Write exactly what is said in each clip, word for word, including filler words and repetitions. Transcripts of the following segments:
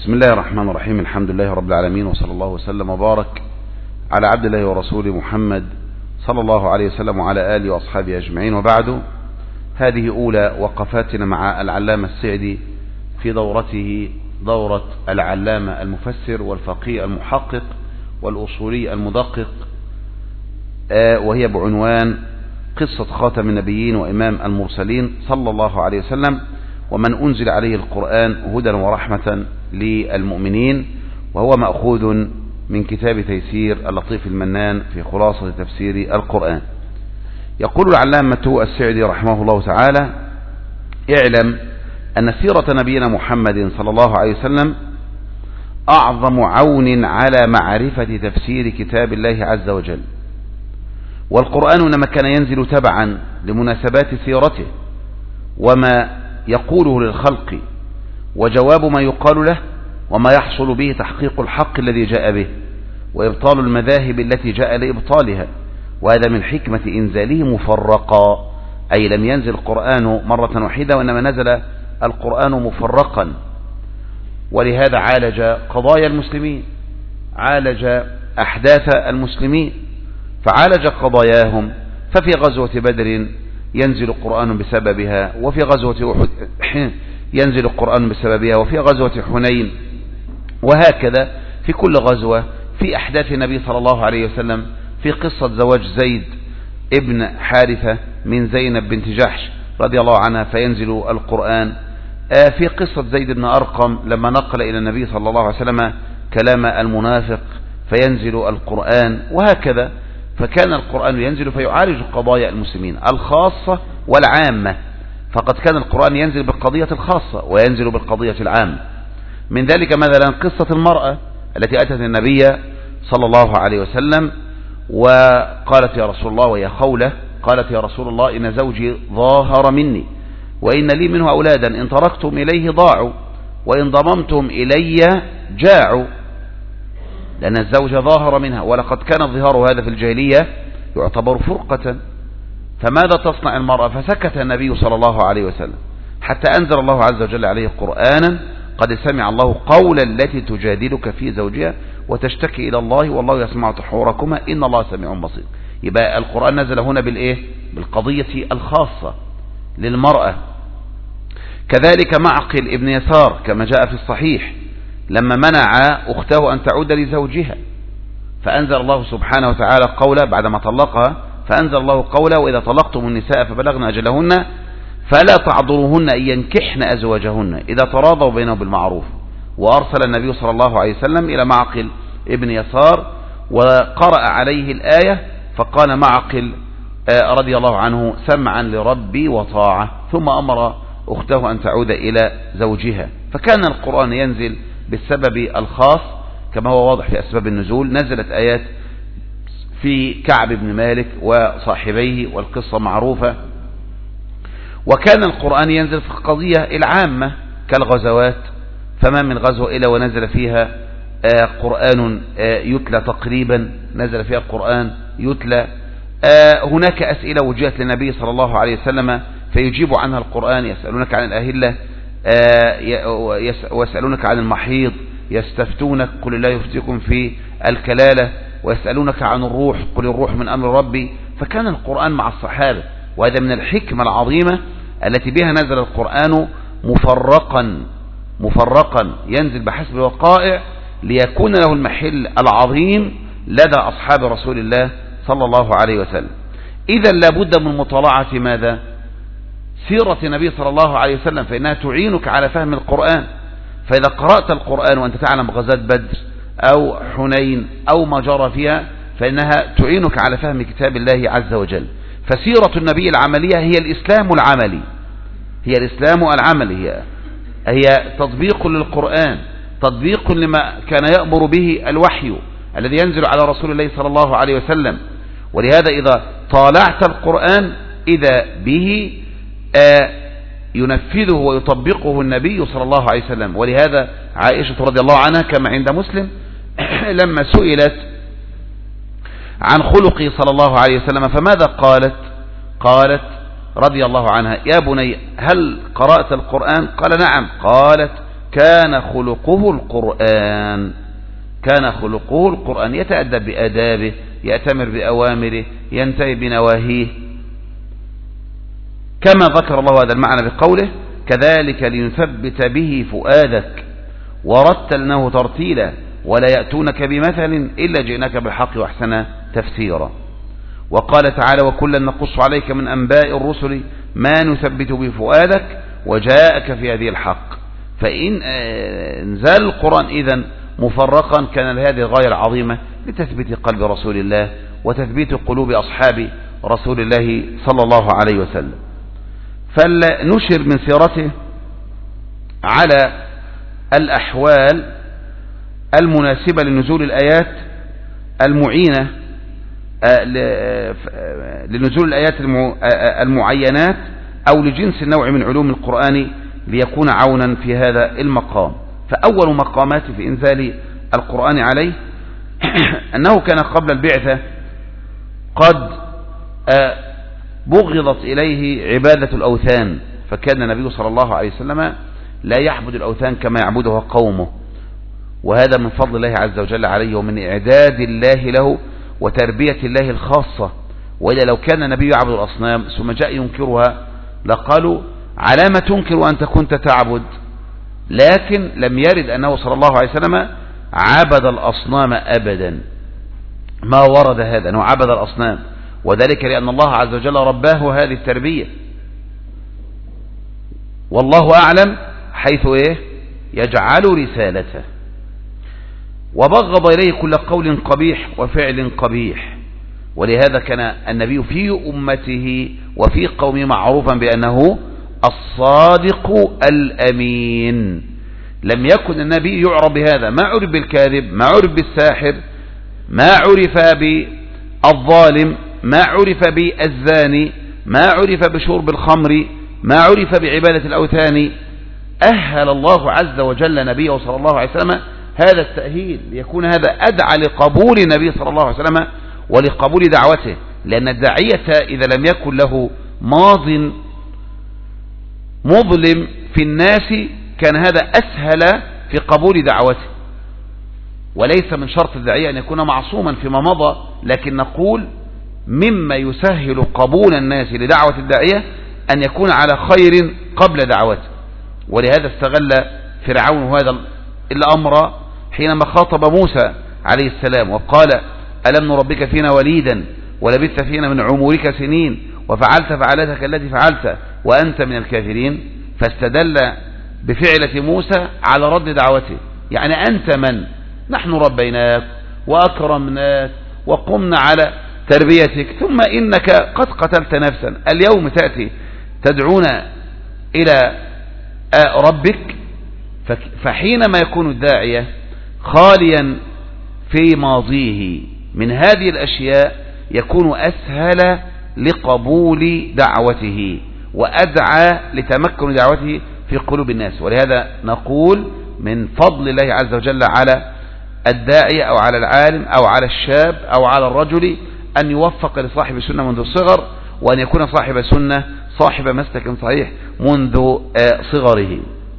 بسم الله الرحمن الرحيم. الحمد لله رب العالمين، وصلى الله وسلم وبارك على عبد الله ورسوله محمد صلى الله عليه وسلم وعلى آله وأصحابه أجمعين، وبعد. هذه أولى وقفاتنا مع العلامة السعدي في دورته، دورة العلامة المفسر والفقيه المحقق والأصولي المدقق، وهي بعنوان قصة خاتم النبيين وإمام المرسلين صلى الله عليه وسلم، ومن أنزل عليه القرآن هدى ورحمة للمؤمنين، وهو مأخوذ من كتاب تيسير اللطيف المنان في خلاصة تفسير القرآن. يقول العلامة السعدي رحمه الله تعالى: اعلم أن سيرة نبينا محمد صلى الله عليه وسلم أعظم عون على معرفة تفسير كتاب الله عز وجل، والقرآن إنما كان ينزل تبعا لمناسبات سيرته وما يقوله للخلق وجواب ما يقال له، وما يحصل به تحقيق الحق الذي جاء به، وإبطال المذاهب التي جاء لإبطالها. وهذا من حكمة إنزاله مفرقا، أي لم ينزل القرآن مرة واحدة، وإنما نزل القرآن مفرقا. ولهذا عالج قضايا المسلمين، عالج أحداث المسلمين، فعالج قضاياهم. ففي غزوة بدر ينزل القرآن بسببها، وفي غزوة أحد ينزل القرآن بسببها، وفي غزوة حنين، وهكذا في كل غزوة. في أحداث النبي صلى الله عليه وسلم، في قصة زواج زيد ابن حارثة من زينب بنت جحش رضي الله عنها فينزل القرآن. في قصة زيد بن أرقم لما نقل إلى النبي صلى الله عليه وسلم كلام المنافق فينزل القرآن، وهكذا. فكان القرآن ينزل فيعالج قضايا المسلمين الخاصة والعامة، فقد كان القرآن ينزل بالقضية الخاصة وينزل بالقضية العامة. من ذلك مثلا قصة المرأة التي أتت النبي صلى الله عليه وسلم وقالت: يا رسول الله، وهي خولة، قالت: يا رسول الله، إن زوجي ظاهر مني، وإن لي منه أولادا، إن تركتم إليه ضاعوا، وإن ضممتم إلي جاعوا، لأن الزوج ظاهر منها، ولقد كان الظهار هذا في الجاهلية يعتبر فرقة. فماذا تصنع المرأة؟ فسكت النبي صلى الله عليه وسلم حتى أنزل الله عز وجل عليه قرآنا: قد سمع الله قول التي تجادلك في زوجها وتشتكي إلى الله والله يسمع تحوركما إن الله سميع بصير. يبقى القرآن نزل هنا بالإيه؟ بالقضية الخاصة للمرأة. كذلك معقل ابن يسار كما جاء في الصحيح لما منع أخته أن تعود لزوجها، فأنزل الله سبحانه وتعالى قوله بعدما طلقها، فأنزل الله قوله: وإذا طلقتم النساء فبلغن أجلهن فلا تعضلوهن أن ينكحن أزواجهن إذا تراضوا بينهم بالمعروف. وأرسل النبي صلى الله عليه وسلم إلى معقل ابن يسار وقرأ عليه الآية، فقال معقل رضي الله عنه: سمعا لربي وطاعة، ثم أمر أخته أن تعود إلى زوجها. فكان القرآن ينزل بالسبب الخاص كما هو واضح في أسباب النزول. نزلت آيات في كعب بن مالك وصاحبيه والقصة معروفة. وكان القرآن ينزل في القضية العامة كالغزوات، فما من غزوة إلا ونزل فيها قرآن يتلى تقريبا، نزل فيها القرآن يتلى. هناك أسئلة وجهت للنبي صلى الله عليه وسلم فيجيب عنها القرآن: يسألونك عن الأهلة، ويسألونك عن المحيض، يستفتونك قل لا يفتيكم في الكلالة، ويسألونك عن الروح قل الروح من أمر ربي. فكان القرآن مع الصحابة، وهذا من الحكمة العظيمة التي بها نزل القرآن مفرقا مفرقا ينزل بحسب الوقائع ليكون له المحل العظيم لدى أصحاب رسول الله صلى الله عليه وسلم. إذا لابد من مطالعة ماذا؟ سيرة النبي صلى الله عليه وسلم، فإنها تعينك على فهم القرآن. فإذا قرأت القرآن وأنت تعلم غزاة بدر أو حنين أو ما جرى فيها، فإنها تعينك على فهم كتاب الله عز وجل. فسيرة النبي العملية هي الإسلام العملي، هي الإسلام العملي، هي, هي تطبيق للقرآن، تطبيق لما كان يأمر به الوحي الذي ينزل على رسول الله صلى الله عليه وسلم. ولهذا إذا طالعت القرآن إذا به آه ينفذه ويطبقه النبي صلى الله عليه وسلم. ولهذا عائشة رضي الله عنها كما عند مسلم لما سئلت عن خلقه صلى الله عليه وسلم فماذا قالت؟ قالت رضي الله عنها: يا بني هل قرأت القرآن؟ قال: نعم. قالت: كان خلقه القرآن، كان خلقه القرآن، يتأدب بآدابه، يأتمر بأوامره، ينتهي بنواهيه، كما ذكر الله هذا المعنى بقوله كذلك لنثبت به فؤادك ورتلناه ترتيلا ولا يأتونك بمثل إلا جئناك بالحق وأحسن تفسيرا. وقال تعالى وكلا نقص عليك من أنباء الرسل ما نثبت بفؤادك وجاءك في هذه الحق. فإن انزل القرآن إذن مفرقا كان لهذه الغاية العظيمة لتثبيت قلب رسول الله وتثبيت قلوب أصحاب رسول الله صلى الله عليه وسلم. فلنشر من سيرته على الأحوال المناسبة لنزول الآيات المعينة لنزول الآيات المعينات أو لجنس النوع من علوم القرآن ليكون عونا في هذا المقام. فأول مقامات في إنزال القرآن عليه أنه كان قبل البعثة قد بغضت إليه عبادة الأوثان، فكان النبي صلى الله عليه وسلم لا يعبد الأوثان كما يعبدها قومه، وهذا من فضل الله عز وجل عليه ومن إعداد الله له وتربية الله الخاصة. وإذا لو كان النبي يعبد الأصنام ثم جاء ينكرها لقالوا على ما تنكر وأنت كنت تعبد، لكن لم يرد أنه صلى الله عليه وسلم عبد الأصنام أبدا، ما ورد هذا أنه عبد الأصنام، وذلك لأن الله عز وجل رباه هذه التربية. والله أعلم حيث إيه يجعل رسالته. وبغض إليه كل قول قبيح وفعل قبيح، ولهذا كان النبي في أمته وفي قومه معروفا بأنه الصادق الأمين. لم يكن النبي يعرف بهذا، ما عرف بالكاذب، ما عرف بالساحر، ما عرف بالظالم، ما عرف بالزاني، ما عرف بشرب الخمر، ما عرف بعبادة الأوثان. أهل الله عز وجل نبيه صلى الله عليه وسلم هذا التأهيل ليكون هذا أدعى لقبول النبي صلى الله عليه وسلم ولقبول دعوته، لأن الداعية إذا لم يكن له ماض مظلم في الناس كان هذا أسهل في قبول دعوته. وليس من شرط الداعية أن يكون معصوما فيما مضى، لكن نقول مما يسهل قبول الناس لدعوة الداعية أن يكون على خير قبل دعوته. ولهذا استغل فرعون هذا الأمر حينما خاطب موسى عليه السلام وقال ألم نربك فينا وليدا ولبثت فينا من عمرك سنين وفعلت فعلتك التي فعلت وأنت من الكافرين. فاستدل بفعلة موسى على رد دعوته، يعني أنت من؟ نحن ربيناك وأكرمناك وقمنا على تربيتك، ثم إنك قد قتلت نفسا، اليوم تأتي تدعونا إلى ربك. فحينما يكون الداعية خاليا في ماضيه من هذه الأشياء يكون أسهل لقبول دعوته وأدعى لتمكن دعوته في قلوب الناس. ولهذا نقول من فضل الله عز وجل على الداعية أو على العالم أو على الشاب أو على الرجل أن يوفق لصاحب السنة منذ الصغر، وأن يكون صاحب سنة صاحب مسلك صحيح منذ صغره.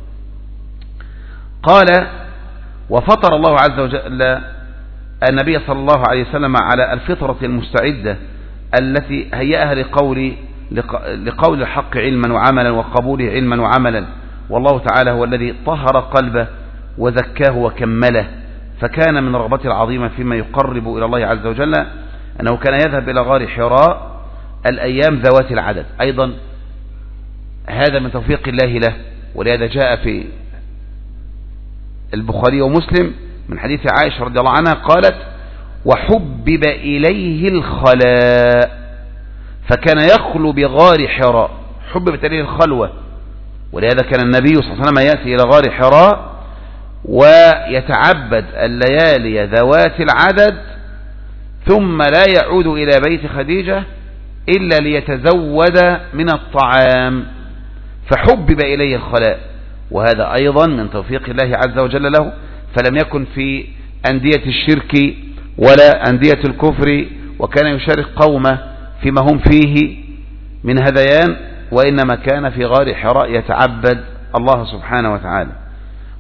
قال وفطر الله عز وجل النبي صلى الله عليه وسلم على الفطرة المستعدة التي هيأها لقول لقول الحق علما وعملا وقبوله علما وعملا. والله تعالى هو الذي طهر قلبه وزكاه وكمله. فكان من رغبته العظيمة فيما يقرب إلى الله عز وجل أنه كان يذهب إلى غار حراء الأيام ذوات العدد، أيضا هذا من توفيق الله له. ولهذا جاء في البخاري ومسلم من حديث عائشة رضي الله عنها قالت وحبب إليه الخلاء، فكان يخلو بغار حراء، حببت إليه الخلوة. ولهذا كان النبي صلى الله عليه وسلم يأتي إلى غار حراء ويتعبد الليالي ذوات العدد ثم لا يعود إلى بيت خديجة إلا ليتزود من الطعام، فحبب إليه الخلاء. وهذا أيضا من توفيق الله عز وجل له، فلم يكن في أندية الشرك ولا أندية الكفر، وكان يشارك قومه فيما هم فيه من هذيان، وإنما كان في غار حراء يتعبد الله سبحانه وتعالى.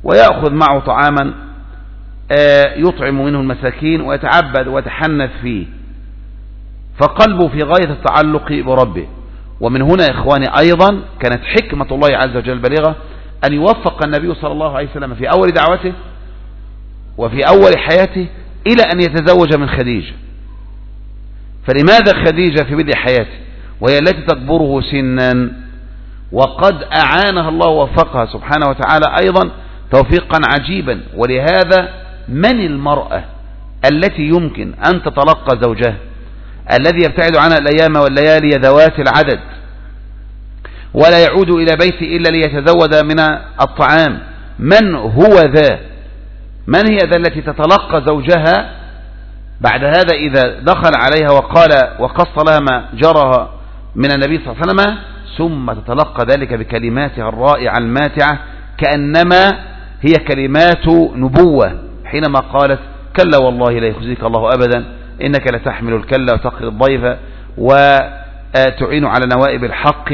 ويأخذ معه طعاما يطعم منه المساكين ويتعبد ويتحنث فيه، فقلبه في غاية التعلق بربه. ومن هنا إخواني أيضا كانت حكمة الله عز وجل البالغة أن يوفق النبي صلى الله عليه وسلم في أول دعوته وفي أول حياته إلى أن يتزوج من خديجة. فلماذا خديجة في بدء حياته وهي التي تكبره سنا، وقد أعانها الله ووفقها سبحانه وتعالى أيضا توفيقا عجيبا؟ ولهذا من المرأة التي يمكن أن تتلقى زوجها الذي يبتعد عنها الأيام والليالي ذوات العدد ولا يعود إلى بيته إلا ليتزود من الطعام؟ من هو ذا؟ من هي ذا التي تتلقى زوجها بعد هذا إذا دخل عليها وقال وقص لها ما جرى من النبي صلى الله عليه وسلم، ثم تتلقى ذلك بكلماتها الرائعة الماتعة كأنما هي كلمات نبوة حينما قالت: كلا والله لا يخزيك الله أبدا، إنك لتحمل الكلا وتقري الضيف وتعين على نوائب الحق.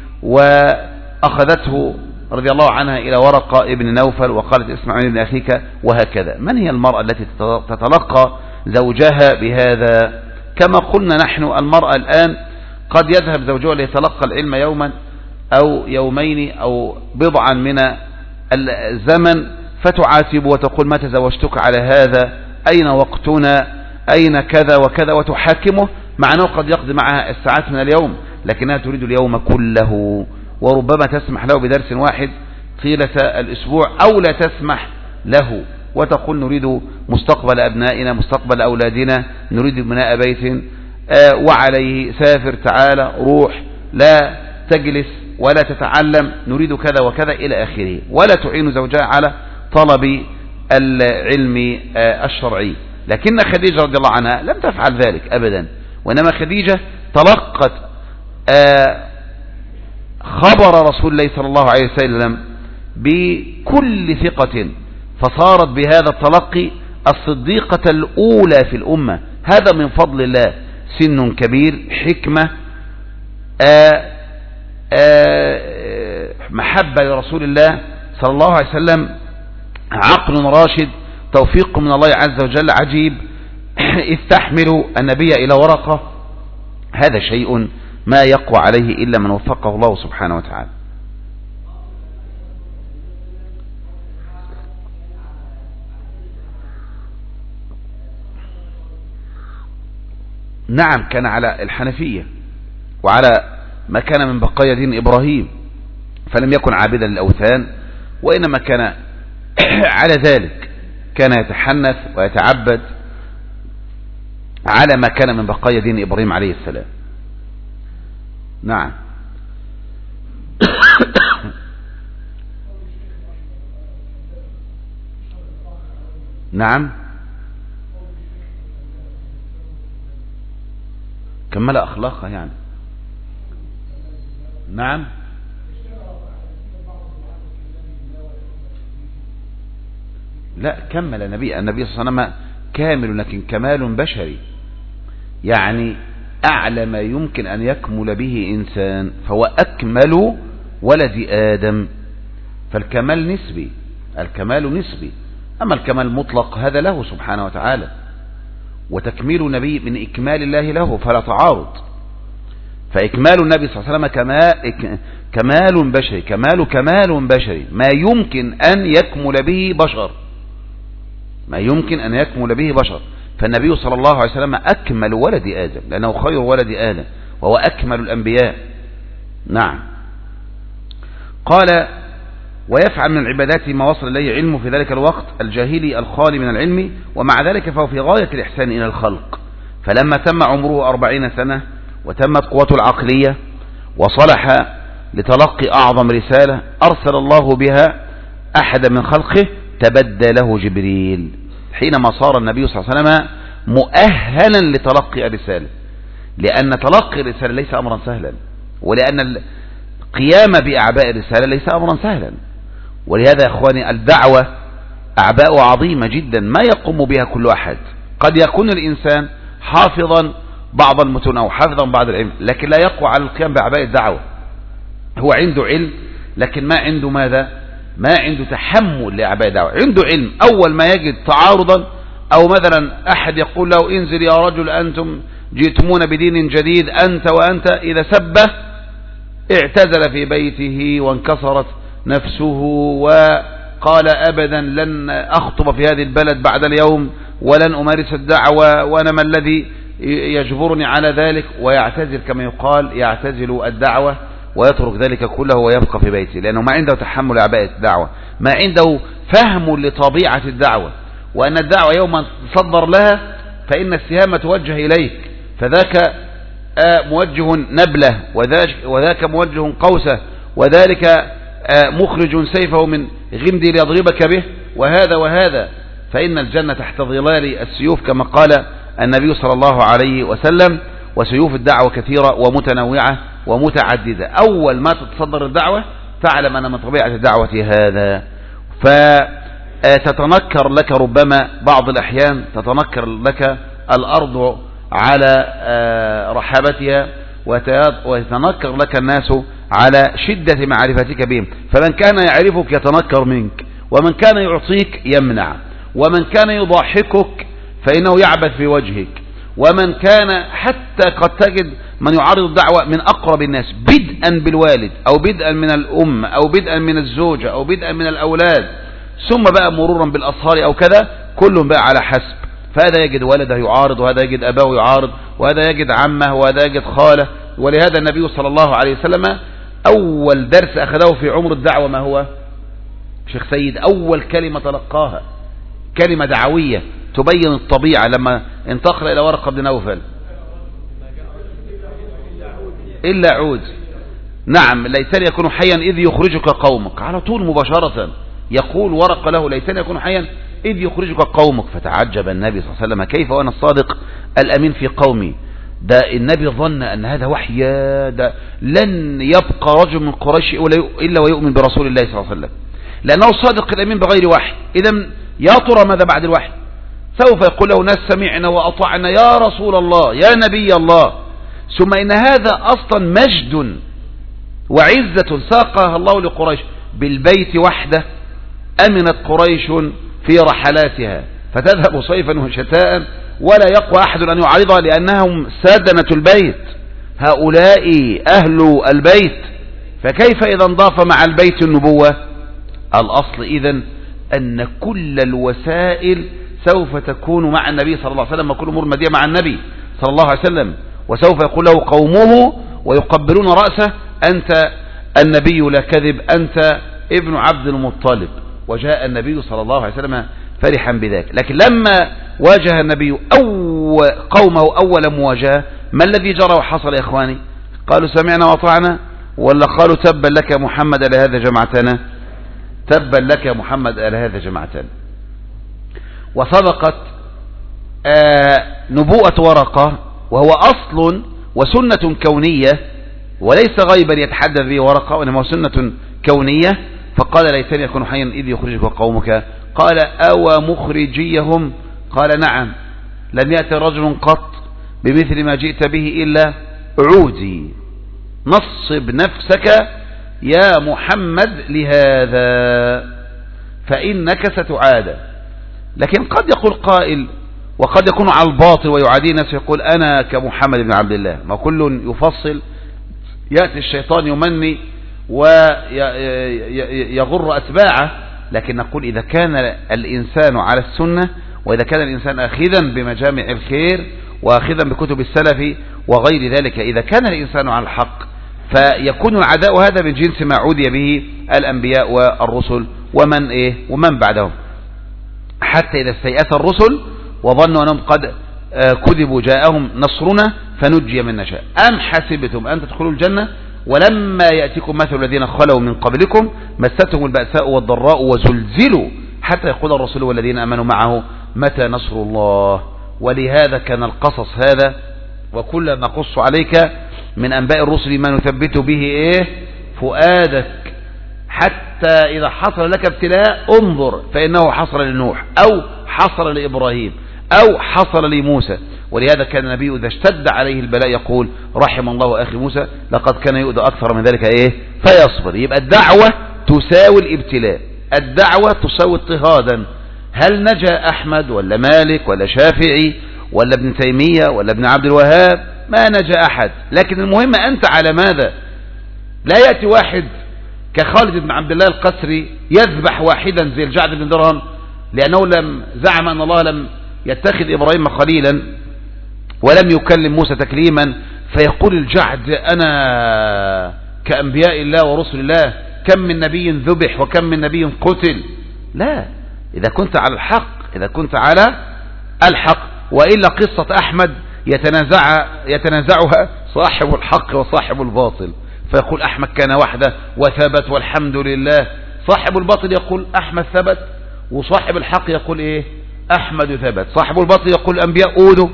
وأخذته رضي الله عنها إلى ورقة ابن نوفل وقالت: اسمع من ابن أخيك، وهكذا. من هي المرأة التي تتلقى زوجها بهذا؟ كما قلنا نحن المرأة الآن قد يذهب زوجها ليتلقى العلم يوما أو يومين أو بضعا من الزمن فتعاتب وتقول: ما تزوجتك على هذا؟ أين وقتنا؟ أين كذا وكذا؟ وتحاكمه، مع أنه قد يقضي معها الساعات من اليوم، لكنها تريد اليوم كله، وربما تسمح له بدرس واحد طيلة الأسبوع أو لا تسمح له، وتقول: نريد مستقبل أبنائنا، مستقبل أولادنا، نريد بناء بيت، آه وعليه سافر، تعالى، روح، لا تجلس ولا تتعلم، نريد كذا وكذا إلى آخره، ولا تعين زوجها على طلب العلم آه الشرعي. لكن خديجة رضي الله عنها لم تفعل ذلك أبدا، وإنما خديجة تلقت آه خبر رسول الله صلى الله عليه وسلم بكل ثقة، فصارت بهذا التلقي الصديقة الأولى في الأمة. هذا من فضل الله، سن كبير، حكمة، آآ آآ محبة لرسول الله صلى الله عليه وسلم، عقل راشد، توفيق من الله عز وجل عجيب. إذ تحمل النبي إلى ورقة، هذا شيء ما يقوى عليه إلا من وفقه الله سبحانه وتعالى. نعم، كان على الحنفية وعلى ما كان من بقايا دين إبراهيم، فلم يكن عابدا للأوثان، وإنما كان على ذلك، كان يتحنث ويتعبد على ما كان من بقايا دين إبراهيم عليه السلام. نعم. نعم، كمل أخلاقها يعني. نعم، لا، كمل النبي النبي صلى الله عليه وسلم كامل، لكن كمال بشري، يعني أعلى ما يمكن أن يكمل به إنسان، فهو أكمل ولد آدم، فالكمال نسبي، الكمال نسبي، أما الكمال مطلق هذا له سبحانه وتعالى، وتكميل النبي من إكمال الله له، فلا تعارض. فإكمال النبي صلى الله عليه وسلم كمال, كمال بشري، كمال كمال بشري، ما يمكن أن يكمل به بشر، ما يمكن أن يكمل به بشر. فالنبي صلى الله عليه وسلم أكمل ولد آدم، لأنه خير ولد آدم، وهو أكمل الأنبياء. نعم. قال: ويفعل من العبادات ما وصل إليه علمه في ذلك الوقت الجاهلي الخالي من العلم، ومع ذلك فهو في غاية الإحسان إلى الخلق. فلما تم عمره أربعين سنة وتمت قوته العقلية وصلح لتلقي أعظم رسالة أرسل الله بها أحد من خلقه، تبدى له جبريل، حينما صار النبي صلى الله عليه وسلم مؤهلا لتلقي الرسالة، لأن تلقي الرسالة ليس أمرا سهلا، ولأن القيام بأعباء الرسالة ليس أمرا سهلا. ولهذا يا إخواني الدعوة أعباء عظيمة جدا ما يقوم بها كل أحد. قد يكون الإنسان حافظا بعض المتون أو حافظا بعض العلم، لكن لا يقوى على القيام بأعباء الدعوة. هو عنده علم لكن ما عنده ماذا؟ ما عنده تحمل لأعباء الدعوة، عنده علم. أول ما يجد تعارضا أو مثلا أحد يقول له انزل يا رجل أنتم جئتمون بدين جديد أنت وأنت، إذا سبه اعتزل في بيته وانكسرت نفسه وقال أبدا لن أخطب في هذه البلد بعد اليوم ولن أمارس الدعوة وأنا ما الذي يجبرني على ذلك، ويعتزل كما يقال يعتزل الدعوة ويترك ذلك كله ويبقى في بيته، لأنه ما عنده تحمل أعباء الدعوة، ما عنده فهم لطبيعة الدعوة، وأن الدعوة يوم تصدر لها فإن السهام توجه إليك، فذاك موجه نبلة وذاك موجه قوسة وذلك مخرج سيفه من غمد ليضربك به وهذا وهذا، فإن الجنة تحت ظلال السيوف كما قال النبي صلى الله عليه وسلم، وسيوف الدعوة كثيرة ومتنوعة ومتعددة. أول ما تتصدر الدعوة تعلم أن من طبيعة الدعوة هذا، فتتنكر لك ربما بعض الأحيان تتنكر لك الأرض على رحابتها ويتنكر لك الناس على شدة معرفتك بهم، فمن كان يعرفك يتنكر منك، ومن كان يعطيك يمنع، ومن كان يضحكك فإنه يعبث في وجهك، ومن كان حتى قد تجد من يعارض الدعوة من أقرب الناس بدءا بالوالد أو بدءا من الأم أو بدءا من الزوجة أو بدءا من الأولاد ثم بقى مرورا بالأصهار أو كذا، كلهم بقى على حسب، فهذا يجد ولده يعارض وهذا يجد أباه يعارض وهذا يجد عمه وهذا يجد خاله. ولهذا النبي صلى الله عليه وسلم أول درس أخذه في عمر الدعوة ما هو شيخ سيد؟ أول كلمة تلقاها كلمة دعوية تبين الطبيعة لما انتقل إلى ورقة بن نوفل، إلا عود. نعم، ليتني يكون حيا إذ يخرجك قومك، على طول مباشرة يقول ورقة له ليتني يكون حيا إذ يخرجك قومك. فتعجب النبي صلى الله عليه وسلم كيف وأنا الصادق الأمين في قومي؟ ده النبي ظن أن هذا وحي، ده لن يبقى رجل من قريش إلا ويؤمن برسول الله صلى الله عليه وسلم، لأنه الصادق الأمين بغير وحي. إذا يا ترى ماذا بعد الوحي؟ سوف يقول له ناس سمعنا وأطعنا يا رسول الله يا نبي الله، ثم إن هذا أصلا مجد وعزة ساقها الله لقريش، بالبيت وحده أمنت قريش في رحلاتها فتذهب صيفا وشتاء ولا يقوى أحد أن يعارضها لأنهم سادنة البيت، هؤلاء أهل البيت، فكيف إذا انضاف مع البيت النبوة؟ الأصل إذن أن كل الوسائل سوف تكون مع النبي صلى الله عليه وسلم، وكل أمور المدينة مع النبي صلى الله عليه وسلم، وسوف يقول له قومه ويقبلون رأسه أنت النبي لا كذب، أنت ابن عبد المطلب. وجاء النبي صلى الله عليه وسلم فرحا بذلك. لكن لما واجه النبي أو قومه أول مواجهة ما الذي جرى وحصل يا إخواني؟ قالوا سمعنا وأطعنا، ولا قالوا تبا لك يا محمد ألا هذا جمعتنا؟ تبا لك يا محمد ألا هذا جمعتنا. وصدقت آه نبوءة ورقة، وهو أصل وسنة كونية وليس غيبا يتحدث به ورقة، وإنما هو سنة كونية. فقال ليتني يكون حيا إذ يخرجك قومك، قال أو مخرجيهم؟ قال نعم، لم يأتي رجل قط بمثل ما جئت به إلا عودي، نصب نفسك يا محمد لهذا فإنك ستعادى. لكن قد يقول قائل وقد يكون على الباطل ويعادي الناس يقول أنا كمحمد بن عبد الله، ما كل يفصل، يأتي الشيطان يمني ويغر أتباعه. لكن نقول إذا كان الإنسان على السنة، وإذا كان الإنسان أخذا بمجامع الخير وأخذا بكتب السلف وغير ذلك، إذا كان الإنسان على الحق فيكون العداء هذا من جنس ما عودي به الأنبياء والرسل ومن إيه ومن بعدهم، حتى إذا استيأس الرسل وظنوا أنهم قد كذبوا جاءهم نصرنا فنجي من نشاء. أم حسبتم أن تدخلوا الجنة ولما يأتيكم مثل الذين خلوا من قبلكم مستهم البأساء والضراء وزلزلوا حتى يقول الرسول والذين آمنوا معه متى نصر الله. ولهذا كان القصص هذا وكل نقص عليك من أنباء الرسل ما نثبت به إيه فؤادك، حتى إذا حصل لك ابتلاء انظر فإنه حصل لنوح أو حصل لإبراهيم أو حصل لموسى. ولهذا كان النبي إذا اشتد عليه البلاء يقول رحم الله أخي موسى لقد كان يؤذى أكثر من ذلك إيه فيصبر. يبقى الدعوة تساوي الابتلاء، الدعوة تساوي اضطهادا. هل نجا أحمد ولا مالك ولا شافعي ولا ابن تيمية ولا ابن عبد الوهاب؟ ما نجا أحد. لكن المهم أنت على ماذا؟ لا يأتي واحد كخالد بن عبد الله القسري يذبح واحدا زي الجعد بن درهم لأنه لم زعم أن الله لم يتخذ إبراهيم خليلا ولم يكلم موسى تكليما، فيقول الجعد أنا كأنبياء الله ورسل الله، كم من نبي ذبح وكم من نبي قتل. لا، إذا كنت على الحق، إذا كنت على الحق. وإلا قصة أحمد يتنازع يتنازعها صاحب الحق وصاحب الباطل، فيقول أحمد كان وحده وثبت والحمد لله. صاحب الباطل يقول أحمد ثبت، وصاحب الحق يقول إيه؟ أحمد ثبت. صاحب الباطل يقول الأنبياء أودوا،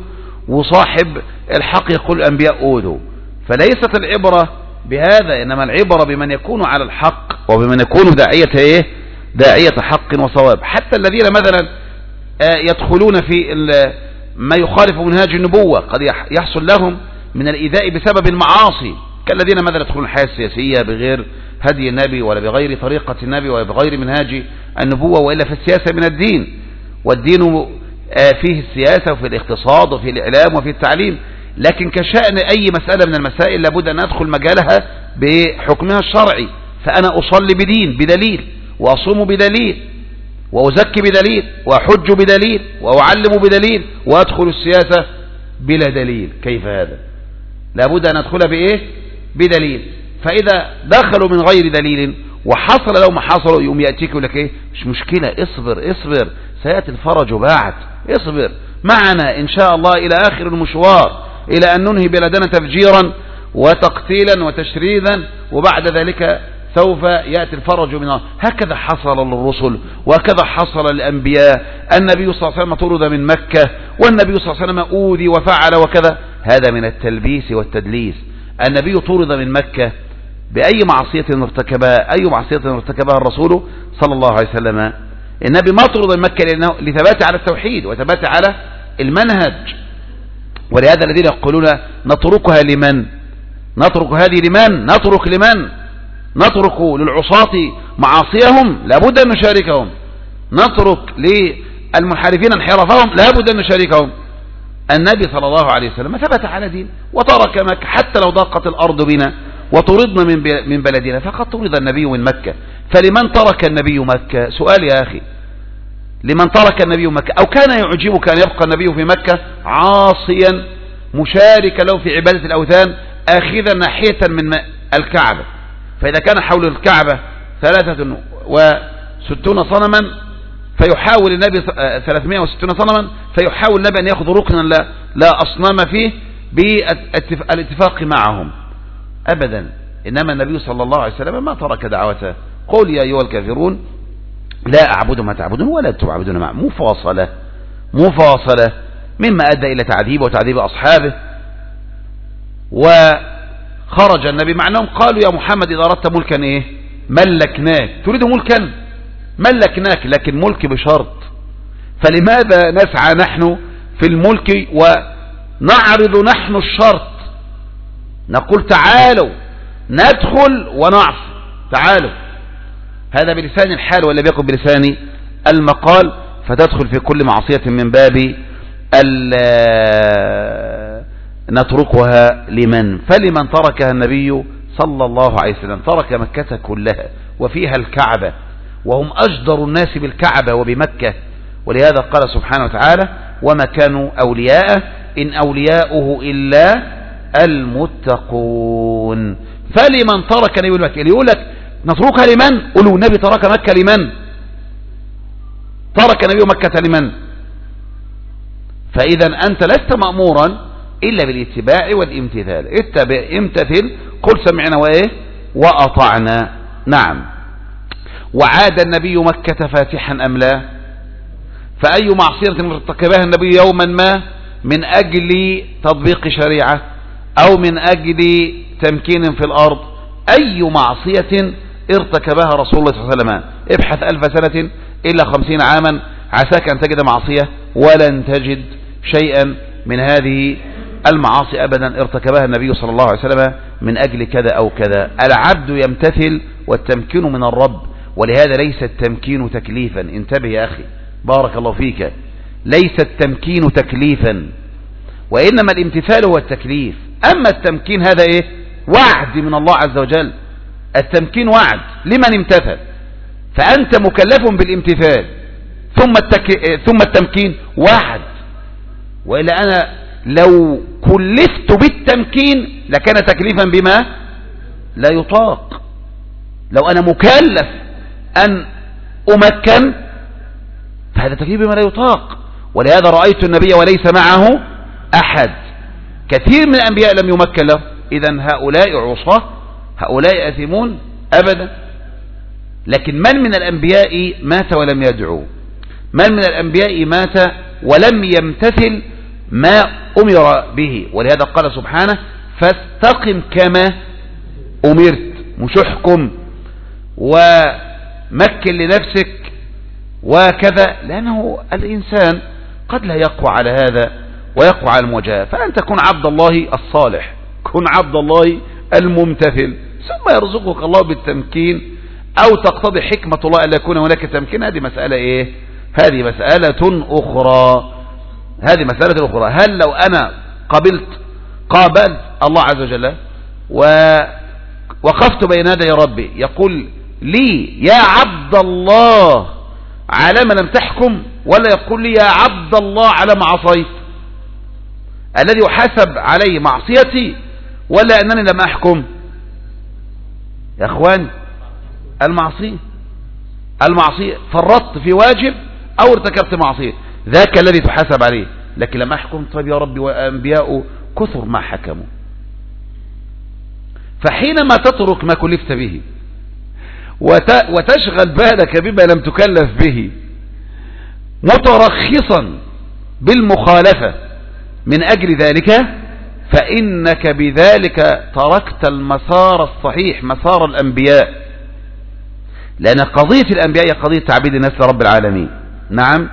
وصاحب الحق يقول الأنبياء أودوا. فليست العبرة بهذا، إنما العبرة بمن يكون على الحق وبمن يكون داعية إيه؟ داعية حق وصواب. حتى الذين مثلا يدخلون في ما يخالف منهاج النبوة قد يحصل لهم من الإيذاء بسبب المعاصي، كالذين مثلا يدخلون الحياة السياسية بغير هدي النبي ولا بغير طريقة النبي ولا بغير منهاج النبوة. وإلا في السياسة من الدين، والدين فيه السياسة وفي الاقتصاد وفي الإعلام وفي التعليم. لكن كشأن أي مسألة من المسائل لابد أن أدخل مجالها بحكمها الشرعي. فأنا أصلي بدين بدليل، وأصوم بدليل، وأزكي بدليل، وأحج بدليل، وأعلم بدليل، وأدخل السياسة بلا دليل. كيف هذا؟ لابد أن أدخل بإيه؟ بدليل. فإذا دخلوا من غير دليل وحصل لو ما حصلوا يوم يأتيك لك إيه؟ مش مشكلة، اصبر اصبر سيأتي الفرج بعد، اصبر معنا إن شاء الله إلى آخر المشوار، إلى أن ننهي بلدنا تفجيرا وتقتيلا وتشريدا، وبعد ذلك سوف يأتي الفرج من الله. هكذا حصل للرسل، وهكذا حصل للأنبياء. النبي صلى الله عليه وسلم طرد من مكة، والنبي صلى الله عليه وسلم أوذي وفعل وكذا. هذا من التلبيس والتدليس. النبي طرد من مكة بأي معصية ارتكبها؟ أي معصية ارتكبها الرسول صلى الله عليه وسلم؟ النبي ما طرد من مكة لأنه لثبات على التوحيد وثبات على المنهج. ولهذا الذين يقولون نتركها لمن؟ نترك هذه لمن؟ نترك لمن؟ نترك للعصاة معاصيهم؟ لابد أن نشاركهم. نترك للمنحرفين انحرافهم؟ لابد أن نشاركهم. النبي صلى الله عليه وسلم ثبت على دين وترك مكة حتى لو ضاقت الأرض بنا وطردنا من من بلدنا، فقد طرد النبي من مكة. فلمن ترك النبي مكة؟ سؤال يا أخي، لمن ترك النبي مكة؟ أو كان يعجبك أن يبقى النبي في مكة عاصيا مشاركا له في عبادة الأوثان آخذا ناحية من الكعبة؟ فإذا كان حول الكعبة ثلاثة وستون صنما فيحاول النبي ثلاثمائة وستون صنما فيحاول النبي أن يأخذ ركنا لا, لا أصنام فيه بالاتفاق معهم أبدا. إنما النبي صلى الله عليه وسلم ما ترك دعوته. قل يا أيها الكافرون لا أعبد ما تعبدون ولا تعبدون معه. مفاصلة مفاصلة مما أدى إلى تعذيبه وتعذيب أصحابه. وخرج النبي مع أنهم قالوا يا محمد إذا أردت ملكا إيه ملكناك. تريد ملكا ملكناك، لكن ملك بشرط. فلماذا نسعى نحن في الملك ونعرض نحن الشرط؟ نقول تعالوا ندخل ونعصي، تعالوا. هذا بلسان الحال ولا بيكن بلسان المقال، فتدخل في كل معصية من باب نتركها لمن. فلمن تركها النبي صلى الله عليه وسلم. ترك مكة كلها وفيها الكعبة، وهم أجدر الناس بالكعبة وبمكة. ولهذا قال سبحانه وتعالى وما كانوا أولياءه إن أولياؤه إلا المتقون. فلمن ترك نبي مكة، اللي يقول لك نتركها لمن؟ قولوا النبي ترك مكة لمن؟ ترك نبي مكة لمن؟ فإذا أنت لست مأمورا إلا بالاتباع والامتثال. اتبع امتثل، قل سمعنا وإيه وأطعنا. نعم. وعاد النبي مكة فاتحا أم لا؟ فأي معصية ارتكبها النبي يوما ما من أجل تطبيق شريعة أو من أجل تمكين في الأرض، أي معصية ارتكبها رسول الله صلى الله عليه وسلم؟ ابحث ألف سنة إلا خمسين عاما عساك أن تجد معصية، ولن تجد شيئا من هذه المعاصي أبدا ارتكبها النبي صلى الله عليه وسلم من أجل كذا أو كذا. العبد يمتثل والتمكين من الرب. ولهذا ليس التمكين تكليفا. انتبه يا أخي بارك الله فيك، ليس التمكين تكليفا، وإنما الامتثال هو التكليف. أما التمكين هذا إيه؟ وعد من الله عز وجل. التمكين وعد لمن امتثل، فأنت مكلف بالامتثال، ثم التك... ثم التمكين وعد. وإلا أنا لو كلفت بالتمكين لكان تكليفا بما لا يطاق. لو أنا مكلف أن أمكن فهذا تكليف بما لا يطاق. ولهذا رأيت النبي وليس معه أحد. كثير من الأنبياء لم يمكن له. إذن هؤلاء عصاة، هؤلاء أثمون أبدا. لكن من من الأنبياء مات ولم يدعو؟ من من الأنبياء مات ولم يمتثل ما أمر به؟ ولهذا قال سبحانه فاستقم كما أمرت. مش احكم ومكن لنفسك وكذا، لأنه الإنسان قد لا يقوى على هذا ويقوى على المواجهة. فأنت كن عبد الله الصالح، كن عبد الله الممتثل، ثم يرزقك الله بالتمكين، أو تقتضي حكمة الله أن يكون هناك تمكين. هذه مسألة إيه؟ هذه مسألة أخرى. هذه مسألة أخرى. هل لو أنا قبلت قابلت الله عز وجل ووقفت بين يدي ربي يقول لي يا عبد الله على ما لم تحكم، ولا يقول لي يا عبد الله على ما عصيت؟ الذي يحاسب عليه معصيتي ولا أنني لم أحكم؟ يا أخوان المعصية، المعصية فرطت في واجب أو ارتكبت معصية، ذاك الذي تحاسب عليه. لكن لم أحكم، طيب يا ربي وأنبياء كثر ما حكموا. فحينما تترك ما كلفت به وتشغل بالك بما لم تكلف به مترخصا بالمخالفة من أجل ذلك، فإنك بذلك تركت المسار الصحيح، مسار الأنبياء. لأن قضية الأنبياء هي قضية تعبيد الناس لرب العالمين. نعم.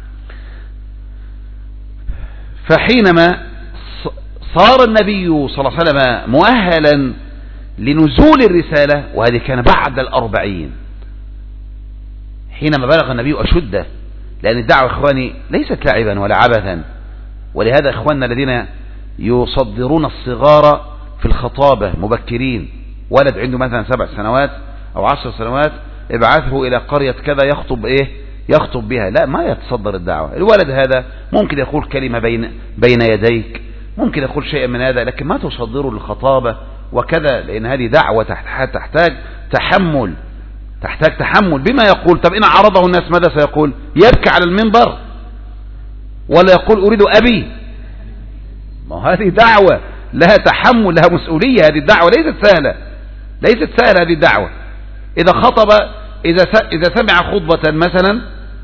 فحينما صار النبي صلى الله عليه وسلم مؤهلا لنزول الرسالة، وهذه كان بعد الأربعين، حينما بلغ النبي أشده، لأن الدعوة إخواني ليست لعبا ولا عبثا. ولهذا إخواننا الذين يصدرون الصغار في الخطابة مبكرين، ولد عنده مثلا سبع سنوات أو عشر سنوات ابعثه إلى قرية كذا يخطب إيه يخطب بها، لا ما يتصدر الدعوة. الولد هذا ممكن يقول كلمة بين بين يديك، ممكن يقول شيئا من هذا، لكن ما تصدره للخطابة وكذا، لأن هذه دعوة تحتاج تحمل، تحتاج تحمل بما يقول. طب إن عرضه الناس ماذا سيقول؟ يبكي على المنبر ولا يقول أريد أبي؟ ما هذه دعوة لها تحمل، لها مسؤولية. هذه الدعوة ليست سهلة، ليست سهلة هذه الدعوة. إذا خطب، إذا إذا سمع خطبة مثلا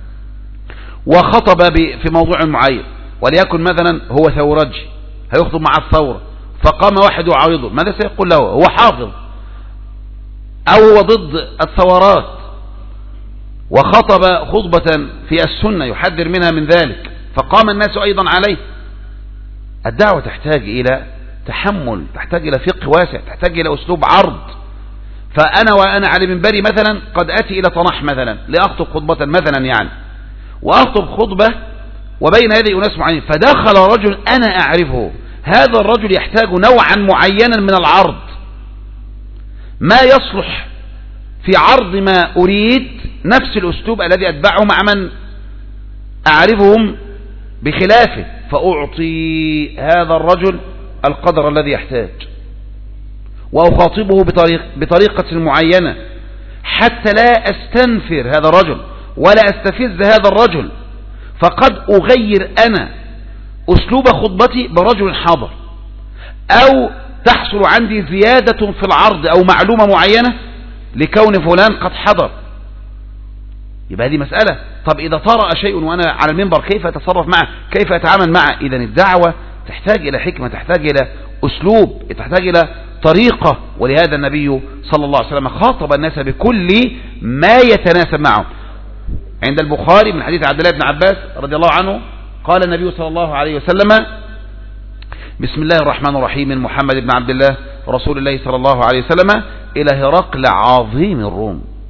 وخطب في موضوع معين، وليكن مثلا هو ثورجي هيخطب مع الثورة، فقام واحد يعارضه، ماذا سيقول له؟ هو حافظ أو هو ضد الثورات، وخطب خطبة في السنة يحذر منها من ذلك، فقام الناس أيضا عليه. الدعوة تحتاج إلى تحمل، تحتاج إلى فقه واسع، تحتاج إلى أسلوب عرض. فأنا وأنا على منبري مثلا قد أتي إلى طنح مثلا لأخطب خطبة مثلا يعني، وأخطب خطبة وبين يدي أناس معين، فدخل رجل أنا أعرفه، هذا الرجل يحتاج نوعا معينا من العرض، ما يصلح في عرض ما أريد نفس الأسلوب الذي أتبعه مع من أعرفهم بخلافه، فأعطي هذا الرجل القدر الذي يحتاج، وأخاطبه بطريق بطريقة معينة حتى لا أستنفر هذا الرجل ولا أستفز هذا الرجل. فقد أغير أنا أسلوب خطبتي برجل حاضر، أو تحصل عندي زيادة في العرض أو معلومة معينة لكون فلان قد حضر. يبقى هذه مسألة. طب إذا طرأ شيء وأنا على المنبر كيف أتصرف معه، كيف أتعامل معه؟ إذن الدعوة تحتاج إلى حكمة، تحتاج إلى أسلوب، تحتاج إلى طريقة. ولهذا النبي صلى الله عليه وسلم خاطب الناس بكل ما يتناسب معه. عند البخاري من حديث عبد الله بن عباس رضي الله عنه قال النبي صلى الله عليه وسلم: بسم الله الرحمن الرحيم، من محمد بن عبد الله رسول الله صلى الله عليه وسلم إلى هرقل عظيم الروم.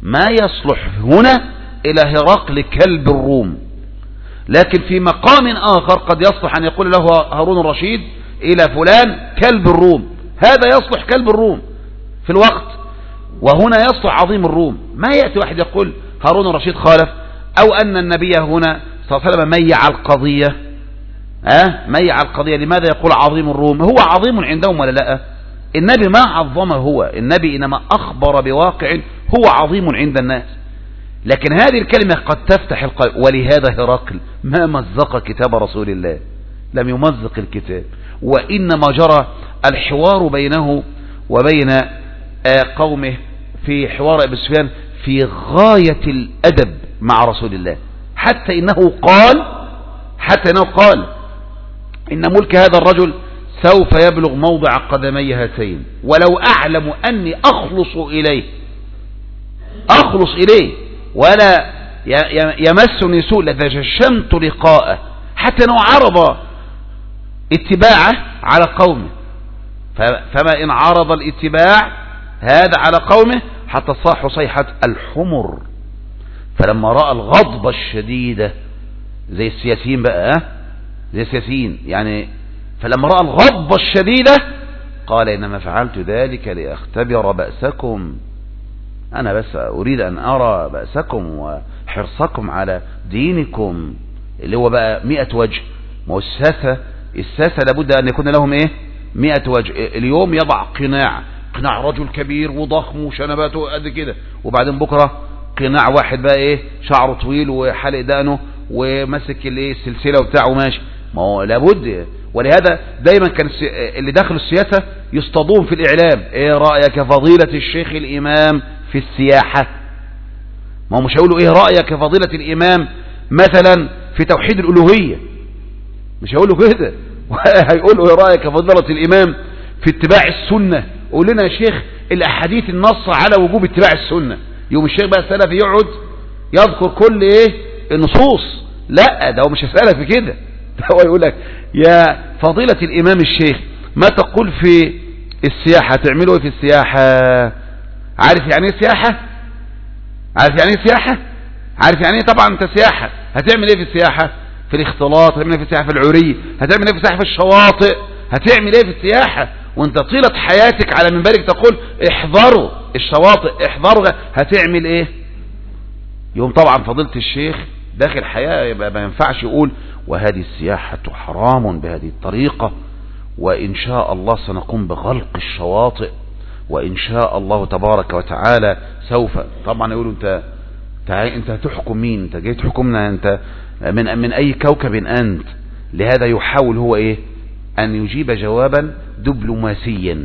ما يصلح هنا إلى هرقل كلب الروم، لكن في مقام آخر قد يصلح أن يقول له هارون الرشيد إلى فلان كلب الروم، هذا يصلح كلب الروم في الوقت، وهنا يصلح عظيم الروم. ما يأتي واحد يقول هارون الرشيد خالف، أو أن النبي هنا صلى الله عليه وسلم ميع القضية، أه؟ ميع القضية. لماذا يقول عظيم الروم؟ هو عظيم عندهم ولا لا؟ النبي ما عظمه، هو النبي إنما أخبر بواقع هو عظيم عند الناس، لكن هذه الكلمة قد تفتح القلب. ولهذا هرقل ما مزق كتاب رسول الله، لم يمزق الكتاب، وإنما جرى الحوار بينه وبين قومه في حوار أبي سفيان في غاية الأدب مع رسول الله، حتى إنه قال حتى إنه قال إن ملك هذا الرجل سوف يبلغ موضع قدمي هاتين، ولو أعلم أني أخلص إليه أخلص إليه ولا يمسني سوء لتجشمت لقاءه، حتى أنه عرض اتباعه على قومه. فما إن عرض الاتباع هذا على قومه حتى صاحوا صيحة الحمر. فلما رأى الغضب الشديدة زي السياسيين بقى، زي السياسيين يعني، فلما رأى الغضب الشديدة قال إنما فعلت ذلك لأختبر بأسكم، أنا بس أريد أن أرى بأسكم وحرصكم على دينكم، اللي هو بقى مئة وجه. ما هو الساسة الساسة لابد أن يكون لهم إيه؟ مئة وجه. اليوم يضع قناع قناع رجل كبير وضخم وشنباته قد كده، وبعدين بكرة قناع واحد بقى إيه؟ شعره طويل وحلق دقنه ومسك الايه السلسلة وبتاعه ماشي. ما هو لابد. ولهذا دايما كان اللي داخل السياسة يصطادون في الإعلام: إيه رأيك فضيلة الشيخ الإمام في السياحة؟ ما هو مش هيقولوا إيه رأيك فضيلة الإمام مثلا في توحيد الألوهية، مش هيقولوا كده. هيقولوا إيه رأيك فضيلة الإمام في اتباع السنة؟ قول لنا يا شيخ الأحاديث النص على وجوب اتباع السنة. يوم الشيخ بقى السلفي يقعد يذكر كل إيه النصوص. لا، ده هو مش هيسألك في كده، ده هو يقول لك يا فضيلة الإمام الشيخ ما تقول في السياحة؟ تعملوا ايه في السياحة؟ عارف يعني ايه سياحة؟ عارف يعني ايه سياحة؟ عارف يعني ايه؟ طبعا انت سياحة هتعمل ايه في السياحة؟ في الاختلاط. هتعمل ايه في السياحة؟ في العري. هتعمل ايه في السياحة؟ في الشواطئ. هتعمل ايه في السياحة وانت طيلة حياتك على منبرك تقول احذروا الشواطئ احذروا؟ هتعمل ايه؟ يوم طبعا فضيلة الشيخ داخل حياة يبقى ما ينفعش يقول وهذه السياحة حرام بهذه الطريقة، وإن شاء الله سنقوم بغلق الشواطئ، وإن شاء الله تبارك وتعالى سوف. طبعا يقولوا انت انت هتحكم مين؟ انت جاي تحكمنا؟ انت من من اي كوكب انت؟ لهذا يحاول هو ايه ان يجيب جوابا دبلوماسيا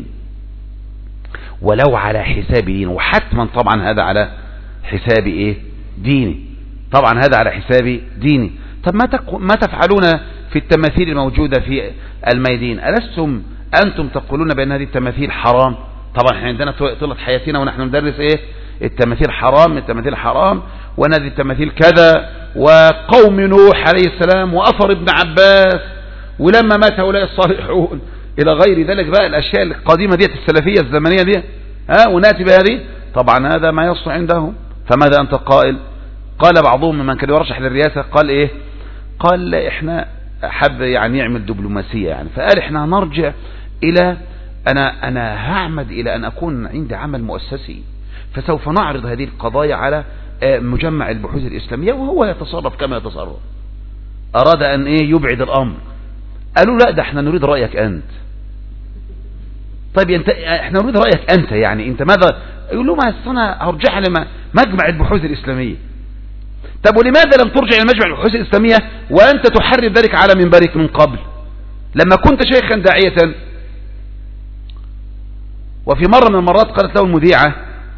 ولو على حساب دينه، وحتما طبعا هذا على حساب ايه ديني، طبعا هذا على حساب ديني. طب ما ما تفعلون في التماثيل الموجودة في الميادين؟ ألستم أنتم تقولون بأن هذه التماثيل حرام؟ طبعا احنا عندنا طيلة حياتنا ونحن ندرس ايه التماثيل حرام، التماثيل حرام، وان هذه التماثيل كذا، وقوم نوح عليه السلام وأثر ابن عباس، ولما مات هؤلاء الصالحون إلى غير ذلك بقى الأشياء القديمة دي السلفية الزمنية دي، ها ونأتي بهذه. طبعا هذا ما يصلح عندهم. فماذا أنت قائل؟ قال بعضهم ممن كان يرشح للرئاسة قال ايه؟ قال احنا حب يعني يعمل دبلوماسية يعني، فقال احنا هنرجع الى انا انا هعمد الى ان اكون عندي عمل مؤسسي، فسوف نعرض هذه القضايا على مجمع البحوث الاسلامية وهو يتصرف كما يتصرف. اراد ان ايه يبعد الامر. قالوا لا، ده احنا نريد رأيك انت. طيب انت احنا نريد رأيك انت يعني انت ماذا؟ يقول له ما انا هرجع لما مجمع البحوث الاسلامية. طب ولماذا لم ترجع إلى مجمع البحوث الإسلامية وأنت تحرر ذلك على منبرك من قبل لما كنت شيخا داعية؟ وفي مرة من المرات قالت له المذيعة: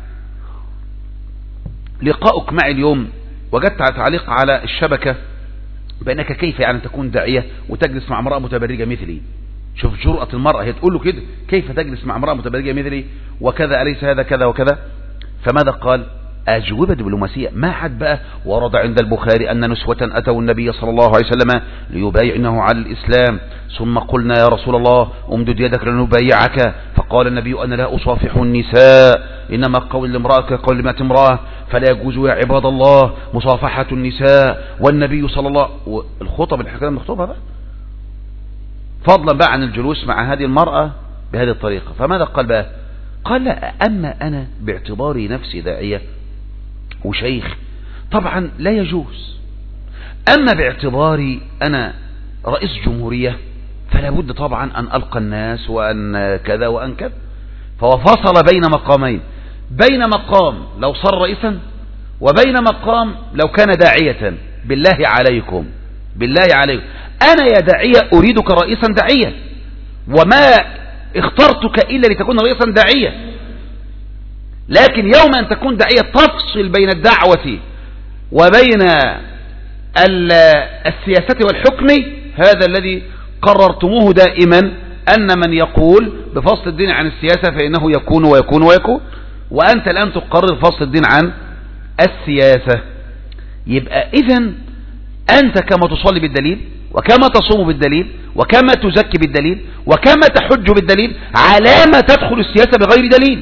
لقاؤك معي اليوم وجدت تعليق على الشبكة بأنك كيف يعني تكون داعية وتجلس مع امرأة متبرجة مثلي. شوف جرأة المرأة، هي تقول له كده: كيف تجلس مع امرأة متبرجة مثلي وكذا، أليس هذا كذا وكذا؟ فماذا قال؟ أجوبة دبلوماسية. ما حد بقى ورد عند البخاري أن نسوة أتوا النبي صلى الله عليه وسلم ليبايعنه على الإسلام، ثم قلنا يا رسول الله امدد يدك لنبايعك، قال النبي أنا لا أصافح النساء إنما قول الامرأة كقول لامرأة امرأة فلا يجوز يا عباد الله مصافحة النساء والنبي صلى الله عليه وسلم. الخطب الحكام مخطوبة بقى، فضلا بقى عن الجلوس مع هذه المرأة بهذه الطريقة. فماذا قال بقى؟ قال لا، أما أنا باعتباري نفسي داعية وشيخ طبعا لا يجوز، أما باعتباري أنا رئيس جمهورية فلا بد طبعا أن ألقى الناس وأن كذا وأن كذا. فهو فصل بين مقامين، بين مقام لو صار رئيسا وبين مقام لو كان داعية. بالله عليكم بالله عليكم أنا يا داعية أريدك رئيسا داعية، وما اخترتك إلا لتكون رئيسا داعية، لكن يوم أن تكون داعية تفصل بين الدعوة وبين السياسة والحكم. هذا الذي قررتموه دائما، أن من يقول بفصل الدين عن السياسة فإنه يكون ويكون ويكون، وأنت الآن تقرر فصل الدين عن السياسة. يبقى إذن أنت كما تصلي بالدليل وكما تصوم بالدليل وكما تزكي بالدليل وكما تحج بالدليل، علامة تدخل السياسة بغير دليل.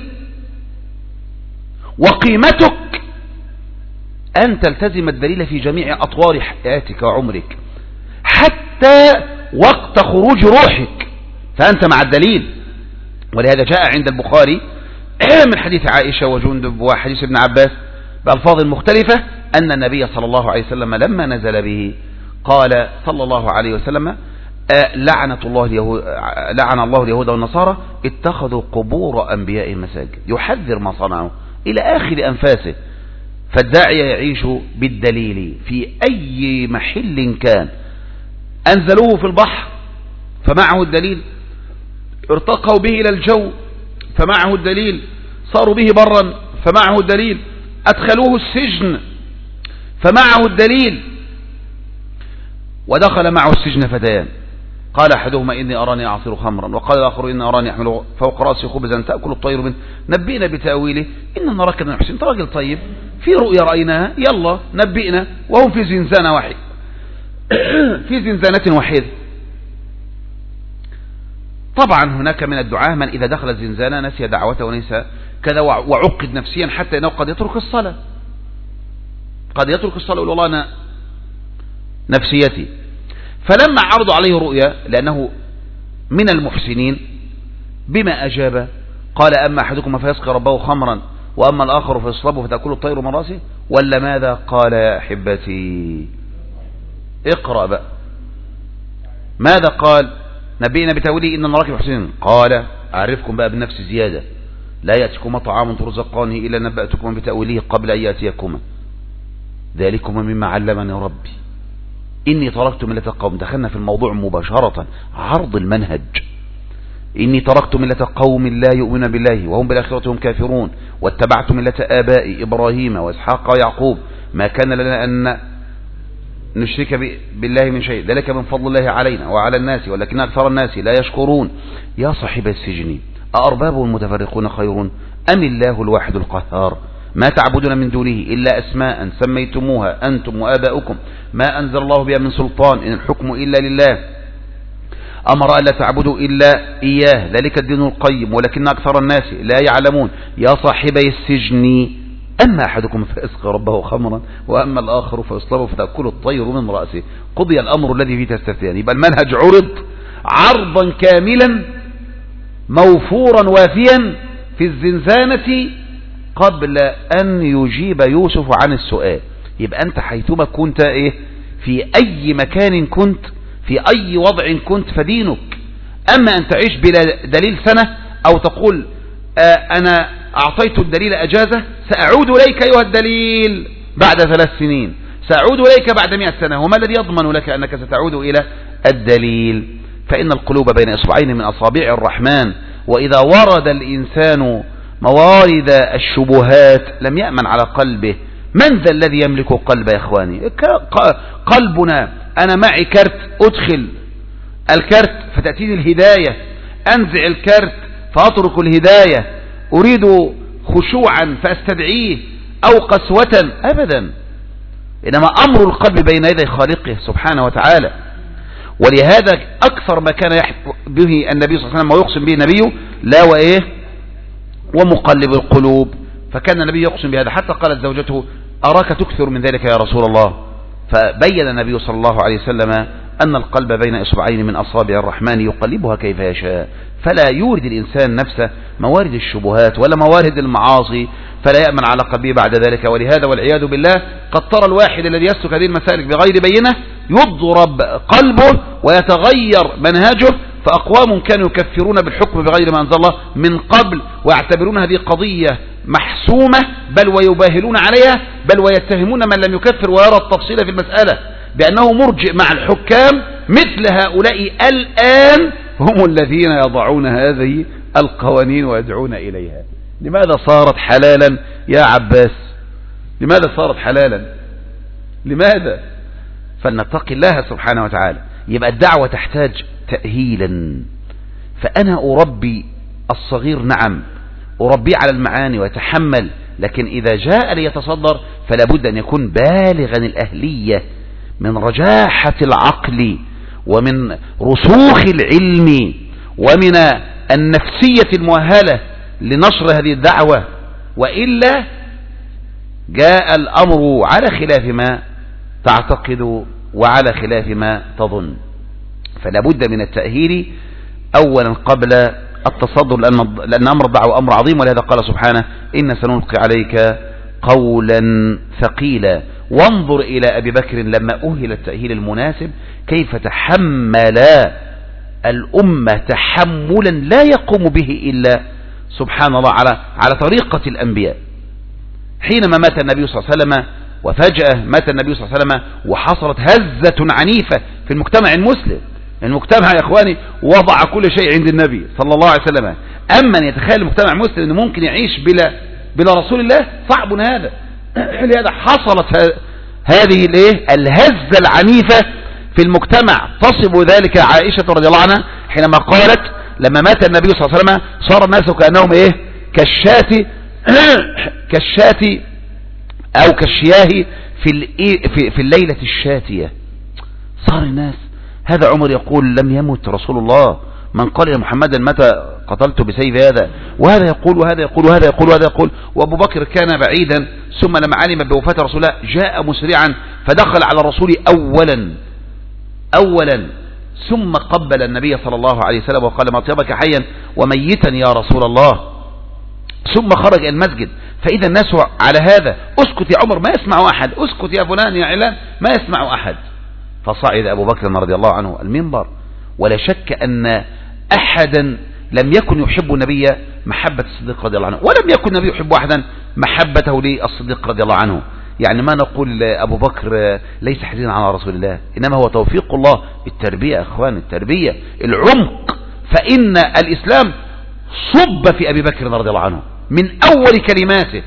وقيمتك أن تلتزم الدليل في جميع أطوار حياتك وعمرك حتى وقت خروج روحك، فأنت مع الدليل. ولهذا جاء عند البخاري من حديث عائشة وجندب وحديث ابن عباس بألفاظ مختلفة أن النبي صلى الله عليه وسلم لما نزل به قال صلى الله عليه وسلم لعنة الله اليهود لعن الله اليهود والنصارى اتخذوا قبور أنبيائهم مساجد، يحذر ما صنعوا إلى آخر أنفاسه. فالداعية يعيش بالدليل في أي محل كان. أنزلوه في البحر فمعه الدليل، ارتقوا به إلى الجو فمعه الدليل، صاروا به برا فمعه الدليل، أدخلوه السجن فمعه الدليل، ودخل معه السجن فتيان قال أحدهما إني أراني أعصر خمرا وقال الآخر إني أراني أحمل فوق رأسي خبزا تأكل الطير منه نبئنا بتأويله إن نراك من المحسنين. أنت راجل طيب، في رؤيا رأيناها يلا نبئنا. وهم في زنزانة واحد في زنزانة واحدة. طبعا هناك من الدعاة من إذا دخل الزنزانة نسي دعوته ونسى كذا وعقد نفسيا حتى إنه قد يترك الصلاة، قد يترك الصلاة يقول والله أنا نفسيتي. فلما عرضوا عليه رؤيا لأنه من المحسنين بما أجاب قال أما أحدكم فيسقي ربه خمرا وأما الآخر فيصلبه فتأكل الطير من رأسه ولا ماذا؟ قال يا أحبتي اقرأ بقى ماذا قال؟ نبينا بتأويله إن نراك محسنين. قال أعرفكم بقى بالنفس زيادة لا يأتيكم طعام ترزقانه إلا نبأتكم بتأويله قبل أن يأتيكما ذلكم مما علمني ربي إني تركت ملة قوم. دخلنا في الموضوع مباشرة، عرض المنهج. إني تركت ملة قوم لا يؤمن بالله وهم بالآخرة هم كافرون واتبعت ملة آبائي إبراهيم وإسحاق ويعقوب ما كان لنا أن نشرك بالله من شيء ذلك من فضل الله علينا وعلى الناس ولكن أكثر الناس لا يشكرون. يا صاحب السجن أأرباب متفرقون خير أم الله الواحد القهار ما تعبدون من دونه إلا أسماء سميتموها أنتم وآباؤكم ما أنزل الله بها من سلطان إن الحكم إلا لله أمر ألا تعبدوا إلا إياه ذلك الدين القيم ولكن أكثر الناس لا يعلمون. يا صاحبي السجن أما أحدكم فيسقي ربه خمرا وأما الآخر فيصلبه فتأكل الطير من رأسه قضي الأمر الذي فيه تستفتيان. يبقى المنهج عرض عرضا كاملا موفورا وافيا في الزنزانة قبل أن يجيب يوسف عن السؤال. يبقى أنت حيثما كنت إيه في أي مكان كنت في أي وضع كنت فدينك. أما أن تعيش بلا دليل سنة أو تقول آه أنا أعطيت الدليل أجازة سأعود إليك أيها الدليل بعد ثلاث سنين سأعود إليك بعد مئة سنة، وما الذي يضمن لك أنك ستعود إلى الدليل؟ فإن القلوب بين إصبعين من أصابع الرحمن وإذا ورد الإنسان موارد الشبهات لم يأمن على قلبه. من ذا الذي يملك قلب يا إخواني؟ قلبنا. أنا معي كرت أدخل الكرت فتأتيني الهداية، أنزع الكرت فأترك الهداية، أريد خشوعا فأستدعيه أو قسوة أبدا، إنما أمر القلب بين يدي خالقه سبحانه وتعالى. ولهذا أكثر ما كان يحب به النبي صلى الله عليه وسلم ويقسم به النبي لا وإيه ومقلب القلوب. فكان النبي يقسم بهذا، حتى قالت زوجته أراك تكثر من ذلك يا رسول الله. فبين النبي صلى الله عليه وسلم أن القلب بين إصبعين من أصابع الرحمن يقلبها كيف يشاء، فلا يورد الإنسان نفسه موارد الشبهات ولا موارد المعاصي، فلا يأمن على قلبه بعد ذلك. ولهذا والعياذ بالله قد ترى الواحد الذي يسلك هذه المسالك بغير بينة يضرب قلبه ويتغير منهجه. فأقوام كانوا يكفرون بالحكم بغير ما أنزل الله من قبل ويعتبرون هذه قضية محسومة، بل ويباهلون عليها، بل ويتهمون من لم يكفر ويرى التفصيل في المسألة بأنه مرجئ مع الحكام. مثل هؤلاء الآن هم الذين يضعون هذه القوانين ويدعون إليها. لماذا صارت حلالا يا عباس؟ لماذا صارت حلالا؟ لماذا؟ فلنتقي الله سبحانه وتعالى. يبقى الدعوة تحتاج تأهيلا. فأنا أربي الصغير، نعم أربيه على المعاني ويتحمل، لكن إذا جاء ليتصدر فلا بد أن يكون بالغا الأهلية من رجاحة العقل ومن رسوخ العلم ومن النفسية المؤهلة لنشر هذه الدعوة، وإلا جاء الأمر على خلاف ما تعتقد وعلى خلاف ما تظن. فلا بد من التأهيل أولا قبل التصدر، لأن, لأن أمر الدعوة أمر عظيم. ولهذا قال سبحانه إن سنلقي عليك قولا ثقيلا. وانظر إلى أبي بكر لما أهل التأهيل المناسب كيف تحمل الأمة تحملا لا يقوم به إلا سبحان الله على على طريقة الأنبياء. حينما مات النبي صلى الله عليه وسلم وفجأة مات النبي صلى الله عليه وسلم وحصلت هزة عنيفة في المجتمع المسلم. المجتمع يا إخواني وضع كل شيء عند النبي صلى الله عليه وسلم. أما أن يتخيل المجتمع المسلم أنه ممكن يعيش بلا بلا رسول الله، صعب هذا. لهذا حصلت هذه الايه الهزة العنيفة في المجتمع. تصب ذلك عائشة رضي الله عنها حينما قالت لما مات النبي صلى الله عليه وسلم صار الناس كأنهم ايه كالشاة كالشاة او كالشياه في في, في الليلة الشاتية. صار الناس، هذا عمر يقول لم يمت رسول الله، من قال يا محمدا متى قتلت بسيف هذا، وهذا يقول وهذا يقول وهذا يقول وهذا يقول. وابو بكر كان بعيدا، ثم لما علم بوفاة رسول الله جاء مسرعا فدخل على الرسول اولا اولا ثم قبل النبي صلى الله عليه وسلم وقال ما طيبك حيا وميتا يا رسول الله، ثم خرج الى المسجد. فاذا الناس على هذا، اسكت يا عمر ما يسمع احد، اسكت يا فلان يا علان ما يسمع احد. فصعد ابو بكر رضي الله عنه المنبر، ولا شك ان احدا لم يكن يحب النبي محبة الصديق رضي الله عنه، ولم يكن النبي يحب احدا محبته للصديق رضي الله عنه. يعني ما نقول ابو بكر ليس حزينا على رسول الله، انما هو توفيق الله. التربية يا اخوان، التربية العمق. فان الاسلام صب في ابي بكر رضي الله عنه من اول كلماته،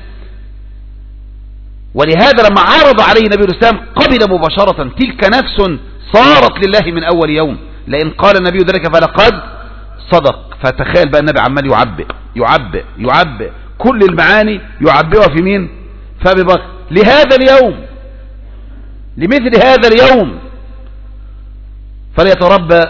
ولهذا لما عرض عليه النبي الاسلام قبل مباشرة. تلك نفس صارت لله من اول يوم، لئن قال النبي ذلك فلقد صدق. فتخيل بقى النبي عمال يعبئ يعبئ يعبئ كل المعاني يعبئها في مين؟ في ابي بكر. لهذا اليوم، لمثل هذا اليوم فليتربى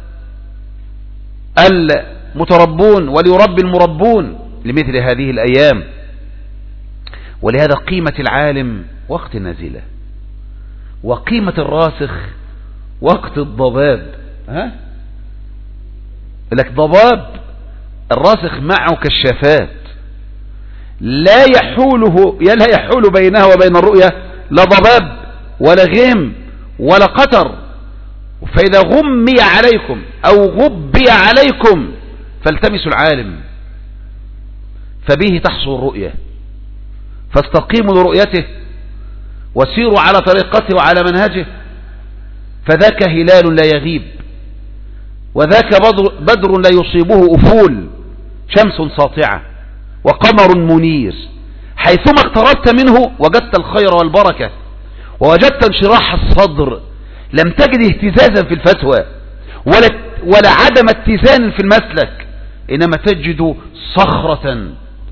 المتربون وليربي المربون لمثل هذه الأيام. ولهذا قيمة العالم وقت النزيلة، وقيمة الراسخ وقت الضباب. ها لك ضباب الراسخ معه كالشفات، لا يحوله لا يحول بينه وبين الرؤية لا ضباب ولا غيم ولا قطر. فإذا غمي عليكم أو غبي عليكم فالتمسوا العالم، فبه تحصل الرؤية، فاستقيموا لرؤيته وسيروا على طريقته وعلى منهجه. فذاك هلال لا يغيب، وذاك بدر, بدر لا يصيبه أفول، شمس ساطعة وقمر منير. حيثما اقتربت منه وجدت الخير والبركة، ووجدت انشراح الصدر. لم تجد اهتزازا في الفتوى ولا, ولا عدم اتزان في المسلك، إنما تجد صخرة،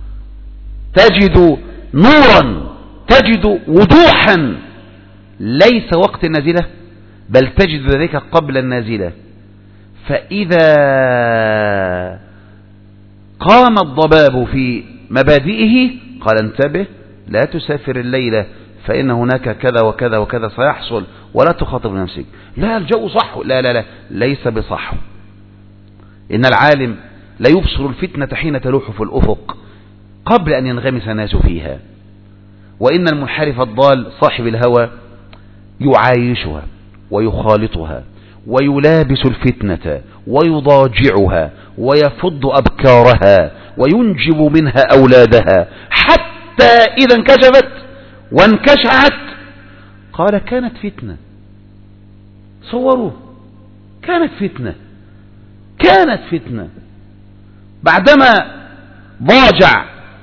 تجد نورا، تجد وضوحا. ليس وقت النازلة، بل تجد ذلك قبل النازلة. فإذا قام الضباب في مبادئه قال انتبه لا تسافر الليلة فإن هناك كذا وكذا وكذا سيحصل ولا تخاطب نفسك. لا الجو صح، لا لا لا ليس بصح. إن العالم لا يبصر الفتنة حين تلوح في الأفق قبل أن ينغمس الناس فيها، وإن المنحرف الضال صاحب الهوى يعايشها ويخالطها ويلابس الفتنة ويضاجعها ويفض أبكارها وينجب منها أولادها حتى إذا انكشفت وانكشعت قال كانت فتنة. صوروا كانت فتنة، كانت فتنة. بعدما ضاجع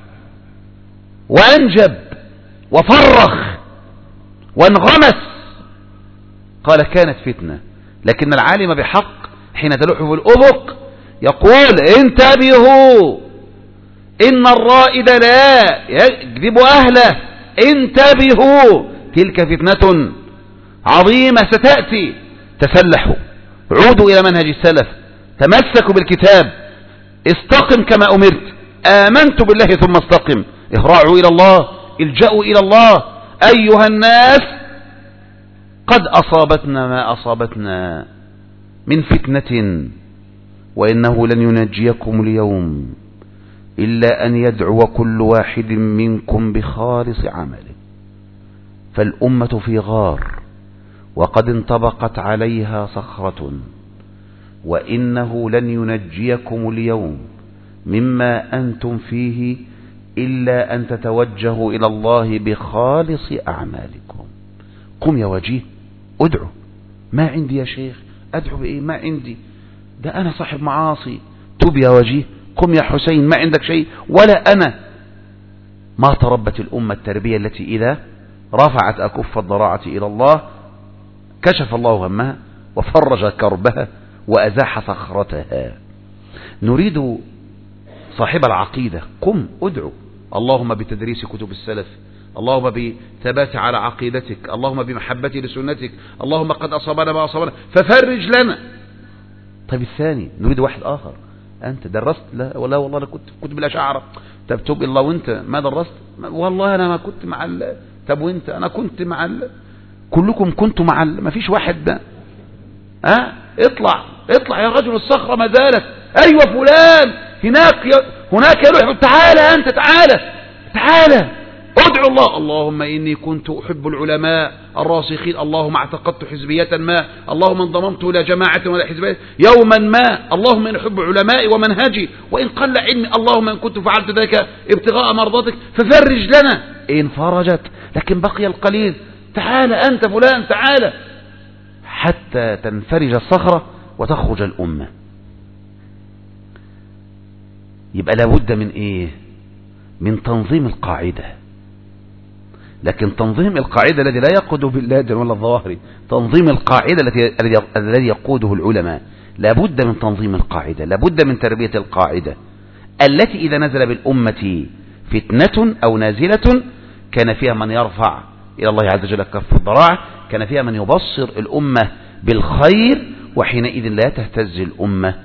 وأنجب وفرخ وانغمس قال كانت فتنة. لكن العالم بحق حين تلوح في الأفق يقول انتبهوا إن الرائد لا يكذب أهله، انتبهوا تلك فتنة عظيمة ستأتي. تسلحوا، عودوا إلى منهج السلف، تمسكوا بالكتاب، استقم كما أمرت، آمنت بالله ثم استقم، اهرعوا إلى الله، الجأوا إلى الله. أيها الناس قد أصابتنا ما أصابتنا من فتنة وإنه لن ينجيكم اليوم إلا أن يدعو كل واحد منكم بخالص عمله. فالأمة في غار وقد انطبقت عليها صخرة، وإنه لن ينجيكم اليوم مما أنتم فيه إلا أن تتوجهوا إلى الله بخالص أعمالكم. قم يا وجيه ادعو. ما عندي يا شيخ أدعو بإيه؟ ما عندي، ده أنا صاحب معاصي. تب يا وجيه. قم يا حسين ما عندك شيء ولا أنا. ما تربت الأمة التربية التي إذا رفعت أكف الضراعة إلى الله كشف الله همها وفرج كربها وأزاح صخرتها. نريد صاحب العقيدة قم ادعو اللهم بتدريس كتب السلف، اللهم بثبات على عقيدتك، اللهم بمحبتي لسنتك، اللهم قد أصابنا ما أصابنا ففرج لنا. طيب الثاني نريد واحد آخر. أنت درست؟ لا ولا والله أنا كنت في كتب الأشاعرة. طب تب الله وأنت ما درست؟ والله أنا ما كنت مع ال... طب وأنت؟ أنا كنت مع ال... كلكم كنتوا مع ال... ما فيش واحد ده. ها اطلع اطلع يا رجل الصخرة ما زالت. أيوة فلان هناك ي... هناك يروح. تعالى أنت تعالى تعالى ادعو الله. اللهم إني كنت أحب العلماء الراسخين، اللهم اعتقدت حزبية ما، اللهم انضممت إلى جماعة ولا حزبية يوما ما، اللهم إن أحب علمائي ومنهجي وإن قل علمي، اللهم إن كنت فعلت ذلك ابتغاء مرضاتك ففرج لنا. إن فرجت لكن بقي القليل. تعالى أنت فلان تعالى حتى تنفرج الصخرة وتخرج الأمة. يبقى لابد من إيه؟ من تنظيم القاعدة. لكن تنظيم القاعدة الذي لا يقوده باللادن ولا الظواهري، تنظيم القاعدة الذي يقوده العلماء. لابد من تنظيم القاعدة، لابد من تربية القاعدة التي إذا نزل بالأمة فتنة أو نازلة كان فيها من يرفع إلى الله عز وجل كف الضراعة، كان فيها من يبصر الأمة بالخير، وحينئذ لا تهتز الأمة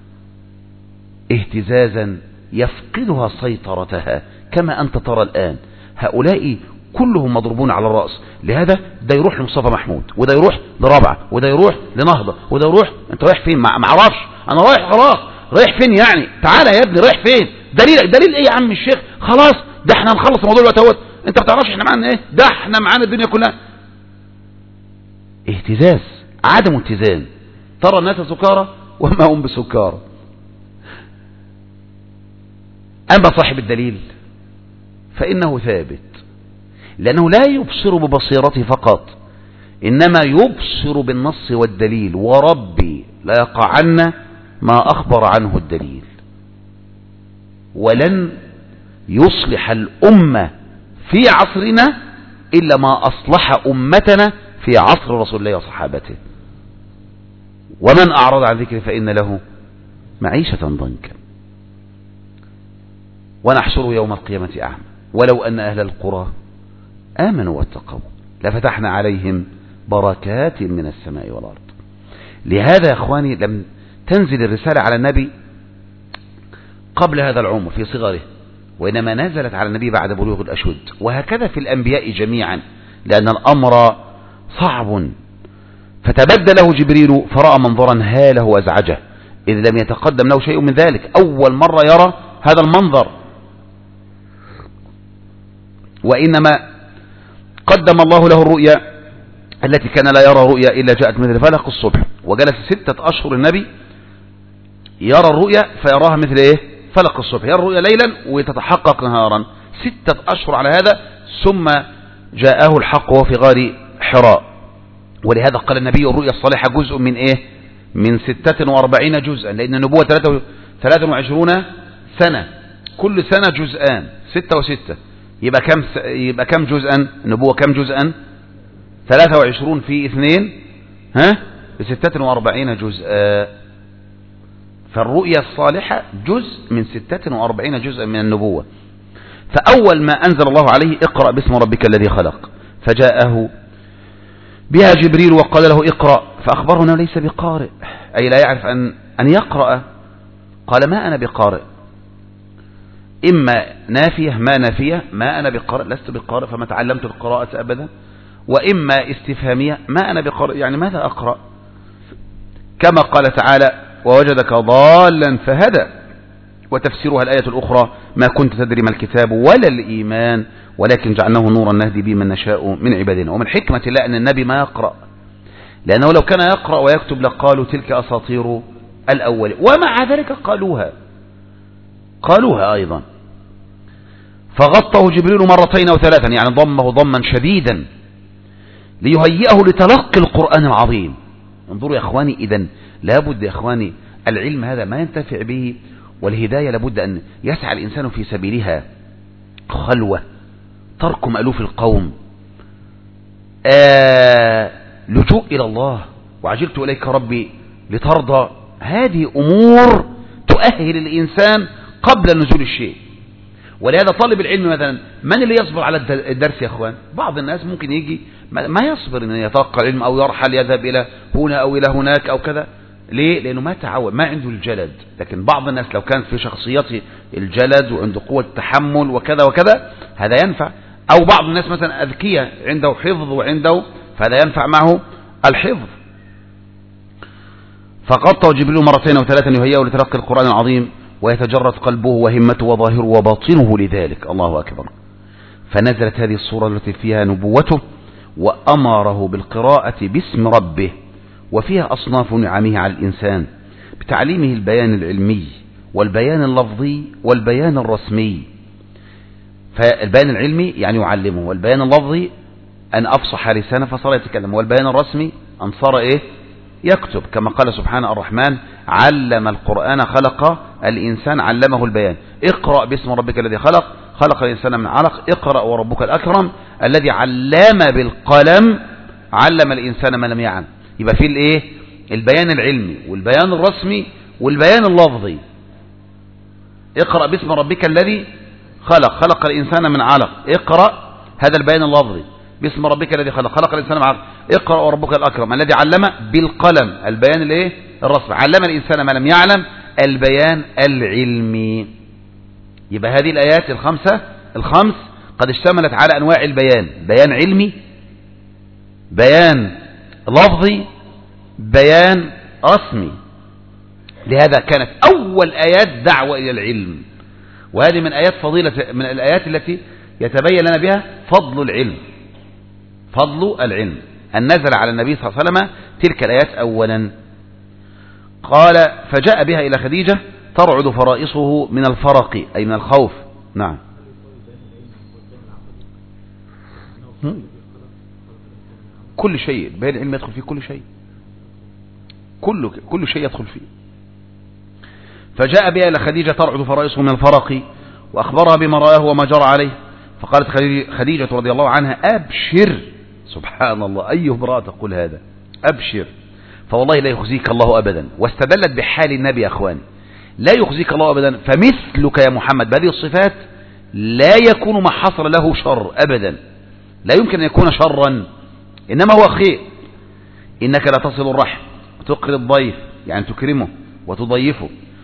اهتزازا يفقدها سيطرتها كما أنت ترى الآن. هؤلاء كلهم مضروبون على الرأس. لهذا ده يروح لمصطفى محمود، وده يروح لرابعة، وده يروح لنهضة، وده يروح. انت رايح فين؟ ما اعرفش انا رايح خلاص. رايح فين يعني؟ تعالى يا ابني رايح فين؟ دليل دليل ايه يا عم الشيخ؟ خلاص ده احنا هنخلص الموضوع الوقت اهوت. انت ما تعرفش احنا معانا ايه؟ ده احنا معانا الدنيا كلها. اهتزاز، عدم اتزان. ترى الناس سكارى وما هم بسكارى. أما صاحب الدليل فإنه ثابت، لأنه لا يبصر ببصيرته فقط، إنما يبصر بالنص والدليل. وربي لا يقعن ما أخبر عنه الدليل. ولن يصلح الأمة في عصرنا إلا ما أصلح أمتنا في عصر رسول الله وصحابته. ومن أعرض عن ذكر فإن له معيشة ضنكا ونحشره يوم القيامة أعمى ولو أن أهل القرى آمنوا واتقوا لفتحنا عليهم بركات من السماء والأرض. لهذا يا أخواني لم تنزل الرسالة على النبي قبل هذا العمر في صغره، وإنما نزلت على النبي بعد بلوغ الأشد. وهكذا في الأنبياء جميعا، لأن الأمر صعب. فتبدل له جبريل فرأى منظرا هاله وازعجه، إذ لم يتقدم له شيء من ذلك، أول مرة يرى هذا المنظر. وإنما قدم الله له الرؤيا التي كان لا يرى رؤيا إلا جاءت مثل فلق الصبح، وجلس ستة أشهر النبي يرى الرؤيا فيراها مثل إيه؟ فلق الصبح، يرى الرؤيا ليلا وتتحقق نهارا، ستة أشهر على هذا. ثم جاءه الحق وهو في غار حراء. ولهذا قال النبي الرؤيا الصالحة جزء من إيه؟ من ستة وأربعين جزءا، لأن النبوة ثلاثة وعشرون سنة، كل سنة جزءان، ستة وستة، يبقى كم يبقى كم جزءا؟ النبوة كم جزءا؟ ثلاثة وعشرون في اثنين، ها؟ بستة وأربعين جزءا. فالرؤيا الصالحة جزء من ستة وأربعين جزءا من النبوة. فأول ما أنزل الله عليه اقرأ باسم ربك الذي خلق، فجاءه بها جبريل وقال له اقرأ، فأخبره أنه ليس بقارئ، أي لا يعرف أن, أن يقرأ. قال ما أنا بقارئ، إما نافية ما نافية، ما أنا بقارئ، لست بقارئ فما تعلمت القراءة أبدا، وإما استفهامية ما أنا بقارئ، يعني ماذا أقرأ؟ كما قال تعالى ووجدك ضالا فهدى، وتفسيرها الآية الأخرى ما كنت تدري ما الكتاب ولا الإيمان ولكن جعلناه نورا نهدي به من نشاء من عبادنا. ومن حكمة الله أن النبي ما يقرأ، لأنه لو كان يقرأ ويكتب لقالوا تلك أساطير الأول، ومع ذلك قالوها قالوها أيضا. فغطه جبريل مرتين أو ثلاثا، يعني ضمه ضما شديدا ليهيئه لتلقي القرآن العظيم. انظروا يا أخواني، إذن لابد يا أخواني العلم هذا ما ينتفع به، والهداية لابد أن يسعى الإنسان في سبيلها، خلوة، ترك مألوف القوم، آه لجوء إلى الله، وعجلت إليك ربي لترضى. هذه أمور تؤهل الإنسان قبل نزول الشيء. ولهذا طالب العلم مثلا، من اللي يصبر على الدرس يا أخوان؟ بعض الناس ممكن يجي ما يصبر أن يتلقى العلم أو يرحل يذهب إلى هنا أو إلى هناك أو كذا. ليه؟ لأنه ما تعود، ما عنده الجلد. لكن بعض الناس لو كان في شخصيته الجلد وعنده قوة تحمل وكذا وكذا، هذا ينفع. أو بعض الناس مثلا أذكية عنده حفظ وعنده، فهذا ينفع معه الحفظ. فغطه جبريل مرتين وثلاثا يهيئه لتلقي القرآن العظيم، ويتجرد قلبه وهمته وظاهره وباطنه لذلك. الله أكبر. فنزلت هذه الصورة التي فيها نبوته، وأمره بالقراءة باسم ربه، وفيها أصناف نعمه على الإنسان بتعليمه البيان العلمي والبيان اللفظي والبيان الرسمي. فالبيان العلمي يعني يعلمه، والبيان اللفظي أن أفصح لسانه فصار يتكلم، والبيان الرسمي أن صار إيه؟ يكتب، كما قال سبحانه الرحمن علم القرآن خلق الإنسان علمه البيان. اقرأ باسم ربك الذي خلق، خلق الإنسان من علق، اقرأ وربك الأكرم الذي علم بالقلم علم الإنسان ما لم يعلم. يبقى فيه الايه؟ البيان العلمي والبيان الرسمي والبيان اللفظي. اقرأ باسم ربك الذي خلق، خلق الإنسان من علق، اقرأ، هذا البيان اللفظي. باسم ربك الذي خلق، خلق الإنسان من علق، اقرأ وربك الأكرم الذي علم بالقلم، البيان الايه؟ الرسمي. علم الإنسان ما لم يعلم، البيان العلمي. يبقى هذه الآيات الخمسة الخمس قد اشتملت على أنواع البيان: بيان علمي، بيان لفظي، بيان رسمي. لهذا كانت أول آيات دعوة إلى العلم، وهذه من آيات فضيلة، من الآيات التي يتبين لنا بها فضل العلم، فضل العلم أن نزل على النبي صلى الله عليه وسلم تلك الآيات أولا. قال فجاء بها إلى خديجة ترعد فرائصه من الفرق، أي من الخوف. نعم. كل شيء، بيان العلم يدخل فيه كل شيء، كل كل شيء يدخل فيه. فجاء بها إلى خديجة ترعد فرائصه من الفرق، وأخبرها بما رآه وما جرى عليه. فقالت خديجة رضي الله عنها أبشر. سبحان الله، أي امرأة تقول هذا؟ أبشر، فوالله لا يخزيك الله أبدا. واستدلت بحال النبي يا أخواني، لا يخزيك الله أبدا، فمثلك يا محمد بهذه الصفات لا يكون ما حصل له شر أبدا، لا يمكن أن يكون شرا، إنما هو خير. إنك لا تصل الرحم وتقري الضيف، يعني تكرمه وتضيفه،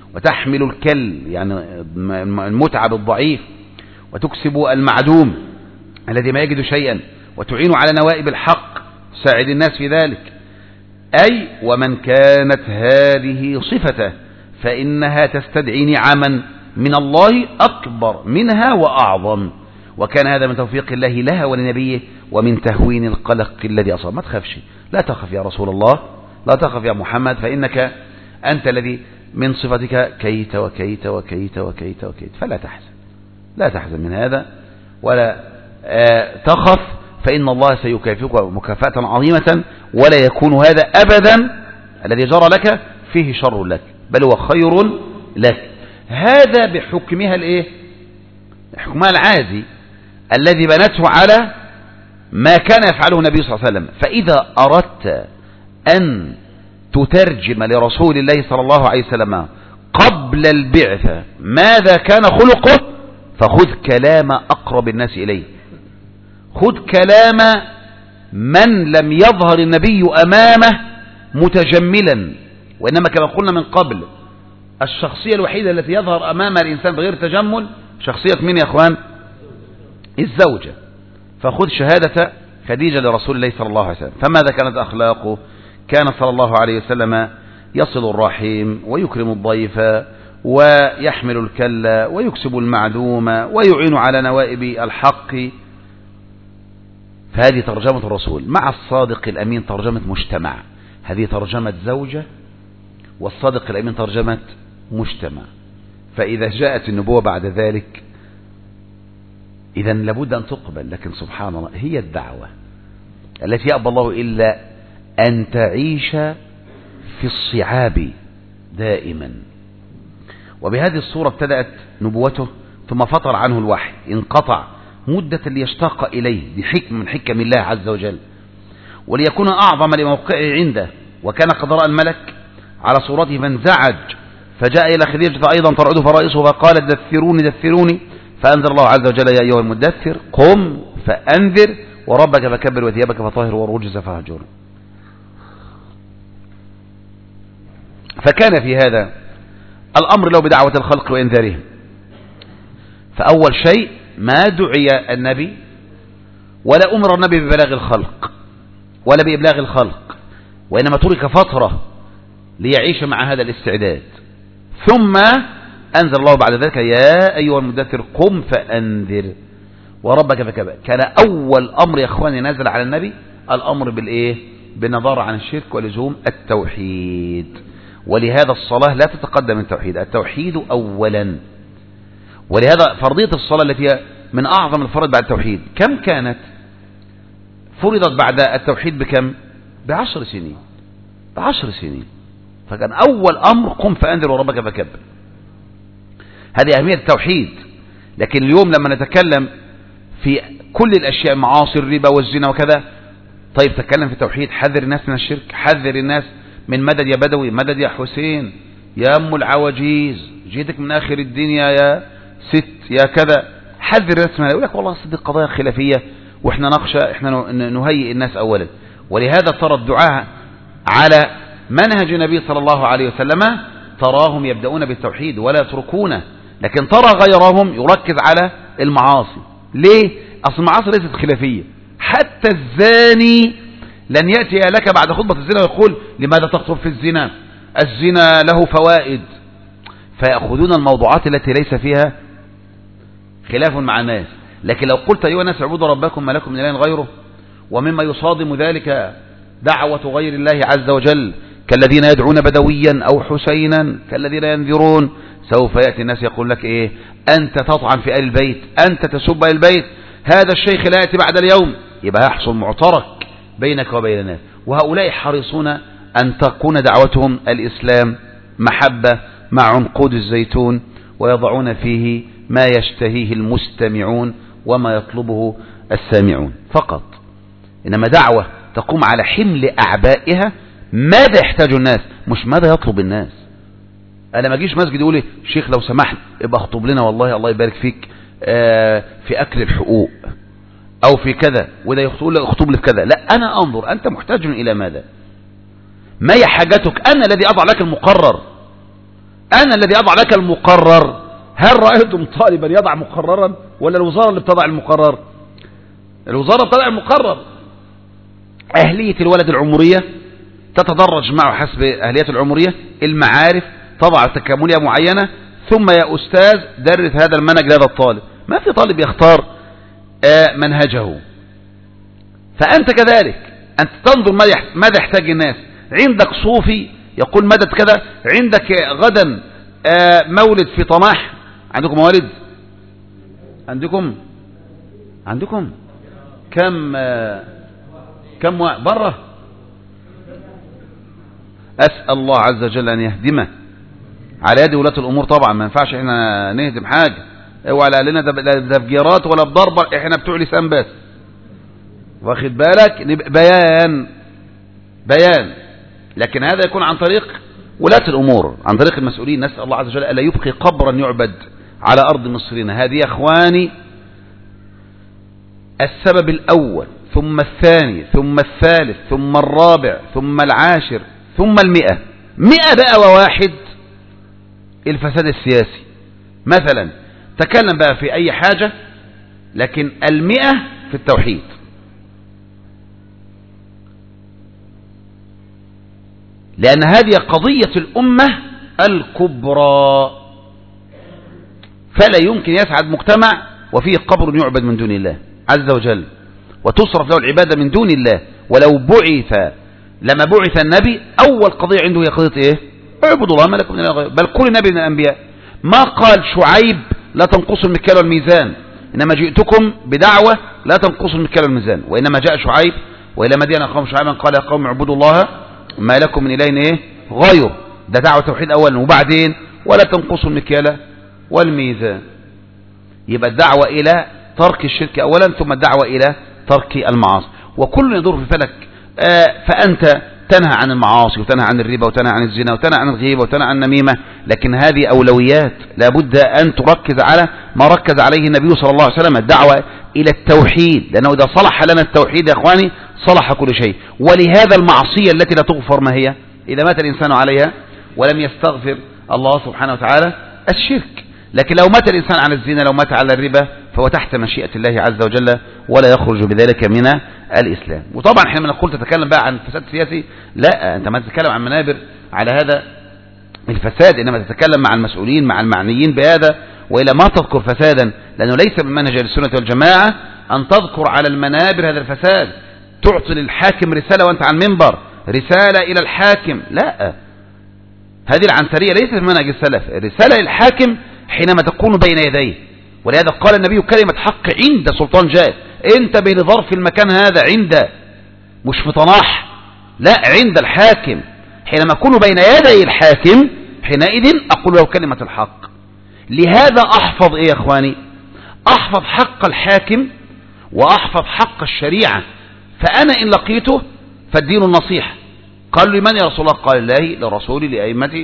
وتحمل الكل يعني المتعب بالضعيف، وتكسب المعدوم الذي ما يجد شيئا، وتعين على نوائب الحق، تساعد الناس في ذلك. أي ومن كانت هذه صفته فإنها تستدعي نعما من الله أكبر منها وأعظم، وكان هذا من توفيق الله لها ولنبيه ومن تهوين القلق الذي أصاب. ما تخافش، لا تخف يا رسول الله، لا تخف يا محمد، فإنك أنت الذي من صفتك كيت وكيت وكيت وكيت وكيت، فلا تحزن، لا تحزن من هذا ولا آه تخف، فإن الله سيكافئك مكافأة عظيمة، ولا يكون هذا أبدا الذي جرى لك فيه شر لك، بل هو خير لك. هذا بحكمها الايه؟ حكمها العادي الذي بنته على ما كان يفعله النبي صلى الله عليه وسلم. فإذا أردت أن تترجم لرسول الله صلى الله عليه وسلم قبل البعثة ماذا كان خلقه، فخذ كلام أقرب الناس إليه، خذ كلام من لم يظهر النبي أمامه متجملا، وإنما كما قلنا من قبل الشخصية الوحيدة التي يظهر أمام الإنسان بغير تجمل شخصية من يا أخوان؟ الزوجة. فخذ شهادة خديجة لرسول الله صلى الله عليه وسلم. فماذا كانت أخلاقه؟ كان صلى الله عليه وسلم يصل الرحم ويكرم الضيف ويحمل الكل ويكسب المعدوم ويعين على نوائب الحق. فهذه ترجمة الرسول. مع الصادق الأمين ترجمة مجتمع، هذه ترجمة زوجة، والصادق الأمين ترجمة مجتمع. فإذا جاءت النبوة بعد ذلك إذا لابد أن تقبل، لكن سبحان الله هي الدعوة التي يأبى الله إلا أن تعيش في الصعاب دائما. وبهذه الصورة ابتدأت نبوته، ثم فطر عنه الوحي، انقطع مدة ليشتاق إليه بحكم من حكم الله عز وجل، وليكون أعظم لموقعه عنده. وكان قد رأى الملك على صورته فانزعج، فجاء إلى خديجة أيضا ترعد فرائصه فقالت دثروني دثروني، فأنزل الله عز وجل يا أيها المدثر قم فأنذر وربك فكبر وثيابك فطهر والرجز فاهجر. فكان في هذا الأمر له بدعوة الخلق وإنذارهم. فأول شيء ما دعي النبي ولا أمر النبي ببلاغ الخلق ولا بإبلاغ الخلق، وإنما ترك فترة ليعيش مع هذا الاستعداد. ثم أنزل الله بعد ذلك يا أيها المدثر قم فأنذر وربك فكبر. كان أول أمر يا أخواني نازل على النبي الأمر بالإيه؟ بالنظارة عن الشرك ولزوم التوحيد. ولهذا الصلاة لا تتقدم من التوحيد، التوحيد أولا. ولهذا فرضية الصلاة التي هي من أعظم الفرض بعد التوحيد كم كانت؟ فرضت بعد التوحيد بكم؟ بعشر سنين، بعشر سنين. فكان أول أمر قم فأنذر وربك فكبر. هذه أهمية التوحيد. لكن اليوم لما نتكلم في كل الأشياء معاصي الربا والزنا وكذا، طيب تكلم في التوحيد، حذر الناس من الشرك، حذر الناس من مدد يا بدوي، مدد يا حسين، يا أم العواجيز، جيتك من آخر الدنيا يا ست يا كذا، حذر الناس من هذا. يقول لك والله صدق قضايا خلافية وإحنا نخشى، إحنا نهيئ الناس أولا. ولهذا ترى الدعاء على منهج النبي صلى الله عليه وسلم تراهم يبدأون بالتوحيد ولا يتركونه، لكن ترى غيرهم يركز على المعاصي. ليه؟ أصل المعاصي ليست خلافية. حتى الزاني لن يأتي لك بعد خطبة الزنا ويقول لماذا تخطب في الزنا؟ الزنا له فوائد. فيأخذون الموضوعات التي ليس فيها خلاف مع الناس. لكن لو قلت أيها الناس اعبدوا ربكم ما لكم من إله غيره، ومما يصادم ذلك دعوة غير الله عز وجل كالذين يدعون بدويا أو حسينا كالذين ينذرون، سوف يأتي الناس يقول لك إيه؟ أنت تطعن في آل البيت، أنت تسب آل البيت، هذا الشيخ لا يأتي بعد اليوم. يبقى يحصل معترك بينك وبين الناس. وهؤلاء حريصون أن تكون دعوتهم الإسلام محبة مع عنقود الزيتون، ويضعون فيه ما يشتهيه المستمعون وما يطلبه السامعون فقط. إنما دعوة تقوم على حمل أعبائها ماذا يحتاج الناس، مش ماذا يطلب الناس. أنا ما أجيش مسجد يقول لي شيخ لو سمحت ابقى اخطب لنا والله الله يبارك فيك آه في أكل الحقوق أو في كذا، وده يقول لك اخطب لي في كذا. لا، أنا أنظر أنت محتاج إلى ماذا، ما هي حاجتك، أنا الذي أضع لك المقرر. أنا الذي أضع لك المقرر. هل رأيتم طالبا يضع مقررا ولا الوزارة اللي بتضع المقرر؟ الوزارة بتضع المقرر. أهلية الولد العمرية تتدرج معه حسب أهلية العمرية، المعارف تضع تكاملية معينة، ثم يا أستاذ درس هذا المنهج لهذا الطالب. ما في طالب يختار منهجه. فأنت كذلك أنت تنظر ماذا يحتاج الناس. عندك صوفي يقول مدد كذا، عندك غدا مولد في طماح. عندكم موالد؟ عندكم عندكم كم كم برة؟ أسأل الله عز وجل أن يهدمه على يد ولاة الأمور. طبعا ما ينفعش احنا نهدم حاجة، ولا لنا تفجيرات ولا بضربة، احنا بتوع لسان بس، واخد بالك؟ بيان بيان، لكن هذا يكون عن طريق ولاة الأمور، عن طريق المسؤولين. نسأل الله عز وجل ألا يبقي قبرا يعبد على أرض مصرنا هذه. يا أخواني السبب الأول ثم الثاني ثم الثالث ثم الرابع ثم العاشر ثم المئة. مئة بقى وواحد الفساد السياسي. مثلا تكلم بقى في أي حاجة، لكن المئة في التوحيد. لأن هذه قضية الأمة الكبرى، فلا يمكن يسعد مجتمع وفيه قبر يعبد من دون الله عز وجل وتصرف له العبادة من دون الله. ولو بعث لما بعث النبي أول قضية عنده هي قضية إيه؟ اعبدوا الله ما لكم من إله غيره. بل كل نبي من الأنبياء ما قال شعيب لا تنقصوا المكيال والميزان، إنما جئتكم بدعوة لا تنقصوا المكيال والميزان. وإنما جاء شعيب وإلى مدين قوم شعيبا قال يا قوم اعبدوا الله ما لكم من إله إيه؟ غيره. ده دعوة توحيد أولا، وبعدين ولا تنقصوا المكيال والميزان. يبقى الدعوة إلى ترك الشرك أولا، ثم الدعوة إلى ترك المعاصي. وكل يدور في فلك. آه فأنت تنهى عن المعاصي وتنهى عن الربا وتنهى عن الزنا وتنهى عن الغيبة وتنهى عن النميمة، لكن هذه أولويات لابد أن تركز على ما ركز عليه النبي صلى الله عليه وسلم، الدعوة إلى التوحيد. لأنه إذا صلح لنا التوحيد يا أخواني صلح كل شيء. ولهذا المعصية التي لا تغفر ما هي؟ إذا مات الإنسان عليها ولم يستغفر الله سبحانه وتعالى الشرك. لكن لو مات الإنسان على الزنا، لو مات على الربا، فهو تحت مشيئة الله عز وجل ولا يخرج بذلك من الإسلام. وطبعا حينما نقول تتكلم بقى عن الفساد السياسي، لا، أنت ما تتكلم عن منابر على هذا الفساد، إنما تتكلم مع المسؤولين مع المعنيين بهذا. وإلى ما تذكر فسادا، لأنه ليس من منهج السنة والجماعة أن تذكر على المنابر هذا الفساد، تعطي للحاكم رسالة وأنت على المنبر، رسالة إلى الحاكم. لا، هذه العنترية ليست من منهج السلف. الرسالة للحاكم حينما تكون بين يديه. ولهذا قال النبي كلمة حق عند سلطان جائر. انتبه لظرف المكان هذا، عند، مش في طناح، لا، عند الحاكم. حينما أكون بين يدي الحاكم حينئذ أقول له كلمة الحق. لهذا أحفظ إيه يا أخواني؟ أحفظ حق الحاكم وأحفظ حق الشريعة. فأنا إن لقيته فالدين النصيحة. قالوا لمن يا رسول الله؟ قال الله لرسوله لأئمة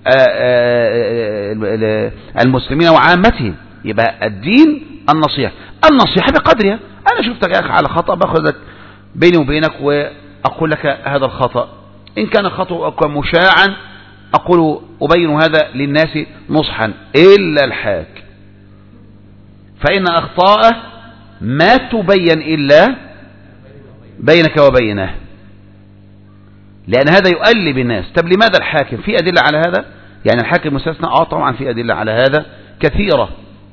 المسلمين وعامتهم. يبقى الدين النصيحة، النصيحة بقدرها. أنا شفتك يا أخي على خطأ، بأخذك بيني وبينك وأقول لك هذا الخطأ. إن كان خطأك مشاعا أقول أبين هذا للناس نصحا، إلا الحاكم فإن أخطاءه ما تبين إلا بينك وبينه، لأن هذا يؤلب الناس. طب لماذا الحاكم؟ في أدلة على هذا؟ يعني الحاكم مستثنى؟ آه طبعا في أدلة على هذا كثيرة.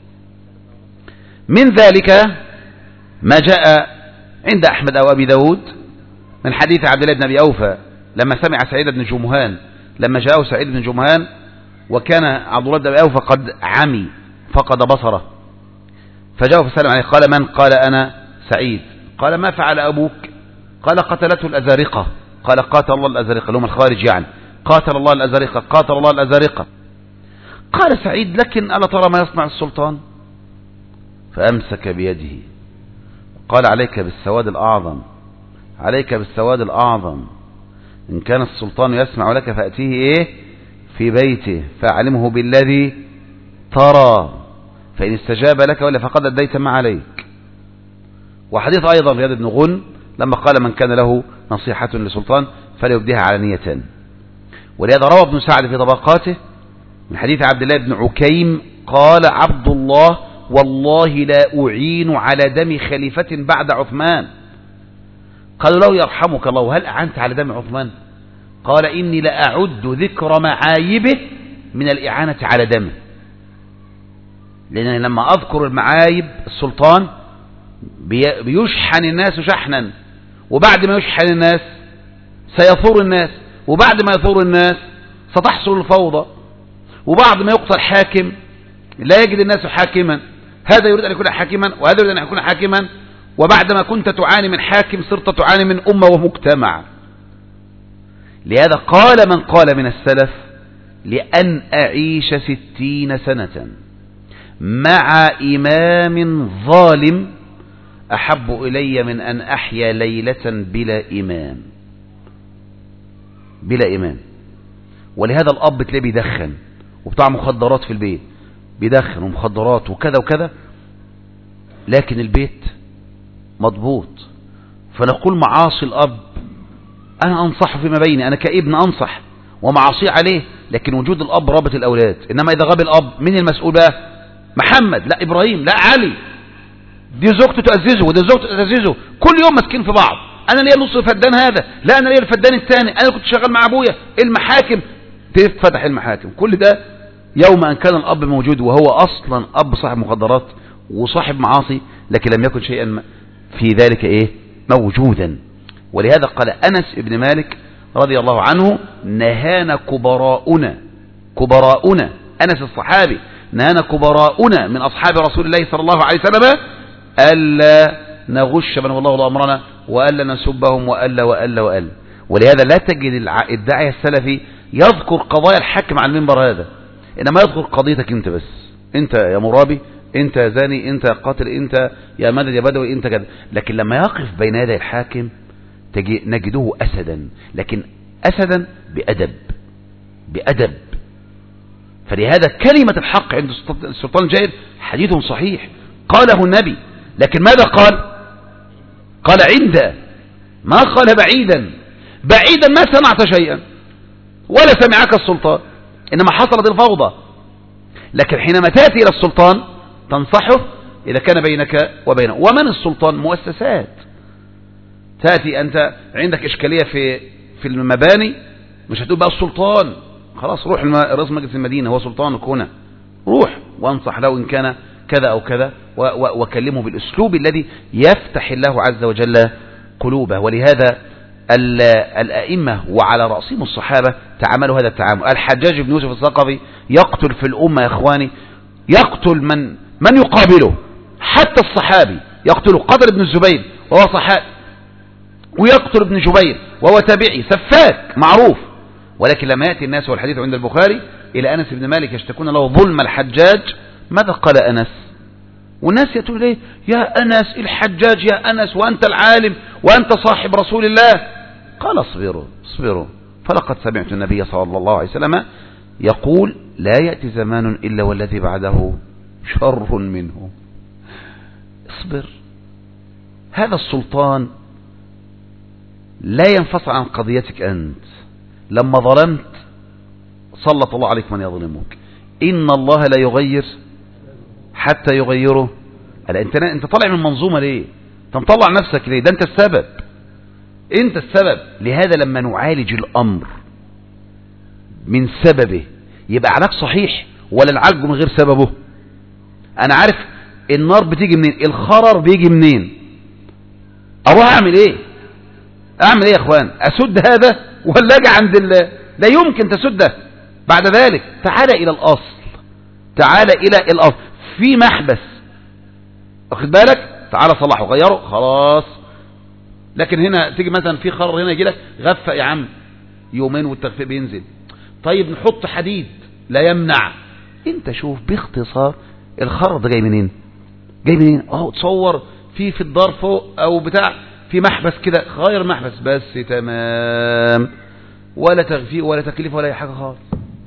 من ذلك ما جاء عند أحمد أو أبي داود من حديث عبد الله بن أبي أوفى لما سمع سعيد بن جمهان، لما جاءه سعيد بن جمهان وكان عبد الله بن أبي أوفى قد عمي فقد بصره، فجاءه فسلم عليه. قال من؟ قال أنا سعيد. قال ما فعل أبوك؟ قال قتلته الأزارقة. قال قاتل الله الأزارقة، لهم الخارج يعني، قاتل الله الأزارقة، قاتل الله الأزارقة. قال سعيد لكن ألا ترى ما يصنع السلطان؟ فأمسك بيده قال عليك بالسواد الأعظم، عليك بالسواد الأعظم. إن كان السلطان يسمع لك فأتيه إيه في بيته فأعلمه بالذي ترى، فإن استجاب لك ولا فقد أديت ما عليك. وحديث أيضا رياض بن غن لما قال من كان له نصيحة لسلطان فليبديها علانية. ولهذا روى ابن سعد في طبقاته من حديث عبد الله بن عكيم قال عبد الله والله لا أعين على دم خليفة بعد عثمان. قالوا له يرحمك الله هل أعنت على دم عثمان؟ قال إني لأعد ذكر معايبه من الإعانة على دمه، لأن لما أذكر المعايب السلطان بيشحن الناس شحنا، وبعد ما يشحن الناس سيثور الناس، وبعد ما يثور الناس ستحصل الفوضى، وبعد ما يقتل حاكم لا يجد الناس حاكما، هذا يريد أن يكون حاكما وهذا يريد أن يكون حاكما، وبعد ما كنت تعاني من حاكم صرت تعاني من أمة ومجتمع. لهذا قال من قال من السلف لأن أعيش ستين سنة مع إمام ظالم أحب إلي من أن أحيا ليلة بلا إمام بلا إمام. ولهذا الأب تلاقيه بيدخن وبتاع مخدرات في البيت، بيدخن ومخدرات وكذا وكذا، لكن البيت مضبوط. فنقول معاصي الأب أنا أنصح فيما بيني، أنا كابن أنصح ومعاصي عليه، لكن وجود الأب رابط الأولاد. إنما إذا غاب الأب مين المسؤول بقى؟ محمد لا إبراهيم لا علي، دي زوجته تؤززه وده زوجته تؤززه، كل يوم ماسكين في بعض، أنا ليا نص الفدان هذا، لا أنا ليا الفدان الثاني، أنا كنت شغال مع أبويا، المحاكم تفتح المحاكم. كل ده يوم أن كان الأب موجود وهو أصلا أب صاحب مخدرات وصاحب معاصي، لكن لم يكن شيئا في ذلك إيه موجودا. ولهذا قال أنس بن مالك رضي الله عنه نهانا كبراؤنا كبراؤنا أنس الصحابي نهانا كبراؤنا من أصحاب رسول الله صلى الله عليه وسلم ألا نغش من والله أمرنا وألا نسبهم وألا وألا وألا. ولهذا لا تجد الداعية السلفي يذكر قضايا الحكم على المنبر هذا، إنما يذكر قضيتك أنت بس، أنت يا مرابي، أنت يا زاني، أنت يا قاتل، أنت يا مدد يا بدوي، أنت كذا. لكن لما يقف بين يدي الحاكم نجده أسدا، لكن أسدا بأدب بأدب. فلهذا كلمة الحق عند السلطان الجائر حديث صحيح قاله النبي، لكن ماذا قال؟ قال عند، ما قال بعيدا. بعيدا ما سمعت شيئا ولا سمعك السلطان، إنما حصلت الفوضى. لكن حينما تأتي إلى السلطان تنصحه إذا كان بينك وبينه. ومن السلطان؟ مؤسسات. تأتي أنت عندك إشكالية في في المباني، مش هتقول بقى السلطان خلاص روح رئيس مجلس المدينة هو سلطانك هنا، روح وانصح له إن كان كذا أو كذا، وكلمه بالأسلوب الذي يفتح الله عز وجل قلوبه. ولهذا الأئمة وعلى رأسهم الصحابة تعاملوا هذا التعامل. الحجاج بن يوسف الثقفي يقتل في الأمة يا إخواني، يقتل من من يقابله، حتى الصحابي يقتله. قتل ابن الزبير وهو صحابي، ويقتل ابن جبير وهو تابعي سفاك معروف. ولكن لما يأتي الناس والحديث عند البخاري إلى أنس بن مالك يشتكون له ظلم الحجاج، ماذا قال أنس؟ والناس يأتون إليه يا أنس الحجاج يا أنس وأنت العالم وأنت صاحب رسول الله. قال اصبروا اصبروا فلقد سمعت النبي صلى الله عليه وسلم يقول لا يأتي زمان إلا والذي بعده شر منه. اصبر. هذا السلطان لا ينفصل عن قضيتك أنت. لما ظلمت سلط الله عليك من يظلمك. إن الله لا يغير حتى يغيره. انت انت طالع من منظومة ليه؟ انت مطلع نفسك ليه؟ ده انت السبب، انت السبب. لهذا لما نعالج الأمر من سببه يبقى علاج صحيح، ولا نعالجه من غير سببه؟ انا عارف النار بتيجي منين، الخرر بيجي منين، اروح اعمل ايه؟ اعمل ايه يا اخوان؟ اسد هذا ولا اجي عند الله؟ لا يمكن تسده. بعد ذلك تعال الى الاصل، تعال الى الاصل. في محبس واخد بالك، تعال صلحه غيره خلاص. لكن هنا تيجي مثلا في خرر هنا يجي لك غفق يا عم يومين والتغفيق بينزل. طيب نحط حديد لا يمنع. انت شوف باختصار الخرر ده جاي منين؟ جاي منين؟ اهو تصور في في الدار فوق او بتاع في محبس كده، غير محبس بس تمام، ولا تغفيق ولا تكليف ولا اي حاجه خالص.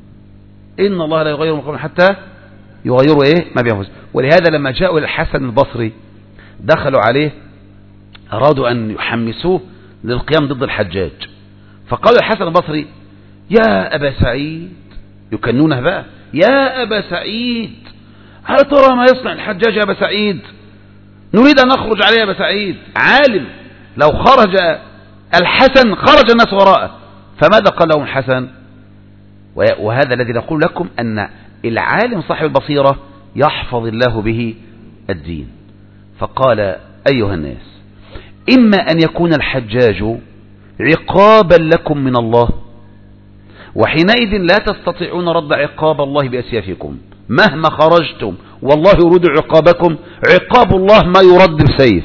ان الله لا يغير ما قوم حتى يغيروا ايه ما بينفسهم. ولهذا لما جاءوا الحسن البصري دخلوا عليه ارادوا ان يحمسوه للقيام ضد الحجاج، فقالوا الحسن البصري يا ابا سعيد يكنونه بقى، يا أبا سعيد هل ترى ما يصنع الحجاج يا أبا سعيد؟ نريد أن نخرج عليه يا أبا سعيد. عالم لو خرج الحسن خرج الناس وراءه، فماذا قال لهم الحسن؟ وهذا الذي نقول لكم أن العالم صاحب البصيرة يحفظ الله به الدين. فقال أيها الناس إما أن يكون الحجاج عقابا لكم من الله، وحينئذ لا تستطيعون رد عقاب الله بأسيافكم، مهما خرجتم والله يريد عقابكم، عقاب الله ما يرد بسيف.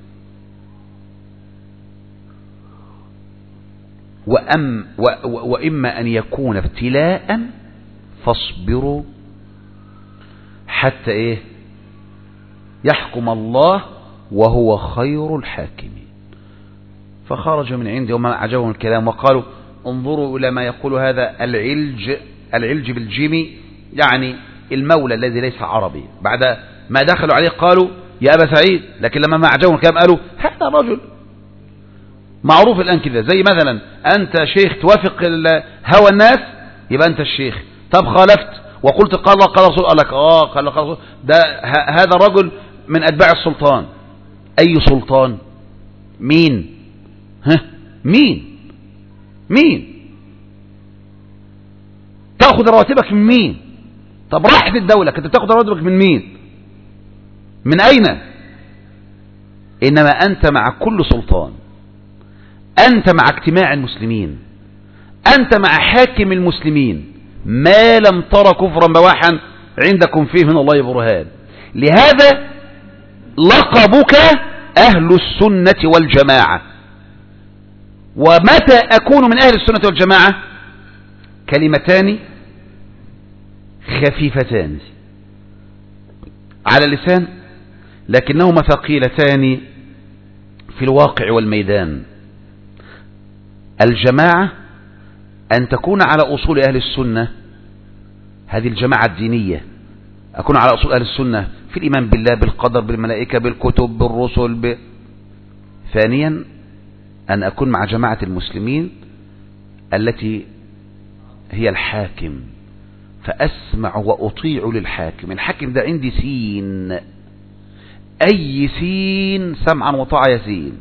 وأم و و وإما أن يكون ابتلاء فاصبروا حتى إيه يحكم الله وهو خير الحاكمين. فخرجوا من عنده وما عجبهم الكلام وقالوا انظروا إلى ما يقول هذا العلج، العلج بالجيم يعني المولى الذي ليس عربي. بعد ما دخلوا عليه قالوا يا أبا سعيد، لكن لما ما عجبهم الكلام قالوا هذا رجل معروف الآن كذا، زي مثلا أنت شيخ توافق هوى الناس يبقى أنت الشيخ، طب خالفت وقلت قال الله قال رسول، قال لك آه قال الله قال رسول، ده هذا رجل من أتباع السلطان. أي سلطان؟ مين؟ ها مين؟ مين؟ تأخذ رواتبك من مين؟ طب راحت الدولة كنت تأخذ رواتبك من مين؟ من أين؟ إنما أنت مع كل سلطان، أنت مع اجتماع المسلمين، أنت مع حاكم المسلمين، ما لم ترى كفرا بواحا عندكم فيه من الله برهان. لهذا لقبك أهل السنة والجماعة. ومتى أكون من أهل السنة والجماعة؟ كلمتان خفيفتان على اللسان لكنهما ثقيلتان في الواقع والميدان. الجماعة أن تكون على أصول أهل السنة، هذه الجماعة الدينية، أكون على أصول أهل السنة في الإيمان بالله بالقدر بالملائكة بالكتب بالرسل ب... ثانيا أن أكون مع جماعة المسلمين التي هي الحاكم، فأسمع وأطيع للحاكم. الحاكم ده عندي سين، أي سين سمعا وطاعة يسين،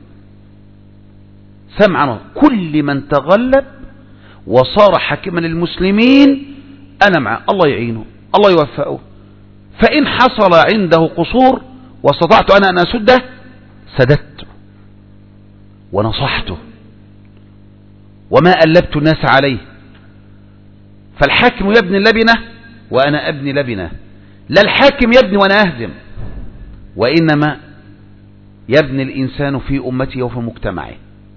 سمعا كل من تغلب وصار حاكما للمسلمين أنا معه، الله يعينه الله يوفقه. فإن حصل عنده قصور واستطعت أنا أن أسده سددته ونصحته وما ألبت الناس عليه. فالحاكم يبني اللبنة وأنا أبني لبنة، لا الحاكم يبني وأنا أهدم، وإنما يبني الإنسان في أمته وفي مجتمعه.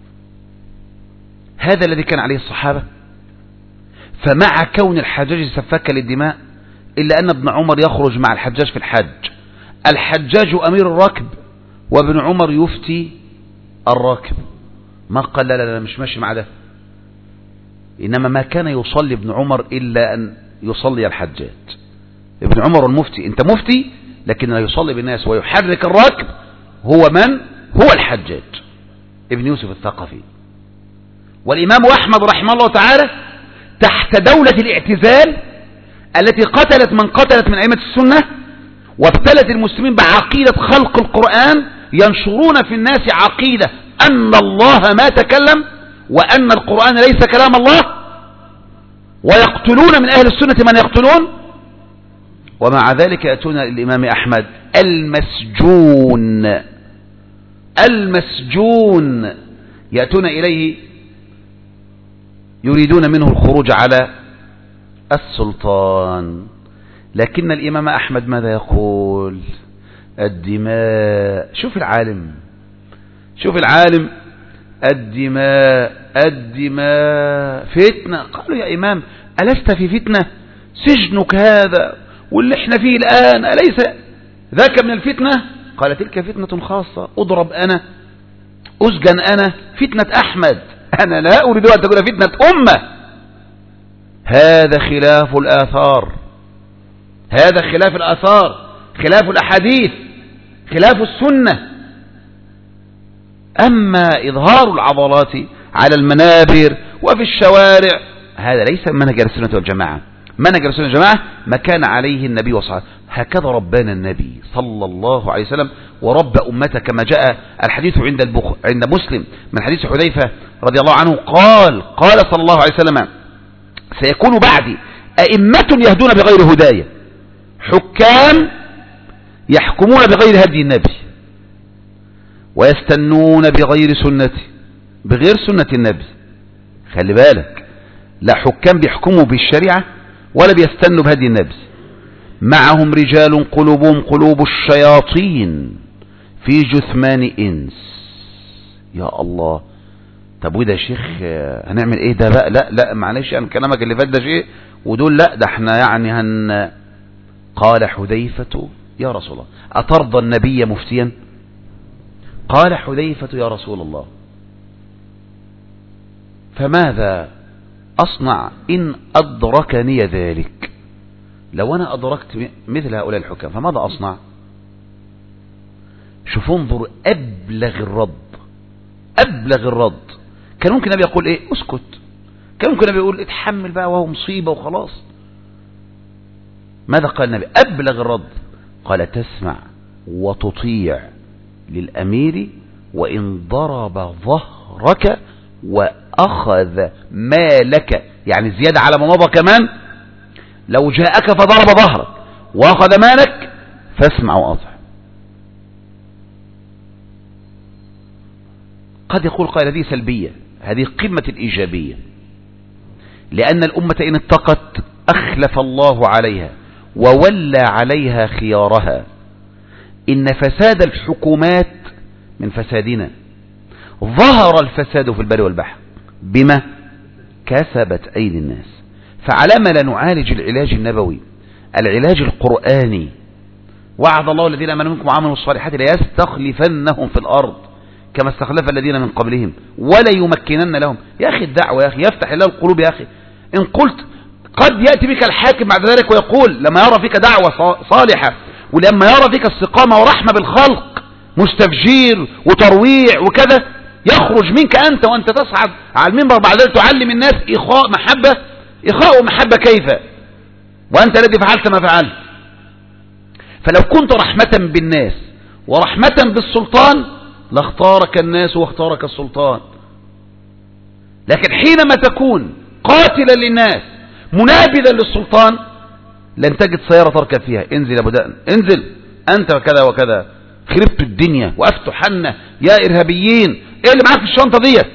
هذا الذي كان عليه الصحابة. فمع كون الحجاج سفاكا للدماء إلا أن ابن عمر يخرج مع الحجاج في الحج، الحجاج أمير الركب وابن عمر يفتي الراكب، ما قال لا لا لا مش ماشي مع ده. إنما ما كان يصلي ابن عمر إلا أن يصلي الحجاج. ابن عمر المفتي، أنت مفتي لكن لا يصلي بالناس ويحرك الراكب، هو من؟ هو الحجاج ابن يوسف الثقفي. والإمام أحمد رحمه الله تعالى تحت دولة الاعتزال التي قتلت من قتلت من أئمة السنة وابتلت المسلمين بعقيدة خلق القرآن، ينشرون في الناس عقيدة أن الله ما تكلم وأن القرآن ليس كلام الله، ويقتلون من أهل السنة من يقتلون، ومع ذلك يأتون الإمام أحمد المسجون المسجون يأتون إليه يريدون منه الخروج على السلطان. لكن الإمام أحمد ماذا يقول؟ الدماء. شوف العالم شوف العالم الدماء الدماء فتنة. قالوا يا إمام ألست في فتنة؟ سجنك هذا واللي احنا فيه الآن أليس ذاك من الفتنة؟ قال تلك فتنة خاصة، أضرب أنا أسجن أنا، فتنة أحمد أنا لا أريد أن تكون فتنة أمة. هذا خلاف الآثار، هذا خلاف الآثار، خلاف الأحاديث، خلاف السنة. أما إظهار العضلات على المنابر وفي الشوارع هذا ليس من منهج السنة والجماعة. منهج رسول الله يا جماعة ما كان عليه النبي وصحبه. هكذا ربنا النبي صلى الله عليه وسلم ورب أمته، كما جاء الحديث عند البخ... عند مسلم من حديث حذيفة رضي الله عنه قال قال صلى الله عليه وسلم: سيكون بعدي أئمة يهدون بغير هدايا، حكام يحكمون بغير هدي النبي، ويستنون بغير سنتي، بغير سنة النبي. خلي بالك، لا حكام بيحكموا بالشريعة ولا بيستنوا بهدي النبي. معهم رجال قلوبهم قلوب الشياطين في جثمان إنس. يا الله، طب وده يا شيخ هنعمل ايه ده بقى؟ لا لا معلش، يعني كلامك اللي فات ده شيء ودول لا، ده احنا يعني هن. قال حذيفة: يا رسول الله أترضى النبي مفتيا؟ قال حذيفة: يا رسول الله فماذا أصنع إن أدركني ذلك؟ لو أنا أدركت مثل هؤلاء الحكام فماذا أصنع؟ شوف انظر أبلغ الرد، أبلغ الرد. كان ممكن النبي يقول إيه؟ اسكت. كان ممكن النبي يقول اتحمل بقى وهو مصيبة وخلاص. ماذا قال النبي؟ أبلغ الرد. قال: تسمع وتطيع للأمير وإن ضرب ظهرك وأخذ مالك، يعني زيادة على ما مضى كمان، لو جاءك فضرب ظهرك وأخذ مالك فاسمع وأطع. قد يقول قائل هذه سلبية، هذه قمة الإيجابية، لأن الأمة إن اتقت أخلف الله عليها وولى عليها خيارها. إن فساد الحكومات من فسادنا، ظهر الفساد في البر والبحر بما كسبت أيدي الناس. فعلما لا نعالج العلاج النبوي، العلاج القرآني؟ وعد الله الذين آمنوا منكم وعملوا الصالحات ليستخلفنهم في الأرض كما استخلف الذين من قبلهم ولا يمكنن لهم. يا أخي الدعوة يا أخي، يفتح الله القلوب يا أخي. إن قلت قد يأتي بك الحاكم بعد ذلك ويقول لما يرى فيك دعوة صالحة ولما يرى فيك استقامة ورحمة بالخلق مستفجير وترويع وكذا، يخرج منك أنت وأنت تصعد على المنبر بعد ذلك تعلم الناس إخاء محبة. إخاء محبة كيف وأنت الذي فعلت ما فعلت؟ فلو كنت رحمة بالناس ورحمة بالسلطان لاختارك الناس واختارك السلطان. لكن حينما تكون قاتلا للناس منابذا للسلطان لن تجد سيارة تركب فيها. انزل يا ابو دقن، انزل انت وكذا وكذا، خربت الدنيا وقفتوا حنا يا ارهابيين، ايه اللي معاك في الشنطة ديت؟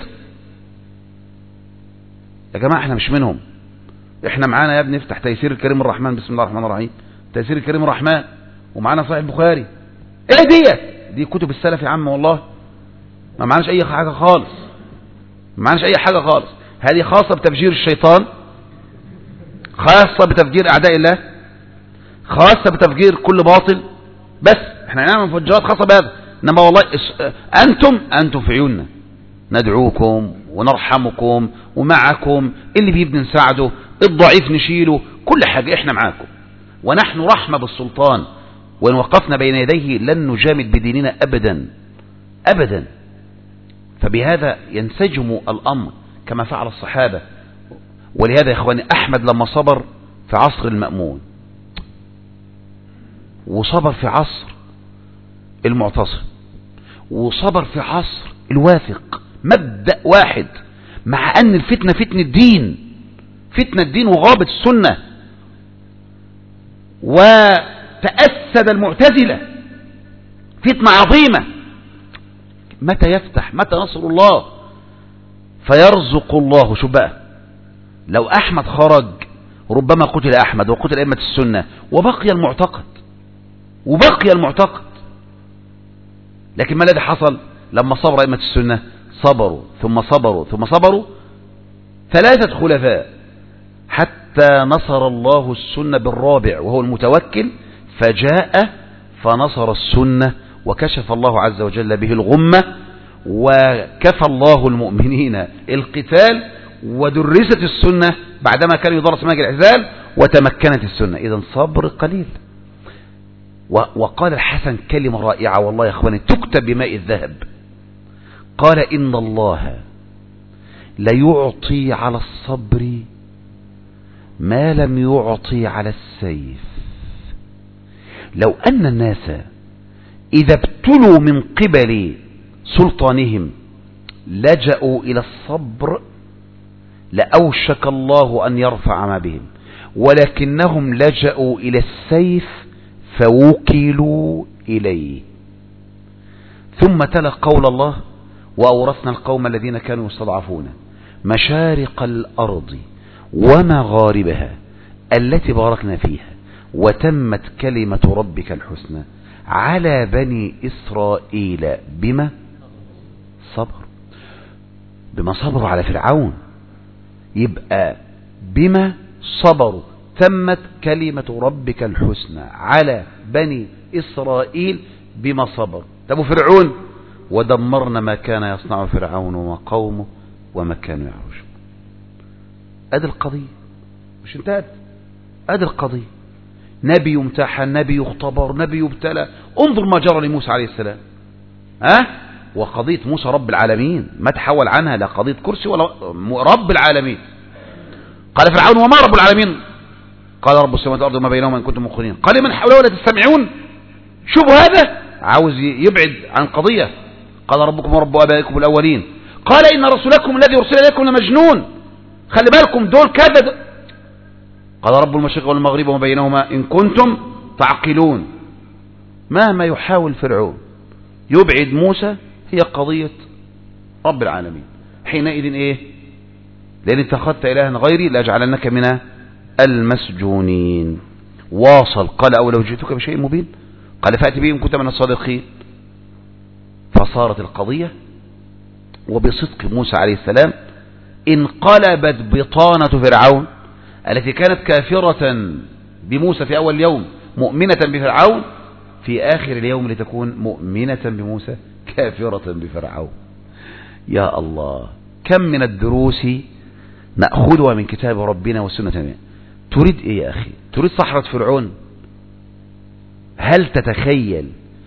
يا جماعة احنا مش منهم، احنا معانا يا ابني افتح تيسير الكريم الرحمن، بسم الله الرحمن الرحيم، تيسير الكريم الرحمن، ومعانا صحيح البخاري. ايه ديت؟ دي كتب السلف يا عم، والله ما معناش اي حاجة خالص، ما معناش اي حاجة خالص. هذه خاصة بتفجير الشيطان، خاصة بتفجير اعداء الله، خاصة بتفجير كل باطل. بس احنا نعمل مفجرات خاصة بهذا. انما والله انتم انتم في عيوننا، ندعوكم ونرحمكم ومعكم، اللي بيبني نساعده، الضعيف نشيله، كل حاجة احنا معاكم. ونحن رحمة بالسلطان، وإن وقفنا بين يديه لن نجامد بديننا أبدا أبدا. فبهذا ينسجم الأمر كما فعل الصحابة. ولهذا يا إخواني أحمد لما صبر في عصر المأمون وصبر في عصر المعتصم وصبر في عصر الواثق، مبدأ واحد، مع أن الفتنة فتنة الدين، فتنة الدين وغابة السنة، وتأسد المعتزلة، فتنة عظيمة. متى يفتح؟ متى نصر الله؟ فيرزق الله. شو بقى لو أحمد خرج ربما قتل أحمد وقتل أئمة السنة وبقي المعتقد وبقي المعتقد. لكن ما الذي حصل لما صبر أئمة السنة؟ صبروا ثم صبروا ثم صبروا ثلاثة خلفاء حتى نصر الله السنة بالرابع وهو المتوكل، فجاء فنصر السنة وكشف الله عز وجل به الغمة، وكفى الله المؤمنين القتال، ودرست السنة بعدما كان يدرس منهج الاعتزال وتمكنت السنة. إذن صبر قليل. وقال الحسن كلمة رائعة والله يا أخواني تكتب بماء الذهب، قال: إن الله ليعطي على الصبر ما لم يعطي على السيف. لو أن الناس إذا ابتلوا من قبل سلطانهم لجأوا إلى الصبر لأوشك الله أن يرفع ما بهم، ولكنهم لجأوا إلى السيف فوكلوا إليه. ثم تلا قول الله: وأورثنا القوم الذين كانوا يستضعفون مشارق الأرض ومغاربها التي باركنا فيها وتمت كلمة ربك الحسنى على بني إسرائيل بما صبر. بما صبروا على فرعون، يبقى بما صبروا تمت كلمة ربك الحسنى على بني إسرائيل بما صبروا. طب فرعون: ودمرنا ما كان يصنع فرعون وقومه وما كانوا يعرشون. ادي القضية، مش انتهت، ادي القضية. نبي يمتحن، نبي يختبر، نبي يبتلى. انظر ما جرى لموسى عليه السلام. ها أه؟ وقضية موسى رب العالمين ما تحول عنها لا قضية كرسي ولا رب العالمين. قال فرعون: وما رب العالمين؟ قال: رب السماوات والارض وما بينهما ان كنتم موقنين. قال: من حوله ولا تستمعون؟ شوفوا هذا عاوز يبعد عن قضية. قال: ربكم ورب ابائكم الاولين. قال: ان رسولكم الذي ارسل اليكم لمجنون. خلي بالكم دول كذا. قال: رب المشرق والمغرب وما بينهما ان كنتم تعقلون. مهما يحاول فرعون يبعد موسى هي قضية رب العالمين. حينئذ ايه؟ لأن اتخذت إلها غيري لأجعلنك من المسجونين. واصل قال: أو لو جئتك بشيء مبين قال: فأتي به إن كنت من الصادقين. فصارت القضية وبصدق موسى عليه السلام انقلبت بطانة فرعون التي كانت كافرة بموسى في أول يوم مؤمنة بفرعون، في آخر اليوم لتكون مؤمنة بموسى كافرة بفرعون. يا الله، كم من الدروس نأخذها من كتاب ربنا والسنة. تريد ايه يا أخي؟ تريد صحرة فرعون؟ هل تتخيل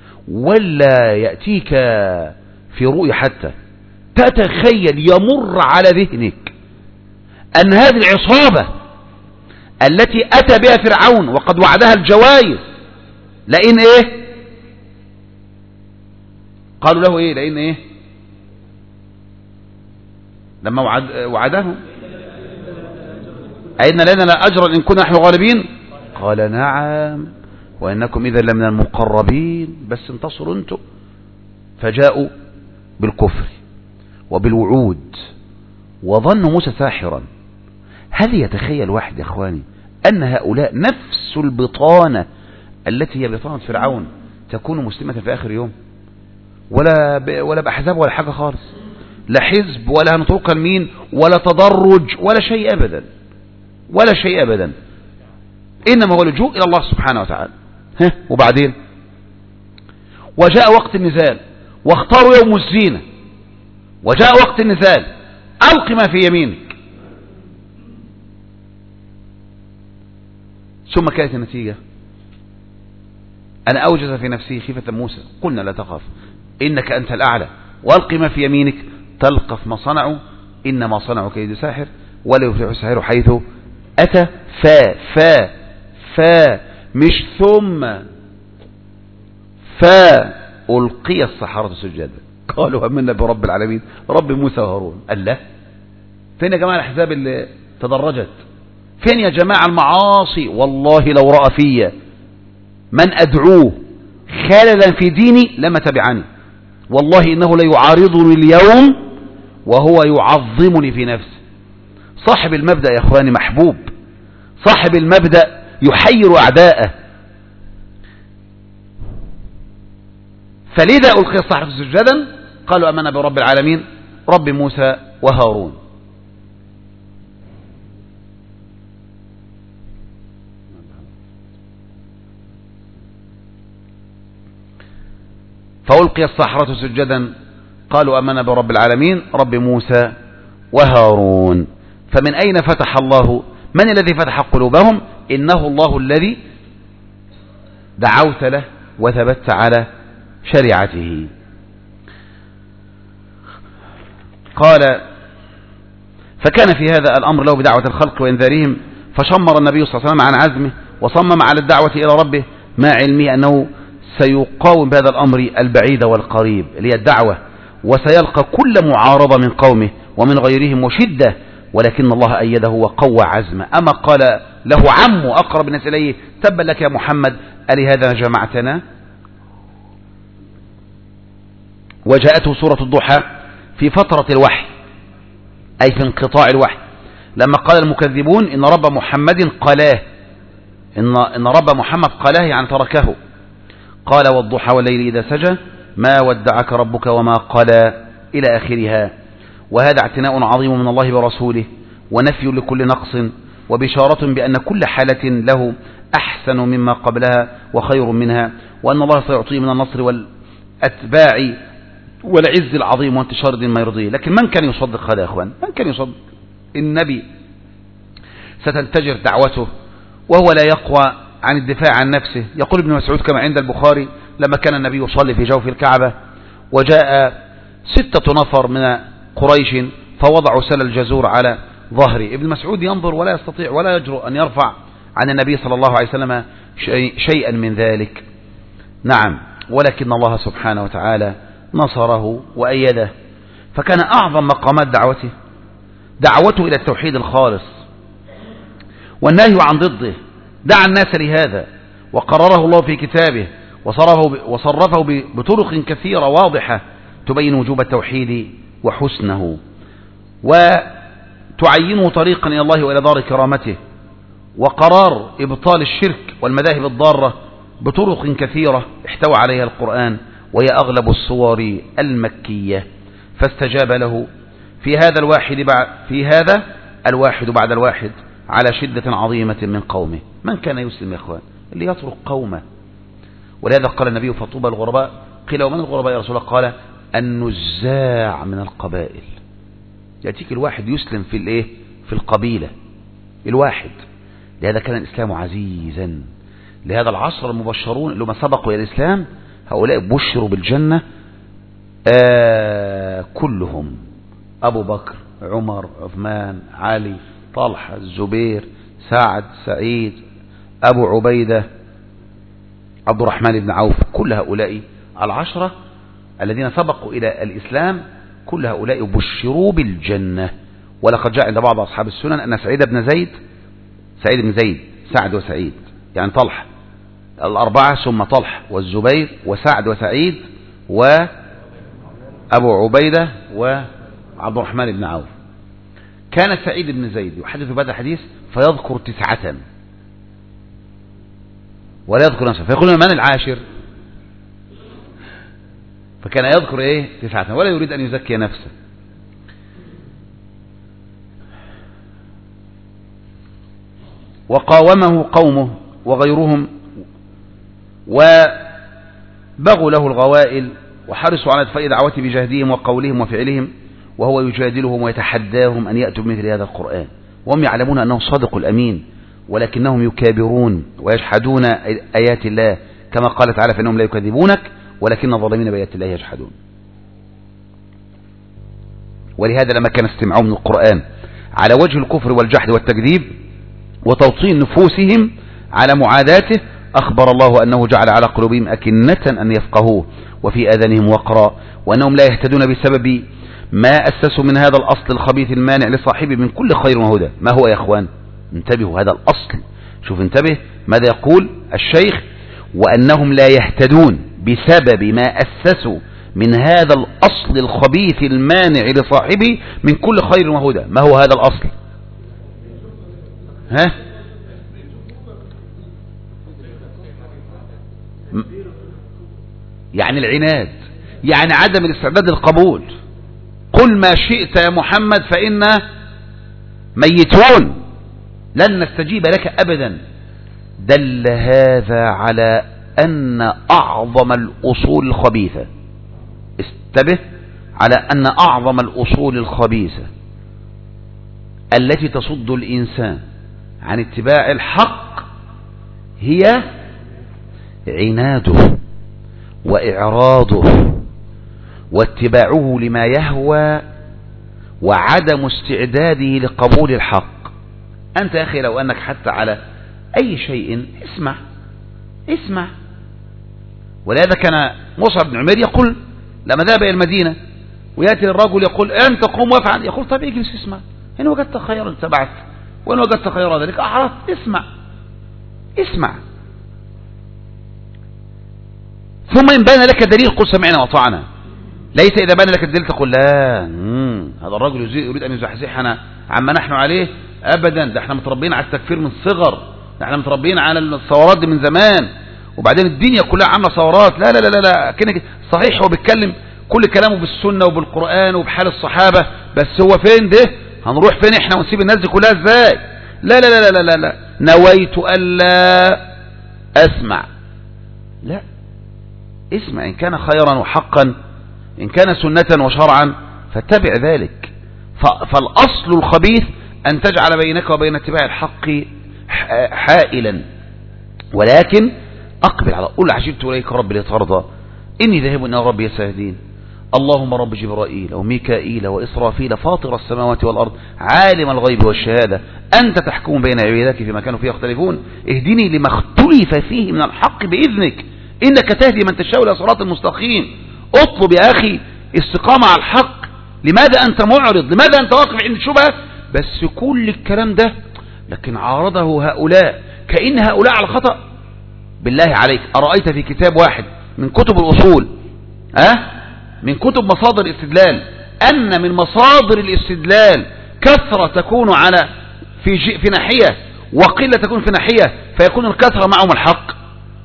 ولا يأتيك في رؤية حتى تتخيل يمر على ذهنك أن هذه العصابة التي أتى بها فرعون وقد وعدها الجوائز لئن ايه؟ قالوا له ايه؟ لئن ايه؟ لما وعد وعدهم: أئن لنا لأجرا إن كنا نحن غالبين؟ قال: نعم وإنكم إذا لمن المقربين، بس انتصروا انتم. فجاءوا بالكفر وبالوعود وظنوا موسى ساحرا. هل يتخيل واحد يا اخواني أن هؤلاء نفس البطانة التي هي بطانة فرعون تكون مسلمة في آخر يوم؟ ولا ب... ولا بأحزاب ولا حاجة خالص، لا حزب ولا هنترك المين ولا تدرج ولا شيء أبدا، ولا شيء أبدا. إنما هو اللجوء إلى الله سبحانه وتعالى. ها وبعدين وجاء وقت النزال واختاروا يوم الزينة، وجاء وقت النزال ألق ما في يمينك. ثم كانت النتيجة: أنا أوجز في نفسي خيفة موسى قلنا لا تخف إنك أنت الأعلى وألق ما في يمينك تلقف ما صنعوا إنما صنعوا كيد ساحر ولا يفلح الساحر حيث أتى. فا فا فا مش ثم فا ألقي السحرة سجدا قالوا آمنا برب العالمين رب موسى وهارون. قال لا، فين يا جماعة الأحزاب اللي تدرجت؟ فين يا جماعة المعاصي؟ والله لو رأى في من أدعوه خللا في ديني لما تبعني، والله إنه ليعارضني اليوم وهو يعظمني في نفسه. صاحب المبدأ يا أخواني محبوب، صاحب المبدأ يحير أعداءه. فلذا ألقي السحرة سجدا قالوا آمنا برب العالمين رب موسى وهارون. فألقي السحرة سجدا قالوا آمنا برب العالمين رب موسى وهارون. فمن أين فتح الله؟ من الذي فتح قلوبهم؟ إنه الله الذي دعوت له وثبت على شريعته. قال: فكان في هذا الأمر له بدعوة الخلق وإنذارهم فشمر النبي صلى الله عليه وسلم عن عزمه وصمم على الدعوة إلى ربه مع علمه أنه سيقاوم بهذا الأمر البعيد والقريب اللي هي الدعوة، وسيلقى كل معارضة من قومه ومن غيرهم وشدة، ولكن الله أيده وقوى عزمه. أما قال له عمه أقرب الناس إليه: تبا لك يا محمد، ألهذا جمعتنا؟ وجاءته سورة الضحى في فترة الوحي، أي في انقطاع الوحي، لما قال المكذبون إن رب محمد قلاه، إن, إن رب محمد قلاه يعني تركه. قال والضحى والليل إذا سجى ما ودعك ربك وما قلى إلى آخرها. وهذا اعتناء عظيم من الله برسوله، ونفي لكل نقص، وبشارة بأن كل حالة له أحسن مما قبلها وخير منها، وأن الله سيعطيه من النصر والأتباع والعز العظيم وانتشار دين ما يرضيه. لكن من كان يصدق هذا يا أخوان؟ من كان يصدق النبي ستنتجر دعوته وهو لا يقوى عن الدفاع عن نفسه؟ يقول ابن مسعود كما عند البخاري: لما كان النبي يصلي في جوف الكعبة وجاء ستة نفر من قريش فوضعوا سل الجزور على ظهري، ابن مسعود ينظر ولا يستطيع ولا يجرؤ أن يرفع عن النبي صلى الله عليه وسلم شيئا من ذلك. نعم، ولكن الله سبحانه وتعالى نصره وأيده، فكان أعظم مقامات دعوته دعوته إلى التوحيد الخالص والنهي عن ضده. دعا الناس لهذا وقرره الله في كتابه وصرفه, وصرفه بطرق كثيرة واضحة تبين وجوب التوحيد وحسنه، وتعينه طريقا إلى الله وإلى دار كرامته، وقرار إبطال الشرك والمذاهب الضارة بطرق كثيرة احتوى عليها القرآن، وهي أغلب الصور المكية. فاستجاب له في هذا الواحد بعد في هذا الواحد بعد الواحد على شدة عظيمة من قومه. من كان يسلم يا إخوان؟ اللي يترك قومه. ولهذا قال النبي: فطوبى الغرباء. قيل: ومن الغرباء يا رسول الله؟ قال: النزاع من القبائل. يأتيك الواحد يسلم في الايه في القبيلة الواحد. لهذا كان الإسلام عزيزا. لهذا العشر المبشرون اللي ما سبقوا إلى الإسلام هؤلاء بشروا بالجنة آه كلهم: أبو بكر، عمر، عثمان، علي، طلحة، الزبير، سعد، سعيد، أبو عبيدة، عبد الرحمن بن عوف. كل هؤلاء العشرة الذين سبقوا إلى الإسلام كل هؤلاء بشروا بالجنة. ولقد جاء عند بعض أصحاب السنن أن سعيد بن زيد سعيد بن زيد سعد وسعيد يعني طلحة الأربعة، ثم طلحة والزبير وسعد وسعيد وأبو عبيدة وعبد الرحمن بن عوف. كان سعيد بن زيد يحدث بعد الحديث فيذكر تسعة ولا يذكر نفسه، فيقول من العاشر؟ فكان يذكر ايه تسعة ولا يريد أن يزكي نفسه. وقاومه قومه وغيرهم وبغوا له الغوائل وحرصوا على إطفاء دعوته بجهدهم وقولهم وفعلهم، وهو يجادلهم ويتحداهم أن يأتوا بمثل هذا القرآن وهم يعلمون أنه صادق الأمين، ولكنهم يكابرون ويجحدون آيات الله، كما قال تعالى: فإنهم لا يكذبونك ولكن الظالمين بآيات الله يجحدون. ولهذا لما كان استماعهم من القرآن على وجه الكفر والجحد والتكذيب وتوطين نفوسهم على معاداته، أخبر الله أنه جعل على قلوبهم أكنة أن يفقهوه وفي آذانهم وقرا، وأنهم لا يهتدون بسبب ما أسسوا من هذا الأصل الخبيث المانع لصاحبه من كل خير وهدى. ما هو يا أخوان؟ انتبهوا، هذا الأصل. شوف انتبه ماذا يقول الشيخ: وأنهم لا يهتدون بسبب ما أسسوا من هذا الأصل الخبيث المانع لصاحبه من كل خير وهدى. ما هو هذا الأصل؟ ها؟ يعني العناد، يعني عدم الاستعداد للقبول. قل ما شئت يا محمد فإنا ميتون لن نستجيب لك أبدا. دل هذا على أن أعظم الأصول الخبيثة، استبه، على أن أعظم الأصول الخبيثة التي تصد الإنسان عن اتباع الحق هي عناده وإعراضه واتباعه لما يهوى وعدم استعداده لقبول الحق. أنت يا أخي لو أنك حتى على أي شيء اسمع اسمع. ولهذا كان مصعب بن عمير يقول لما ذهب إلى المدينة ويأتي الرجل يقول أنت قوم وافعل، يقول طيب اجلس اسمع، إن وجدت خيرا اتبعت وإن وجدت خيرا ذلك أعرضت. اسمع اسمع. ثم إن بان لك دليل قل سمعنا وأطعنا، ليس إذا بان لك الدليل تقول لا هذا الرجل يريد أن يزحزحنا عما نحن عليه أبدا، ده احنا متربيين على التكفير من الصغر، ده احنا متربيين على الثورات دي من زمان، وبعدين الدنيا كلها عامله ثورات. لا لا لا لا كده صحيح، هو بيتكلم كل كلامه بالسنة وبالقرآن وبحال الصحابة، بس هو فين ده؟ هنروح فين احنا ونسيب الناس دي كلها ازاي؟ لا لا لا لا لا لا نويت ألا أسمع. لا اسمع، إن كان خيرا وحقا، إن كان سنة وشرعا فاتبع ذلك. فالأصل الخبيث أن تجعل بينك وبين اتباع الحق حائلا، ولكن أقبل على قل عجبت إليك رب لترضى إني ذاهب إن ربي يسهدين. اللهم رب جبرائيل وميكائيل وإسرافيل فاطر السماوات والأرض عالم الغيب والشهادة أنت تحكم بين عبادك فيما كانوا فيه يختلفون اهدني لما اختلف فيه من الحق بإذنك إنك تهدي من تشاء إلى صراط المستقيم. اطلب يا أخي استقامة على الحق. لماذا أنت معرض؟ لماذا أنت واقف عند الشبهة؟ بس كل الكلام ده لكن عارضه هؤلاء كأن هؤلاء على خطأ. بالله عليك أرأيت في كتاب واحد من كتب الأصول أه؟ من كتب مصادر الاستدلال أن من مصادر الاستدلال كثرة تكون على في, في ناحية وقلة تكون في ناحية فيكون الكثرة معهم الحق؟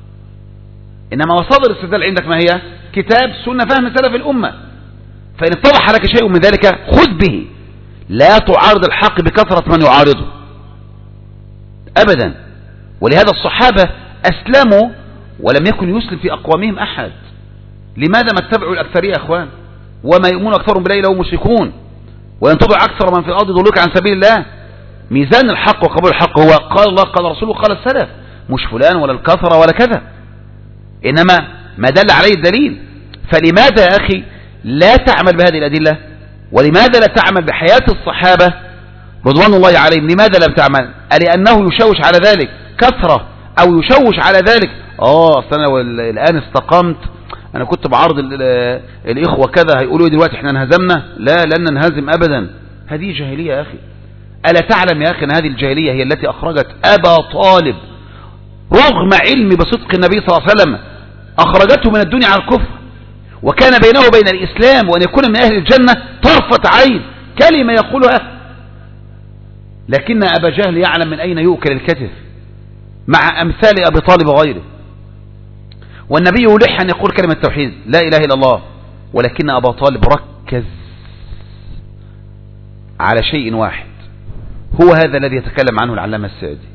إنما مصادر الاستدلال عندك ما هي؟ كتاب سنة فهم سلف الأمة. فإن اتضح لك شيء من ذلك خذ به، لا تعارض الحق بكثرة من يعارضه أبدا. ولهذا الصحابة أسلموا ولم يكن يسلم في أقوامهم أحد. لماذا ما اتبعوا الأكثرية يا أخوان؟ وما يؤمنون أكثرهم بالله لهم مشركون وينتبع أكثر من في الأرض يضلوك عن سبيل الله. ميزان الحق وقبول الحق هو قال الله قال رسوله قال السلف، مش فلان ولا الكثرة ولا كذا، إنما ما دل عليه الدليل. فلماذا يا أخي لا تعمل بهذه الأدلة؟ ولماذا لا تعمل بحياة الصحابة رضوان الله عليهم؟ لماذا لم تعمل؟ لأنه يشوش على ذلك كثرة أو يشوش على ذلك آه أصل أنا الآن استقمت، أنا كنت بعرض الإخوة كذا هيقولوا دلوقتي إحنا انهزمنا. لا لن ننهزم أبدا. هذه جاهلية يا أخي. ألا تعلم يا أخي أن هذه الجاهلية هي التي أخرجت أبا طالب رغم علم بصدق النبي صلى الله عليه وسلم، أخرجته من الدنيا على الكفر، وكان بينه وبين الإسلام وأن يكون من أهل الجنة طرفة عين كلمة يقولها، لكن أبا جهل يعلم من أين يؤكل الكتف مع أمثال أبي طالب وغيره. والنبي يلح أن يقول كلمة التوحيد لا إله إلا الله، ولكن أبا طالب ركز على شيء واحد، هو هذا الذي يتكلم عنه العلامة السعدي.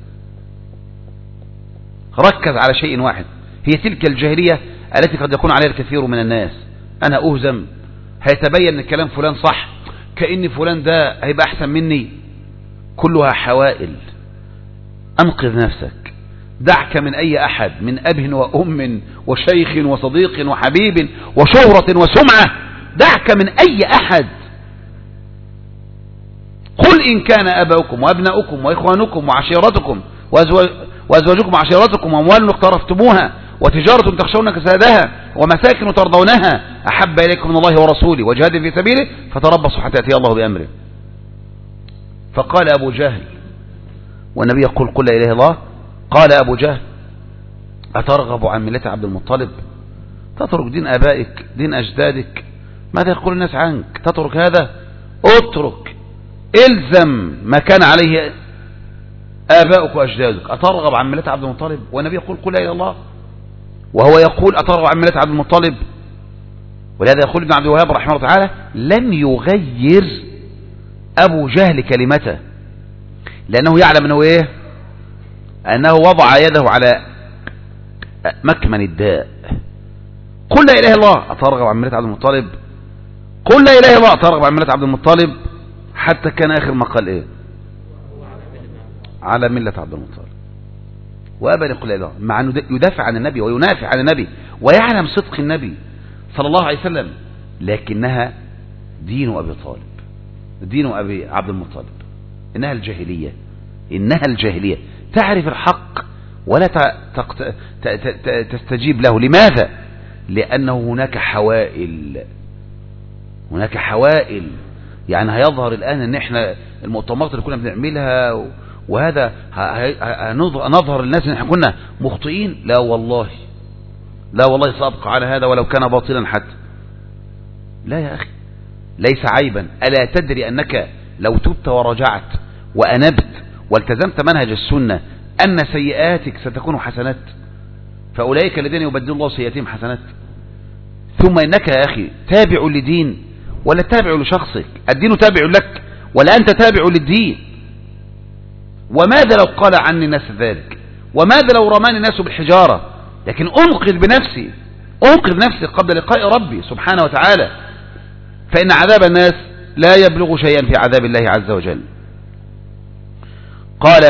ركز على شيء واحد، هي تلك الجاهلية التي قد يكون عليها الكثير من الناس. أنا أهزم، هيتبين أن كلام فلان صح، كأن فلان ده هيبقى أحسن مني. كلها حوائل. أنقذ نفسك، دعك من أي أحد من أب وأم وشيخ وصديق وحبيب وشهرة وسمعة، دعك من أي أحد. قل إن كان أباؤكم وأبناؤكم وإخوانكم وعشيرتكم وأزواجكم وعشيرتكم وأموال اقترفتموها وتجارة تخشون كسادها ومساكن ترضونها أحب إليكم من الله ورسوله وجهاد في سبيله فتربصوا حتى يأتي الله بأمره. فقال أبو جهل، والنبي يقول قل لا إله إلا الله، قال أبو جهل أترغب عن ملة عبد المطلب؟ تترك دين آبائك دين أجدادك؟ ماذا يقول الناس عنك؟ تترك هذا؟ اترك، الزم ما كان عليه آبائك وأجدادك. أترغب عن ملة عبد المطلب؟ والنبي يقول قل لا إله إلا الله، وهو يقول أترغب عن ملة عبد المطلب. ولهذا يقول ابن عبد الوهاب رحمه الله تعالى لم يغير أبو جهل كلمته، لأنه يعلم أنه إيه؟ أنه وضع يده على مكمن الداء. قل لا إله إلا الله أترغب عن ملة عبد المطلب، قل لا إله إلا الله أترغب عن ملة عبد المطلب، حتى كان آخر ما قال إيه؟ على ملة عبد المطلب. وأبا يقول لا إله، مع أنه يدافع عن النبي وينافع عن النبي ويعلم صدق النبي صلى الله عليه وسلم، لكنها دين أبي طالب، دين أبي عبد المطلب، إنها الجاهلية. إنها الجاهلية، تعرف الحق ولا تستجيب له. لماذا؟ لأنه هناك حوائل، هناك حوائل. يعني هيظهر الآن ان احنا المؤتمرات اللي كنا بنعملها وهذا نظهر للناس ان احنا كنا مخطئين. لا والله، لا والله سأبقى على هذا ولو كان باطلا حتى. لا يا أخي، ليس عيبا. ألا تدري أنك لو تبت ورجعت وأنبت والتزمت منهج السنة أن سيئاتك ستكون حسنات؟ فأولئك الذين يبدل الله سيئاتهم حسنات. ثم إنك يا أخي تابع لدين ولا تابع لشخصك؟ الدين تابع لك ولا أنت تابع للدين؟ وماذا لو قال عني الناس ذلك؟ وماذا لو رماني الناس بالحجارة؟ لكن أنقذ بنفسي، أنقذ نفسي قبل لقاء ربي سبحانه وتعالى، فإن عذاب الناس لا يبلغ شيئا في عذاب الله عز وجل. قال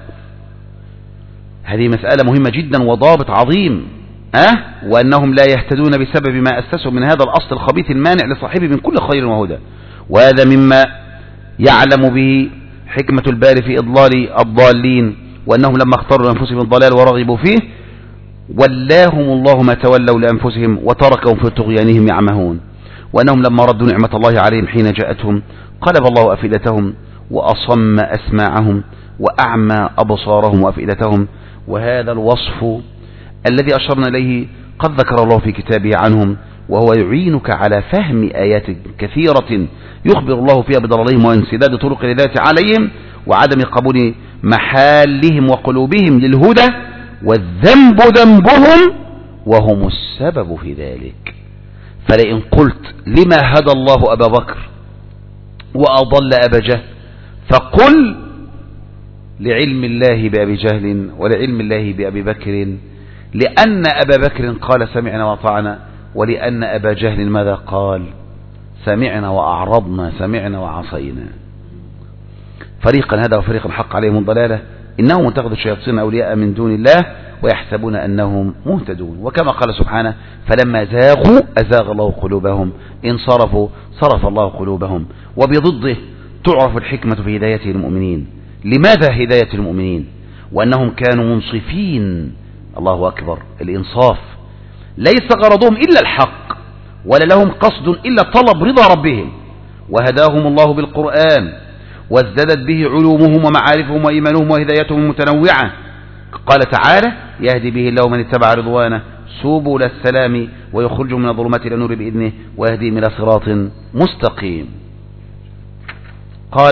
هذه مسألة مهمة جدا وضابط عظيم، أه؟ وأنهم لا يهتدون بسبب ما أسسوا من هذا الأصل الخبيث المانع لصاحبه من كل خير وهدى. وهذا مما يعلم به حكمة الباري في إضلال الضالين، وأنهم لما اختاروا لأنفسهم الضلال ورغبوا فيه ولاهم الله ما تولوا لأنفسهم وتركهم في طغيانهم يعمهون. وأنهم لما ردوا نعمة الله عليهم حين جاءتهم قلب الله أفئدتهم وأصم أسماعهم وأعمى أبصارهم وأفئدتهم. وهذا الوصف الذي أشرنا إليه قد ذكر الله في كتابه عنهم، وهو يعينك على فهم آيات كثيرة يخبر الله فيها بضلالهم وانسداد طرق الهداية عليهم وعدم قبول محالهم وقلوبهم للهدى، والذنب ذنبهم وهم السبب في ذلك. فلئن قلت لما هدى الله أبا بكر وأضل أبا جهل، فقل لعلم الله بأبي جهل ولعلم الله بأبي بكر، لأن أبا بكر قال سمعنا وطعنا، ولأن أبا جهل ماذا قال؟ سمعنا وأعرضنا، سمعنا وعصينا. فريقا هذا وفريقا حق عليهم الضلالة، إنهم اتخذوا الشياطين أولياء من دون الله ويحسبون أنهم مهتدون. وكما قال سبحانه فلما زاغوا أزاغ الله قلوبهم، إن صرفوا صرف الله قلوبهم. وبضده تعرف الحكمة في هداية المؤمنين. لماذا هداية المؤمنين؟ وأنهم كانوا منصفين. الله أكبر، الإنصاف. ليس غرضهم إلا الحق ولا لهم قصد إلا طلب رضا ربهم. وهداهم الله بالقرآن وازدادت به علومهم ومعارفهم وإيمانهم وهدايتهم متنوعة. قال تعالى يهدي به الله من اتبع رضوانه سبل السلام ويخرجهم من الظلمات إلى النور بإذنه ويهديهم إلى صراط مستقيم. قال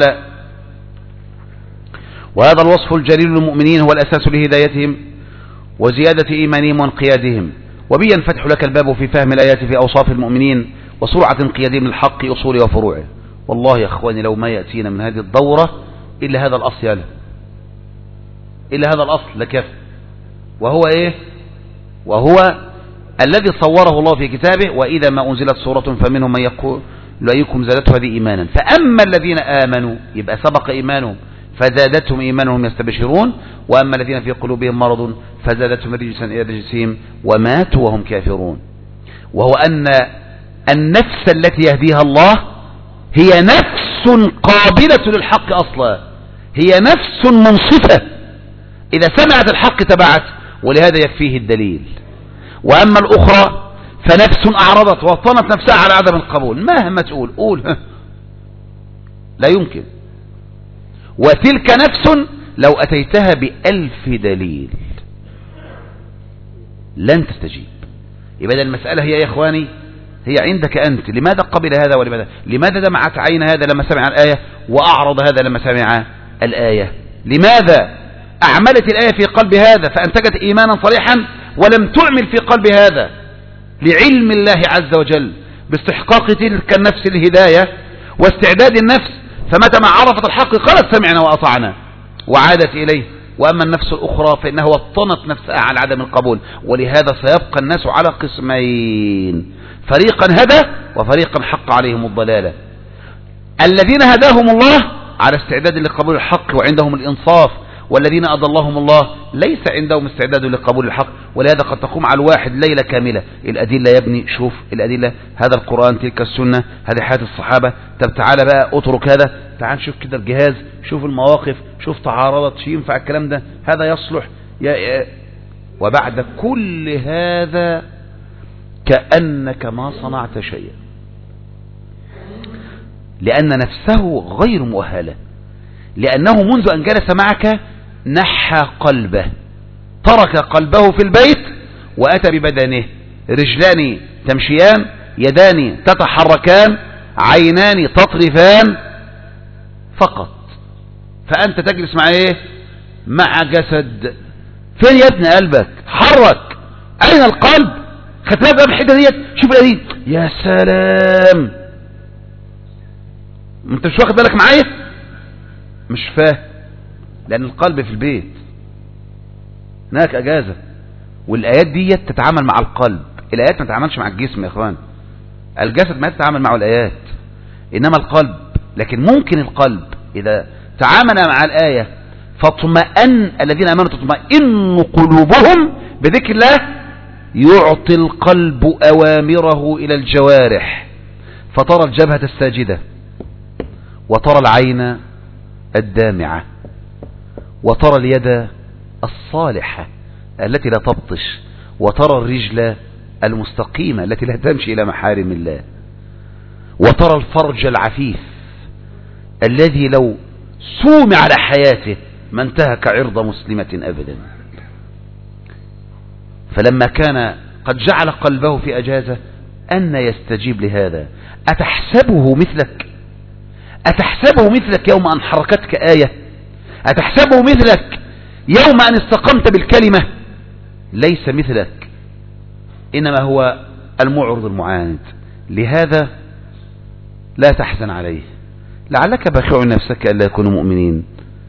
وهذا الوصف الجليل للمؤمنين هو الأساس لهدايتهم وزيادة إيمانهم وانقيادهم. وبي ينفتح لك الباب في فهم الآيات في أوصاف المؤمنين وسرعة انقيادهم للحق أصوله وفروعه. والله يا أخواني لو ما يأتينا من هذه الدورة إلا هذا الأصل ياله. إلا هذا الأصل لكف. وهو إيه؟ وهو الذي صوره الله في كتابه وإذا ما أنزلت سورة فمنهم من يقول لأيكم زادته هذه إيمانا، فأما الذين آمنوا يبقى سبق إيمانهم فزادتهم إيمانهم يستبشرون، وأما الذين في قلوبهم مرض فزادتهم رجسا إلى رجسهم وماتوا وهم كافرون. وهو أن النفس التي يهديها الله هي نفس قابلة للحق أصلا، هي نفس منصفة إذا سمعت الحق تبعت، ولهذا يكفيه الدليل. وأما الأخرى فنفس أعرضت وطنت نفسها على عدم القبول، مهما تقول قول لا يمكن. وتلك نفس لو أتيتها بألف دليل لن تستجيب. يبقى المسألة هي يا إخواني هي عندك أنت، لماذا قبل هذا ولماذا لماذا دمعت عين هذا لما سمع الآية وأعرض هذا لما سمع الآية؟ لماذا أعملت الآية في قلب هذا فأنتجت إيمانا صريحا ولم تعمل في قلب هذا؟ لعلم الله عز وجل باستحقاق تلك النفس الهداية واستعداد النفس، فمتى ما عرفت الحق قالت سمعنا وأطعنا وعادت إليه. وأما النفس الأخرى فإنها وطنت نفسها على عدم القبول. ولهذا سيبقى الناس على قسمين، فريقا هدى وفريقا حق عليهم الضلالة. الذين هداهم الله على استعداد لقبول الحق وعندهم الإنصاف، والذين أضلهم الله ليس عندهم استعداد لقبول الحق. ولهذا قد تقوم على الواحد ليلة كاملة الأدلة يا ابني، شوف الأدلة، هذا القرآن، تلك السنة، هذه حياة الصحابة، طب تعالى بقى اترك هذا، تعال نشوف كده الجهاز، شوف المواقف، شوف تعارضت، شو ينفع الكلام ده، هذا يصلح يا وبعد كل هذا كأنك ما صنعت شيئا، لأن نفسه غير مؤهلة، لأنه منذ أن جلس معك نحى قلبه، ترك قلبه في البيت وأتى ببدنه، رجلان تمشيان، يدان تتحركان، عينان تطرفان فقط. فأنت تجلس مع ايه؟ مع جسد. فين يا ابن قلبك؟ حرك. أين القلب؟ خدتها بقى بالحته ديت. شوف الأدين، يا سلام، انت مش واخد بالك معايا؟ مش فاهم، لأن القلب في البيت، هناك أجازة، والآيات ديت تتعامل مع القلب، الآيات ما تتعاملش مع الجسم يا اخوان، الجسد ما تتعامل مع الآيات، إنما القلب. لكن ممكن القلب إذا تعامل مع الآية فاطمئن الذين آمنوا تطمئن قلوبهم بذكر الله، يعطي القلب أوامره إلى الجوارح، فترى الجبهة الساجدة، وترى العين الدامعة، وترى اليد الصالحة التي لا تبطش، وترى الرجل المستقيمة التي لا تمشي إلى محارم الله، وترى الفرج العفيف الذي لو سوم على حياته ما انتهك عرض مسلمة أبدا. فلما كان قد جعل قلبه في أجازة أن يستجيب لهذا؟ أتحسبه مثلك؟ أتحسبه مثلك يوم أن حركتك آية؟ أتحسبه مثلك يوم أن استقمت بالكلمة؟ ليس مثلك، إنما هو المعرض المعاند. لهذا لا تحزن عليه، لعلك باخع نفسك ألا يكونوا مؤمنين،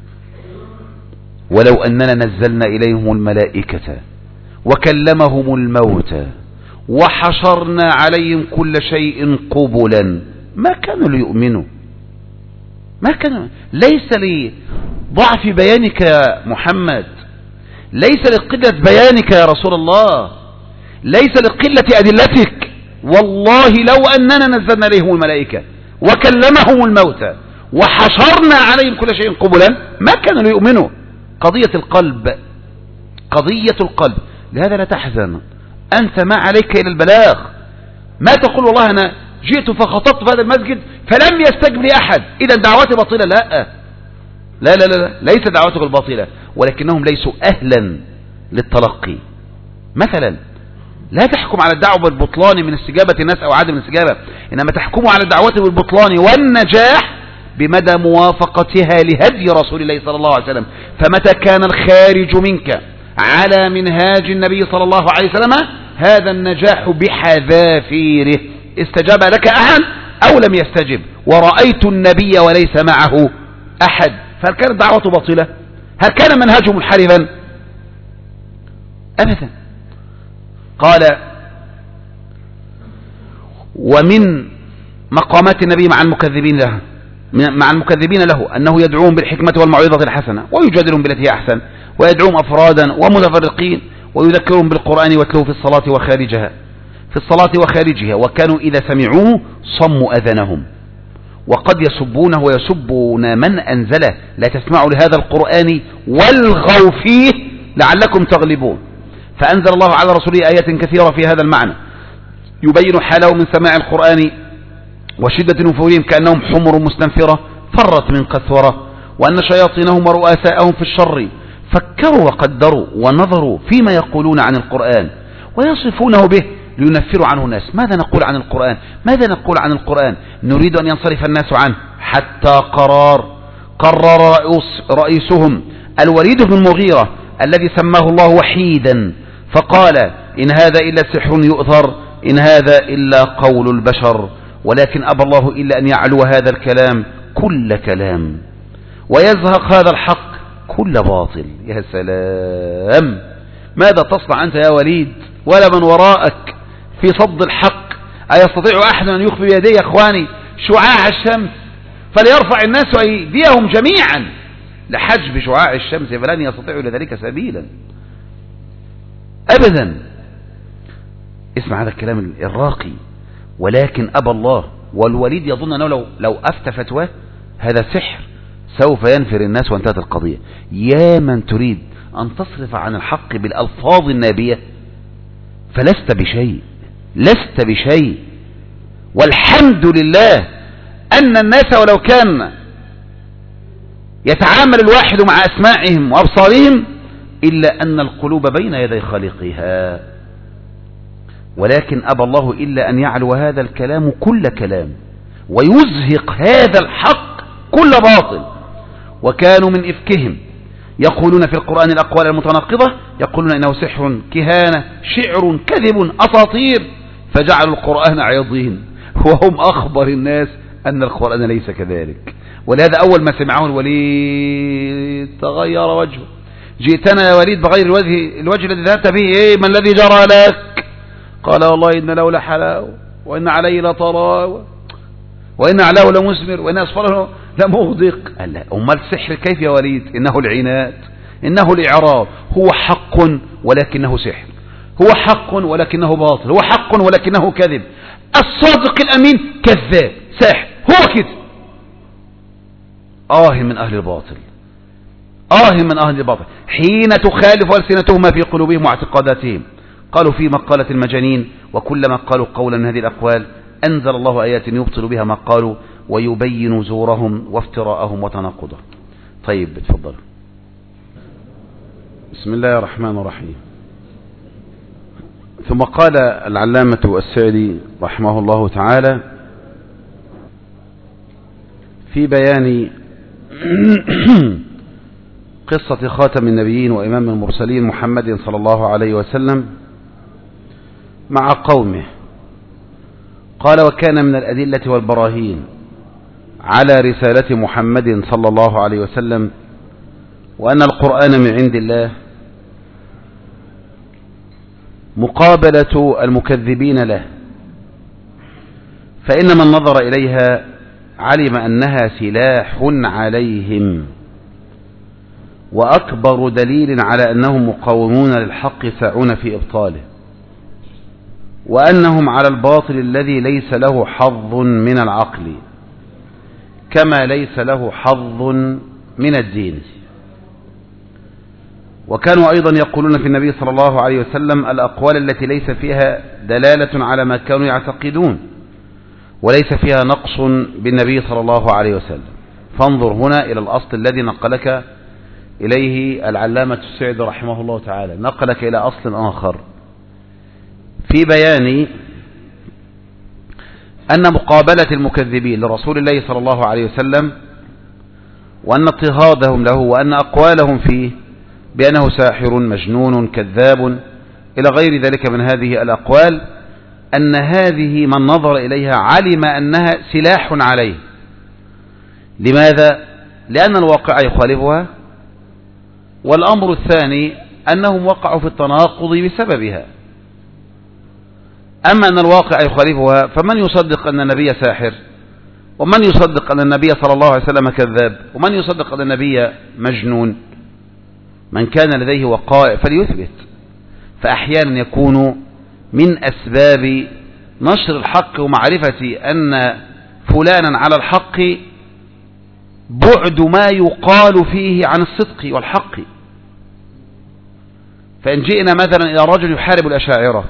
ولو أننا نزلنا إليهم الملائكة وكلمهم الموتى وحشرنا عليهم كل شيء قبلا ما كانوا ليؤمنوا. ما كانوا. ليس لضعف بيانك يا محمد، ليس لقلة بيانك يا رسول الله، ليس لقلة أدلتك، والله لو أننا نزلنا إليهم الملائكة وكلمهم الموتى وحشرنا عليهم كل شيء قبلا ما كانوا ليؤمنوا. قضية القلب، قضية القلب. لهذا لا تحزن، أنت ما عليك إلى البلاغ. ما تقول والله أنا جئت فخطبت في هذا المسجد فلم يستجب لي أحد إذا دعوتي باطلة. لا لا لا لا، ليس دعوتك الباطلة، ولكنهم ليسوا أهلا للتلقي. مثلا لا تحكم على الدعوة بالبطلان من استجابة الناس أو عدم الاستجابة، إنما تحكم على الدعوة بالبطلان والنجاح بمدى موافقتها لهدي رسول الله صلى الله عليه وسلم. فمتى كان الخارج منك على منهاج النبي صلى الله عليه وسلم هذا النجاح بحذافيره. استجاب لك أحد أو لم يستجب، ورأيت النبي وليس معه أحد، فهل كانت دعوته باطلة؟ هل كان منهجه منحرفا؟ أبدا. قال ومن مقامات النبي مع المكذبين له مع المكذبين له أنه يدعوهم بالحكمة والموعظة الحسنة ويجادلهم بالتي هي أحسن، ويدعوهم أفرادا ومتفرقين، ويذكرهم بالقرآن ويتلوه في الصلاة وخارجها في الصلاة وخارجها، وكانوا إذا سمعوه صموا أذنهم، وقد يسبونه ويسبون من أنزله. لا تسمعوا لهذا القرآن والغوا فيه لعلكم تغلبون. فأنزل الله على رسوله آيات كثيرة في هذا المعنى يبين حاله من سماع القرآن وشدة نفورهم كأنهم حمر مستنفرة فرت من قسورة، وأن شياطينهم ورؤساءهم في الشر فكروا وقدروا ونظروا فيما يقولون عن القرآن ويصفونه به لينفروا عنه الناس. ماذا نقول عن القرآن؟ ماذا نقول عن القرآن؟ نريد أن ينصرف الناس عنه، حتى قرار قرر رئيسهم الوليد بن المغيرة الذي سماه الله وحيدا فقال إن هذا إلا سحر يؤثر، إن هذا إلا قول البشر، ولكن أبى الله إلا أن يعلو هذا الكلام كل كلام ويزهق هذا الحق كل باطل. يا سلام، ماذا تصنع أنت يا وليد ولا من وراءك في صد الحق؟ أيستطيع أحد أن يخفي بيديه يا أخواني شعاع الشمس فليرفع الناس أيديهم جميعا لحجب شعاع الشمس، فلن يستطيعوا لذلك سبيلا أبدا. اسمع هذا الكلام الراقي. ولكن أبى الله، والوليد يظن أنه لو, لو أفتى فتواه هذا سحر سوف ينفر الناس وانتهت القضية. يا من تريد أن تصرف عن الحق بالألفاظ النابية فلست بشيء، لست بشيء. والحمد لله أن الناس ولو كان يتعامل الواحد مع أسماعهم وأبصارهم إلا أن القلوب بين يدي خالقها، ولكن أبى الله إلا أن يعلو هذا الكلام كل كلام ويزهق هذا الحق كل باطل. وكانوا من إفكهم يقولون في القرآن الأقوال المتناقضة، يقولون إنه سحر، كهانة، شعر، كذب، أساطير، فجعلوا القرآن عظيم، وهم أخبر الناس أن القرآن ليس كذلك. ولهذا أول ما سمعه الوليد تغير وجهه. جئتنا يا وليد بغير الوجه الوجه الذي ذهبت به، إيه ما الذي جرى لك؟ قال والله إن له لحلاوة وإن عليه لطراوة وإن أعلاه لمثمر وإن أسفله لمغدق. قال لا، أمال السحر كيف يا وليد؟ إنه العناد، إنه الإعراض. هو حق ولكنه سحر، هو حق ولكنه باطل، هو حق ولكنه كذب. الصادق الأمين كذاب ساحر، هو كده. آه من أهل الباطل، آه من أهل الباطل حين تخالف ألسنتهم ما في قلوبهم واعتقاداتهم. قالوا في مقالة المجانين وكلما قالوا قولا من هذه الأقوال أنزل الله آيات يبطل بها ما قالوا ويبين زورهم وافتراءهم وتناقضهم. طيب اتفضل. بسم الله الرحمن الرحيم. ثم قال العلامة السعدي رحمه الله تعالى في بيان قصة خاتم النبيين وإمام المرسلين محمد صلى الله عليه وسلم مع قومه، قال وكان من الأدلة والبراهين على رسالة محمد صلى الله عليه وسلم وأن القرآن من عند الله مقابلة المكذبين له، فإن من نظر إليها علم أنها سلاح عليهم وأكبر دليل على أنهم مقاومون للحق ساعون في إبطاله، وأنهم على الباطل الذي ليس له حظ من العقل كما ليس له حظ من الدين. وكانوا أيضا يقولون في النبي صلى الله عليه وسلم الأقوال التي ليس فيها دلالة على ما كانوا يعتقدون وليس فيها نقص بالنبي صلى الله عليه وسلم. فانظر هنا إلى الأصل الذي نقلك إليه العلامة السعدي رحمه الله تعالى، نقلك إلى أصل آخر في بيان أن مقابلة المكذبين لرسول الله صلى الله عليه وسلم وأن اضطهادهم له وأن أقوالهم فيه بأنه ساحر مجنون كذاب إلى غير ذلك من هذه الأقوال، أن هذه من نظر إليها علم أنها سلاح عليه. لماذا؟ لأن الواقع يخالفها، والأمر الثاني أنهم وقعوا في التناقض بسببها. أما أن الواقع يخالفها فمن يصدق أن النبي ساحر، ومن يصدق أن النبي صلى الله عليه وسلم كذاب، ومن يصدق أن النبي مجنون؟ من كان لديه وقائع فليثبت. فأحيانا يكون من أسباب نشر الحق ومعرفة أن فلانا على الحق بعد ما يقال فيه عن الصدق والحق. فإن جئنا مثلا إلى رجل يحارب الأشاعرة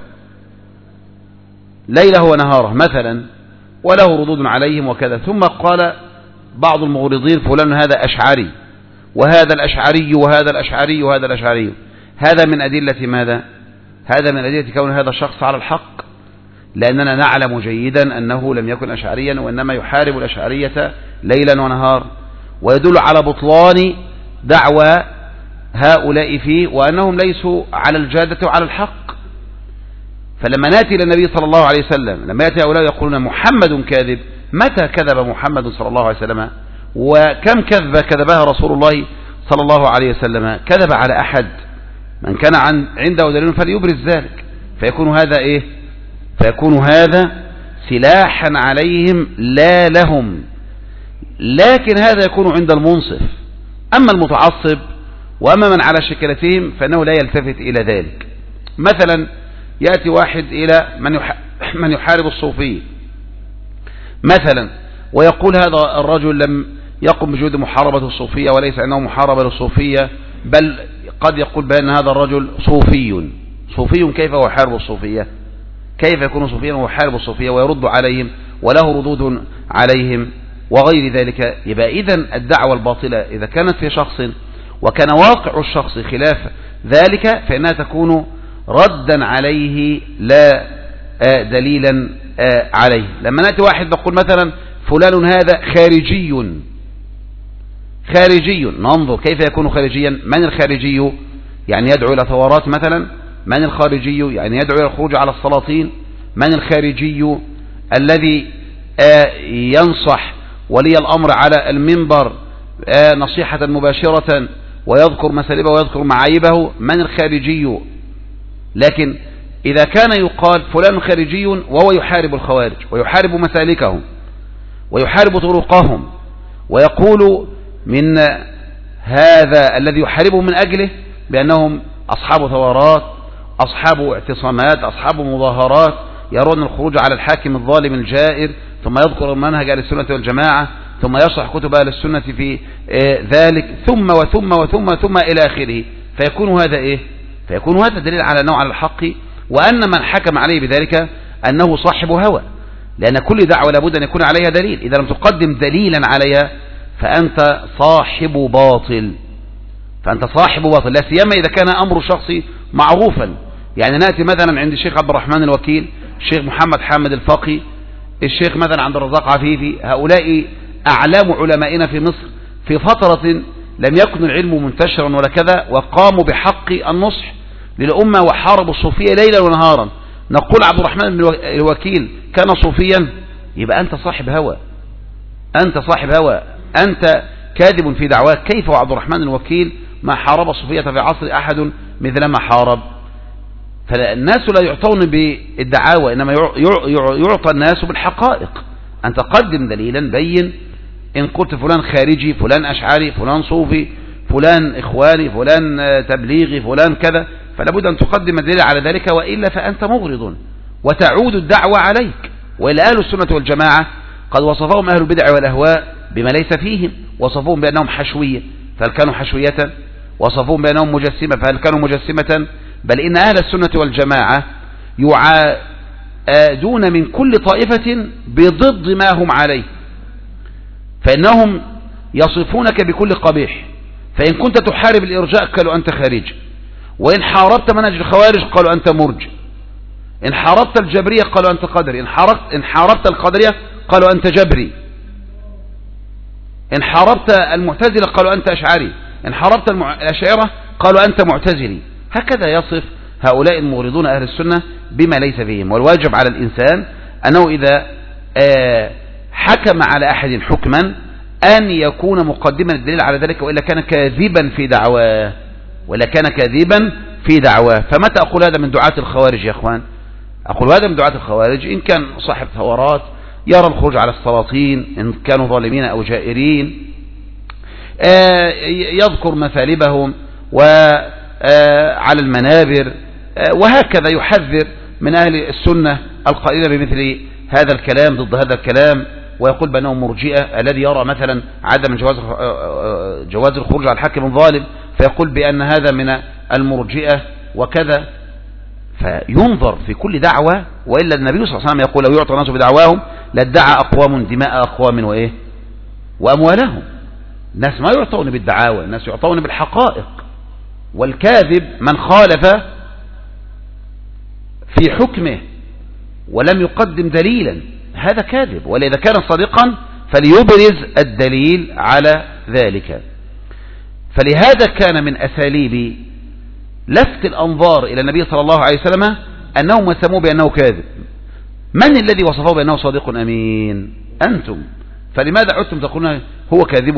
ليله ونهاره مثلا وله ردود عليهم وكذا، ثم قال بعض المغرضين فلان هذا أشعري وهذا الأشعري وهذا الأشعري وهذا الأشعري، هذا من أدلة ماذا؟ هذا من أدلة كون هذا الشخص على الحق، لأننا نعلم جيدا أنه لم يكن أشعريا وإنما يحارب الأشعرية ليلا ونهار، ويدل على بطلان دعوى هؤلاء فيه وأنهم ليسوا على الجادة وعلى الحق. فلما نأتي إلى النبي صلى الله عليه وسلم، لما يأتي هؤلاء يقولون محمد كاذب، متى كذب محمد صلى الله عليه وسلم؟ وكم كذب كذبها رسول الله صلى الله عليه وسلم؟ كذب على أحد، من كان عنده دليل فليبرز ذلك، فيكون هذا إيه؟ فيكون هذا سلاحا عليهم لا لهم. لكن هذا يكون عند المنصف. أما المتعصب وأما من على شكلتهم فإنه لا يلتفت إلى ذلك. مثلا يأتي واحد إلى من من يحارب الصوفية مثلا ويقول هذا الرجل لم يقوم بجهود محاربة الصوفية وليس أنه محاربة للصوفية، بل قد يقول بأن هذا الرجل صوفي. صوفي كيف هو يحارب الصوفية؟ كيف يكون صوفيا وهو يحارب الصوفية ويرد عليهم وله ردود عليهم وغير ذلك؟ يبقى إذن الدعوة الباطلة إذا كانت في شخص وكان واقع الشخص خلاف ذلك فإنها تكون ردا عليه لا دليلا عليه. لما نأتي واحد نقول مثلا فلان هذا خارجي، خارجي، ننظر كيف يكون خارجيا. من الخارجي؟ يعني يدعو إلى ثورات مثلا. من الخارجي؟ يعني يدعو إلى الخروج على السلاطين. من الخارجي؟ الذي ينصح ولي الأمر على المنبر نصيحة مباشرة ويذكر مسالبه ويذكر معايبه. من الخارجي؟ لكن إذا كان يقال فلان خارجي وهو يحارب الخوارج ويحارب مسالكهم ويحارب طرقهم ويقول من هذا الذي يحاربه من أجله بأنهم أصحاب ثورات، أصحاب اعتصامات، أصحاب مظاهرات، يرون الخروج على الحاكم الظالم الجائر، ثم يذكر منهج أهل السنة والجماعة، ثم يشرح كتب أهل السنة في ذلك، ثم وثم وثم ثم إلى آخره. فيكون هذا إيه؟ فيكون هذا دليل على نوع على الحق، وأن من حكم عليه بذلك أنه صاحب هوى، لأن كل دعوة لابد أن يكون عليها دليل. إذا لم تقدم دليلا عليها فأنت صاحب باطل، فأنت صاحب باطل، لا سيما إذا كان أمر شخصي معروفا. يعني نأتي مثلا عند الشيخ عبد الرحمن الوكيل، الشيخ محمد حامد الفقي، الشيخ مثلا عبد الرزاق عفيفي، هؤلاء أعلام علمائنا في مصر في فترة لم يكن العلم منتشرا ولا كذا، وقاموا بحق النصح للأمة وحاربوا الصوفية ليلا ونهارا. نقول عبد الرحمن الوكيل كان صوفيا؟ يبقى أنت صاحب هوى، أنت صاحب هوى، أنت كاذب في دعواك. كيف وعبد الرحمن الوكيل ما حارب الصوفية في عصر أحد مثل ما حارب؟ فالناس لا يعطون بالدعاوى، إنما يعطى الناس بالحقائق. أن تقدم دليلا بين. إن قلت فلان خارجي، فلان أشعري، فلان صوفي، فلان إخواني، فلان تبليغي، فلان كذا، فلا بد أن تقدم الدليل على ذلك، وإلا فأنت مغرض وتعود الدعوة عليك. وإلا أهل السنة والجماعة قد وصفهم أهل البدع والأهواء بما ليس فيهم، وصفوهم بأنهم حشوية فهل كانوا حشوية؟ وصفوهم بأنهم مجسمة فهل كانوا مجسمة؟ بل إن أهل السنة والجماعة يعادون من كل طائفة بضد ما هم عليه، فإنهم يصفونك بكل قبيح. فإن كنت تحارب الإرجاء قالوا أنت خارج، وإن حاربت منهج الخوارج قالوا أنت مرجئ، إن حاربت الجبرية قالوا أنت قدري، إن حاربت, إن حاربت القدرية قالوا أنت جبري، إن حاربت المعتزلة قالوا أنت أشعري، إن حاربت الأشاعرة قالوا أنت معتزلي. هكذا يصف هؤلاء المغرضون أهل السنة بما ليس فيهم. والواجب على الإنسان أنه إذا حكم على أحد حكما أن يكون مقدما الدليل على ذلك، وإلا كان كاذبا في دعواه، وإلا كان كاذبا في دعواه. فمتى أقول هذا من دعاة الخوارج يا أخوان؟ أقول هذا من دعاة الخوارج إن كان صاحب ثورات، يرى الخروج على السلاطين إن كانوا ظالمين أو جائرين، يذكر مثالبهم وعلى المنابر، وهكذا يحذر من أهل السنة القائلين بمثل هذا الكلام ضد هذا الكلام، ويقول بأنه مرجئة. الذي يرى مثلا عدم جواز جواز الخروج على الحاكم الظالم فيقول بأن هذا من المرجئة وكذا. فينظر في كل دعوة، وإلا النبي صلى الله عليه وسلم يقول لو يعطى الناس بدعواهم لادعى أقوام دماء أقوام وإيه وأموالهم. الناس ما يعطون بالدعاوى، الناس يعطون بالحقائق. والكاذب من خالف في حكمه ولم يقدم دليلا هذا كاذب، ولذا كان صادقا فليبرز الدليل على ذلك. فلهذا كان من أساليب لفت الأنظار إلى النبي صلى الله عليه وسلم أنهم وسموه بأنه كاذب. من الذي وصفه بأنه صادق أمين؟ أنتم. فلماذا عدتم تقولون هو كاذب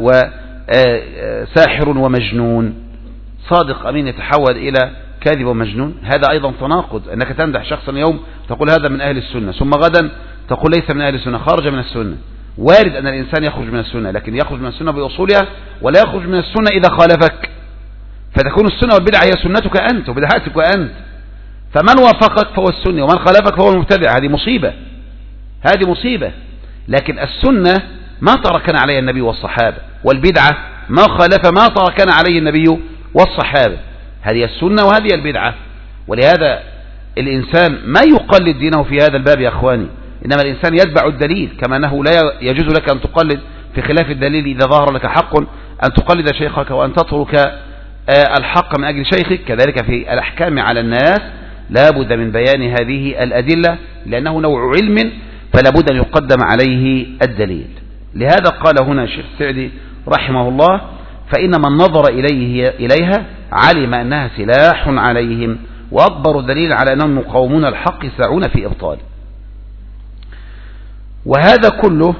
وساحر ومجنون؟ صادق أمين يتحول إلى كاذب ومجنون، هذا أيضا تناقض. أنك تمدح شخصا يوم تقول هذا من أهل السنة، ثم غدا تقول ليس من أهل السنة، خرج من السنة. وارد أن الإنسان يخرج من السنة، لكن يخرج من السنة بأصولها، ولا يخرج من السنة إذا خالفك، فتكون السنة والبدعة هي سنتك أنت وبدعتك أنت. فمن وافقك فهو السني، ومن خالفك فهو المبتدع. هذه مصيبة، هذه مصيبة. لكن السنة ما تركنا عليه النبي والصحابة، والبدعة ما خالف ما تركنا عليه النبي والصحابة. هذه السنة وهذه البدعة. ولهذا الإنسان ما يقلد دينه في هذا الباب يا أخواني، إنما الإنسان يتبع الدليل، كما أنه لا يجوز لك أن تقلد في خلاف الدليل إذا ظهر لك حق أن تقلد شيخك وأن تترك الحق من أجل شيخك. كذلك في الأحكام على الناس لا بد من بيان هذه الأدلة، لأنه نوع علم فلا بد أن يقدم عليه الدليل. لهذا قال هنا الشيخ السعدي رحمه الله: فإن من نظر إليه إليها علم أنها سلاح عليهم، وأكبر دليل على أنهم مقاومون الحق يسعون في إبطاله. وهذا كله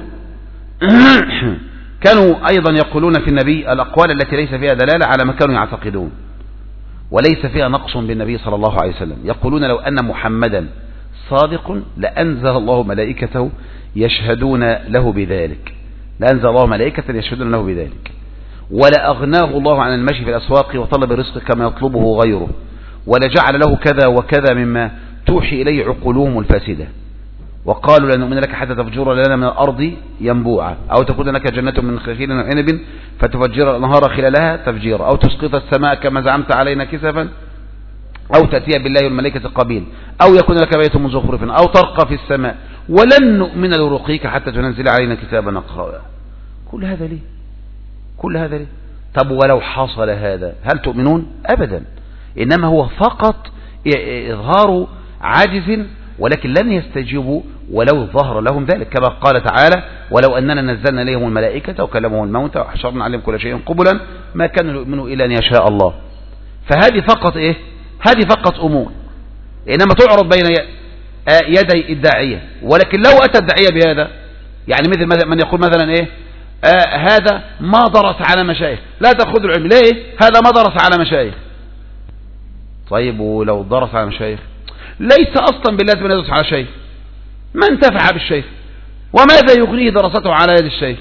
كانوا أيضا يقولون في النبي الأقوال التي ليس فيها دلالة على ما كانوا يعتقدون، وليس فيها نقص بالنبي صلى الله عليه وسلم. يقولون لو أن محمدا صادق لأنزل الله ملائكته يشهدون له بذلك، لأنزل الله ملائكة يشهدون له بذلك، ولأغناه الله عن المشي في الأسواق وطلب الرزق كما يطلبه غيره، ولجعل له كذا وكذا مما توحي إليه عقولهم الفاسدة. وقالوا لن نؤمن لك حتى تفجر لنا من الأرض ينبوعا، أو تكون لك جنة من نخيل وعنب فتفجر الأنهار خلالها تفجيرا، أو تسقط السماء كما زعمت علينا كسفا، أو تأتي بالله والملائكة قبيل، أو يكون لك بيت من زخرف، أو ترقى في السماء، ولن نؤمن لرقيك حتى تنزل علينا كتابا نقرأ. كل هذا ليه؟ كل هذا ليه؟ طب ولو حصل هذا هل تؤمنون؟ أبدا، إنما هو فقط إظهار عاجز، ولكن لن يستجيبوا ولو ظهر لهم ذلك، كما قال تعالى: ولو أننا نزلنا إليهم الملائكة وكلمهم الموتى وحشرنا عليهم كل شيء قبلا ما كانوا يؤمنوا إلا أن يشاء الله. فهذه فقط إيه؟ هذه فقط أمور، إنما تعرض بين يدي الداعية. ولكن لو أتى الداعية بهذا، يعني مثل من يقول مثلا إيه؟ آه هذا ما درس على مشايخ، لا تأخذ العلم. ليه؟ هذا ما درس على مشايخ. طيب ولو درس على مشايخ؟ ليس أصلا باللازم أن يدرس على شيخ، ما انتفع بالشيخ، وماذا يغنيه دراسته على يد الشيخ؟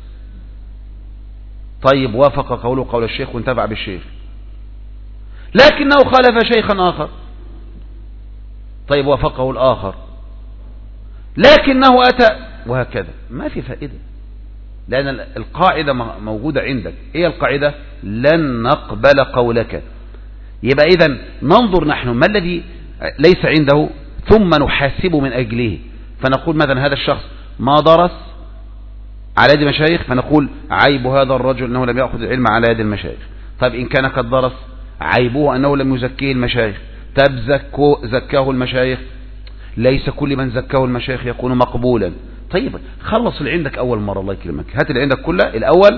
طيب وافق قوله قول الشيخ وانتفع بالشيخ، لكنه خالف شيخا آخر. طيب وافقه الآخر لكنه أتى، وهكذا ما في فائدة، لأن القاعدة موجودة عندك. إيه القاعدة؟ لن نقبل قولك. يبقى إذن ننظر نحن ما الذي ليس عنده ثم نحاسب من أجله، فنقول مثلا هذا الشخص ما درس على يد مشايخ، فنقول عيب هذا الرجل أنه لم يأخذ العلم على يد المشايخ. طيب إن كان قد درس، عيبه أنه لم يزكيه المشايخ. طب زكاه المشايخ، ليس كل من زكاه المشايخ يكون مقبولا. طيب خلص اللي عندك أول مرة، الله يكرمك، هات اللي عندك كله الأول،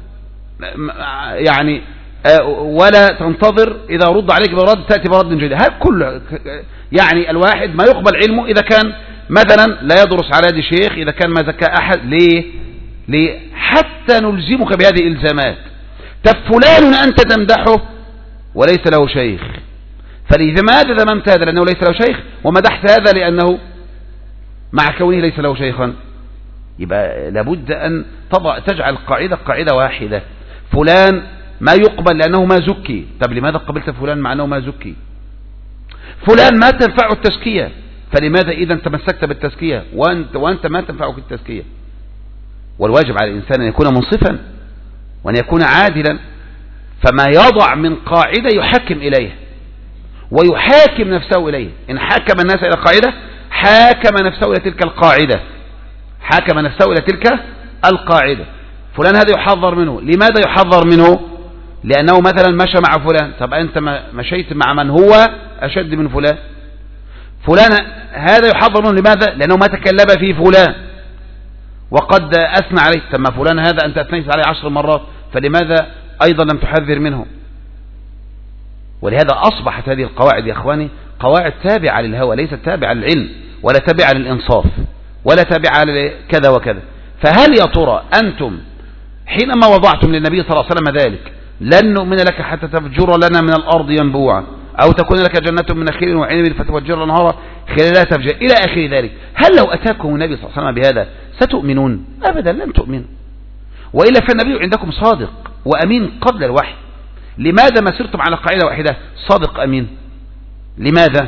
يعني ولا تنتظر إذا رد عليك برد تأتي برد جديد. هذا كله يعني الواحد ما يقبل علمه إذا كان مثلا لا يدرس على يد شيخ، إذا كان ما زكى أحد. ليه؟ ليه؟ حتى نلزمك بهذه الإلزامات. طب فلان أنت تمدحه وليس له شيخ، فلماذا ذممت هذا لأنه ليس له شيخ، ومدحت هذا لأنه مع كونه ليس له شيخا؟ يبقى لابد أن تضع تجعل قاعدة قاعدة واحدة. فلان ما يقبل لأنه ما زكي. طب لماذا قبلت فلان مع أنه ما زكي؟ فلان ما تنفعه التزكية، فلماذا إذا تمسكت بالتزكية وأنت, وأنت ما تنفعك التزكية؟ والواجب على الإنسان أن يكون منصفا وأن يكون عادلا، فما يضع من قاعدة يحكم إليه ويحاكم نفسه إليه. إن حاكم الناس إلى قاعدة حاكم نفسه إلى تلك القاعدة، حاكم نفسه إلى تلك القاعدة. فلان هذا يحذر منه. لماذا يحذر منه؟ لأنه مثلا مشى مع فلان. طب أنت مشيت مع من هو أشد من فلان. فلان هذا يحذر منه. لماذا؟ لأنه ما تكلم فيه فلان وقد أثنى عليه. طب ما فلان هذا أنت أثنيت عليه عشر مرات، فلماذا أيضا لم تحذر منه؟ ولهذا أصبحت هذه القواعد يا أخواني قواعد تابعة للهوى، ليست تابعة للعلم ولا تابعة للإنصاف ولا تابعة لكذا وكذا. فهل يا ترى أنتم حينما وضعتم للنبي صلى الله عليه وسلم ذلك لن نؤمن لك حتى تفجر لنا من الأرض ينبوعا، أو تكون لك جنة من نخيل وعنب فتفجر الأنهار خلالها تفجر إلى آخر ذلك، هل لو أتاكم النبي صلى الله عليه وسلم بهذا ستؤمنون؟ أبدا لن تؤمنوا. وإلا فالنبي عندكم صادق وأمين قبل الوحي. لماذا ما سرتم على قاعدة واحدة صادق أمين؟ لماذا؟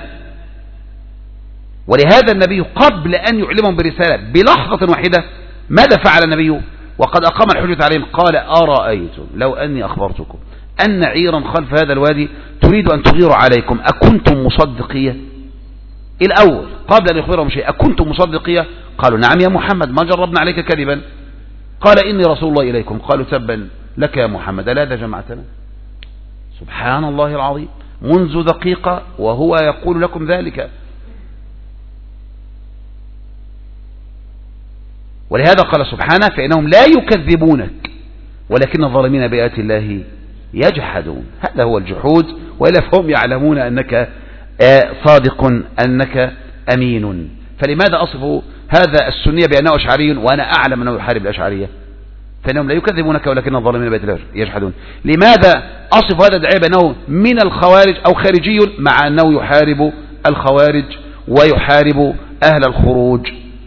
ولهذا النبي قبل أن يعلمهم برسالة بلحظة واحدة ماذا فعل النبي؟ وقد أقام الحجة عليهم قال أرأيتم لو أني أخبرتكم أن عيرا خلف هذا الوادي تريد أن تغير عليكم أكنتم مصدقية؟ الأول قبل أن يخبرهم شيء أكنتم مصدقية؟ قالوا نعم يا محمد ما جربنا عليك كذبا. قال إني رسول الله إليكم. قالوا تبا لك يا محمد ألا هذا جمعتنا؟ سبحان الله العظيم، منذ دقيقة وهو يقول لكم ذلك. ولهذا قال سبحانه فإنهم لا يكذبونك ولكن الظالمين بآيات الله يجحدون. هذا هو الجحود، وإلا فهم يعلمون أنك صادق أنك أمين. فلماذا أصفوا هذا السنية بأنه أشعري وأنا أعلم أنه يحارب الأشعرية؟ فإنهم لا يكذبونك ولكن الظالمين بآيات الله يجحدون. لماذا أصف هذا الداعية بأنه من الخوارج أو خارجي مع أنه يحارب الخوارج ويحارب أهل الخروج؟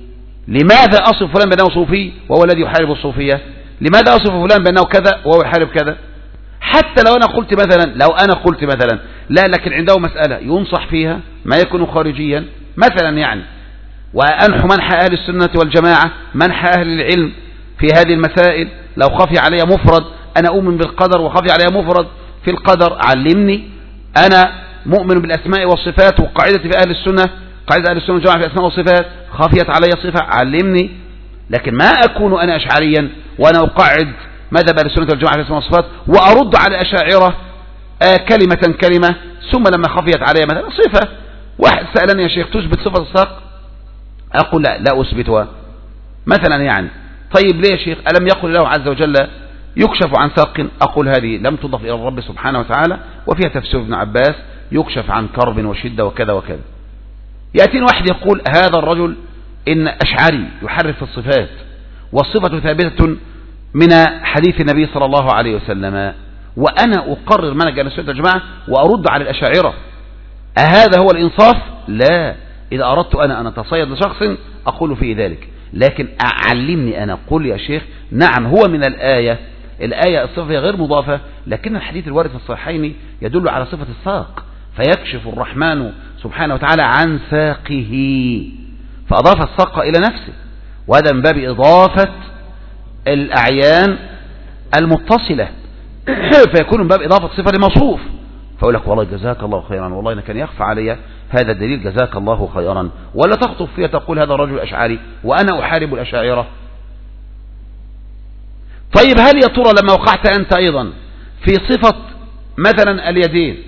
لماذا أصف فلان بأنه صوفي وهو الذي يحارب الصوفية؟ لماذا أصف فلان بأنه كذا وهو يحارب كذا؟ حتى لو أنا قلت مثلا لو أنا قلت مثلا لا لكن عنده مسألة ينصح فيها ما يكون خارجيا مثلا يعني، وأنح منح أهل السنة والجماعة منح أهل العلم في هذه المسائل، لو خفي علي مفرد أنا أؤمن بالقدر وخفي علي مفرد في القدر علمني، أنا مؤمن بالأسماء والصفات وقاعدتي في أهل السنة قاعدة أهل السنة والجماعة في الأسماء والصفات خفيت علي صفة علمني. لكن ما أكون أنا أشعريا وأنا أقعد مذهب أهل السنة والجماعة في الأسماء والصفات وأرد على الأشاعرة آه كلمة كلمة، ثم لما خفيت علي مثلا صفة واحد سألني يا شيخ تثبت صفة الساق؟ أقول لا لا أثبتها مثلا يعني. طيب ليه يا شيخ؟ ألم يقل الله عز وجل يكشف عن ساق؟ أقول هذه لم تضف إلى الرب سبحانه وتعالى وفيها تفسير ابن عباس يكشف عن كرب وشدة وكذا وكذا. يأتين واحد يقول هذا الرجل إن أشعري يحرف الصفات والصفة ثابتة من حديث النبي صلى الله عليه وسلم، وأنا أقرر منهج أهل السنة والجماعة وأرد على الأشاعرة، أهذا هو الإنصاف؟ لا. إذا أردت أنا أن أتصيد لشخص أقول فيه ذلك، لكن أعلمني أنا قل يا شيخ نعم هو من الآية الآية الصفة غير مضافة، لكن الحديث الوارد في الصحيحين يدل على صفة الساق، فيكشف الرحمن سبحانه وتعالى عن ساقه فأضاف الساق إلى نفسه، وهذا من باب إضافة الأعيان المتصلة فيكون من باب إضافة صفة لموصوف. فأقول لك والله جزاك الله خيرا، والله إن كان يخفى علي هذا الدليل جزاك الله خيرا، ولا تخطب فيها تقول هذا الرجل أشعري وأنا أحارب الأشاعرة. طيب هل يا ترى لما وقعت أنت أيضا في صفة مثلا اليدين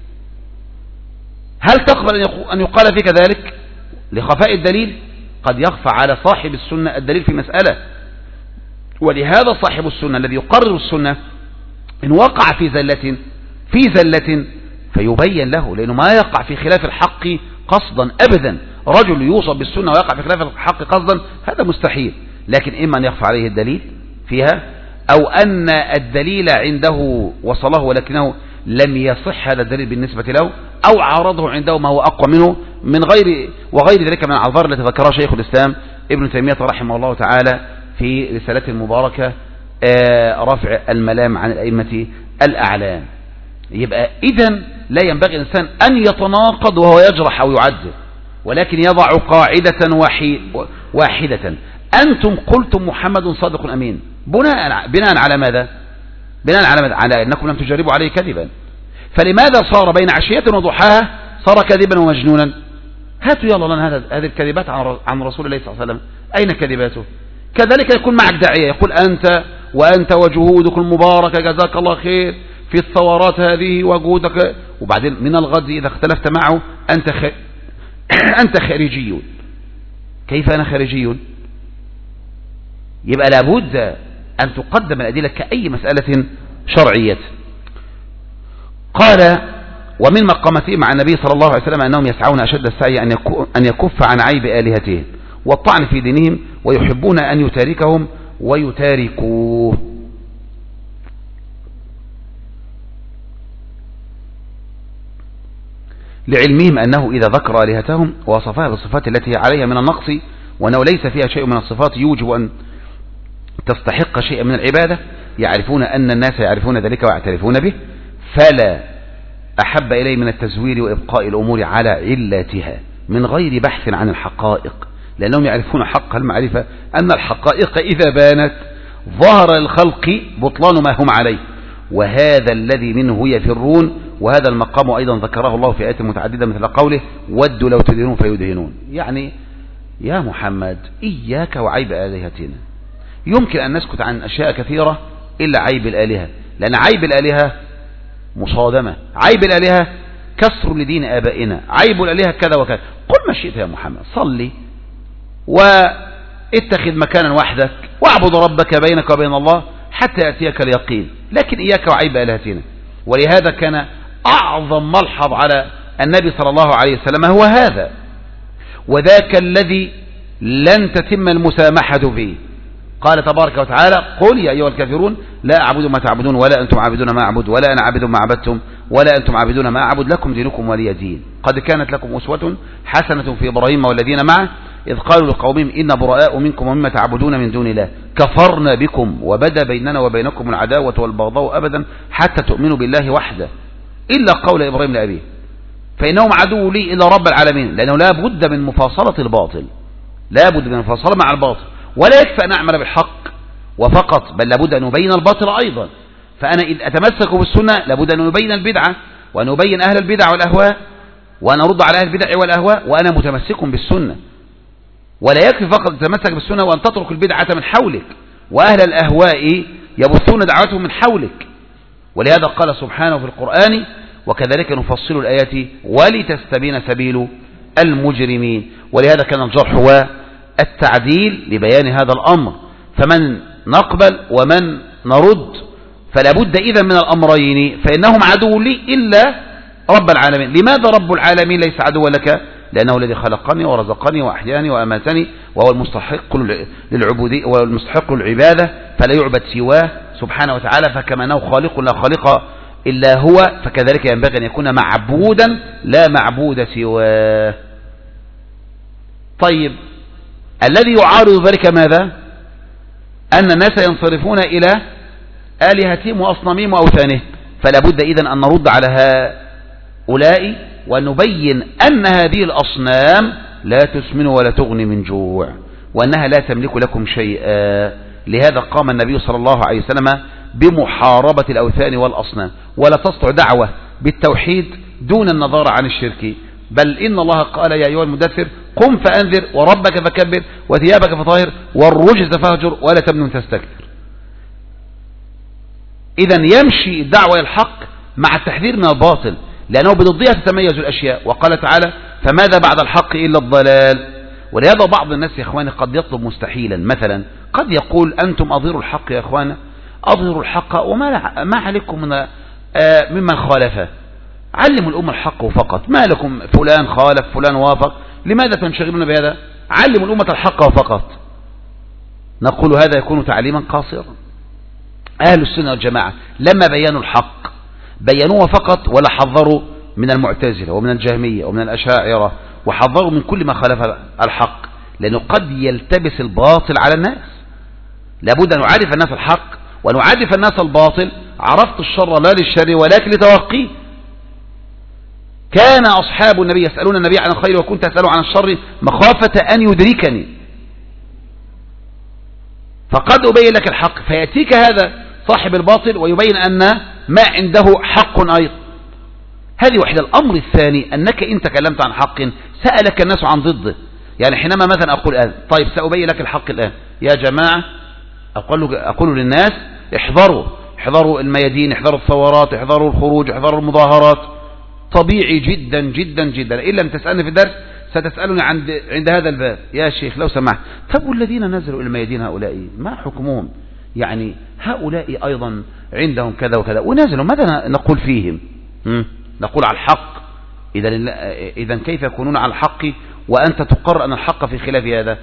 هل تقبل أن يقال فيك ذلك لخفاء الدليل؟ قد يخفى على صاحب السنة الدليل في مسألة، ولهذا صاحب السنة الذي يقرر السنة إن وقع في زلة في زلة فيبين له، لأنه ما يقع في خلاف الحق قصدا أبدا. رجل يوصف بالسنة ويقع في خلاف الحق قصدا هذا مستحيل، لكن إما أن يخفى عليه الدليل فيها أو أن الدليل عنده وصله ولكنه لم يصح هذا الدليل بالنسبة له، أو عارضه عنده ما هو أقوى منه من غير وغير ذلك من الأعذار التي ذكرها شيخ الإسلام ابن تيمية رحمه الله تعالى في رسالته المباركة رفع الملام عن الأئمة الأعلام. يبقى إذن لا ينبغي الإنسان أن يتناقض وهو يجرح أو يعذب، ولكن يضع قاعدة واحدة. أنتم قلتم محمد صادق أمين بناء بناء على ماذا؟ بناء على ماذا؟ على أنكم لم تجربوا عليه كذبا. فلماذا صار بين عشية وضحاها صار كذبا ومجنونا؟ هاتوا يلا لنا هذه الكذبات عن رسول الله صلى الله عليه وسلم، أين كذباته؟ كذلك يكون معك داعية يقول أنت وأنت وجهودك المباركة جزاك الله خير في الثورات هذه وجهودك، وبعدين من الغد إذا اختلفت معه أنت خ... أنت خارجي. كيف أنا خارجي؟ يبقى لابد أن تقدم الأدلة كأي مسألة شرعية. قال ومن مقامته مع النبي صلى الله عليه وسلم أنهم يسعون أشد السعي أن يكف عن عيب آلهتهم والطعن في دينهم ويحبون أن يتاركهم ويتاركوه. لعلمهم أنه إذا ذكر آلهتهم وصفها بالصفات التي هي عليها من النقص وأنه ليس فيها شيء من الصفات يوجب أن تستحق شيء من العبادة، يعرفون أن الناس يعرفون ذلك ويعترفون به، فلا أحب إليه من التزوير وإبقاء الأمور على علتها من غير بحث عن الحقائق، لأنهم يعرفون حق المعرفة أن الحقائق إذا بانت ظهر الخلق بطلان ما هم عليه، وهذا الذي منه يفرون. وهذا المقام أيضا ذكره الله في آيات متعددة مثل قوله ودوا لو تدهنون فيدهنون. يعني يا محمد إياك وعيب آلهتنا. يمكن أن نسكت عن أشياء كثيرة إلا عيب الآلهة، لأن عيب الآلهة مصادمة، عيب الآلهة كسر لدين آبائنا، عيب الآلهة كذا وكذا. قل ما شئت يا محمد، صلي واتخذ مكانا وحدك واعبد ربك بينك وبين الله حتى يأتيك اليقين، لكن إياك وعيب آلهتنا. ولهذا كان أعظم ملحظ على النبي صلى الله عليه وسلم هو هذا، وذاك الذي لن تتم المسامحة فيه. قال تبارك وتعالى قل يا أيها الكافرون لا أعبد ما تعبدون ولا أنتم عابدون ما أعبد ولا أنا عابد ما عبدتم ولا أنتم عابدون ما أعبد لكم دينكم ولي دين. قد كانت لكم أسوة حسنة في إبراهيم والذين معه إذ قالوا لقومهم إن براء منكم ومما تعبدون من دون الله كفرنا بكم وبدا بيننا وبينكم العداوة والبغضاء أبدا حتى تؤمنوا بالله وحده إلا قول إبراهيم لأبيه فإنهم عدو لي إلا رب العالمين. لأنه لا بد من مفاصلة الباطل، لا بد من مفاصلة مع الباطل، ولا يكفي أن أعمل بالحق وفقط، بل لابد أن نبين الباطل أيضا. فأنا إذ أتمسك بالسنة لابد أن نبين البدعة وأن نبين أهل البدع والأهواء وأن أرد على أهل البدع والأهواء وأنا متمسك بالسنة. ولا يكفي فقط تتمسك بالسنة وأن تترك البدعة من حولك، وأهل الأهواء يبثون دعوتهم من حولك. ولهذا قال سبحانه في القرآن وكذلك نفصل الآيات ولتستبين سبيل المجرمين. ولهذا كان الجرح والتعديل لبيان هذا الأمر، فمن نقبل ومن نرد فلا بد إذا من الأمرين، فإنهم عدو لي إلا رب العالمين. لماذا رب العالمين ليس عدوا لك؟ لأنه الذي خلقني ورزقني وأحياني وأماتني وهو المستحق للعبودية والمستحق للعبادة، فلا يعبد سواه سبحانه وتعالى. فكما أنه خالق لا خالق إلا هو فكذلك ينبغي أن يكون معبودا لا معبود سواه. طيب الذي يعارض ذلك ماذا؟ أن الناس ينصرفون إلى آلهتهم وأصنامهم وأوثانهم، فلا بد إذن أن نرد على هؤلاء وأن نبين أن هذه الأصنام لا تسمن ولا تغني من جوع، وأنها لا تملك لكم شيئا. لهذا قام النبي صلى الله عليه وسلم بمحاربة الأوثان والأصنام. ولا تسطع دعوة بالتوحيد دون النظر عن الشرك، بل إن الله قال يا أيها المدثر قم فأنذر وربك فكبر وثيابك فطهر والرجز فاهجر ولا تمنن تستكثر. إذن يمشي الدعوة إلى الحق مع التحذير من الباطل، لأنه بضدها تتميز الأشياء. وقال تعالى فماذا بعد الحق إلا الضلال. ولهذا بعض الناس يا إخواني قد يطلب مستحيلا، مثلا قد يقول أنتم أظهروا الحق يا إخوانا، أظهروا الحق وما ما عليكم من آه ممن خالفه، علموا الأمة الحق فقط، ما لكم فلان خالف فلان وافق، لماذا تنشغلون بهذا؟ علموا الأمة الحق فقط. نقول هذا يكون تعليما قاصرا. أهل السنة والجماعة لما بيانوا الحق بيانوه فقط، ولا حذروا من المعتزلة ومن الجهمية ومن الأشاعرة، وحذروا من كل ما خالف الحق، لأنه قد يلتبس الباطل على الناس. لابد أن نعرف الناس الحق ونعرف الناس الباطل. عرفت الشر لا للشر ولكن لتوقيه. كان أصحاب النبي يسألون النبي عن الخير وكنت أسأله عن الشر مخافة أن يدركني، فقد أبين لك الحق فيأتيك هذا صاحب الباطل ويبين أن ما عنده حق أيضا. هذه وحدة. الأمر الثاني أنك إن تكلمت عن حق سألك الناس عن ضده. يعني حينما مثلا أقول الآن طيب سأبين لك الحق الآن يا جماعة، أقول, أقول للناس احذروا احذروا الميادين، احذروا الثورات، احذروا الخروج، احذروا المظاهرات. طبيعي جدا جدا جدا إن لم تسألني في الدرس ستسألني عند, عند هذا الباب يا شيخ لو سمحت، طب والذين نزلوا إلى الميادين هؤلاء ما حكمهم؟ يعني هؤلاء أيضا عندهم كذا وكذا ونزلوا، ماذا نقول فيهم؟ نقول على الحق. إذا كيف يكونون على الحق وأنت تقر أن الحق في خلاف هذا؟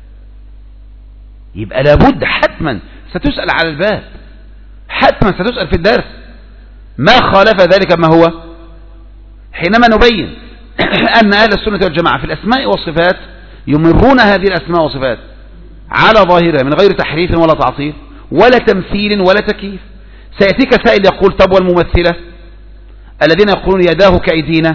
يبقى لابد حتما ستسأل على الباب، حتما ستسأل في الدرس ما خالف ذلك ما هو. حينما نبين أن أهل السنة والجماعة في الأسماء والصفات يمرون هذه الأسماء والصفات على ظاهرها من غير تحريف ولا تعطيل ولا تمثيل ولا تكييف. سيأتيك سائل يقول طب والممثلة الذين يقولون يداه كأيدينا،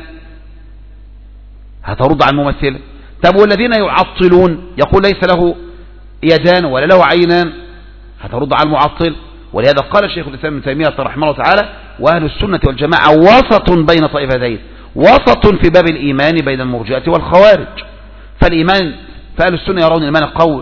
هترد عن الممثلة. طب والذين يعطلون يقول ليس له يدان ولا له عينان، هترد على المعطل. ولهذا قال شيخ الإسلام ابن تيمية رحمه الله تعالى: وأهل السنة والجماعة وسط بين طائفتين، وسط في باب الإيمان بين المرجئة والخوارج. فالإيمان فأهل السنة يرون الإيمان قول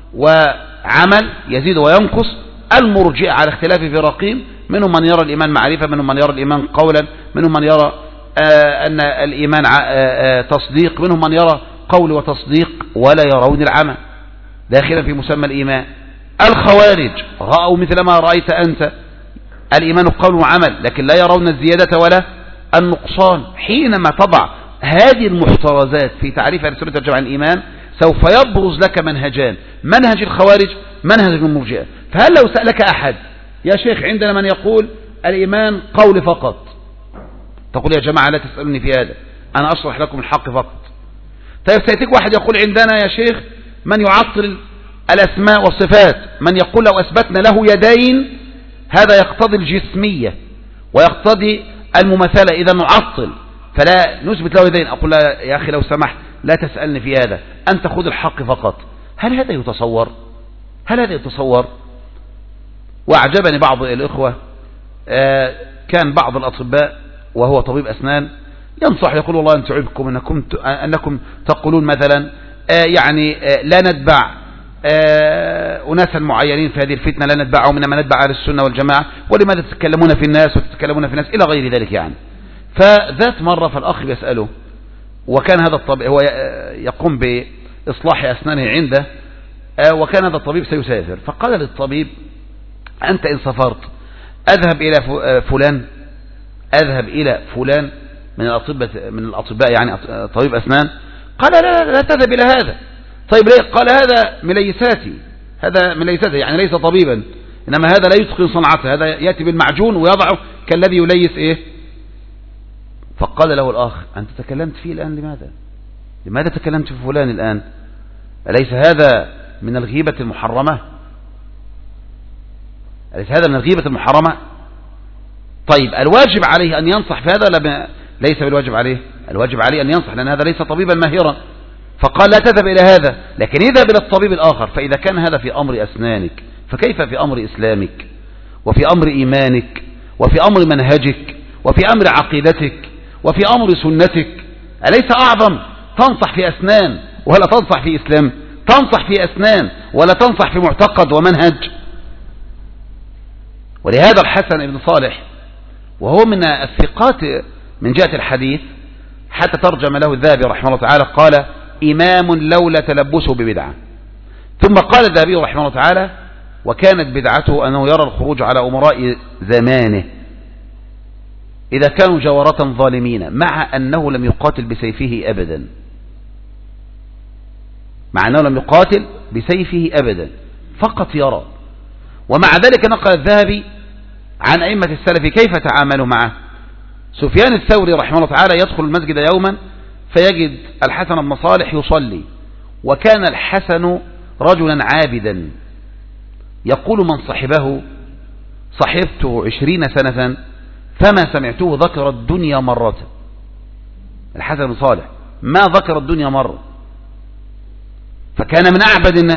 وعمل يزيد وينقص. المرجئة على اختلاف فرقهم، منهم من يرى الإيمان معرفة، منهم من يرى الإيمان قولا، منهم من يرى آه أن الإيمان آه تصديق، منهم من يرى قول وتصديق ولا يرون العمل داخلا في مسمى الإيمان. الخوارج رأوا مثل ما رأيت أنت، الإيمان قول وعمل، لكن لا يرون الزيادة ولا النقصان. حينما تضع هذه المحترزات في تعريف أهل السنة والجماعة عن الإيمان سوف يبرز لك منهجان: منهج الخوارج، منهج المرجئة. فهل لو سألك أحد: يا شيخ عندنا من يقول الإيمان قول فقط، تقول: يا جماعة لا تسألوني في هذا، أنا أشرح لكم الحق فقط. طيب سيأتيك واحد يقول عندنا يا شيخ من يعطل الأسماء والصفات، من يقول لو أثبتنا له يدين هذا يقتضي الجسمية ويقتضي المماثلة، إذا نعطل فلا نثبت له يدين. أقول لا يا أخي لو سمحت لا تسألني في هذا، أنت خذ الحق فقط. هل هذا يتصور؟ هل هذا يتصور؟ وأعجبني بعض الإخوة، آه كان بعض الأطباء وهو طبيب أسنان ينصح، يقول: والله أن تعبكم أنكم, أنكم تقولون مثلا آه يعني آه لا نتبع آه أناسا معينين في هذه الفتنة، لا نتبعهم إنما نتبع أهل السنة والجماعة، ولماذا تتكلمون في الناس وتتكلمون في الناس إلى غير ذلك يعني. فذات مرة فالأخ يسأله، وكان هذا الطبيب هو يقوم بإصلاح أسنانه عنده، آه وكان هذا الطبيب سيسافر، فقال للطبيب: أنت إن سافرت أذهب إلى فلان أذهب إلى فلان من الأطباء من الأطباء يعني طبيب أسنان. قال: لا لا, لا تذهب إلى هذا. طيب ليه؟ قال: هذا مليساتي، هذا مليساتي يعني ليس طبيبا، إنما هذا لا يتقن صنعته، هذا يأتي بالمعجون ويضعه كالذي يليس إيه. فقال له الآخر: أنت تكلمت فيه الآن لماذا؟ لماذا تكلمت في فلان الآن؟ أليس هذا من الغيبة المحرمة؟ أليس هذا من الغيبة المحرمة؟ طيب الواجب عليه أن ينصح في هذا ولا ليس بالواجب عليه؟ الواجب عليه أن ينصح، لأن هذا ليس طبيبا ماهرا. فقال: لا تذهب إلى هذا، لكن اذهب إلى الطبيب الآخر. فإذا كان هذا في أمر أسنانك، فكيف في أمر إسلامك وفي أمر إيمانك وفي أمر منهجك وفي أمر عقيدتك وفي أمر سنتك؟ أليس أعظم تنصح في أسنان ولا تنصح في إسلام؟ تنصح في أسنان ولا تنصح في معتقد ومنهج؟ ولهذا الحسن بن صالح وهو من الثقات من جهة الحديث، حتى ترجم له الذهبي رحمه الله تعالى، قال: إمام لولا تلبسه ببدعة. ثم قال الذهبي رحمه الله تعالى: وكانت بدعته أنه يرى الخروج على أمراء زمانه إذا كانوا جورة ظالمين، مع أنه لم يقاتل بسيفه أبدا، مع أنه لم يقاتل بسيفه أبدا، فقط يرى. ومع ذلك نقل الذهبي عن أئمة السلف كيف تعاملوا معه. سفيان الثوري رحمه الله تعالى يدخل المسجد يوما فيجد الحسن بن صالح يصلي، وكان الحسن رجلا عابدا، يقول من صحبه: صحبته عشرين سنة فما سمعته ذكر الدنيا مرة. الحسن بن صالح ما ذكر الدنيا مرة، فكان من أعبد الناس.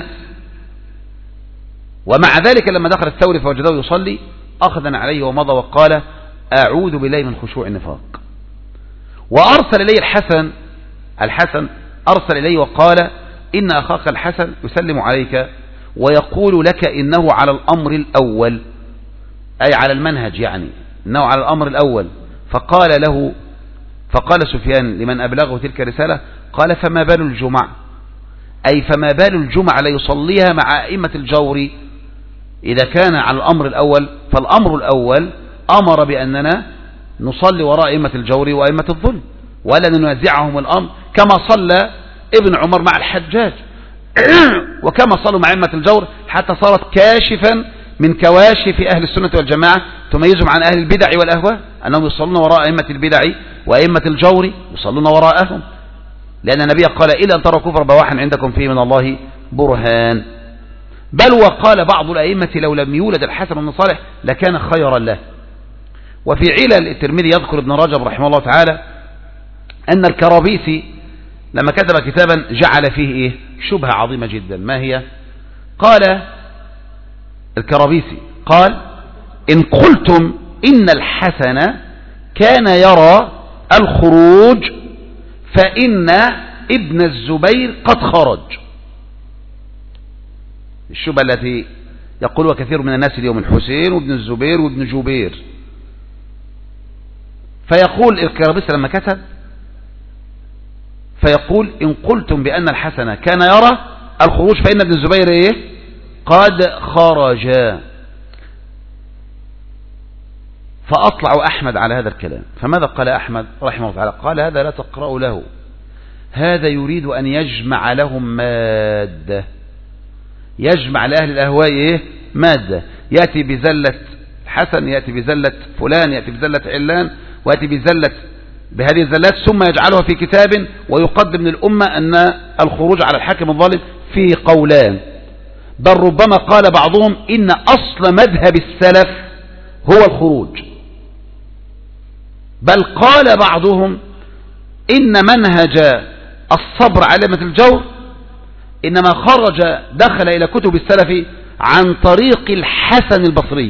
ومع ذلك لما دخل الثوري فوجده يصلي أخذا عليه ومضى وقال: أعوذ بالله من خشوع النفاق. وأرسل إليه الحسن الحسن أرسل إليه وقال: إن أخاك الحسن يسلم عليك ويقول لك إنه على الأمر الأول، أي على المنهج، يعني إنه على الأمر الأول. فقال له فقال سفيان لمن أبلغه تلك الرسالة، قال: فما بال الجمع، أي فما بال الجمع لا يصليها مع أئمة الجور إذا كان على الأمر الأول. فالأمر الأول أمر بأننا نصلي وراء أئمة الجور وأئمة الظلم ولا ننازعهم الأمر، كما صلى ابن عمر مع الحجاج وكما صلوا مع أئمة الجور، حتى صارت كاشفا من كواشف أهل السنة والجماعة تميزهم عن أهل البدع والأهواء، أنهم يصلون وراء أئمة البدع وأئمة الجور يصلون وراءهم، لأن النبي قال: إلا أن تروا كفر بواحا عندكم فيه من الله برهان. بل وقال بعض الأئمة: لو لم يولد الحسن بن صالح لكان خيرا له. وفي علل الترمذي يذكر ابن رجب رحمه الله تعالى أن الكرابيسي لما كتب كتابا جعل فيه إيه؟ شبهة عظيمة جدا. ما هي؟ قال: الكرابيسي قال إن قلتم إن الحسن كان يرى الخروج فإن ابن الزبير قد خرج. الشبهة التي يقولها كثير من الناس اليوم، الحسين وابن الزبير وابن جبير. فيقول الكرابيسي لما كتب فيقول إن قلتم بأن الحسن كان يرى الخروج فإن ابن الزبير إيه؟ قد خرج. فأطلع أحمد على هذا الكلام. فماذا قال أحمد رحمه الله تعالى؟ قال هذا لا تقرأ له، هذا يريد أن يجمع لهم مادة، يجمع لأهل الأهواء إيه؟ مادة، يأتي بزلة حسن، يأتي بزلة فلان، يأتي بزلة علان، ويأتي بزلة بهذه الزلات، ثم يجعلها في كتاب ويقدم للأمة أن الخروج على الحاكم الظالم فيه قولان، بل ربما قال بعضهم إن أصل مذهب السلف هو الخروج، بل قال بعضهم إن منهج الصبر على مثل الجور إنما خرج دخل إلى كتب السلف عن طريق الحسن البصري،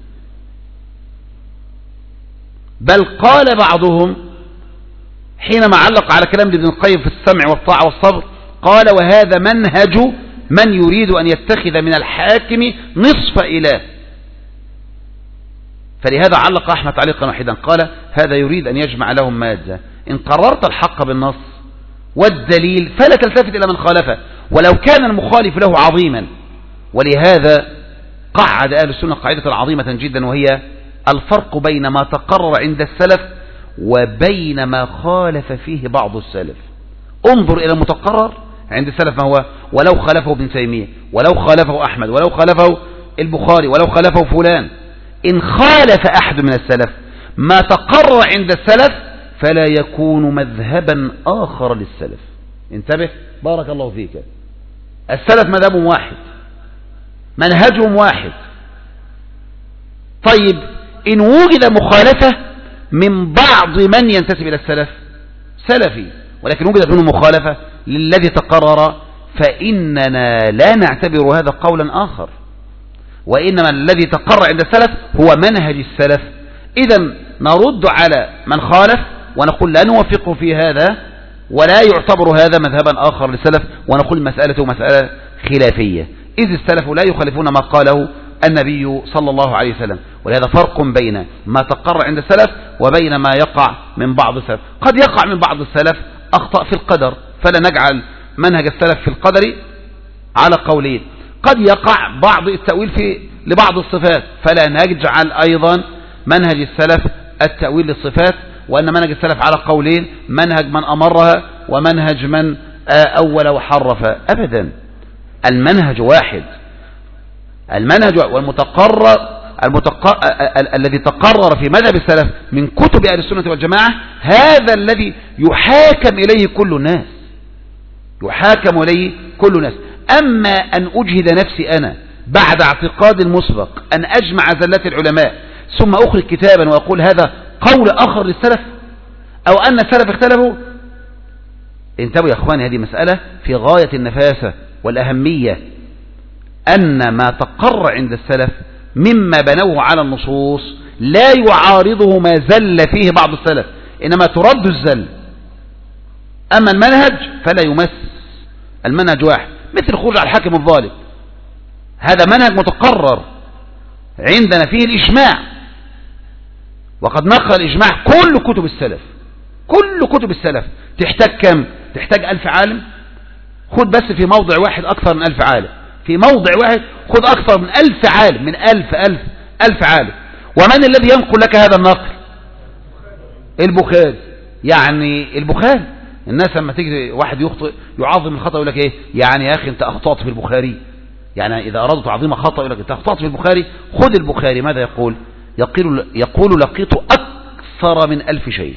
بل قال بعضهم حينما علق على كلام ابن القيم في السمع والطاعة والصبر قال وهذا منهج من يريد أن يتخذ من الحاكم نصف إله. فلهذا علق أحمد تعليقا واحدا قال هذا يريد أن يجمع لهم مادة. إن قررت الحق بالنص والدليل فلا تلتفت إلى من خالفه ولو كان المخالف له عظيما. ولهذا قعد أهل السنة قاعدة عظيمة جدا، وهي الفرق بين ما تقرر عند السلف وبين ما خالف فيه بعض السلف. انظر إلى المتقرر عند السلف ما هو، ولو خالفه ابن تيمية، ولو خالفه أحمد، ولو خالفه البخاري، ولو خالفه فلان. إن خالف أحد من السلف ما تقرر عند السلف فلا يكون مذهبا آخر للسلف. انتبه بارك الله فيك. السلف مذهبهم واحد، منهجهم واحد. طيب إن وجد مخالفة من بعض من ينتسب إلى السلف سلفي، ولكن وجدت منه مخالفة للذي تقرر، فإننا لا نعتبر هذا قولا آخر، وإنما الذي تقرر عند السلف هو منهج السلف. إذا نرد على من خالف ونقول لا نوافقه في هذا ولا يعتبر هذا مذهبا آخر للسلف، ونقول مسألته مسألة خلافية، إذ السلف لا يخالفون ما قاله النبي صلى الله عليه وسلم. ولهذا فرق بين ما تقرر عند السلف وبين ما يقع من بعض السلف. قد يقع من بعض السلف أخطأ في القدر، فلا نجعل منهج السلف في القدر على قولين. قد يقع بعض التأويل في لبعض الصفات، فلا نجعل أيضا منهج السلف التأويل للصفات، وأن منهج السلف على قولين، منهج من أمرها ومنهج من أول وحرف. أبدا، المنهج واحد. المنهج والمتقرر المتق... الذي تقرر في مذهب السلف من كتب أهل السنة والجماعة هذا الذي يحاكم إليه كل الناس، يحاكم إليه كل الناس. أما أن أجهد نفسي أنا بعد اعتقاد المسبق أن أجمع زلات العلماء ثم أخرج كتابا وأقول هذا قول آخر للسلف أو أن السلف اختلفوا، انتبهوا يا أخواني، هذه مسألة في غاية النفاسة والأهمية، أن ما تقرر عند السلف مما بنوه على النصوص لا يعارضه ما زل فيه بعض السلف، إنما ترد الزل. أما المنهج فلا يمس، المنهج واحد، مثل الخروج على الحاكم الظالم، هذا منهج متقرر عندنا فيه الإجماع، وقد نقل الإجماع كل كتب السلف، كل كتب السلف. تحتاج كم؟ تحتاج ألف عالم؟ خذ بس في موضع واحد أكثر من ألف عالم، في موضع واحد خذ أكثر من ألف عالم، من ألف ألف ألف عالم. ومن الذي ينقل لك هذا النقل؟ البخاري. يعني البخاري، الناس لما تيجي واحد يخطئ يعظم الخطأ يقول لك ايه؟ يعني يا أخي أنت أخطأت في البخاري. يعني إذا أرادوا تعظيم خطأ يقول لك أنت أخطأت في البخاري. خذ البخاري ماذا يقول؟ يقول, يقول لقيت أكثر من ألف شيخ،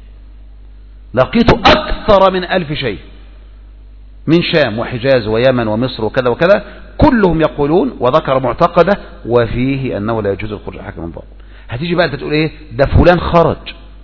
لقيت أكثر من ألف شيخ من شام وحجاز ويمن ومصر وكذا وكذا، كلهم يقولون وذكر معتقده وفيه أنه لا يجوز الخروج على حاكم الظالم. هتيجي بقى أنت تقول إيه؟ ده فلان خرج.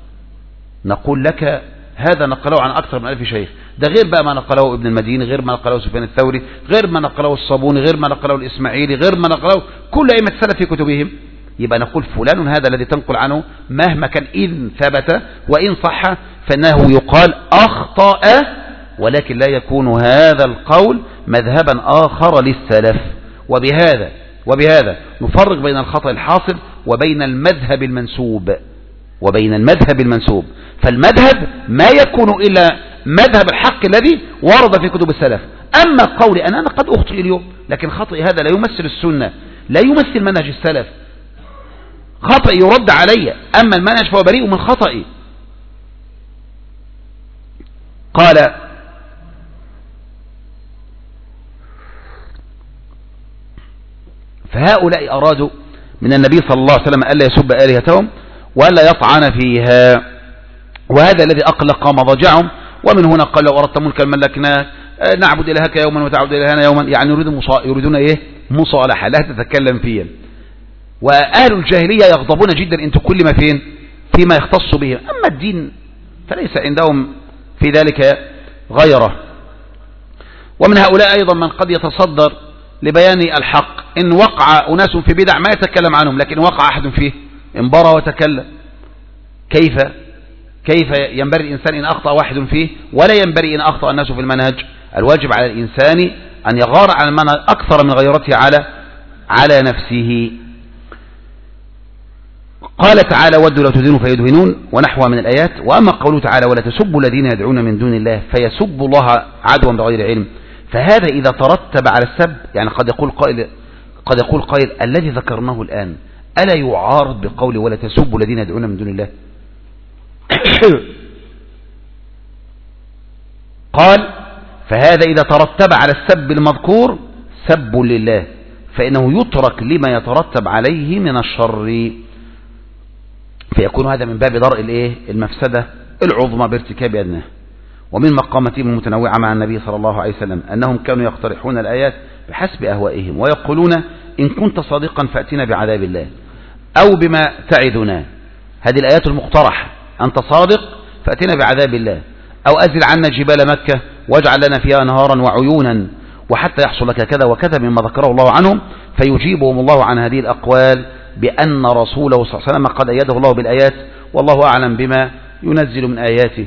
نقول لك هذا نقله عن أكثر من ألف شيخ، ده غير بقى ما نقله ابن المديني، غير ما نقله سفيان الثوري، غير ما نقله الصابوني، غير ما نقله الإسماعيلي، غير ما نقله كل أئمة السلف في كتبهم، يبقى نقول فلان هذا الذي تنقل عنه مهما كان إن ثبت وإن صح فإنه يقال أخطأ، ولكن لا يكون هذا القول مذهبا آخر للسلف. وبهذا وبهذا نفرق بين الخطأ الحاصل وبين المذهب المنسوب وبين المذهب المنسوب. فالمذهب ما يكون إلا مذهب الحق الذي ورد في كتب السلف. أما قولي أنا, أنا قد أخطئ اليوم، لكن خطئي هذا لا يمثل السنة، لا يمثل منهج السلف، خطئي يرد علي، أما المنهج فهو بريء من خطئي. قال فهؤلاء أرادوا من النبي صلى الله عليه وسلم ألا يسب آلهتهم وألا يطعن فيها، وهذا الذي أقلق مضاجعهم. ومن هنا قال لو أردت ملكا ملكناه، نعبد إلهك يوما وتعبد إلهنا يوما، يعني يريدون يريدون إيه؟ مصالحة لا تتكلم فيها. وأهل الجاهلية يغضبون جدا إن تكلم فين؟ فيما يختص بهم، أما الدين فليس عندهم في ذلك غيره. ومن هؤلاء أيضا من قد يتصدر لبيان الحق، إن وقع أناس في بدع ما يتكلم عنهم، لكن وقع أحد فيه انبرى وتكلم. كيف كيف ينبري الإنسان إن أخطأ واحد فيه، ولا ينبري إن أخطأ الناس في المنهج؟ الواجب على الإنسان أن يغار على المنهج أكثر من غيرته على على نفسه. قال تعالى ودوا لو تدهنوا فيدهنون ونحوها من الآيات. وأما قوله تعالى ولا تسبوا الذين يدعون من دون الله فيسبوا الله عدوا بغير علم، فهذا إذا ترتب على السب، يعني قد يقول قائل قد يقول قائل الذي ذكرناه الآن ألا يعارض بقول ولا تسبوا الذين يدعون من دون الله؟ قال فهذا إذا ترتب على السب المذكور سب لله، فإنه يترك لما يترتب عليه من الشر، فيكون هذا من باب درء الايه المفسدة العظمى بارتكاب أدناه. ومن مقاماتهم المتنوعة مع النبي صلى الله عليه وسلم أنهم كانوا يقترحون الآيات بحسب أهوائهم، ويقولون إن كنت صادقا فأتنا بعذاب الله أو بما تعدنا. هذه الآيات المقترحة، أنت صادق فأتنا بعذاب الله، أو أزل عنا جبال مكة واجعل لنا فيها نهارا وعيونا وحتى يحصل لك كذا وكذا مما ذكره الله عنهم. فيجيبهم الله عن هذه الأقوال بأن رسوله صلى الله عليه وسلم قد أيده الله بالآيات، والله أعلم بما ينزل من آياته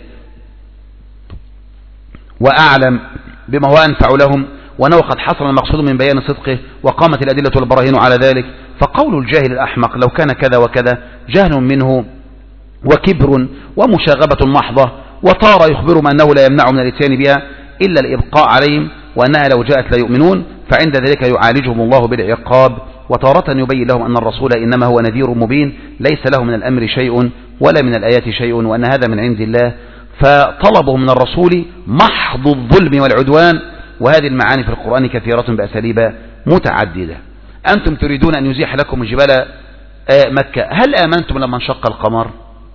وأعلم بما هو أنفع لهم، وأنه قد حصل المقصود من بيان صدقه وقامت الأدلة والبراهين على ذلك. فقول الجاهل الأحمق لو كان كذا وكذا جهل منه وكبر ومشاغبة محضة، وطار يخبرهم أنه لا يمنع من الاتيان بها إلا الإبقاء عليهم، وأنها لو جاءت لا يؤمنون، فعند ذلك يعالجهم الله بالعقاب. وتارة يبين لهم أن الرسول إنما هو نذير مبين ليس له من الأمر شيء ولا من الآيات شيء، وأن هذا من عند الله، فطلبوا من الرسول محض الظلم والعدوان. وهذه المعاني في القرآن كثيرة بأساليب متعددة. أنتم تريدون أن يزيح لكم جبال مكة، هل آمنتم لما انشق القمر؟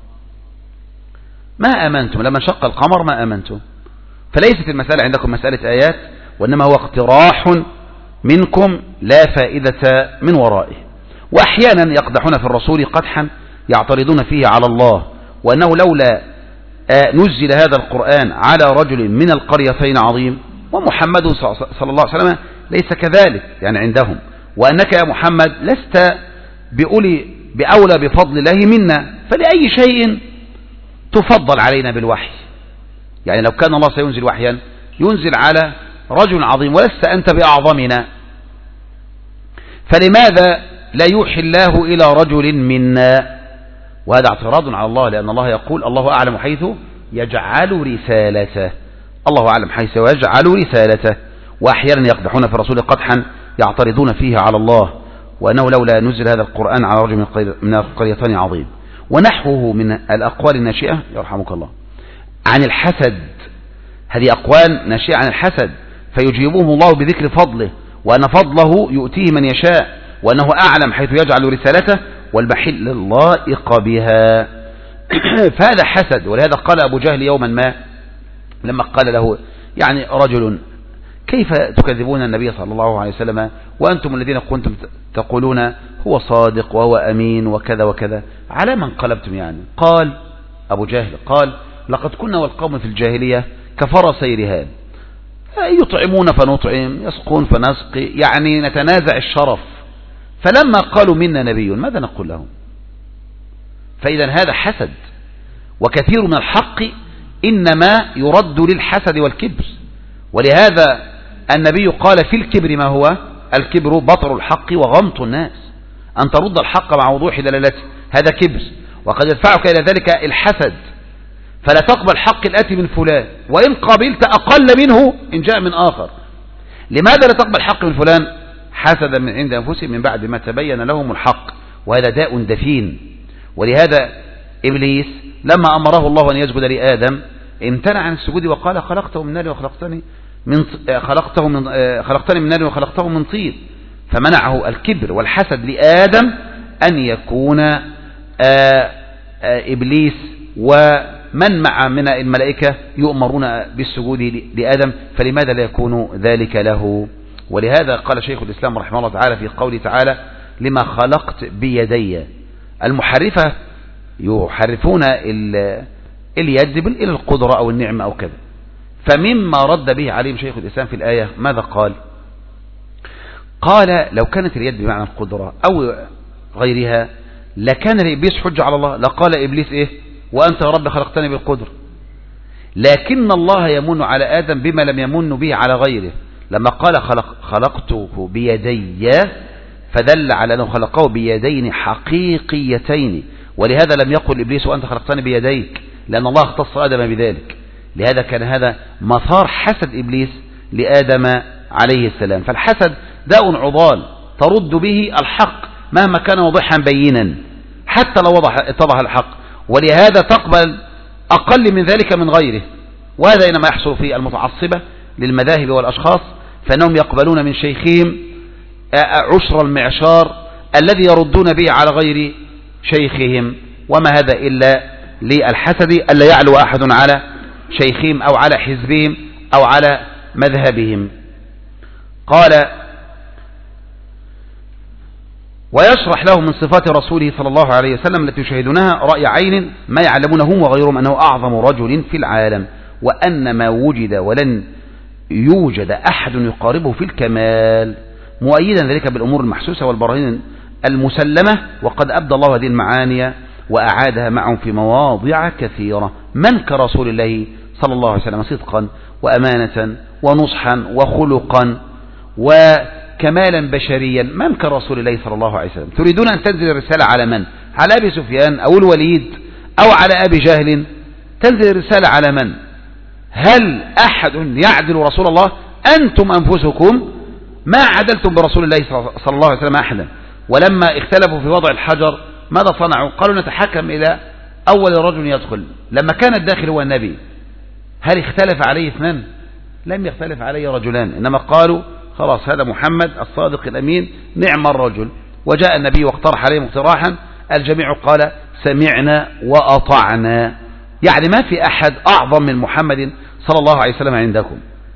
ما آمنتم لما انشق القمر، ما آمنتم. فليست المسألة عندكم مسألة آيات، وإنما هو اقتراح منكم لا فائدة من ورائه. وأحيانا يقدحون في الرسول قدحا يعترضون فيه على الله، وأنه لولا نزل هذا القرآن على رجل من القريتين عظيم، ومحمد صلى الله عليه وسلم ليس كذلك يعني عندهم، وأنك يا محمد لست بأولي بأولى بفضل الله منا، فلأي شيء تفضل علينا بالوحي؟ يعني لو كان الله سينزل وحيا ينزل على رجل عظيم ولست أنت بأعظمنا، فلماذا لا يوحي الله إلى رجل منا؟ وهذا اعتراض على الله، لأن الله يقول الله أعلم حيث يجعل رسالته، الله أعلم حيث يجعل رسالته. وأحيانا يقدحون في الرسول قدحا يعترضون فيه على الله، وأنه لولا نزل هذا القرآن على رجل من القريتين عظيم. ونحوه من الأقوال الناشئة يرحمك الله عن الحسد، هذه أقوال ناشئة عن الحسد، فيجيبهم الله بذكر فضله، وأن فضله يؤتيه من يشاء، وأنه أعلم حيث يجعل رسالته والمحل اللائق بها. فهذا حسد. ولهذا قال أبو جهل يوما ما لما قال له يعني رجل كيف تكذبون النبي صلى الله عليه وسلم وأنتم الذين كنتم تقولون هو صادق وهو أمين وكذا وكذا، على من قلبتم يعني؟ قال أبو جهل قال لقد كنا والقوم في الجاهلية كفرسي رهان، يطعمون فنطعم، يسقون فنسقي، يعني نتنازع الشرف فلما قالوا منا نبي ماذا نقول لهم؟ فإذا هذا حسد، وكثير من الحق إنما يرد للحسد والكبر. ولهذا النبي قال في الكبر ما هو؟ الكبر بطر الحق وغمط الناس، أن ترد الحق مع وضوح دلالته، هذا كبر. وقد يدفعك إلى ذلك الحسد، فلا تقبل حق الآتي من فلان، وإن قبلت أقل منه إن جاء من آخر. لماذا لا تقبل حق من فلان؟ حسدا من عند أنفسهم من بعد ما تبين لهم الحق، وهذا داء دفين. ولهذا إبليس لما أمره الله أن يسجد لآدم امتنع عن السجود وقال خلقته من نار وخلقتني من خلقته من خلقتني من نار وخلقته من طين، فمنعه الكبر والحسد لآدم أن يكون آآ آآ إبليس ومن مع من الملائكة يؤمرون بالسجود لآدم، فلماذا لا يكون ذلك له؟ ولهذا قال شيخ الإسلام رحمه الله تعالى في قوله تعالى لما خلقت بيدي. المحرفة يحرفون اليد إلى القدرة أو النعمة أو كذا، فمما رد به عليهم شيخ الإسلام في الآية ماذا قال؟ قال لو كانت اليد بمعنى القدرة أو غيرها لكان لإبليس حجة على الله، لقال إبليس إيه؟ وأنت يا رب خلقتني بالقدرة. لكن الله يمن على آدم بما لم يمن به على غيره، لما قال خلق خلقته بيدي فدل على أنه خلقه بيدين حقيقيتين. ولهذا لم يقل إبليس وأنت خلقتني بيديك، لأن الله اختص آدم بذلك. لهذا كان هذا مثار حسد إبليس لآدم عليه السلام. فالحسد داء عضال ترد به الحق مهما كان واضحا بينا، حتى لو وضح اتضح الحق. ولهذا تقبل أقل من ذلك من غيره، وهذا إنما يحصل في المتعصبة للمذاهب والأشخاص، فإنهم يقبلون من شيخهم عشر المعشار الذي يردون به على غير شيخهم، وما هذا إلا للحسد ألا يعلو أحد على شيخهم أو على حزبهم أو على مذهبهم. قال ويشرح لهم من صفات رسوله صلى الله عليه وسلم التي يشاهدونها رأي عين ما يعلمونه هم وغيرهم أنه أعظم رجل في العالم، وأن ما وجد ولن يوجد أحد يقاربه في الكمال، مؤيدا ذلك بالأمور المحسوسة والبراهين المسلمة. وقد أبدى الله هذه المعاني وأعادها معهم في مواضع كثيرة. من كرسول الله صلى الله عليه وسلم صدقا وأمانة ونصحا وخلقا وكمالا بشريا، من كرسول الله صلى الله عليه وسلم. تريدون أن تنزل الرسالة على من؟ على أبي سفيان أو الوليد أو على أبي جهل؟ تنزل الرسالة على من؟ هل أحد يعدل رسول الله؟ أنتم أنفسكم ما عدلتم برسول الله صلى الله عليه وسلم أحدا. ولما اختلفوا في وضع الحجر ماذا صنعوا؟ قالوا نتحكم إلى أول رجل يدخل. لما كان الداخل هو النبي هل اختلف عليه اثنان؟ لم يختلف عليه رجلان، إنما قالوا خلاص هذا محمد الصادق الأمين نعم الرجل. وجاء النبي واقترح عليهم اقتراحا، الجميع قال سمعنا وأطعنا، يعني ما في أحد أعظم من محمد صلى الله عليه وسلم عندكم.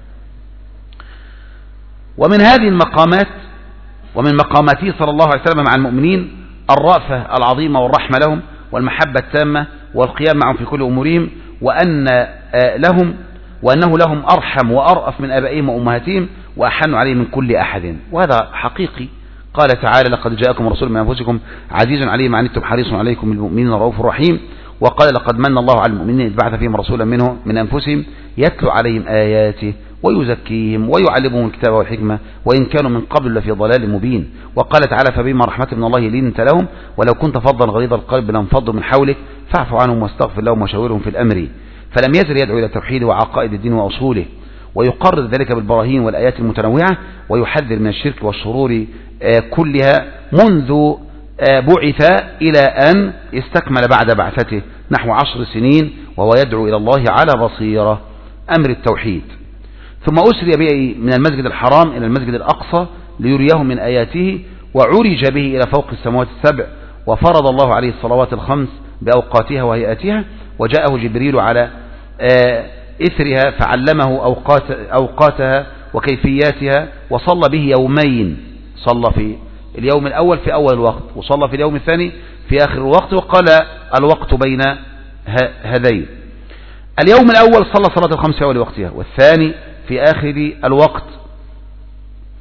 ومن هذه المقامات ومن مقاماته صلى الله عليه وسلم مع المؤمنين الرأفة العظيمة والرحمة لهم والمحبة التامة والقيام معهم في كل أمورهم، وأن لهم وأنه لهم أرحم وأرأف من آبائهم وأمهاتهم وأحن عليهم من كل أحد، وهذا حقيقي. قال تعالى لقد جاءكم رسول من أنفسكم عزيز عليه ما عنتم حريص عليكم بالمؤمنين رؤوف رحيم. وقال لقد من الله على المؤمنين إذ بعث فيهم رسولا منه من أنفسهم يتلو عليهم آياته ويزكيهم ويعلمهم الكتاب والحكمة وإن كانوا من قبل لفي ضلال مبين. وقال تعالى فبما رحمة من الله لنت لهم ولو كنت فظا غليظ القلب لانفضوا من حولك فاعف عنهم واستغفر لهم وشاورهم في الأمر. فلم يزل يدعو إلى توحيده وعقائد الدين وأصوله، ويقرر ذلك بالبراهين والآيات المتنوعة، ويحذر من الشرك والشرور كلها منذ بعث إلى أن استكمل بعد بعثته نحو عشر سنين، وهو يدعو إلى الله على بصيرة أمر التوحيد. ثم أسري به من المسجد الحرام إلى المسجد الأقصى ليريه من آياته، وعرج به إلى فوق السماوات السبع، وفرض الله عليه الصلوات الخمس بأوقاتها وهيئاتها، وجاءه جبريل على إثرها فعلمه أوقات أوقاتها وكيفياتها، وصلى به يومين، صلى في اليوم الأول في أول الوقت، وصلى في اليوم الثاني في آخر الوقت، وقال الوقت بين هذين. اليوم الأول صلى صلاة الخمس في أول وقتها، والثاني في آخر الوقت.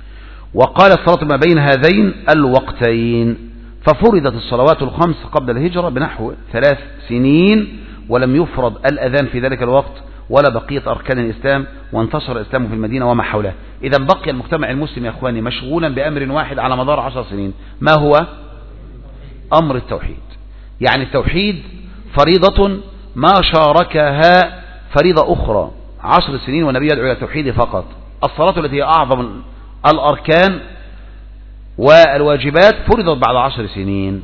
وقال الصلاة ما بين هذين الوقتين. ففرضت الصلوات الخمس قبل الهجرة بنحو ثلاث سنين، ولم يفرض الأذان في ذلك الوقت ولا بقية أركان الإسلام، وانتشر الإسلام في المدينة وما حولها. إذا بقي المجتمع المسلم يا أخواني مشغولا بأمر واحد على مدار عشر سنين، ما هو؟ أمر التوحيد. يعني التوحيد فريضة ما شاركها فريضة أخرى عشر سنين، والنبي يدعو إلى التوحيد فقط. الصلاة التي هي أعظم الأركان والواجبات فرضت بعد عشر سنين.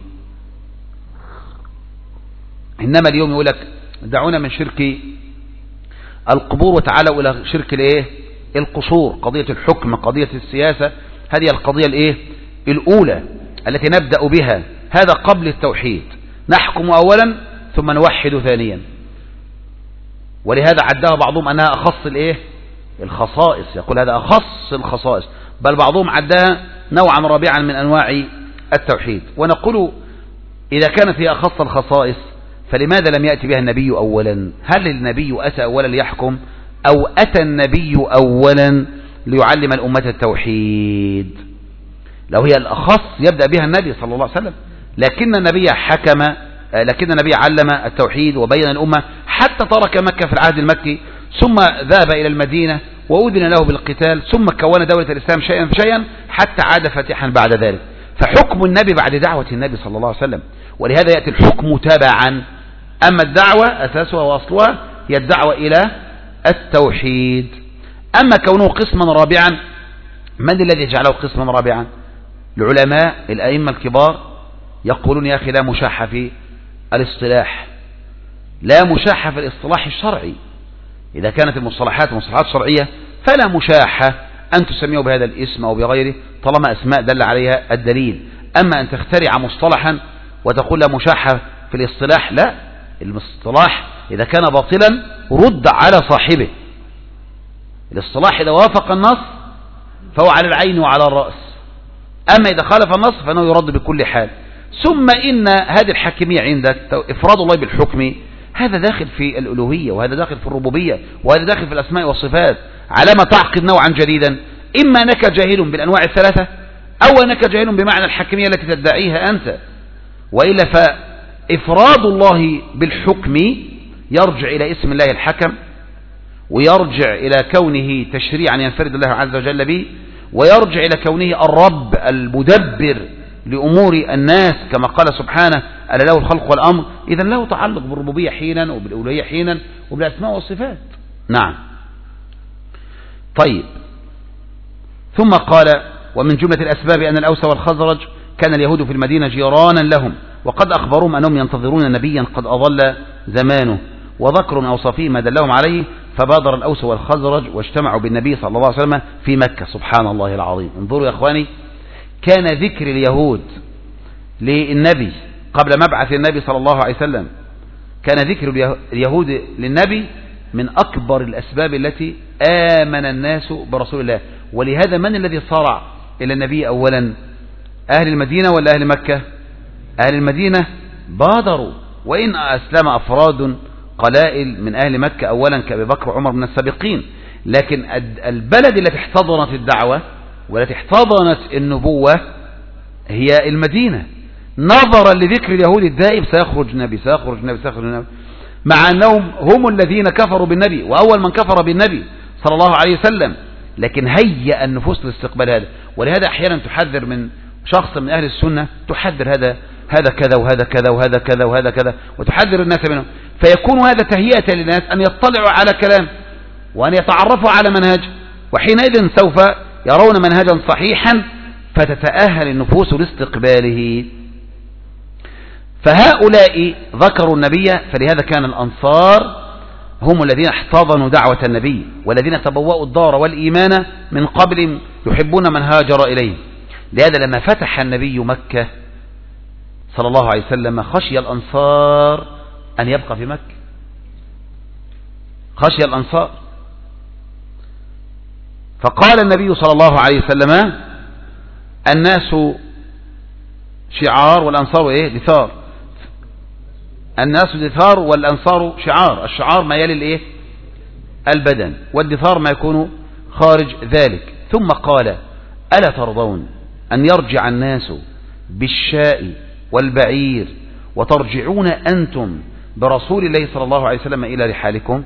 إنما اليوم يقول لك دعونا من شرك القبور وتعالوا إلى شرك الايه القصور، قضية الحكم، قضية السياسة، هذه القضية الايه الأولى التي نبدأ بها، هذا قبل التوحيد. نحكم أولا ثم نوحد ثانيا، ولهذا عدها بعضهم أنها أخص الايه الخصائص، يقول هذا أخص الخصائص، بل بعضهم عدها نوعا رابعا من أنواع التوحيد. ونقول إذا كانت هي أخص الخصائص فلماذا لم يأتي بها النبي أولا؟ هل النبي أتى أولا ليحكم، أو أتى النبي أولا ليعلم الأمة التوحيد؟ لو هي الأخص يبدأ بها النبي صلى الله عليه وسلم، لكن النبي حكم، لكن النبي علم التوحيد وبين الأمة حتى ترك مكة في العهد المكي، ثم ذهب إلى المدينة وأذن له بالقتال، ثم كون دولة الإسلام شيئا فشيئا حتى عاد فاتحا بعد ذلك. فحكم النبي بعد دعوة النبي صلى الله عليه وسلم، ولهذا يأتي الحكم تبعا. أما الدعوة أساسها وأصلها هي الدعوة إلى التوحيد. أما كونه قسما رابعا، من الذي جعله قسما رابعا؟ العلماء الأئمة الكبار يقولون يا أخي لا مشاحة في الاصطلاح، لا مشاحة في الاصطلاح الشرعي. إذا كانت المصطلحات مصطلحات شرعية فلا مشاحة أن تسميه بهذا الاسم أو بغيره طالما أسماء دل عليها الدليل. أما أن تخترع مصطلحا وتقول لا مشاحة في الاصطلاح، لا، المصطلح إذا كان باطلا رد على صاحبه. الاصطلاح إذا وافق النص فهو على العين وعلى الرأس، أما إذا خالف النص فإنه يرد بكل حال. ثم إن هذه الحاكمية عندك إفراد الله بالحكم، هذا داخل في الألوهية، وهذا داخل في الربوبية، وهذا داخل في الأسماء والصفات. علامة تعقد نوعا جديدا، إما أنك جاهل بالأنواع الثلاثة، أو أنك جاهل بمعنى الحكمية التي تدعيها أنت. وإلا فإفراد الله بالحكم يرجع إلى اسم الله الحكم، ويرجع إلى كونه تشريعا ينفرد الله عز وجل به، ويرجع إلى كونه الرب المدبر لأمور الناس كما قال سبحانه ألا له الخلق والأمر. إذا له تعلق بالربوبية حينا وبالأولوية حينا وبالأسماء والصفات. نعم. طيب، ثم قال ومن جملة الأسباب أن الأوس والخزرج كان اليهود في المدينة جيرانا لهم، وقد أخبرهم أنهم ينتظرون نبيا قد أضل زمانه، وذكروا من أوصافه ما دلهم عليه، فبادر الأوس والخزرج واجتمعوا بالنبي صلى الله عليه وسلم في مكة. سبحان الله العظيم. انظروا يا أخواني، كان ذكر اليهود للنبي قبل مبعث النبي صلى الله عليه وسلم، كان ذكر اليهود للنبي من أكبر الأسباب التي آمن الناس برسول الله. ولهذا من الذي صرع إلى النبي أولا؟ أهل المدينة ولا أهل مكة؟ أهل المدينة بادروا، وإن أسلم أفراد قلائل من أهل مكة أولا كأبي بكر وعمر من السابقين، لكن البلد التي احتضنت الدعوة والتي احتضنت النبوة هي المدينة. نظرا لذكر اليهود الدائم سيخرج النبي سيخرج النبي سيخرج النبي، مع أنهم هم الذين كفروا بالنبي وأول من كفر بالنبي صلى الله عليه وسلم، لكن هيأ النفوس لاستقبال هذا. ولهذا أحيانا تحذر من شخص من أهل السنة، تحذر هذا هذا كذا وهذا كذا وهذا كذا وهذا كذا، وتحذر الناس منه، فيكون هذا تهيئة للناس أن يطلعوا على كلام وأن يتعرفوا على منهج، وحينئذ سوف يرون منهجا صحيحا فتتأهل النفوس لاستقباله. فهؤلاء ذكروا النبي، فلهذا كان الأنصار هم الذين احتضنوا دعوة النبي، والذين تبوأوا الدار والإيمان من قبل يحبون من هاجر إليه. لهذا لما فتح النبي مكة صلى الله عليه وسلم خشي الأنصار أن يبقى في مكة، خشي الأنصار، فقال النبي صلى الله عليه وسلم الناس شعار والأنصار إيه دثار، الناس دثار والأنصار شعار. الشعار ما يلي الإيه البدن، والدثار ما يكون خارج ذلك. ثم قال ألا ترضون أن يرجع الناس بالشاء والبعير وترجعون أنتم برسول الله صلى الله عليه وسلم إلى رحالكم؟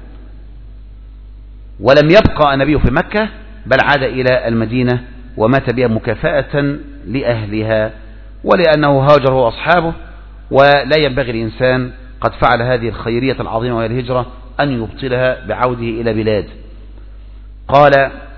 ولم يبقى النبي في مكة بل عاد إلى المدينة ومات بها مكافأة لأهلها، ولأنه هاجر هو أصحابه، ولا ينبغي الإنسان قد فعل هذه الخيرية العظيمة وهي الهجرة أن يبطلها بعوده إلى بلاد. قال: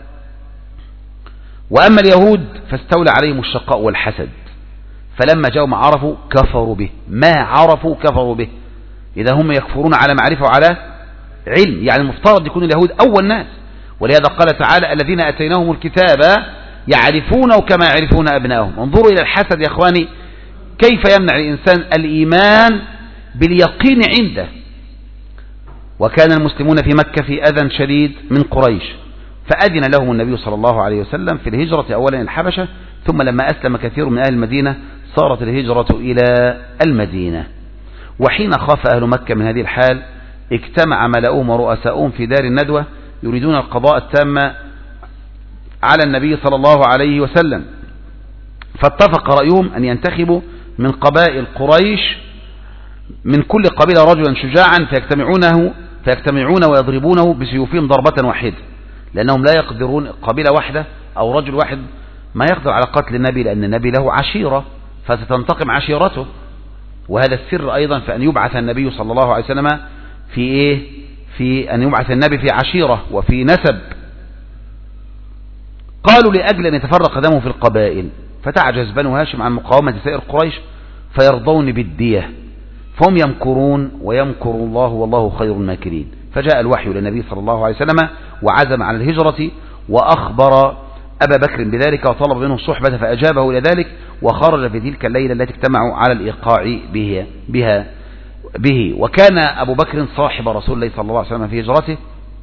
وأما اليهود فاستولى عليهم الشقاء والحسد، فلما جاءوا ما عرفوا كفروا به، ما عرفوا كفروا به. إذا هم يكفرون على معرفة وعلى علم، يعني المفترض يكون اليهود أول ناس، ولهذا قال تعالى: الذين أتيناهم الكتاب يعرفونه كما يعرفون أبنائهم. انظروا إلى الحسد يا أخواني، كيف يمنع الإنسان الإيمان باليقين عنده. وكان المسلمون في مكة في أذى شديد من قريش، فأذن لهم النبي صلى الله عليه وسلم في الهجرة أولا الحبشة، ثم لما أسلم كثير من أهل المدينة صارت الهجرة إلى المدينة. وحين خاف أهل مكة من هذه الحال اجتمع ملأهم ورؤساؤهم في دار الندوة يريدون القضاء التام على النبي صلى الله عليه وسلم، فاتفق رأيهم أن ينتخبوا من قبائل قريش من كل قبيلة رجلا شجاعا فيجتمعونه فيجتمعون ويضربونه بسيوفهم ضربة واحدة، لأنهم لا يقدرون، قبيلة واحدة أو رجل واحد ما يقدر على قتل النبي، لأن النبي له عشيرة فستنتقم عشيرته. وهذا السر أيضا في أن يبعث النبي صلى الله عليه وسلم في إيه؟ في أن يبعث النبي في عشيرة وفي نسب. قالوا لأجل أن يتفرق دمه في القبائل، فتعجز بنو هاشم عن مقاومة سائر قريش فيرضون بالدية، فهم يمكرون ويمكر الله والله خير الماكرين. فجاء الوحي للنبي صلى الله عليه وسلم وعزم على الهجرة، وأخبر أبا بكر بذلك وطلب منه الصحبة فأجابه إلى ذلك، وخرج في تلك الليلة التي اجتمعوا على الإيقاع بها, بها به. وكان أبو بكر صاحب رسول الله صلى الله عليه وسلم في هجرته،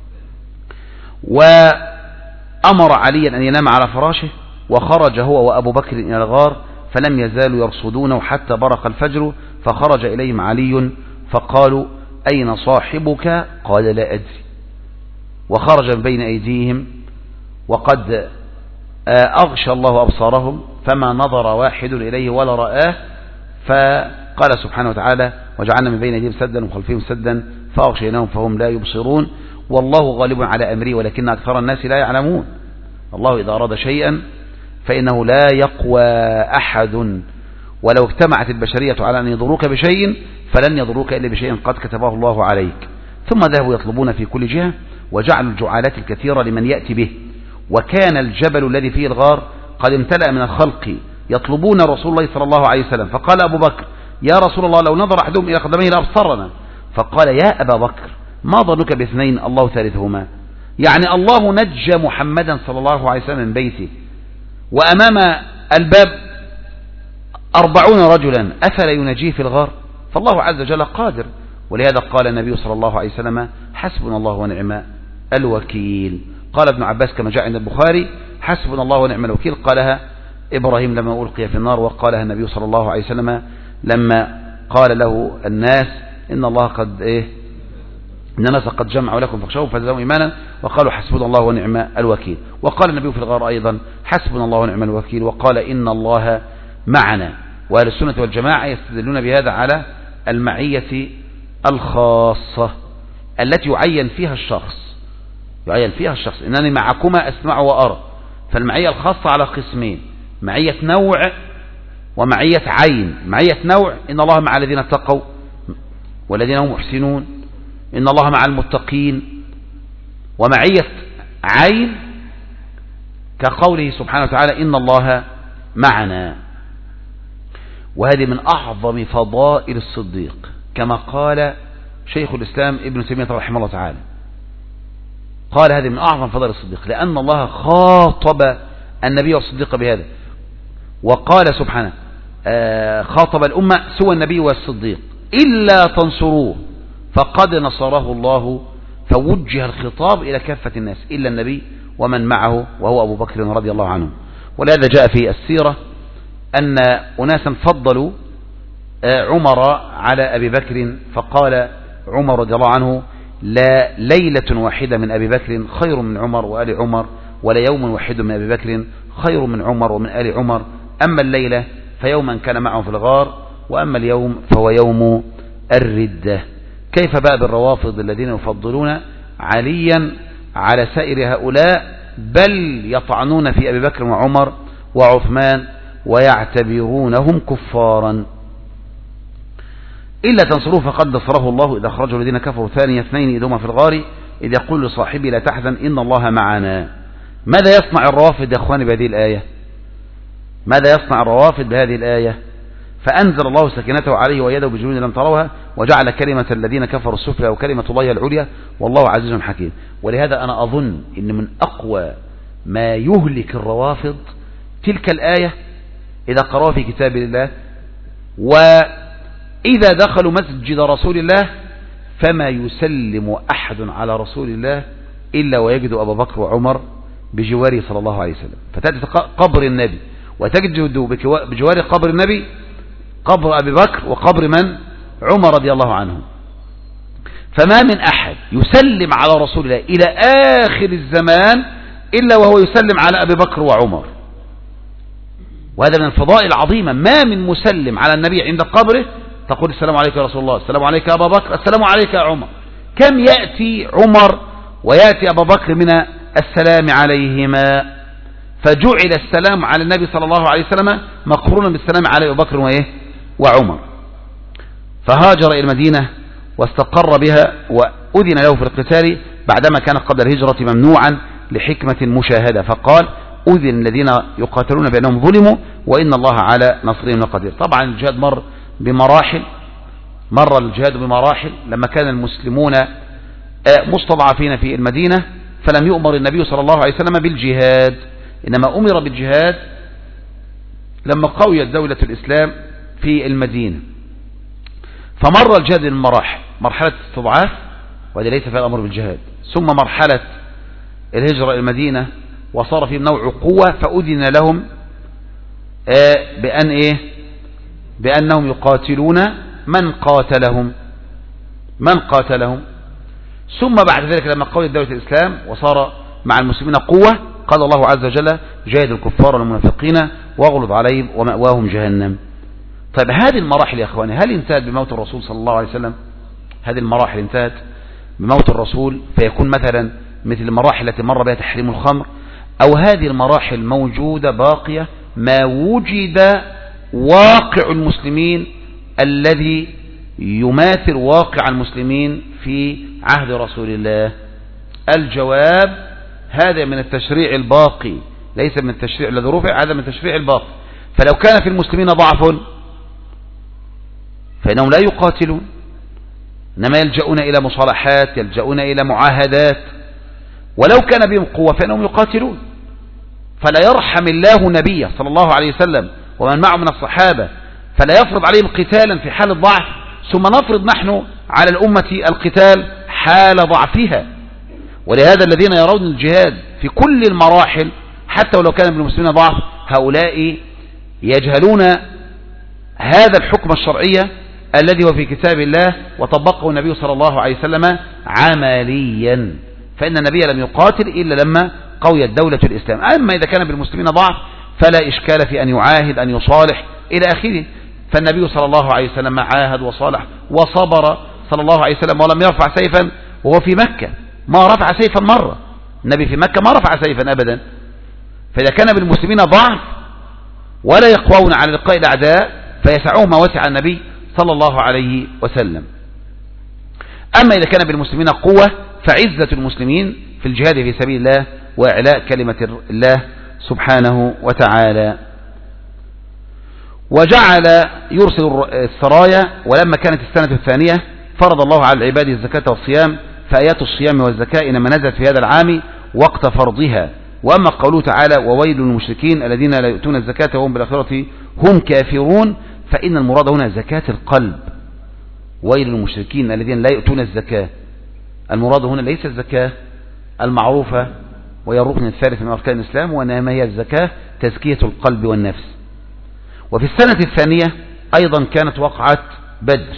وأمر عليا أن ينام على فراشه، وخرج هو وأبو بكر إلى الغار، فلم يزالوا يرصدونه حتى برق الفجر، فخرج إليهم علي فقالوا: أين صاحبك؟ قال: لا أدري. وخرج من بين أيديهم وقد أغشى الله أبصارهم، فما نظر واحد إليه ولا رآه، فقال سبحانه وتعالى: وجعلنا من بين أيديهم سدا وخلفهم سدا فأغشيناهم فهم لا يبصرون، والله غالب على أمره ولكن أكثر الناس لا يعلمون. الله إذا أراد شيئا فإنه لا يقوى أحد، ولو اجتمعت البشرية على أن يضروك بشيء فلن يضروك إلا بشيء قد كتبه الله عليك. ثم ذهبوا يطلبون في كل جهة، وجعلوا الجعالات الكثيرة لمن يأتي به، وكان الجبل الذي فيه الغار قد امتلأ من الخلق يطلبون رسول الله صلى الله عليه وسلم. فقال أبو بكر: يا رسول الله، لو نظر أحدهم إلى قدميه لأبصرنا. فقال: يا أبا بكر، ما ظنك باثنين الله ثالثهما؟ يعني الله نجى محمدا صلى الله عليه وسلم من بيته، وأمام الباب أربعون رجلا، أفلا ينجيه في الغار؟ فالله عز وجل قادر. ولهذا قال النبي صلى الله عليه وسلم: حسبنا الله ونعم الوكيل. قال ابن عباس كما جاء عند البخاري: حسبنا الله ونعم الوكيل قالها إبراهيم لما ألقي في النار، وقالها النبي صلى الله عليه وسلم لما قال له الناس: إن الله قد إيه إن الناس قد جمعوا لكم فاخشوهم فزادهم إيمانا، وقالوا حسبنا الله ونعم الوكيل. وقال النبي في الغار أيضا: حسبنا الله ونعم الوكيل، وقال: إن الله معنا. وأهل السنة والجماعة يستدلون بهذا على المعية الخاصة التي يعين فيها الشخص يعين فيها الشخص إنني معكما أسمع وأرى. فالمعية الخاصة على قسمين: معية نوع ومعية عين. معية نوع: إن الله مع الذين اتقوا والذين هم محسنون، إن الله مع المتقين. ومعية عين كقوله سبحانه وتعالى: إن الله معنا. وهذه من أعظم فضائل الصديق، كما قال شيخ الإسلام ابن تيمية رحمه الله تعالى، قال: هذه من أعظم فضائل الصديق، لأن الله خاطب النبي والصديق بهذا، وقال سبحانه: آه خاطب الأمة سوى النبي والصديق إلا تنصروه فقد نصره الله، فوجه الخطاب إلى كافة الناس إلا النبي ومن معه وهو أبو بكر رضي الله عنه. ولهذا جاء في السيرة أن أناسا فضلوا عمر على أبي بكر، فقال عمر رضي الله عنه: لا ليلة واحدة من أبي بكر خير من عمر وآل عمر وليوم واحد من أبي بكر خير من عمر ومن آل عمر. أما الليلة فيوما كان معهم في الغار، وأما اليوم فهو يوم الردة. كيف بقى بالروافض الذين يفضلون عليا على سائر هؤلاء، بل يطعنون في أبي بكر وعمر وعثمان ويعتبرونهم كفارا؟ إلا تنصروه فقد نصره الله إذا أخرجه الذين كفروا ثاني اثنين إذ هما في الغار إذ يقول لصاحبه لا تحزن إن الله معنا. ماذا يصنع الروافض يا أخواني بهذه الآية؟ ماذا يصنع الروافض بهذه الآية؟ فأنزل الله سكينته عليه ويده بجنود لم تروها وجعل كلمة الذين كفروا السفلى وكلمة الله العليا والله عزيز حكيم. ولهذا أنا أظن إن من أقوى ما يهلك الروافض تلك الآية إذا قرأوا في كتاب الله، وإذا دخلوا مسجد رسول الله فما يسلم أحد على رسول الله إلا ويجد أبا بكر وعمر بجواره صلى الله عليه وسلم. فتجد قبر النبي وتجد بجوار قبر النبي قبر أبي بكر وقبر من؟ عمر رضي الله عنه. فما من أحد يسلم على رسول الله إلى آخر الزمان إلا وهو يسلم على أبي بكر وعمر، وهذا من الفضائل العظيمة. ما من مسلم على النبي عند قبره تقول السلام عليك يا رسول الله، السلام عليك يا أبا بكر، السلام عليك يا عمر. كم يأتي عمر ويأتي أبا بكر من السلام عليهما، فجعل السلام على النبي صلى الله عليه وسلم مقرونا بالسلام على أبي بكر وإيه وعمر. فهاجر إلى المدينة واستقر بها وأذن له في القتال بعدما كان قبل الهجرة ممنوعا لحكمة مشاهدة، فقال أذن الذين يقاتلون بأنهم ظلموا وإن الله على نصرهم لقدير. طبعا الجهاد مر بمراحل، مر الجهاد بمراحل. لما كان المسلمون مستضعفين في المدينة فلم يؤمر النبي صلى الله عليه وسلم بالجهاد، إنما أمر بالجهاد لما قويت دولة الإسلام في المدينة. فمر الجهاد بمراحل، مرحلة استضعاف وهذا ليس فيها الأمر بالجهاد، ثم مرحلة الهجرة إلى المدينة وصار فيهم نوع قوة فأذن لهم بأن إيه بأنهم يقاتلون من قاتلهم من قاتلهم ثم بعد ذلك لما قويت دولة الإسلام وصار مع المسلمين قوة قال الله عز وجل جاهد الكفار والمنافقين واغلظ عليهم ومأواهم جهنم. طيب هذه المراحل يا أخواني هل انتهت بموت الرسول صلى الله عليه وسلم؟ هذه المراحل انتهت بموت الرسول فيكون مثلا مثل المراحل التي مر بها تحريم الخمر، أو هذه المراحل موجودة باقية ما وجد واقع المسلمين الذي يماثل واقع المسلمين في عهد رسول الله؟ الجواب هذا من التشريع الباقي، ليس من التشريع الذي رفع، هذا من التشريع الباقي. فلو كان في المسلمين ضعف فإنهم لا يقاتلون، إنما يلجؤون إلى مصالحات، يلجؤون إلى معاهدات. ولو كان بهم قوة فإنهم يقاتلون. فلا يرحم الله نبيه صلى الله عليه وسلم ومن معه من الصحابة فلا يفرض عليهم قتالا في حال الضعف ثم نفرض نحن على الأمة القتال حال ضعفها. ولهذا الذين يرون الجهاد في كل المراحل حتى ولو كان من المسلمين ضعف هؤلاء يجهلون هذا الحكم الشرعي الذي هو في كتاب الله وطبقه النبي صلى الله عليه وسلم عمليا. فإن النبي لم يقاتل إلا لما قويت دولة الإسلام. أما إذا كان بالمسلمين ضعف فلا إشكال في أن يعاهد أن يصالح إلى آخره. فالنبي صلى الله عليه وسلم عاهد وصالح وصبر صلى الله عليه وسلم ولم يرفع سيفا وهو في مكة، ما رفع سيفا مرة. النبي في مكة ما رفع سيفا أبدا. فإذا كان بالمسلمين ضعف ولا يقوون على لقاء الأعداء فيسعهم ما وسع النبي صلى الله عليه وسلم. أما إذا كان بالمسلمين قوة فعزة المسلمين في الجهاد في سبيل الله وإعلاء كلمة الله سبحانه وتعالى. وجعل يرسل السرايا. ولما كانت السنة الثانية فرض الله على العباد الزكاة والصيام، فآيات الصيام والزكاة إنما نزلت في هذا العام وقت فرضها. وأما قوله تعالى وويل للمشركين الذين لا يؤتون الزكاة وهم بالآخرة هم كافرون، فإن المراد هنا زكاة القلب. ويل للمشركين الذين لا يؤتون الزكاة، المراد هنا ليس الزكاة المعروفة وهي الركن الثالث من أركان الإسلام، وإنما هي الزكاة تزكية القلب والنفس. وفي السنة الثانية أيضا كانت وقعة بدر،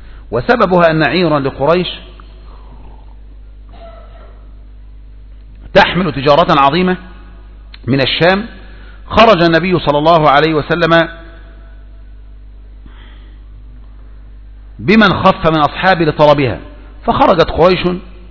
وسببها أن عيرا لقريش تحمل تجارة عظيمة من الشام. خرج النبي صلى الله عليه وسلم بمن خف من أصحابه لطلبها، فخرجت قريش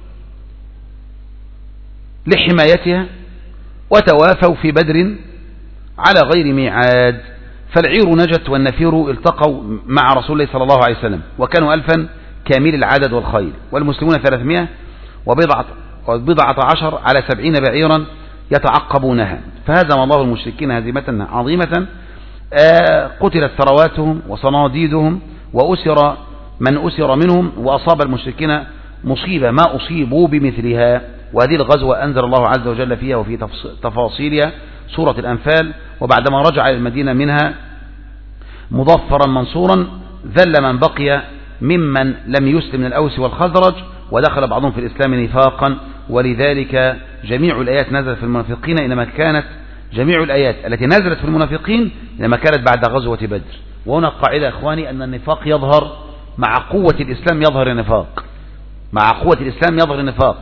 لحمايتها وتوافوا في بدر على غير ميعاد، فالعير نجت والنفير التقوا مع رسول الله صلى الله عليه وسلم، وكانوا ألفا كامل العدد والخيل، والمسلمون ثلاثمائة وبضعة, وبضعة عشر على سبعين بعيرا يتعقبونها، فهزم الله المشركين هزيمة عظيمة. آه قتلت ثرواتهم وصناديدهم وأسر من أسر منهم، وأصاب المشركين مصيبة ما أصيبوا بمثلها. وهذه الغزوة أنزل الله عز وجل فيها وفي تفاصيلها سورة الأنفال: وبعدما رجع إلى المدينة منها مظفرا منصورا ذل من بقي ممن لم يسلم من الأوس والخزرج، ودخل بعضهم في الإسلام نفاقا. ولذلك جميع الآيات نزلت في المنافقين، إنما كانت جميع الآيات التي نزلت في المنافقين إنما كانت بعد غزوة بدر. وهنا قاعدة إخواني، أن النفاق يظهر مع قوة الإسلام، يظهر النفاق مع قوة الإسلام يظهر النفاق،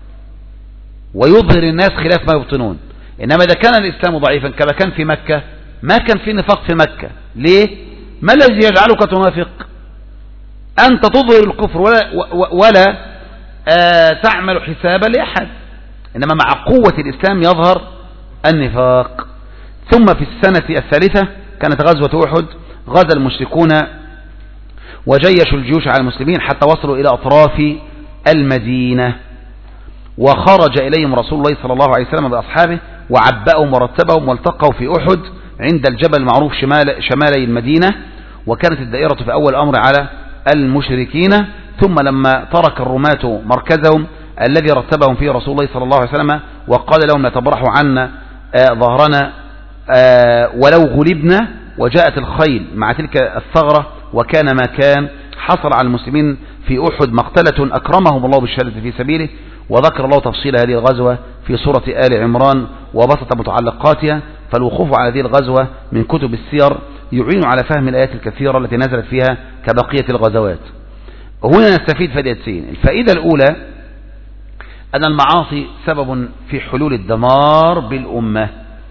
ويظهر الناس خلاف ما يبطنون. إنما إذا كان الإسلام ضعيفا كما كان في مكة، ما كان في نفاق في مكة. ليه؟ ما الذي يجعلك تنافق؟ أنت تظهر الكفر ولا, ولا آه تعمل حسابا لأحد، إنما مع قوة الإسلام يظهر النفاق. ثم في السنة الثالثة كانت غزوة أحد، غزا المشركون وجيشوا الجيوش على المسلمين حتى وصلوا إلى أطراف المدينة، وخرج إليهم رسول الله صلى الله عليه وسلم بأصحابه وعبأهم ورتبهم، والتقوا في أحد عند الجبل المعروف شمال شمالي المدينة. وكانت الدائرة في أول أمر على المشركين. ثم لما ترك الرماة مركزهم الذي رتبهم فيه رسول الله صلى الله عليه وسلم وقال لهم لا تبرحوا عنا آه ظهرنا آه ولو غلبنا، وجاءت الخيل مع تلك الثغرة، وكان ما كان. حصل على المسلمين في أحد مقتلة أكرمهم الله بالشهادة في سبيله. وذكر الله تفصيل هذه الغزوة في سورة آل عمران وبسط متعلقاتها، فالوقوف على هذه الغزوة من كتب السير يعين على فهم الآيات الكثيرة التي نزلت فيها كبقية الغزوات. هنا نستفيد فائدتين. الفائدة الأولى أن المعاصي سبب في حلول الدمار بالأمة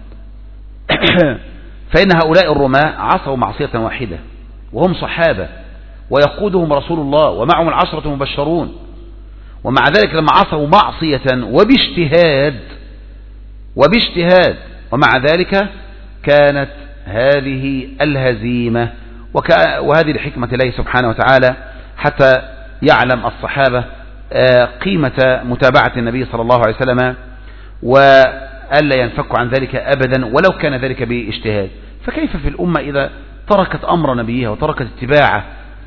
فإن هؤلاء الرماة عصوا معصية واحدة وهم صحابة ويقودهم رسول الله ومعهم العشرة المبشرون، ومع ذلك لما عصوا معصية وباجتهاد وباجتهاد ومع ذلك كانت هذه الهزيمة. وهذه الحكمة الله سبحانه وتعالى حتى يعلم الصحابة قيمة متابعة النبي صلى الله عليه وسلم وألا ينفكوا عن ذلك أبدا ولو كان ذلك باجتهاد. فكيف في الأمة إذا تركت أمر نبيها وتركت اتباعه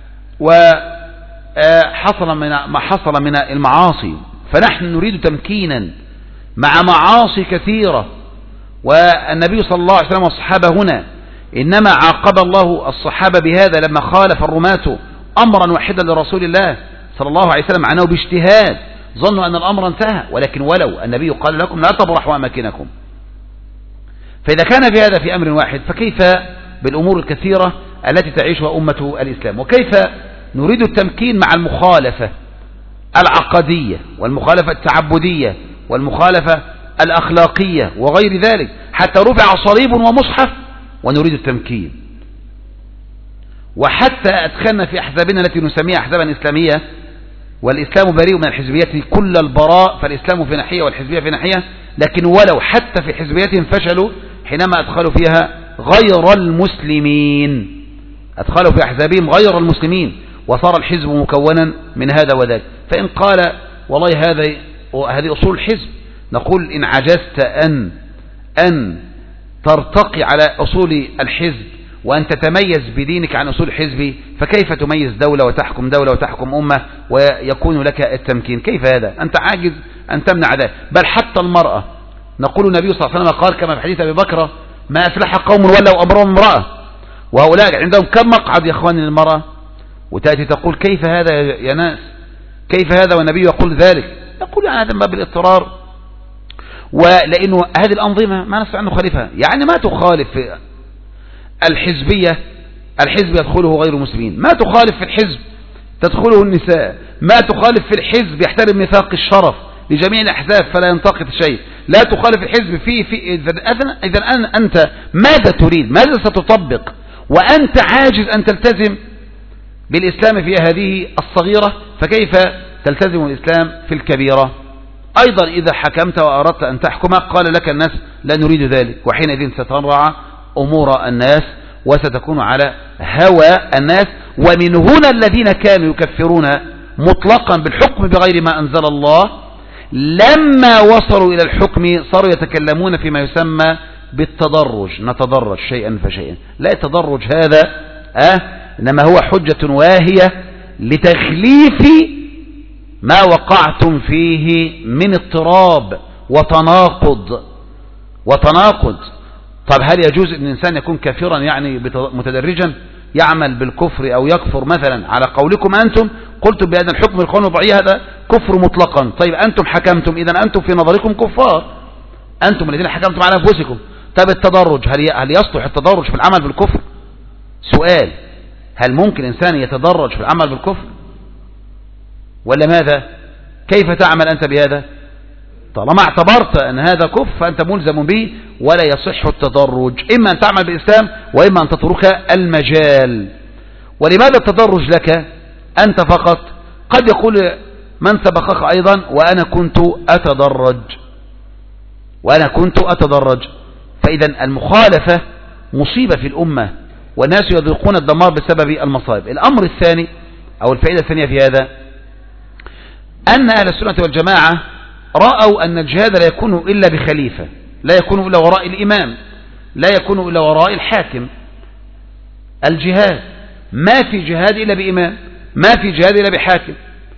وحصل من ما حصل من المعاصي؟ فنحن نريد تمكينا مع معاصي كثيرة. والنبي صلى الله عليه وسلم والصحابة هنا إنما عاقب الله الصحابة بهذا لما خالف الرماة أمرا واحدا لرسول الله صلى الله عليه وسلم عنه باجتهاد، ظنوا أن الأمر انتهى، ولكن ولو النبي قال لكم لا تبرحوا أماكنكم. فإذا كان في هذا في أمر واحد فكيف بالأمور الكثيرة التي تعيشها أمة الإسلام؟ وكيف نريد التمكين مع المخالفة العقدية والمخالفة التعبدية والمخالفة الأخلاقية وغير ذلك، حتى رفع صليب ومصحف ونريد التمكين. وحتى أدخلنا في أحزابنا التي نسميها أحزابا إسلامية، والإسلام بريء من الحزبيات كل البراء، فالإسلام في ناحية والحزبية في ناحية، لكن ولو حتى في حزبياتهم فشلوا حينما أدخلوا فيها غير المسلمين، أدخلوا في أحزابهم غير المسلمين وصار الحزب مكونا من هذا وذاك. فإن قال والله هذا هذه أصول الحزب، نقول إن عجزت أن أن ترتقي على أصول الحزب وأن تتميز بدينك عن أصول الحزب، فكيف تميز دولة وتحكم دولة وتحكم أمة ويكون لك التمكين؟ كيف هذا؟ أنت عاجز أن تمنع ذلك. بل حتى المرأة، نقول النبي صلى الله عليه وسلم قال كما في حديث أبي بكر ما أفلح قوم ولوا أمرهم امرأة، وهؤلاء عندهم كم مقعد يا أخواني للمرأة، وتأتي تقول كيف هذا يا ناس، كيف هذا والنبي يقول ذلك؟ نقول يعني هذا من باب الاضطرار، ولأنه هذه الأنظمة ما نستطيع أن نخالفها. يعني ما تخالف الحزبية، الحزب يدخله غير المسلمين، ما تخالف في الحزب تدخله النساء، ما تخالف في الحزب يحترم ميثاق الشرف لجميع الأحزاب فلا ينتقد شيء، لا تخالف الحزب فيه في إذا أنت ماذا تريد؟ ماذا ستطبق وأنت عاجز أن تلتزم بالإسلام في هذه الصغيرة، فكيف تلتزم الإسلام في الكبيرة؟ أيضا إذا حكمت وأردت أن تحكم قال لك الناس لا نريد ذلك، وحينئذ ستنرع أمور الناس وستكون على هوى الناس. ومن هنا الذين كانوا يكفرون مطلقا بالحكم بغير ما أنزل الله لما وصلوا إلى الحكم صاروا يتكلمون فيما يسمى بالتدرج، نتدرج شيئا فشيئا. لا التدرج هذا أه إنما هو حجة واهية لتغليف ما وقعتم فيه من اضطراب وتناقض وتناقض. طب هل يجوز أن الإنسان يكون كافرا يعني متدرجا يعمل بالكفر أو يكفر مثلا على قولكم أنتم قلتم بأن الحكم القول الوضعي هذا كفر مطلقا؟ طيب أنتم حكمتم، إذا أنتم في نظركم كفار، أنتم الذين حكمتم على أنفسكم. طب التدرج هل هل يصلح التدرج في العمل بالكفر؟ سؤال، هل ممكن إنسان يتدرج في العمل بالكفر ولا ماذا؟ كيف تعمل أنت بهذا؟ طالما اعتبرت أن هذا كفر فأنت ملزم به ولا يصح التدرج، إما أن تعمل بالإسلام وإما أن تترك المجال. ولماذا التدرج لك أنت فقط؟ قد يقول من سبقك أيضا وأنا كنت أتدرج وأنا كنت أتدرج فإذا المخالفة مصيبة في الأمة والناس يذوقون الدمار بسبب المصائب. الأمر الثاني أو الفائدة الثانية في هذا أن أهل السنة والجماعة رأوا أن الجهاد لا يكون إلا بخليفة، لا يكون إلا وراء الإمام، لا يكون إلا وراء الحاكم. الجهاد ما في جهاد إلا بإمام، ما في جهاد إلا بحاكم.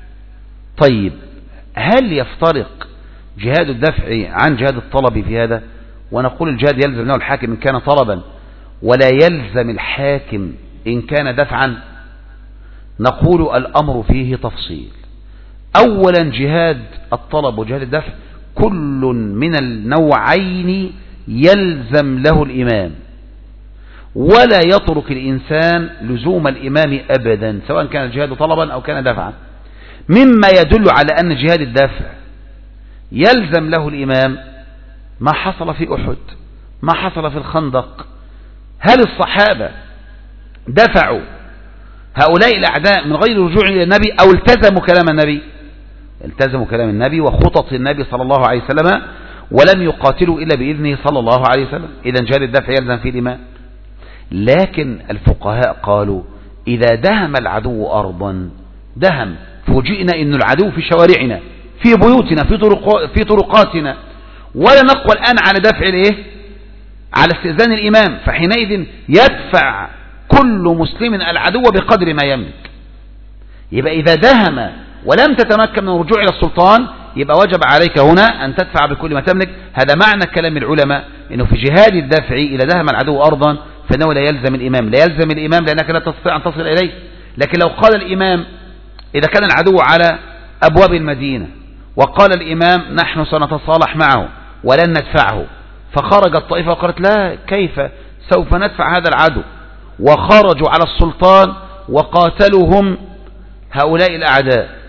طيب هل يفترق جهاد الدفع عن جهاد الطلب في هذا؟ ونقول الجهاد يلزم له الحاكم إن كان طلبا ولا يلزم الحاكم إن كان دفعا. نقول الأمر فيه تفصيل. أولا جهاد الطلب وجهاد الدفع كل من النوعين يلزم له الإمام، ولا يترك الإنسان لزوم الإمام أبدا سواء كان الجهاد طلبا أو كان دفعا، مما يدل على أن جهاد الدفع يلزم له الإمام ما حصل في أحد، ما حصل في الخندق. هل الصحابة دفعوا هؤلاء الأعداء من غير رجوع إلى النبي أو التزموا كلام النبي؟ التزموا كلام النبي وخطط النبي صلى الله عليه وسلم ولم يقاتلوا إلا بإذنه صلى الله عليه وسلم. إذا جهاد الدفع يلزم فيه الإمام. لكن الفقهاء قالوا إذا دهم العدو أرضا، دهم فوجئنا إن العدو في شوارعنا في بيوتنا في, طرق في طرقاتنا ولا نقوى الآن على دفع الإيه؟ على استئذان الإمام، فحينئذ يدفع كل مسلم العدو بقدر ما يملك. يبقى إذا دهم ولم تتمكن من الرجوع إلى السلطان يبقى وجب عليك هنا أن تدفع بكل ما تملك. هذا معنى كلام العلماء إنه في جهاد الدفع إذا دهم العدو أرضا فإنه لا يلزم الإمام، لا يلزم الإمام لأنك لا تستطيع أن تصل إليه. لكن لو قال الإمام إذا كان العدو على أبواب المدينة وقال الإمام نحن سنتصالح معه ولن ندفعه، فخرج الطائفة وقالت لا كيف سوف ندفع هذا العدو، وخرجوا على السلطان وقاتلوهم هؤلاء الأعداء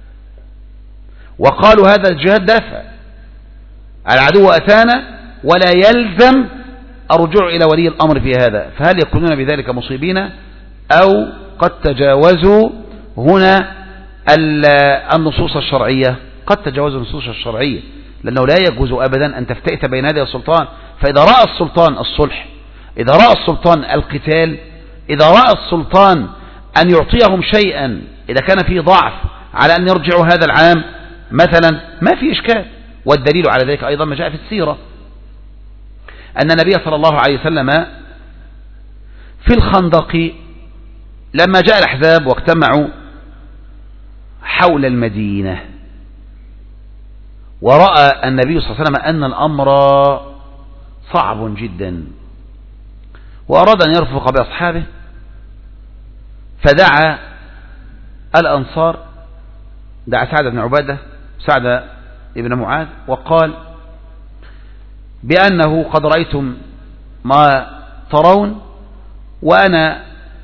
وقالوا هذا الجهاد دافع، العدو أتانا ولا يلزم الرجوع إلى ولي الأمر في هذا، فهل يكونون بذلك مصيبين أو قد تجاوزوا هنا النصوص الشرعية؟ قد تجاوزوا النصوص الشرعية، لأنه لا يجوز أبدا أن تفتئت بين يدي السلطان. فإذا رأى السلطان الصلح، إذا رأى السلطان القتال، إذا رأى السلطان أن يعطيهم شيئا إذا كان فيه ضعف على أن يرجعوا هذا العام مثلا ما في إشكال. والدليل على ذلك أيضا ما جاء في السيرة أن النبي صلى الله عليه وسلم في الخندق لما جاء الأحزاب واجتمعوا حول المدينة ورأى النبي صلى الله عليه وسلم أن الأمر صعب جدا وأراد أن يرفق بأصحابه، فدعا الأنصار، دعا سعد بن عبادة سعد بن معاذ وقال بأنه قد رأيتم ما ترون وأنا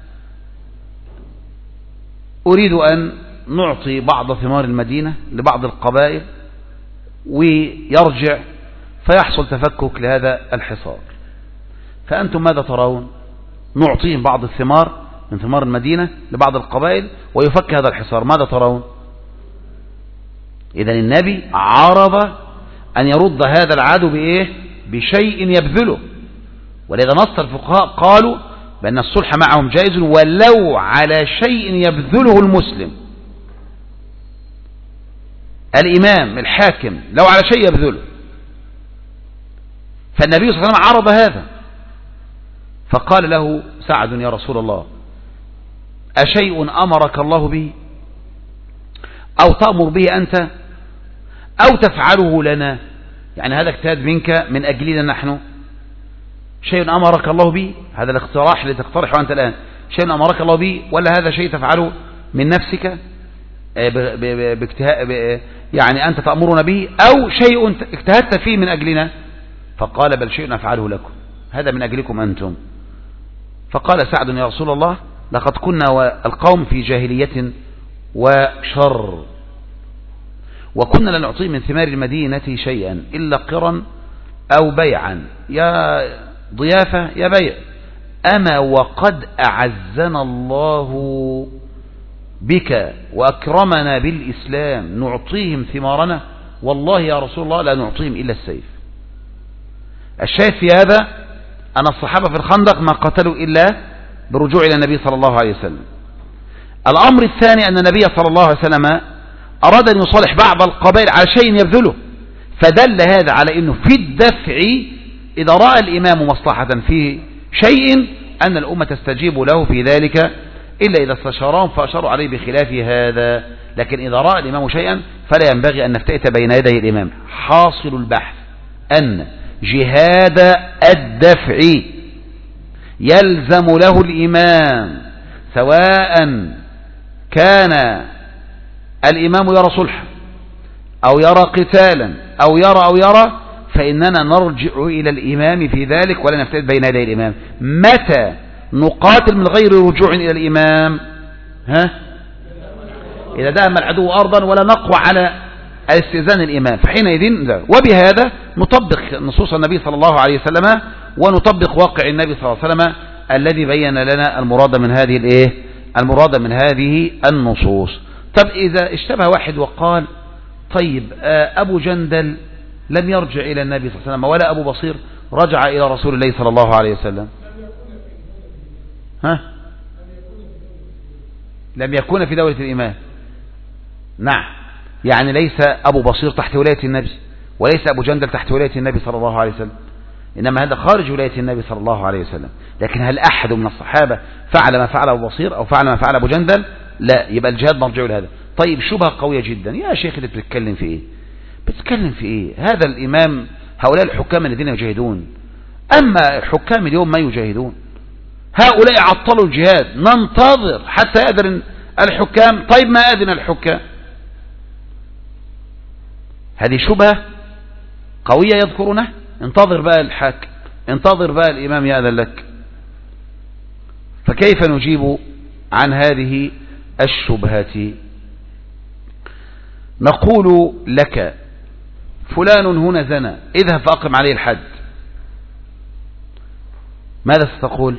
أريد أن نعطي بعض ثمار المدينة لبعض القبائل ويرجع فيحصل تفكك لهذا الحصار. فأنتم ماذا ترون؟ نعطيهم بعض الثمار من ثمار المدينة لبعض القبائل ويفك هذا الحصار، ماذا ترون؟ إذن النبي عرض أن يرد هذا العدو بإيه؟ بشيء يبذله. ولذا نص الفقهاء قالوا بأن الصلح معهم جائز ولو على شيء يبذله المسلم. الإمام الحاكم لو على شيء يبذله. فالنبي صلى الله عليه وسلم عرض هذا، فقال له سعد يا رسول الله أشيء أمرك الله به أو تأمر به أنت أو تفعله لنا؟ يعني هذا اجتهاد منك من أجلنا نحن. شيء أمرك الله به، هذا الاقتراح اللي تقترحه أنت الآن، شيء أمرك الله به ولا هذا شيء تفعله من نفسك باجتهاد يعني أنت تأمرنا به، أو شيء اجتهدت فيه من أجلنا؟ فقال بل شيء أفعله لكم، هذا من أجلكم أنتم. فقال سعد يا رسول الله لقد كنا والقوم في جاهلية وشر، وكنا لا نعطي من ثمار المدينة شيئا إلا قرا أو بيعا، يا ضيافة يا بيع. أما وقد أعزنا الله بك وأكرمنا بالإسلام نعطيهم ثمارنا؟ والله يا رسول الله لا نعطيهم إلا السيف. الشاهد في هذا أن الصحابة في الخندق ما قتلوا إلا بالرجوع إلى النبي صلى الله عليه وسلم. الأمر الثاني أن النبي صلى الله عليه وسلم أراد أن يصالح بعض القبائل على شيء يبذله، فدل هذا على أنه في الدفع إذا رأى الإمام مصلحة في شيء أن الأمة تستجيب له في ذلك، إلا إذا استشارهم فأشاروا عليه بخلاف هذا. لكن إذا رأى الإمام شيئا فلا ينبغي أن نفتئت بين يدي الإمام. حاصل البحث أن جهاد الدفع يلزم له الإمام، سواء كان الإمام يرى صلحا أو يرى قتالا أو يرى أو يرى، فإننا نرجع إلى الإمام في ذلك ولا نفتئت بين يدي الإمام. متى نقاتل من غير رجوع إلى الإمام؟ ها؟ إذا دام العدو أرضا ولا نقوى على استئذان الإمام، فحينئذ وبهذا نطبق نصوص النبي صلى الله عليه وسلم ونطبق واقع النبي صلى الله عليه وسلم الذي بين لنا المراد من هذه الايه المراد من هذه النصوص. طب إذا اشتبه واحد وقال طيب أبو جندل لم يرجع إلى النبي صلى الله عليه وسلم ولا أبو بصير رجع إلى رسول الله صلى الله عليه وسلم، ها؟ لم يكون في دولة الإمام. نعم، يعني ليس أبو بصير تحت ولاية النبي وليس أبو جندل تحت ولاية النبي صلى الله عليه وسلم، إنما هذا خارج ولاية النبي صلى الله عليه وسلم. لكن هل أحد من الصحابة فعل ما فعل أبو بصير أو فعل ما فعل أبو جندل؟ لا، يبقى الجهاد مرجع لهذا. طيب شبهة قوية جدا، يا شيخ اللي بتتكلم في إيه؟ بتتكلم في إيه؟ هذا الإمام، هؤلاء الحكام الذين يجاهدون، أما الحكام اليوم ما يجاهدون، هؤلاء عطلوا الجهاد، ننتظر حتى يأذن الحكام. طيب ما أذن الحكام؟ هذه شبهة قوية يذكرونها. انتظر بقى الحاكم، انتظر بقى الإمام يأذن لك. فكيف نجيب عن هذه الشبهة؟ نقول لك فلان هنا زنى، اذهب فأقم عليه الحد. ماذا ستقول؟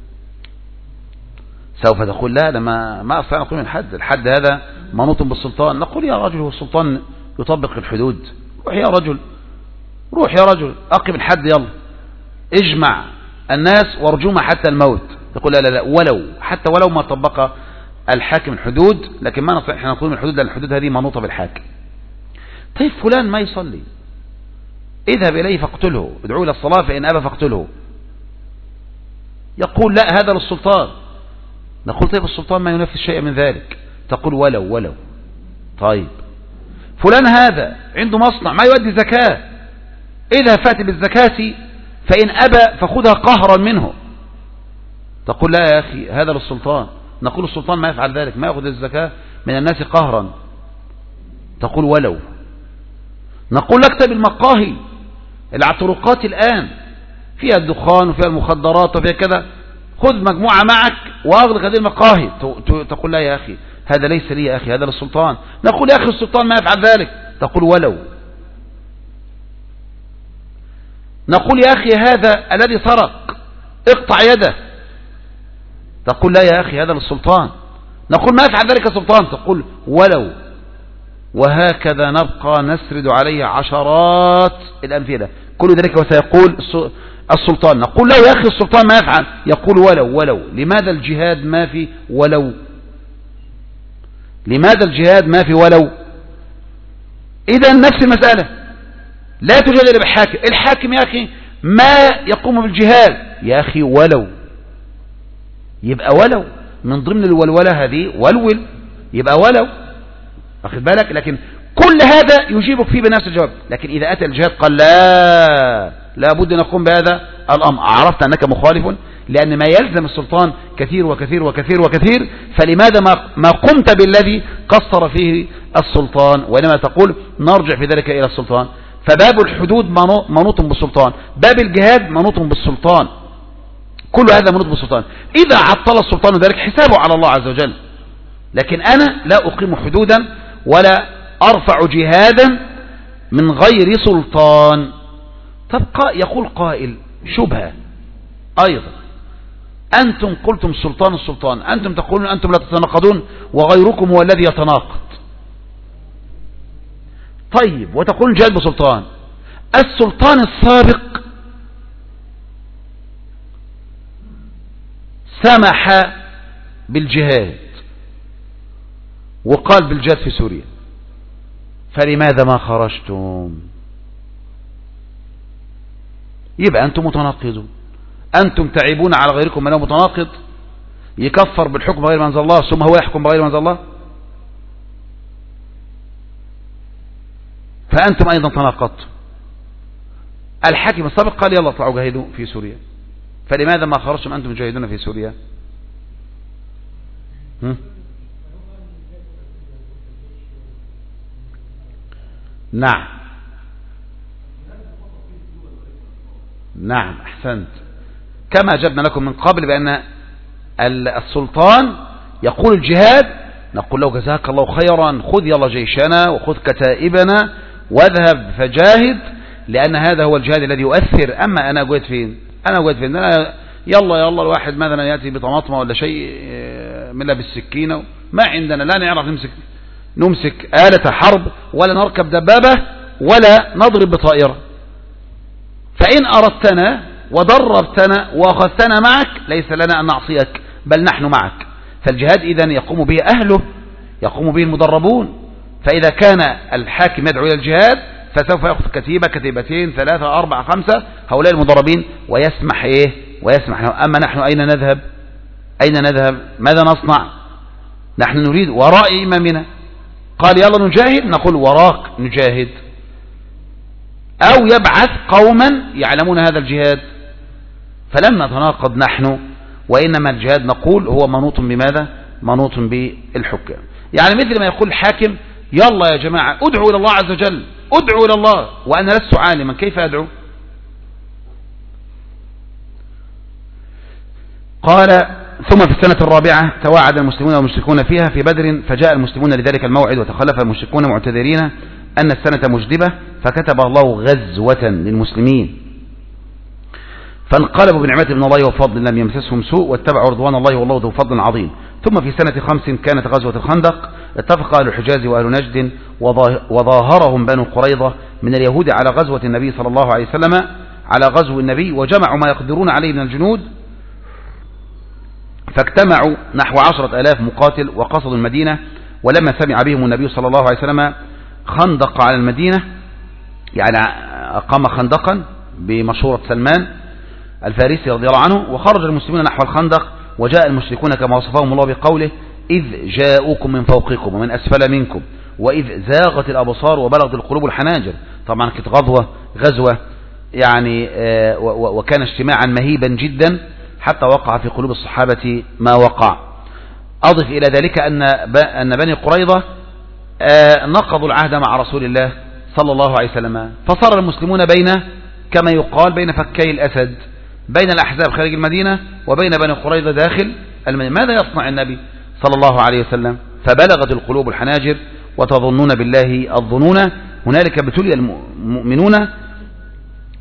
سوف تقول لا، أنا ما, ما أستطيع أن أقيم الحد، الحد هذا منوط بالسلطان. نقول يا رجل، هو السلطان يطبق الحدود؟ روح يا رجل، روح يا رجل أقم الحد، يلا اجمع الناس وارجوما حتى الموت. تقول لا لا لا، ولو حتى ولو ما طبق الحاكم الحدود، لكن ما نستطيع احنا نقيم الحدود لأن الحدود هذه منوطة بالحاكم. طيب فلان ما يصلي، اذهب إليه فاقتله، ادعوه إلى الصلاة فإن أبى فاقتله. يقول لا، هذا للسلطان. نقول طيب السلطان ما ينفذ شيء من ذلك. تقول ولو ولو طيب فلان هذا عنده مصنع ما يؤدي زكاة، إذا فات بالزكاة فإن أبى فخذها قهرا منه. تقول لا يا أخي، هذا للسلطان. نقول السلطان ما يفعل ذلك، ما يأخذ الزكاة من الناس قهرا. تقول ولو. نقول لك طيب المقاهي اللي على الطرقات الآن فيها الدخان وفيها المخدرات وفيها كذا، خذ مجموعة معك وأغلق هذه المقاهي. تقول لا يا أخي، هذا ليس لي يا أخي، هذا للسلطان. نقول يا أخي السلطان ما يفعل ذلك. تقول ولو. نقول يا أخي هذا الذي سرق اقطع يده، تقول لا يا أخي هذا للسلطان. نقول ما يفعل ذلك السلطان، تقول ولو. وهكذا نبقى نسرد عليه عشرات الأمثلة، كل ذلك وسيقول السلطان. نقول له يا أخي السلطان ما يفعل، يقول ولو. ولو لماذا الجهاد ما في ولو؟ لماذا الجهاد ما في ولو؟ إذا نفس المسألة، لا تجادل بالحاكم. الحاكم يا أخي ما يقوم بالجهاد، يا أخي ولو. يبقى ولو من ضمن الولولة هذه ولول، يبقى ولو، أخذ بالك. لكن كل هذا يجيبك فيه بنفس الجواب. لكن إذا أتى الجهاد قال لا لابد نقوم بهذا الأمر، عرفت أنك مخالف، لأن ما يلزم السلطان كثير وكثير وكثير وكثير. فلماذا ما قمت بالذي قصر فيه السلطان، وإنما تقول نرجع في ذلك إلى السلطان. فباب الحدود منوط بالسلطان، باب الجهاد منوط بالسلطان، كل هذا منوط بالسلطان. إذا عطل السلطان ذلك حسابه على الله عز وجل. لكن أنا لا أقيم حدودا ولا أرفع جهادا من غير سلطان. تبقى يقول قائل شبهة أيضا، أنتم قلتم السلطان السلطان، أنتم تقولون أنتم لا تتناقضون وغيركم هو الذي يتناقض. طيب وتقولون جهاد بسلطان. السلطان السابق سمح بالجهاد وقال بالجهاد في سوريا، فلماذا ما خرجتم؟ يبقى أنتم متناقضون، أنتم تعيبون على غيركم من هو متناقض يكفر بالحكم بغير ما أنزل الله ثم هو يحكم بغير ما أنزل الله، فأنتم أيضا تناقضتم. الحاكم السابق قال يلا اطلعوا جاهدوا في سوريا، فلماذا ما خرجتم أنتم جاهدون في سوريا؟ هم؟ نعم نعم أحسنت، كما أجبنا لكم من قبل بأن السلطان يقول الجهاد، نقول له جزاك الله خيرا، خذ يلا جيشنا وخذ كتائبنا واذهب فجاهد، لأن هذا هو الجهاد الذي يؤثر. أما أنا قلت فين أنا قلت فين أنا يلا يلا الواحد مثلا يأتي بطماطمة ولا شيء ملا بالسكينة، ما عندنا لا نعرف نمسك نمسك آلة حرب ولا نركب دبابة ولا نضرب بطائرة. فإن أردتنا ودربتنا وأخذتنا معك ليس لنا أن نعصيك، بل نحن معك. فالجهاد إذن يقوم به أهله، يقوم به المدربون. فإذا كان الحاكم يدعو إلى الجهاد فسوف يأخذ كتيبة كتيبتين ثلاثة أربعة خمسة هؤلاء المدربين ويسمح إيه ويسمح له. أما نحن أين نذهب؟ أين نذهب؟ ماذا نصنع؟ نحن نريد وراء إمامنا، قال يلا نجاهد، نقول وراك نجاهد، أو يبعث قوما يعلمون هذا الجهاد. فلم نتناقض نحن، وإنما الجهاد نقول هو منوط بماذا؟ منوط بالحكام. يعني مثل ما يقول الحاكم يلا يا جماعة ادعوا إلى الله عز وجل، ادعوا إلى الله، وأنا لست عالما كيف أدعو؟ قال ثم في السنة الرابعة تواعد المسلمون والمشركون فيها في بدر، فجاء المسلمون لذلك الموعد وتخلف المشركون معتذرين أن السنة مجدبة، فكتب الله غزوة للمسلمين فانقلبوا بنعمة من الله وفضل لم يمسسهم سوء واتبعوا رضوان الله والله ذو فضل عظيم. ثم في سنة خمس كانت غزوة الخندق، اتفق أهل الحجاز وأهل نجد وظاهرهم بنو قريظة من اليهود على غزوة النبي صلى الله عليه وسلم على غزو النبي، وجمعوا ما يقدرون عليه من الجنود، فاجتمعوا نحو عشرة آلاف مقاتل وقصدوا المدينة. ولما سمع بهم النبي صلى الله عليه وسلم خندق على المدينة، يعني أقام خندقا بمشورة سلمان الفارسي رضي الله عنه، وخرج المسلمون نحو الخندق، وجاء المشركون كما وصفهم الله بقوله إذ جاءوكم من فوقكم ومن أسفل منكم وإذ زاغت الأبصار وبلغت القلوب الحناجر. طبعا كانت غزوة غزوة يعني وكان اجتماعا مهيبا جدا حتى وقع في قلوب الصحابة ما وقع. أضف إلى ذلك أن أن بني قريظة نقضوا العهد مع رسول الله صلى الله عليه وسلم، فصار المسلمون بين كما يقال بين فكي الأسد، بين الأحزاب خارج المدينة وبين بني قريظة داخل المدينة. ماذا يصنع النبي صلى الله عليه وسلم؟ فبلغت القلوب الحناجر وتظنون بالله الظنون، هنالك ابتلي المؤمنون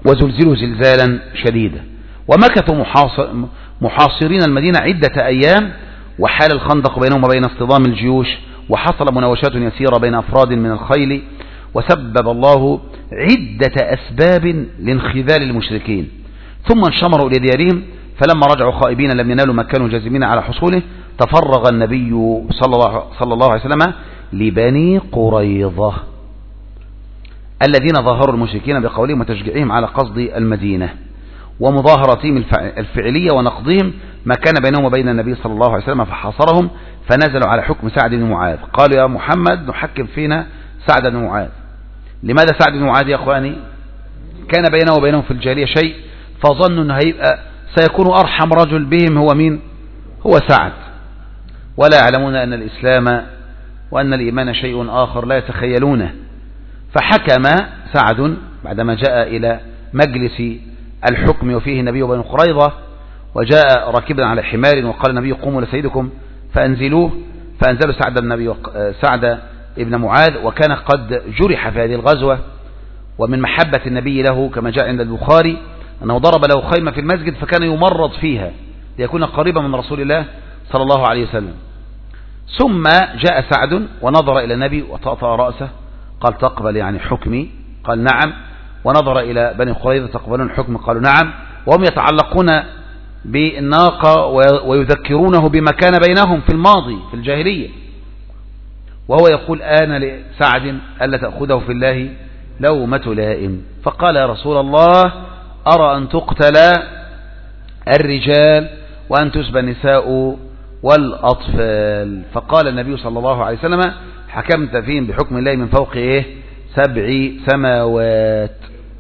وزلزلوا زلزالا شديدا، ومكثوا محاصر محاصرين المدينة عدة أيام، وحال الخندق بينهم وبين اصطدام الجيوش، وحصل مناوشات يسيرة بين أفراد من الخيل، وسبب الله عدة أسباب لانخذال المشركين، ثم انشمروا إلى ديارهم. فلما رجعوا خائبين لم ينالوا ما كانوا جازمين على حصوله، تفرغ النبي صلى الله, صلى الله عليه وسلم لبني قريظة الذين ظاهروا المشركين بقولهم وتشجيعهم على قصد المدينة ومظاهرتهم الفعلية ونقضهم ما كان بينهم وبين النبي صلى الله عليه وسلم، فحاصرهم فنزلوا على حكم سعد بن معاذ. قالوا يا محمد نحكم فينا سعد بن معاذ. لماذا سعد بن معاذ يا أخواني؟ كان بينه وبينهم في الجاهلية شيء، فظنوا أنه هيبقى سيكون أرحم رجل بهم هو مين؟ هو سعد، ولا يعلمون أن الإسلام وأن الإيمان شيء آخر لا يتخيلونه. فحكم سعد بعدما جاء إلى مجلس الحكم وفيه النبي بن قريظة، وجاء راكبا على حمار، وقال النبي قوموا لسيدكم فأنزلوه، فأنزلوا سعد بن سعد ابن معاذ، وكان قد جرح في هذه الغزوة. ومن محبة النبي له كما جاء عند البخاري أنه ضرب له خيمة في المسجد فكان يمرض فيها ليكون قريبا من رسول الله صلى الله عليه وسلم. ثم جاء سعد ونظر إلى النبي وطأطأ رأسه، قال تقبل يعني حكمي؟ قال نعم. ونظر إلى بني قريظة تقبلون الحكم؟ قالوا نعم. وهم يتعلقون بالناقة ويذكرونه بما كان بينهم في الماضي في الجاهلية، وهو يقول آن لسعد ألا تأخذه في الله لومة لائم. فقال يا رسول الله أرى أن تقتل الرجال وأن تسبى النساء والأطفال. فقال النبي صلى الله عليه وسلم حكمت فيهم بحكم الله من فوق إيه؟ سبع سماوات.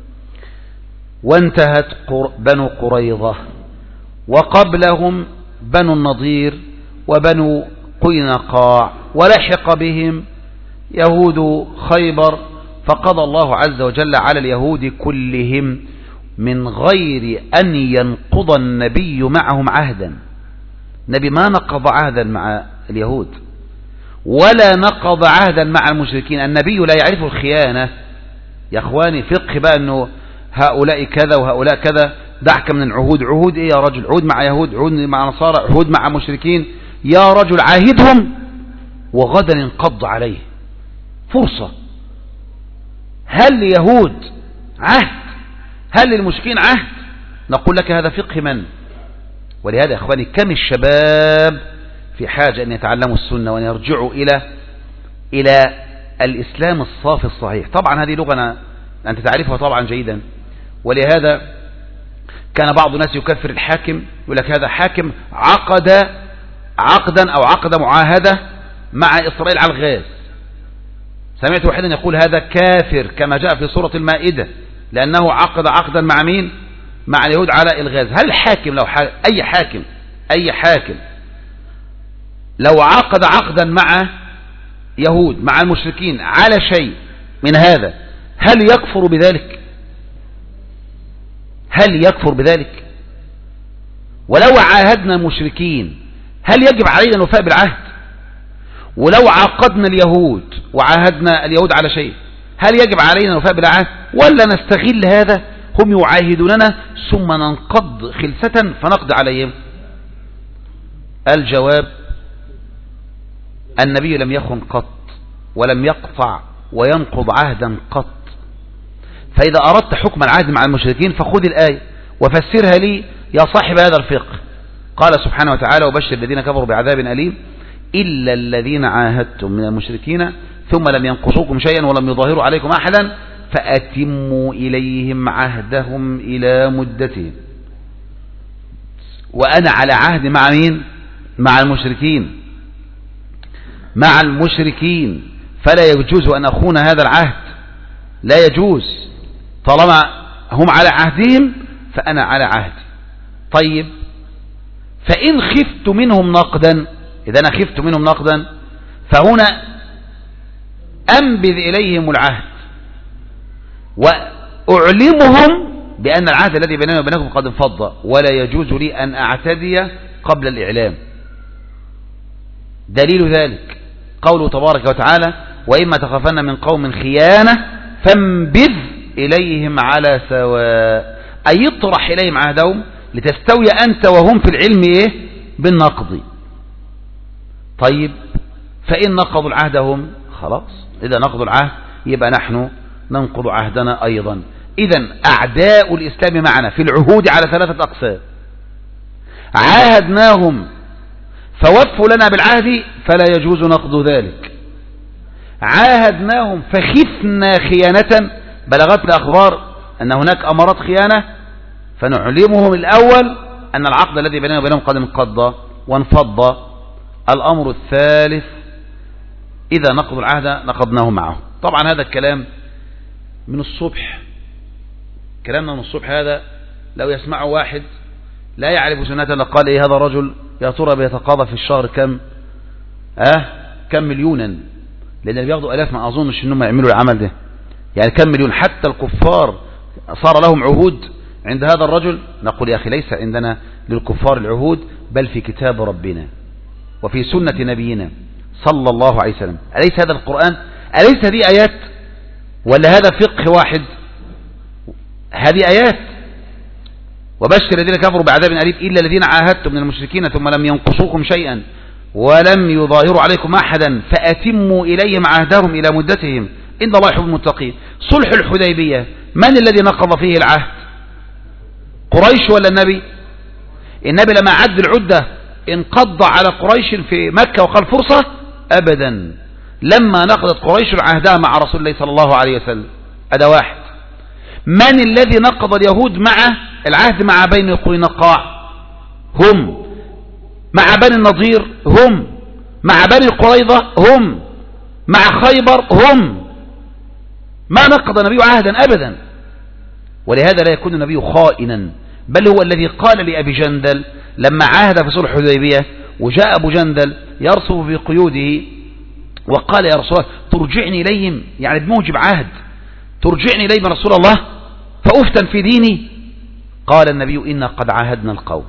وانتهت بنو قريظة، وقبلهم بنو النضير وبنو قينقاع، ولحق بهم يهود خيبر، فقضى الله عز وجل على اليهود كلهم من غير أن ينقض النبي معهم عهدا. النبي ما نقض عهدا مع اليهود ولا نقض عهدا مع المشركين. النبي لا يعرف الخيانة يا أخواني. فقه بقى أنه هؤلاء كذا وهؤلاء كذا، دعك من العهود. عهود إيه يا رجل؟ عهود مع يهود، عهود مع نصارى، عهود مع مشركين. يا رجل عاهدهم وغدا ينقض عليه فرصة. هل ليهود عهد؟ هل للمشركين عهد؟ نقول لك هذا فقه من؟ ولهذا يا أخواني كم الشباب في حاجة أن يتعلموا السنة وأن يرجعوا إلى إلى الإسلام الصافي الصحيح. طبعا هذه لغة أنت تعرفها طبعا جيدا، ولهذا كان بعض الناس يكفر الحاكم، يقول لك هذا حاكم عقد عقدا أو عقد معاهدة مع إسرائيل على الغاز. سمعت واحدا يقول هذا كافر كما جاء في سورة المائدة، لأنه عقد عقدا مع مين؟ مع اليهود على الغاز. هل الحاكم لو حاكم أي حاكم أي حاكم لو عقد عقدا مع يهود مع المشركين على شيء من هذا، هل يكفر بذلك؟ هل يكفر بذلك؟ ولو عاهدنا المشركين هل يجب علينا الوفاء بالعهد؟ ولو عاقدنا اليهود وعاهدنا اليهود على شيء هل يجب علينا الوفاء بالعهد؟ ولا نستغل هذا؟ هم يعاهدوننا ثم ننقض خلسة فنقضي عليهم. الجواب النبي لم يخن قط ولم يقطع وينقض عهدا قط. فإذا أردت حكم العهد مع المشركين فخذ الآية وفسرها لي يا صاحب هذا الفقه. قال سبحانه وتعالى وبشر الذين كفروا بعذاب أليم إلا الذين عاهدتم من المشركين ثم لم ينقصوكم شيئا ولم يظاهروا عليكم أحدا فأتموا إليهم عهدهم إلى مدتهم. وأنا على عهد مع مين؟ مع المشركين مع المشركين فلا يجوز أن أخون هذا العهد، لا يجوز. طالما هم على عهدهم فأنا على عهدي. طيب فإن خفت منهم نقدا، إذا أنا خفت منهم نقدا فهنا أنبذ إليهم العهد وأعلمهم بأن العهد الذي بيننا وبينكم قد انفض، ولا يجوز لي أن أعتدي قبل الإعلام. دليل ذلك قوله تبارك وتعالى وإما تخافن من قوم خيانة فانبذ إليهم على سواء، أي اطرح إليهم عهدهم لتستوي أنت وهم في العلم إيه؟ بالنقض. طيب فإن نقضوا العهدهم خلاص، إذا نقضوا العهد يبقى نحن ننقض عهدنا أيضا. إذن أعداء الإسلام معنا في العهود على ثلاثة أقسام: عاهدناهم فوفوا لنا بالعهد فلا يجوز نقض ذلك، عاهدناهم فخفنا خيانة، بلغتنا أخبار أن هناك أمارات خيانة فنعلمهم الأول أن العقد الذي بيننا وبينهم قد انقضى وانفض. الأمر الثالث: إذا نقضوا العهد نقضناه معه. طبعا هذا الكلام من الصبح، كلامنا من الصبح هذا لو يسمعه واحد لا يعرف سنة لقال إيه هذا رجل يا ترى بيتقاضى في الشهر كم أه كم مليونا، لأن اللي بياخدوا ألاف ما أظنش إنهم يعملوا العمل ده، يعني كم مليون. حتى الكفار صار لهم عهود عند هذا الرجل، نقول يا أخي ليس عندنا للكفار العهود بل في كتاب ربنا وفي سنة نبينا صلى الله عليه وسلم. أليس هذا القرآن؟ أليس هذه آيات؟ ولا هذا فقه واحد؟ هذه آيات. وبشر الذين كفروا بعذاب أليم إلا الذين عاهدتم من المشركين ثم لم ينقصوكم شيئا ولم يظاهروا عليكم أحدا فأتموا إليهم عهدهم إلى مدتهم إن الله يحب المتقين. صلح الحديبية من الذي نقض فيه العهد؟ قريش ولا النبي؟ النبي لما عد العدة انقض على قريش في مكة وقال فرصة؟ أبدا. لما نقضت قريش عهدها مع رسول الله صلى الله عليه وسلم. هذا واحد. من الذي نقض اليهود مع العهد مع بني قينقاع؟ هم. مع بني النضير؟ هم. مع بني قريظة؟ هم. مع خيبر؟ هم. ما نقض النبي عهدا أبدا. ولهذا لا يكون النبي خائنا، بل هو الذي قال لأبي جندل لما عاهد في صلح الحديبية وجاء أبو جندل يرصف في قيوده وقال يا رسول الله ترجعني إليهم، يعني بموجب عهد ترجعني إليهم رسول الله فأفتن في ديني. قال النبي إنا قد عاهدنا القوم،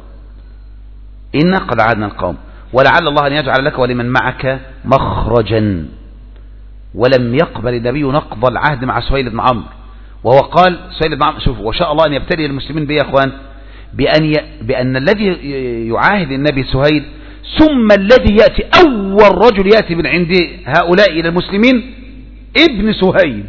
إنا قد عاهدنا القوم ولعل الله أن يجعل لك ولمن معك مخرجا. ولم يقبل النبي نقض العهد مع سهيل بن عمرو، وهو قال سهيل بن عمرو شوف وشاء الله أن يبتلي المسلمين به يا أخوان بأن, ي... بأن الذي يعاهد النبي سهيل ثم الذي يأتي أول رجل يأتي من عند هؤلاء إلى المسلمين ابن سهيل،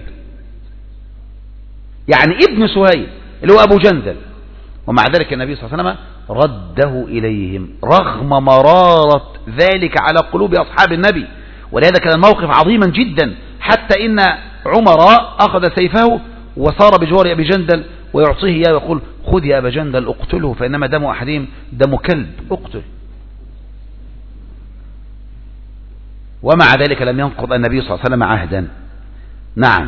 يعني ابن سهيل اللي هو أبو جندل. ومع ذلك النبي صلى الله عليه وسلم رده إليهم رغم مرارة ذلك على قلوب أصحاب النبي. ولهذا كان الموقف عظيما جدا، حتى إن عمر أخذ سيفه وصار بجوار أبي جندل ويعطيه إياه ويقول خذ يا أبا جندل اقتله فإنما دم أحدهم دم كلب، اقتل. ومع ذلك لم ينقض النبي صلى الله عليه وسلم عهدا. نعم.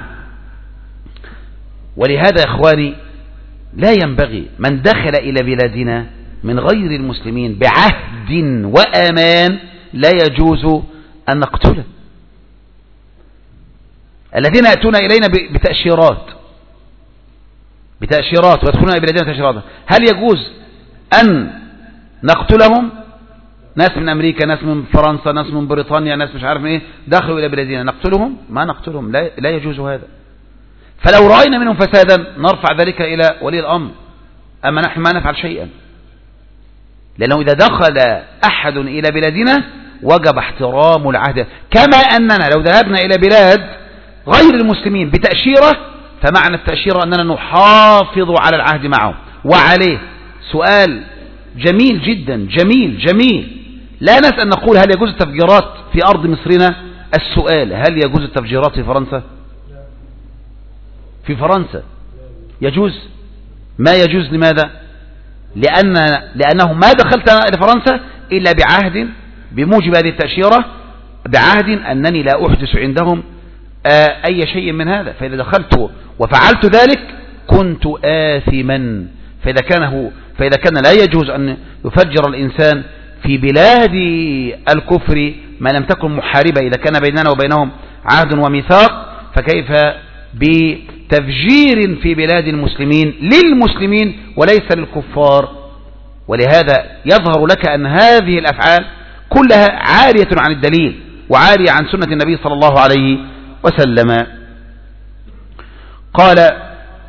ولهذا يا إخواني لا ينبغي من دخل إلى بلادنا من غير المسلمين بعهد وأمان لا يجوز أن نقتله. الذين يأتون إلينا بتأشيرات بتأشيرات ويدخلون إلى بلادنا تأشيرات، هل يجوز أن نقتلهم؟ ناس من أمريكا، ناس من فرنسا، ناس من بريطانيا، ناس مش عارف ايه دخلوا إلى بلادنا نقتلهم؟ ما نقتلهم، لا, لا يجوز هذا. فلو رأينا منهم فسادا نرفع ذلك إلى ولي الأمر، أما نحن ما نفعل شيئا، لأنه إذا دخل أحد إلى بلادنا وجب احترام العهد. كما أننا لو ذهبنا إلى بلاد غير المسلمين بتأشيرة فمعنى التأشيرة أننا نحافظ على العهد معه. وعليه سؤال جميل جدا، جميل جميل، لا نسأل نقول هل يجوز التفجيرات في أرض مصرنا؟ السؤال هل يجوز التفجيرات في فرنسا؟ في فرنسا يجوز؟ ما يجوز. لماذا؟ لأن لأنه ما دخلت إلى فرنسا إلا بعهد بموجب هذه التأشيرة، بعهد أنني لا أحدث عندهم أي شيء من هذا، فإذا دخلت وفعلت ذلك كنت آثما. فإذا كان فإذا كان لا يجوز أن يفجر الإنسان في بلاد الكفر ما لم تكن محاربة إذا كان بيننا وبينهم عهد وميثاق، فكيف بتفجير في بلاد المسلمين للمسلمين وليس للكفار؟ ولهذا يظهر لك أن هذه الأفعال كلها عارية عن الدليل وعارية عن سنة النبي صلى الله عليه وسلم. قال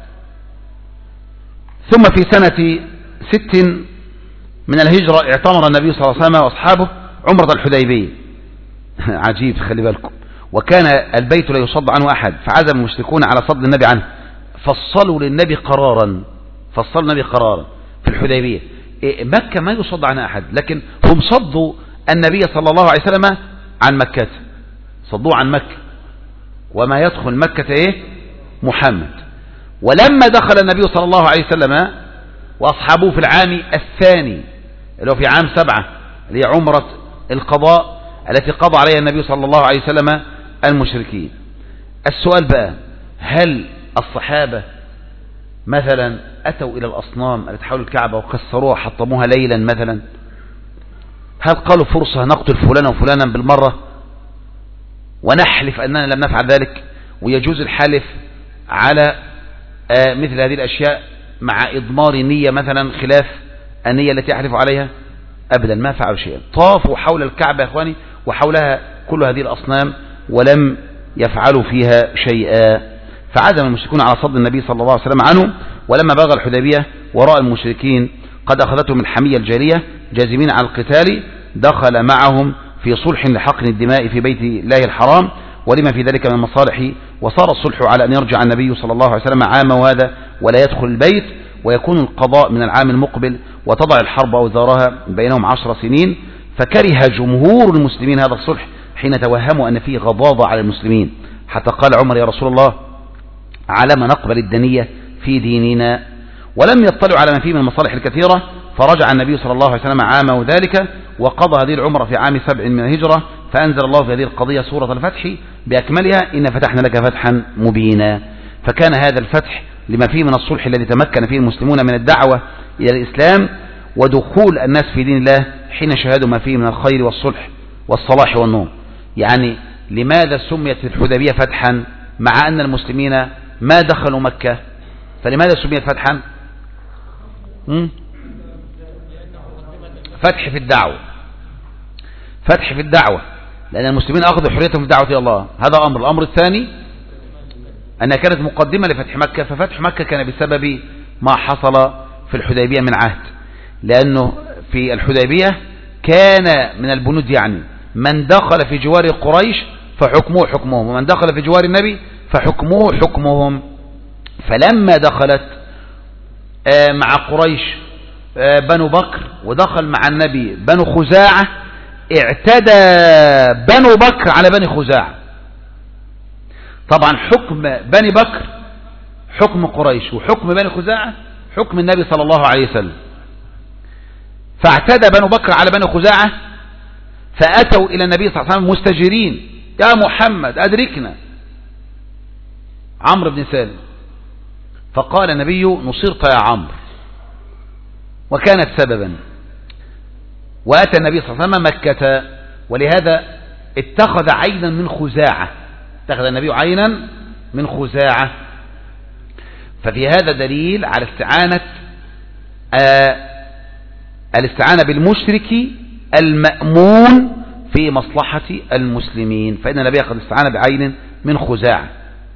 ثم في سنة ست من الهجرة اعتمر النبي صلى الله عليه وسلم وأصحابه عمرة الحديبية. عجيب، خلي بالكم. وكان البيت لا يصد عنه أحد، فعزم المشركون على صد النبي عنه، فصلوا للنبي قرارا فصلوا النبي قرارا في الحديبية. مكة ما يصد عنها أحد، لكن هم صدوا النبي صلى الله عليه وسلم عن مكة، صدوه عن مكة، وما يدخل مكة إيه؟ محمد. ولما دخل النبي صلى الله عليه وسلم وأصحابه في العام الثاني اللي هو في عام سبعة اللي هي عمرة القضاء التي قضى عليها النبي صلى الله عليه وسلم المشركين. السؤال بقى، هل الصحابة مثلا أتوا إلى الأصنام التي حول الكعبة وكسروها وحطموها ليلا مثلا؟ هل قالوا فرصة نقتل فلانا وفلانا بالمرة ونحلف أننا لم نفعل ذلك، ويجوز الحلف على آه مثل هذه الأشياء مع إضمار نية مثلا خلاف النية التي يحلف عليها؟ أبدا، ما فعلوا شيئا. طافوا حول الكعبة يا إخواني وحولها كل هذه الأصنام ولم يفعلوا فيها شيئا. فعزم المشركون على صد النبي صلى الله عليه وسلم عنه. ولما بلغ الحديبية ورأى المشركين قد أخذتهم الحمية الجارية جازمين على القتال، دخل معهم في صلح لحقن الدماء في بيت الله الحرام ولما في ذلك من مصالح، وصار الصلح على أن يرجع النبي صلى الله عليه وسلم عام هذا ولا يدخل البيت، ويكون القضاء من العام المقبل، وتضع الحرب أوزارها بينهم عشر سنين. فكره جمهور المسلمين هذا الصلح حين توهموا أن فيه غضاضة على المسلمين، حتى قال عمر: يا رسول الله، على ما نقبل الدنية في ديننا؟ ولم يطلعوا على ما فيه من المصالح الكثيرة. فرجع النبي صلى الله عليه وسلم عامه ذلك وقضى هذه العمرة في عام سبع من الهجرة، فأنزل الله في هذه القضية سورة الفتح بأكملها: إن فتحنا لك فتحا مبينا. فكان هذا الفتح لما فيه من الصلح الذي تمكن فيه المسلمون من الدعوة إلى الإسلام ودخول الناس في دين الله حين شاهدوا ما فيه من الخير والصلح والصلاح والنور. يعني لماذا سميت الحديبية فتحا مع أن المسلمين ما دخلوا مكة؟ فلماذا سميت فتحا؟ فتح في الدعوة، فتح في الدعوة، لأن المسلمين أخذوا حريتهم في الدعوة إلى الله. هذا أمر. الأمر الثاني أنها كانت مقدمة لفتح مكة، ففتح مكة كان بسبب ما حصل في الحديبية من عهد، لأنه في الحديبية كان من البنود يعني من دخل في جوار قريش فحكمه حكمهم، ومن دخل في جوار النبي فحكمه حكمهم. فلما دخلت مع قريش بنو بكر ودخل مع النبي بنو خزاعة، اعتدى بنو بكر على بني خزاعة. طبعا حكم بني بكر حكم قريش، وحكم بني خزاعة حكم النبي صلى الله عليه وسلم. فاعتدى بنو بكر على بني خزاعة، فأتوا إلى النبي صلى الله عليه وسلم مستجيرين: يا محمد أدركنا. عمرو بن سالم. فقال النبي: نصرت يا عمرو، وكانت سببا. وأتى النبي صلى الله عليه وسلم مكة، ولهذا اتخذ عينا من خزاعة، اتخذ النبي عينا من خزاعة. ففي هذا دليل على استعانة آه الاستعانة بالمشرك المأمون في مصلحة المسلمين، فإن النبي قد استعان بعين من خزاعة.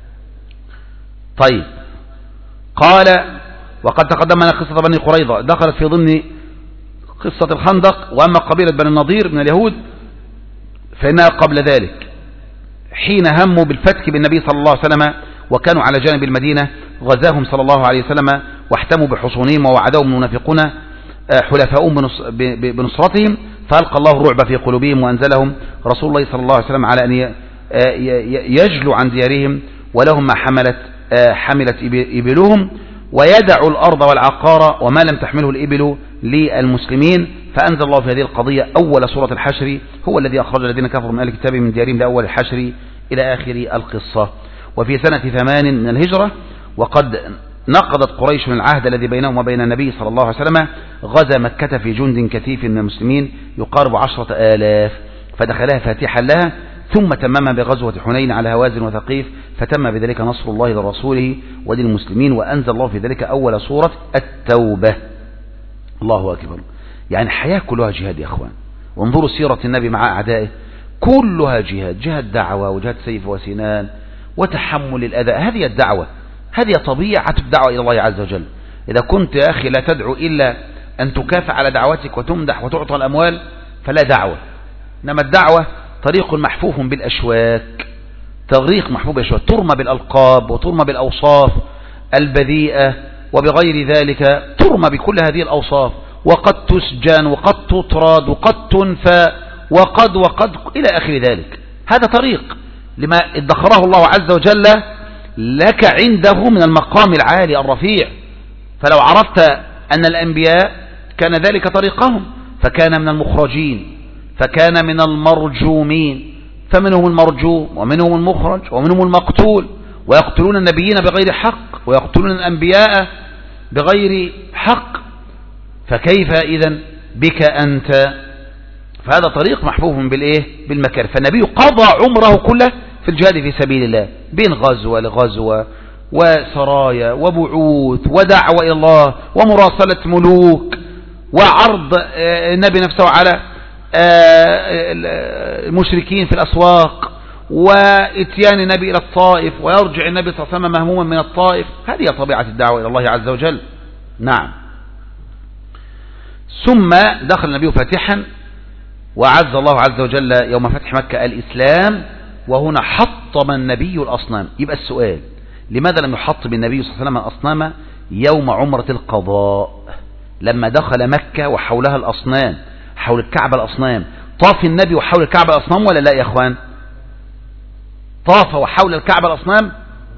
طيب، قال: وقد تقدم لنا قصة بني قريظة دخلت في ضمن قصة الخندق، وأما قبيلة بني النضير من اليهود فإنها قبل ذلك حين هموا بالفتك بالنبي صلى الله عليه وسلم وكانوا على جانب المدينة، غزاهم صلى الله عليه وسلم واحتموا بحصونهم ووعدهم المنافقون حلفاؤهم بنصرتهم، فألقى الله الرعب في قلوبهم وأنزلهم رسول الله صلى الله عليه وسلم على أن يجلوا عن ديارهم ولهم ما حملت حملت إبلهم، ويدعوا الأرض والعقار وما لم تحمله الإبل للمسلمين. فأنزل الله في هذه القضية أول سورة الحشر: هو الذي أخرج الذين كفروا من أهل الكتاب من ديارهم لأول الحشر إلى آخر القصة. وفي سنة ثمان من الهجرة وقد نقضت قريش العهد الذي بينهم وبين النبي صلى الله عليه وسلم، غزا مكة في جند كثيف من المسلمين يقارب عشرة آلاف، فدخلها فاتحا لها، ثم تمم بغزوة حنين على هوازن وثقيف، فتم بذلك نصر الله لرسوله وللمسلمين، وأنزل الله في ذلك أول سورة التوبة. الله أكبر. يعني الحياة كلها جهاد يا أخوان. وانظروا سيرة النبي مع أعدائه، كلها جهاد، جهاد دعوة وجهاد سيف وسنان وتحمل الأذى. هذه الدعوة، هذه طبيعة الدعوة إلى الله عز وجل. إذا كنت يا أخي لا تدعو إلا أن تكافئ على دعوتك وتمدح وتعطى الأموال فلا دعوة. إنما الدعوة طريق محفوف بالأشواك، طريق محفوف بالأشواك، ترمى بالألقاب وترمى بالأوصاف البذيئة وبغير ذلك، ترمى بكل هذه الأوصاف، وقد تسجن وقد تطرد وقد تنفى وقد وقد إلى آخر ذلك. هذا طريق لما ادخره الله عز وجل لك عنده من المقام العالي الرفيع. فلو عرفت أن الأنبياء كان ذلك طريقهم، فكان من المخرجين، فكان من المرجومين، فمنهم المرجوم ومنهم المخرج ومنهم المقتول، ويقتلون النبيين بغير حق ويقتلون الأنبياء بغير حق، فكيف إذن بك أنت؟ فهذا طريق محفوف بالإيه؟ بالمكر. فالنبي قضى عمره كله في الجهاد في سبيل الله، بين غزوة لغزوة وسرايا وبعوث ودعوة إلى الله ومراسلة ملوك وعرض النبي نفسه على المشركين في الأسواق، واتيان النبي إلى الطائف ويرجع النبي صلى الله عليه وسلم مهموما من الطائف. هذه طبيعة الدعوة إلى الله عز وجل. نعم. ثم دخل النبي فاتحا، وعز الله عز وجل يوم فتح مكة الإسلام، وهنا حطم النبي الأصنام. يبقى السؤال: لماذا لم يحطم النبي صلى الله عليه وسلم الأصنام يوم عمرة القضاء لما دخل مكة وحولها الأصنام، حول الكعبة الأصنام؟ طاف النبي وحول الكعبة الأصنام ولا لا يا أخوان؟ طاف وحول الكعبة الأصنام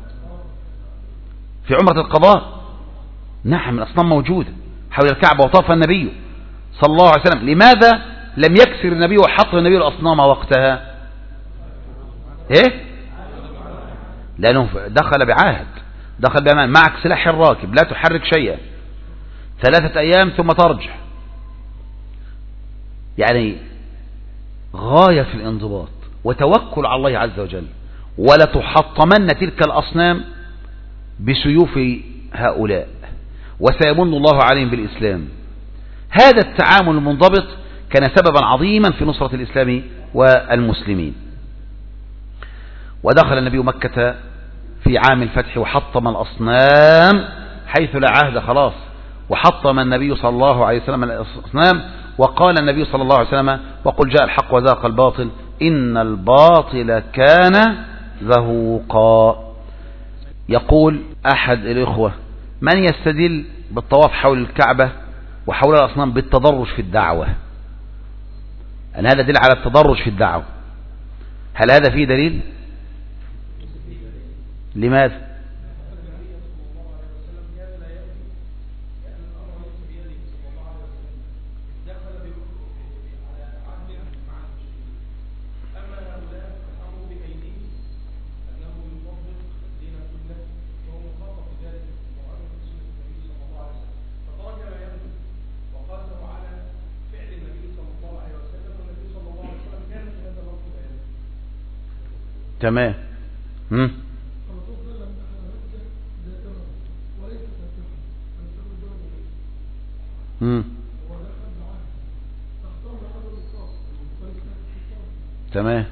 في عمرة القضاء. نعم، الأصنام موجودة حول الكعبة وطاف النبي صلى الله عليه وسلم. لماذا لم يكسر النبي وحطم النبي الأصنام وقتها؟ ايه؟ لأنه دخل بعهد، دخل بأمان، معك سلاح الراكب، لا تحرك شيئا، ثلاثة أيام ثم ترجع. يعني غاية في الانضباط وتوكل على الله عز وجل. ولا تحطمن تلك الأصنام بسيوف هؤلاء، وسيمن الله عليهم بالإسلام. هذا التعامل المنضبط كان سببا عظيما في نصرة الإسلام والمسلمين. ودخل النبي مكة في عام الفتح وحطم الأصنام حيث لا عهد خلاص، وحطم النبي صلى الله عليه وسلم الأصنام. وقال النبي صلى الله عليه وسلم: وقل جاء الحق وزاق الباطل إن الباطل كان زهوقا. يقول أحد الإخوة: من يستدل بالطواف حول الكعبة وحول الأصنام بالتدرج في الدعوة؟ أن هذا دليل على التدرج في الدعوة. هل هذا فيه دليل؟ لماذا؟ تمام. هم؟ هم. تمام.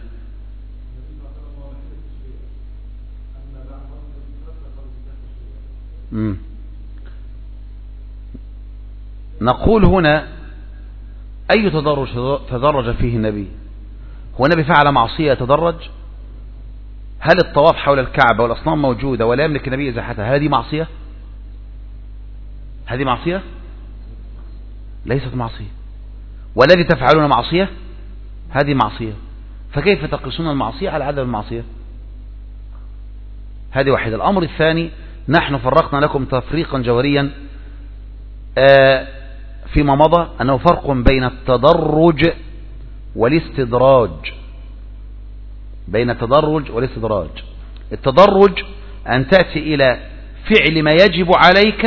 هم. نقول هنا: أي تدرج تدرج فيه النبي؟ هو النبي فعل معصية تدرج؟ هل الطواف حول الكعبة والأصنام موجودة ولا يملك النبي إزاحتها هذه معصية؟ هذه معصية؟ ليست معصية. والذي تفعلون معصية؟ هذه معصية. فكيف تقيسون المعصية على عدم المعصية؟ هذه واحدة. الأمر الثاني: نحن فرقنا لكم تفريقا جوهريا فيما مضى أنه فرق بين التدرج والاستدراج. بين التدرج والاستدراج. التدرج أن تأتي إلى فعل ما يجب عليك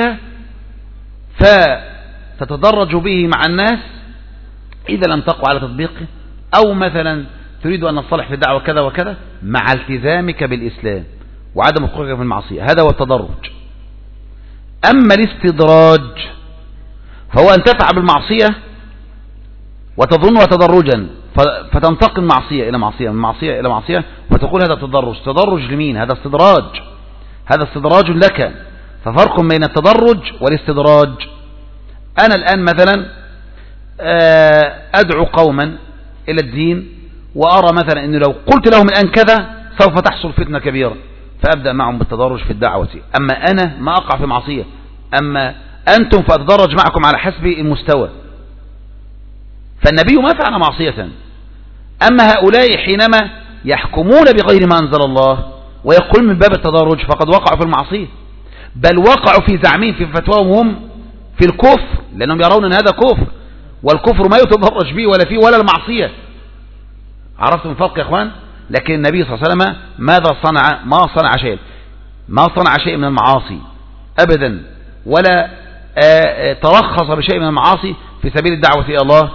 فتتدرج به مع الناس إذا لم تقوى على تطبيقه، أو مثلا تريد أن نصلح في الدعوة كذا وكذا مع التزامك بالإسلام وعدم وقوعك في المعصية. هذا هو التدرج. أما الاستدراج فهو أن تفعل بالمعصية وتظنها تدرجا فتنتقل معصية إلى معصية، من معصية إلى معصية، وتقول هذا تدرج. تدرج لمين؟ هذا استدراج، هذا استدراج لك. ففرق بين التدرج والاستدراج. أنا الآن مثلا أدعو قوما إلى الدين، وأرى مثلا أنه لو قلت لهم الآن كذا سوف تحصل فتنة كبيرة، فأبدأ معهم بالتدرج في الدعوة. أما أنا ما أقع في معصية، أما أنتم فأتدرج معكم على حسب المستوى. فالنبي ما فعل معصية. أما هؤلاء حينما يحكمون بغير ما أنزل الله ويقول من باب التدرج فقد وقعوا في المعصية، بل وقعوا في زعمين في فتواهم هم في الكفر، لأنهم يرون أن هذا كفر، والكفر ما يتدرج به ولا فيه ولا المعصية. عرفتم الفرق يا أخوان؟ لكن النبي صلى الله عليه وسلم ماذا صنع؟ ما صنع شيء ما صنع شيء من المعاصي أبدا، ولا ترخص بشيء من المعاصي في سبيل الدعوة إلى الله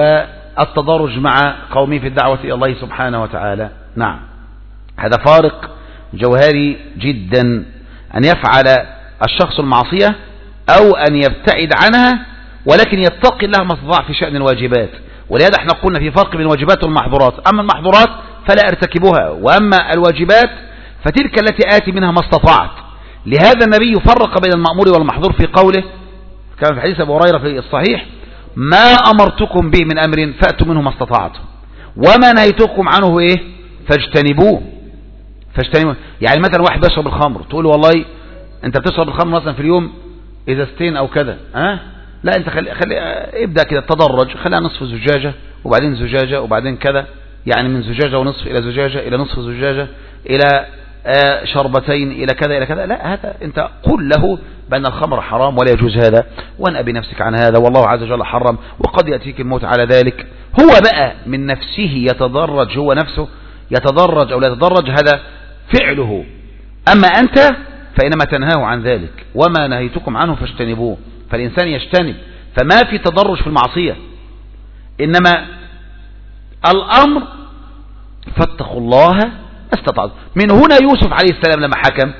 والتدرج مع قومه في الدعوة إلى الله سبحانه وتعالى. نعم، هذا فارق جوهري جدا، أن يفعل الشخص المعصية أو أن يبتعد عنها، ولكن يتقي الله ما استطاع في شأن الواجبات. ولهذا احنا قلنا في فرق بين الواجبات والمحظورات. أما المحظورات فلا ارتكبها، وأما الواجبات فتلك التي آتي منها ما استطعت. لهذا النبي فرق بين المأمور والمحظور في قوله كما في حديث أبو هريرة في الصحيح: ما أمرتكم به من أمر فأتوا منه ما استطعتم، وما نهيتكم عنه إيه فاجتنبوه فاجتنبوه. يعني مثلا واحد بيشرب الخمر، تقول والله أنت بتشرب الخمر مثلا في اليوم إزازتين أو كذا، أه؟ لا، أنت خلي, خلي ابدأ كده تدرج، خليها نصف زجاجة وبعدين زجاجة وبعدين كذا، يعني من زجاجة ونصف إلى زجاجة إلى نصف زجاجة إلى آه شربتين إلى كذا إلى كذا. لا، هذا أنت قل له بأن الخمر حرام ولا يجوز هذا، وانأ بنفسك عن هذا، والله عز وجل حرم، وقد يأتيك الموت على ذلك. هو بقى من نفسه يتدرج، هو نفسه يتدرج أو لا يتدرج، هذا فعله. أما أنت فإنما تنهاه عن ذلك، وما نهيتكم عنه فاجتنبوه. فالإنسان يجتنب، فما في تدرج في المعصية، إنما الأمر فاتقوا الله استطعتم. من هنا يوسف عليه السلام لما حكم،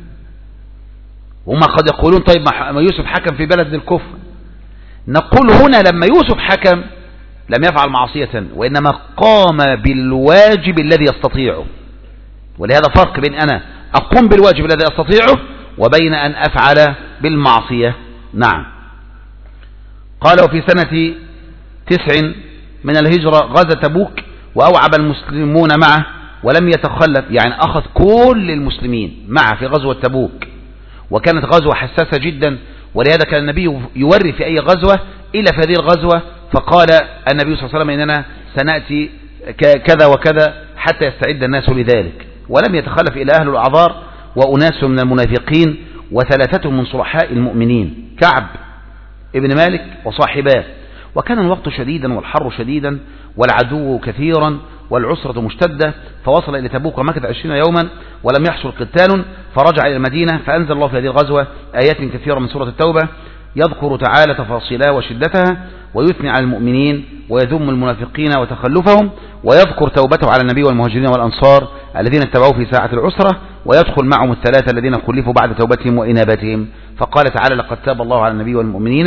وما قد يقولون طيب ما يوسف حكم في بلد الكفر، نقول هنا لما يوسف حكم لم يفعل معصية، وإنما قام بالواجب الذي يستطيعه. ولهذا فرق بين أنا أقوم بالواجب الذي أستطيعه وبين أن أفعل بالمعصية. نعم. قال: وفي سنة تسع من الهجرة غزا تبوك وأوعب المسلمون معه ولم يتخلف، يعني أخذ كل المسلمين معه في غزوة تبوك، وكانت غزوة حساسة جدا. ولهذا كان النبي يوري في أي غزوة إلى في هذه الغزوة، فقال النبي صلى الله عليه وسلم إننا سنأتي كذا وكذا حتى يستعد الناس لذلك. ولم يتخلف إلى أهل الأعذار وأناس من المنافقين وثلاثة من صلحاء المؤمنين، كعب ابن مالك وصاحباه. وكان الوقت شديدا والحر شديدا والعدو كثيرا والعسرة مشتدة، فوصل إلى تبوك ومكث عشرين يوما ولم يحصل قتال، فرجع إلى المدينة، فأنزل الله في هذه الغزوة آيات كثيرة من سورة التوبة يذكر تعالى تفاصيلها وشدتها، ويثني على المؤمنين ويذم المنافقين وتخلفهم، ويذكر توبته على النبي والمهاجرين والأنصار الذين اتبعوه في ساعة العسرة، ويدخل معهم الثلاثة الذين خلفوا بعد توبتهم وإنابتهم. فقال تعالى: لقد تاب الله على النبي والمؤمنين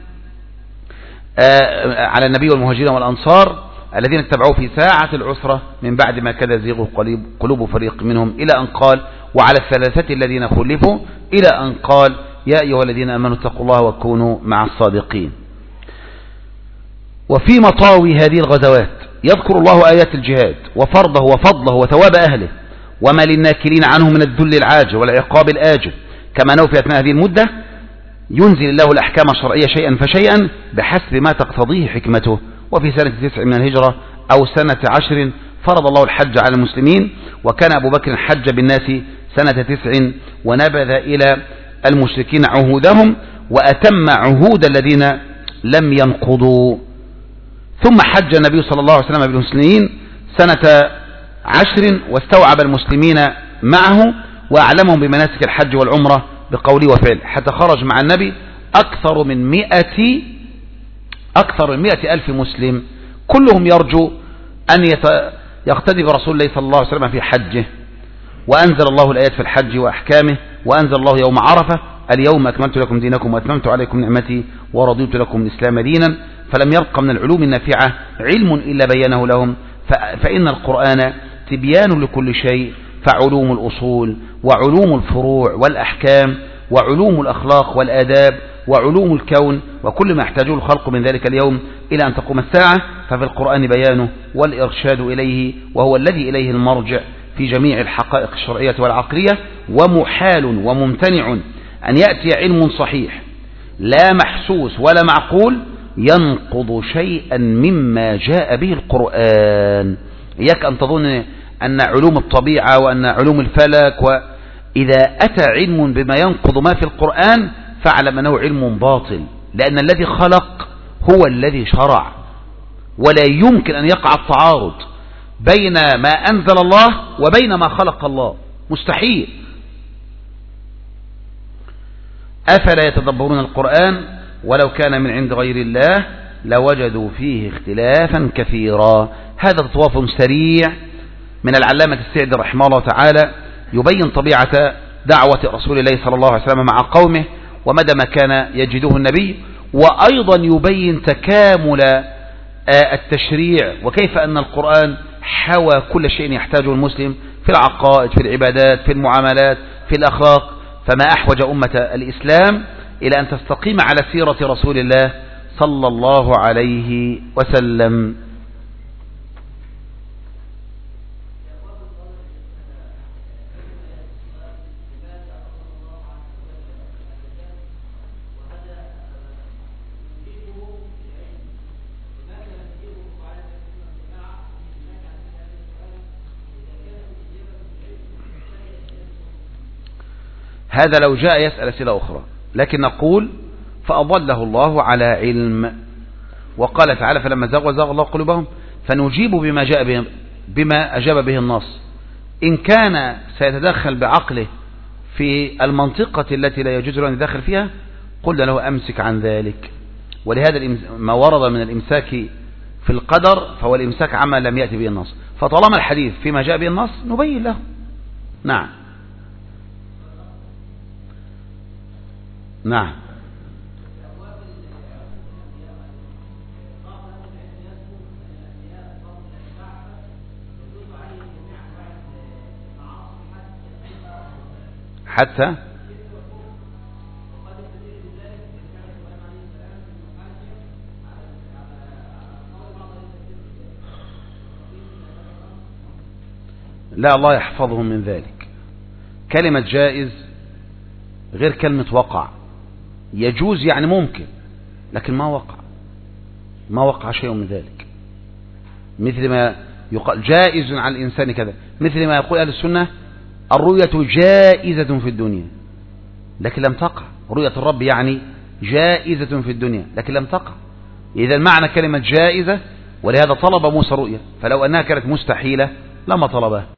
آه على النبي والمهاجرين والأنصار الذين اتبعوه في ساعة العسرة من بعد ما كاد يزيغ قلوب فريق منهم، إلى أن قال: وعلى الثلاثة الذين خلفوا، إلى أن قال: يا أيها الذين آمنوا اتقوا الله وكونوا مع الصادقين. وفي مطاوي هذه الغزوات يذكر الله آيات الجهاد وفرضه وفضله وثواب أهله، وما للناكلين عنه من الذل العاجل والعقاب الآجل، كما أنه في أثناء هذه المدة ينزل الله الأحكام الشرعية شيئا فشيئا بحسب ما تقتضيه حكمته. وفي سنة تسع من الهجرة أو سنة عشر فرض الله الحج على المسلمين، وكان أبو بكر حج بالناس سنة تسع ونبذ إلى المشركين عهودهم وأتم عهود الذين لم ينقضوا. ثم حج النبي صلى الله عليه وسلم بالمسلمين سنة عشر واستوعب المسلمين معه وأعلمهم بمناسك الحج والعمرة بقوله وفعله، حتى خرج مع النبي أكثر من مئة أكثر من مئة ألف مسلم، كلهم يرجو أن يقتدي برسول الله صلى الله عليه وسلم في حجه. وأنزل الله الآيات في الحج وأحكامه، وأنزل الله يوم عرفة: اليوم أكملت لكم دينكم وأتممت عليكم نعمتي ورضيت لكم الإسلام دينا. فلم يبق من العلوم النافعة علم إلا بينه لهم، فإن القرآن تبيان لكل شيء، فعلوم الأصول وعلوم الفروع والأحكام وعلوم الأخلاق والآداب وعلوم الكون وكل ما يحتاجه الخلق من ذلك اليوم إلى أن تقوم الساعة، ففي القرآن بيانه والإرشاد إليه، وهو الذي إليه المرجع في جميع الحقائق الشرعية والعقلية. ومحال وممتنع أن يأتي علم صحيح لا محسوس ولا معقول ينقض شيئا مما جاء به القرآن. إياك أن تظن أن علوم الطبيعة وأن علوم الفلك، وإذا أتى علم بما ينقض ما في القرآن فاعلم أنه علم باطل، لأن الذي خلق هو الذي شرع، ولا يمكن أن يقع التعارض بين ما أنزل الله وبين ما خلق الله، مستحيل. أفلا يتدبرون القرآن ولو كان من عند غير الله لوجدوا فيه اختلافا كثيرا. هذا تطواف سريع من العلامة السعدي رحمه الله تعالى يبين طبيعة دعوة رسول الله صلى الله عليه وسلم مع قومه ومدى ما كان يجده النبي، وأيضا يبين تكامل التشريع وكيف أن القرآن حوى كل شيء يحتاجه المسلم في العقائد، في العبادات، في المعاملات، في الأخلاق. فما أحوج أمة الإسلام إلى أن تستقيم على سيرة رسول الله صلى الله عليه وسلم. هذا لو جاء يسأل أسئلة أخرى، لكن نقول فأضله الله على علم، وقال تعالى فلما زاغوا زاغ الله قلوبهم، فنجيب بما جاء به بما أجاب به النص. إن كان سيتدخل بعقله في المنطقة التي لا يجوز له أن يدخل فيها قلنا له أمسك عن ذلك. ولهذا ما ورد من الإمساك في القدر فهو الإمساك عما لم يأتي به النص، فطالما الحديث فيما جاء به النص نبين له. نعم نعم حتى لا، الله يحفظهم من ذلك. كلمة جائز غير كلمة وقع. يجوز يعني ممكن، لكن ما وقع ما وقع شيء من ذلك. مثل ما يقال جائز على الإنسان كذا، مثل ما يقول أهل السنة الرؤية جائزة في الدنيا لكن لم تقع. رؤية الرب يعني جائزة في الدنيا لكن لم تقع. إذا معنى كلمة جائزة، ولهذا طلب موسى رؤية، فلو أنها كانت مستحيلة لما طلبها.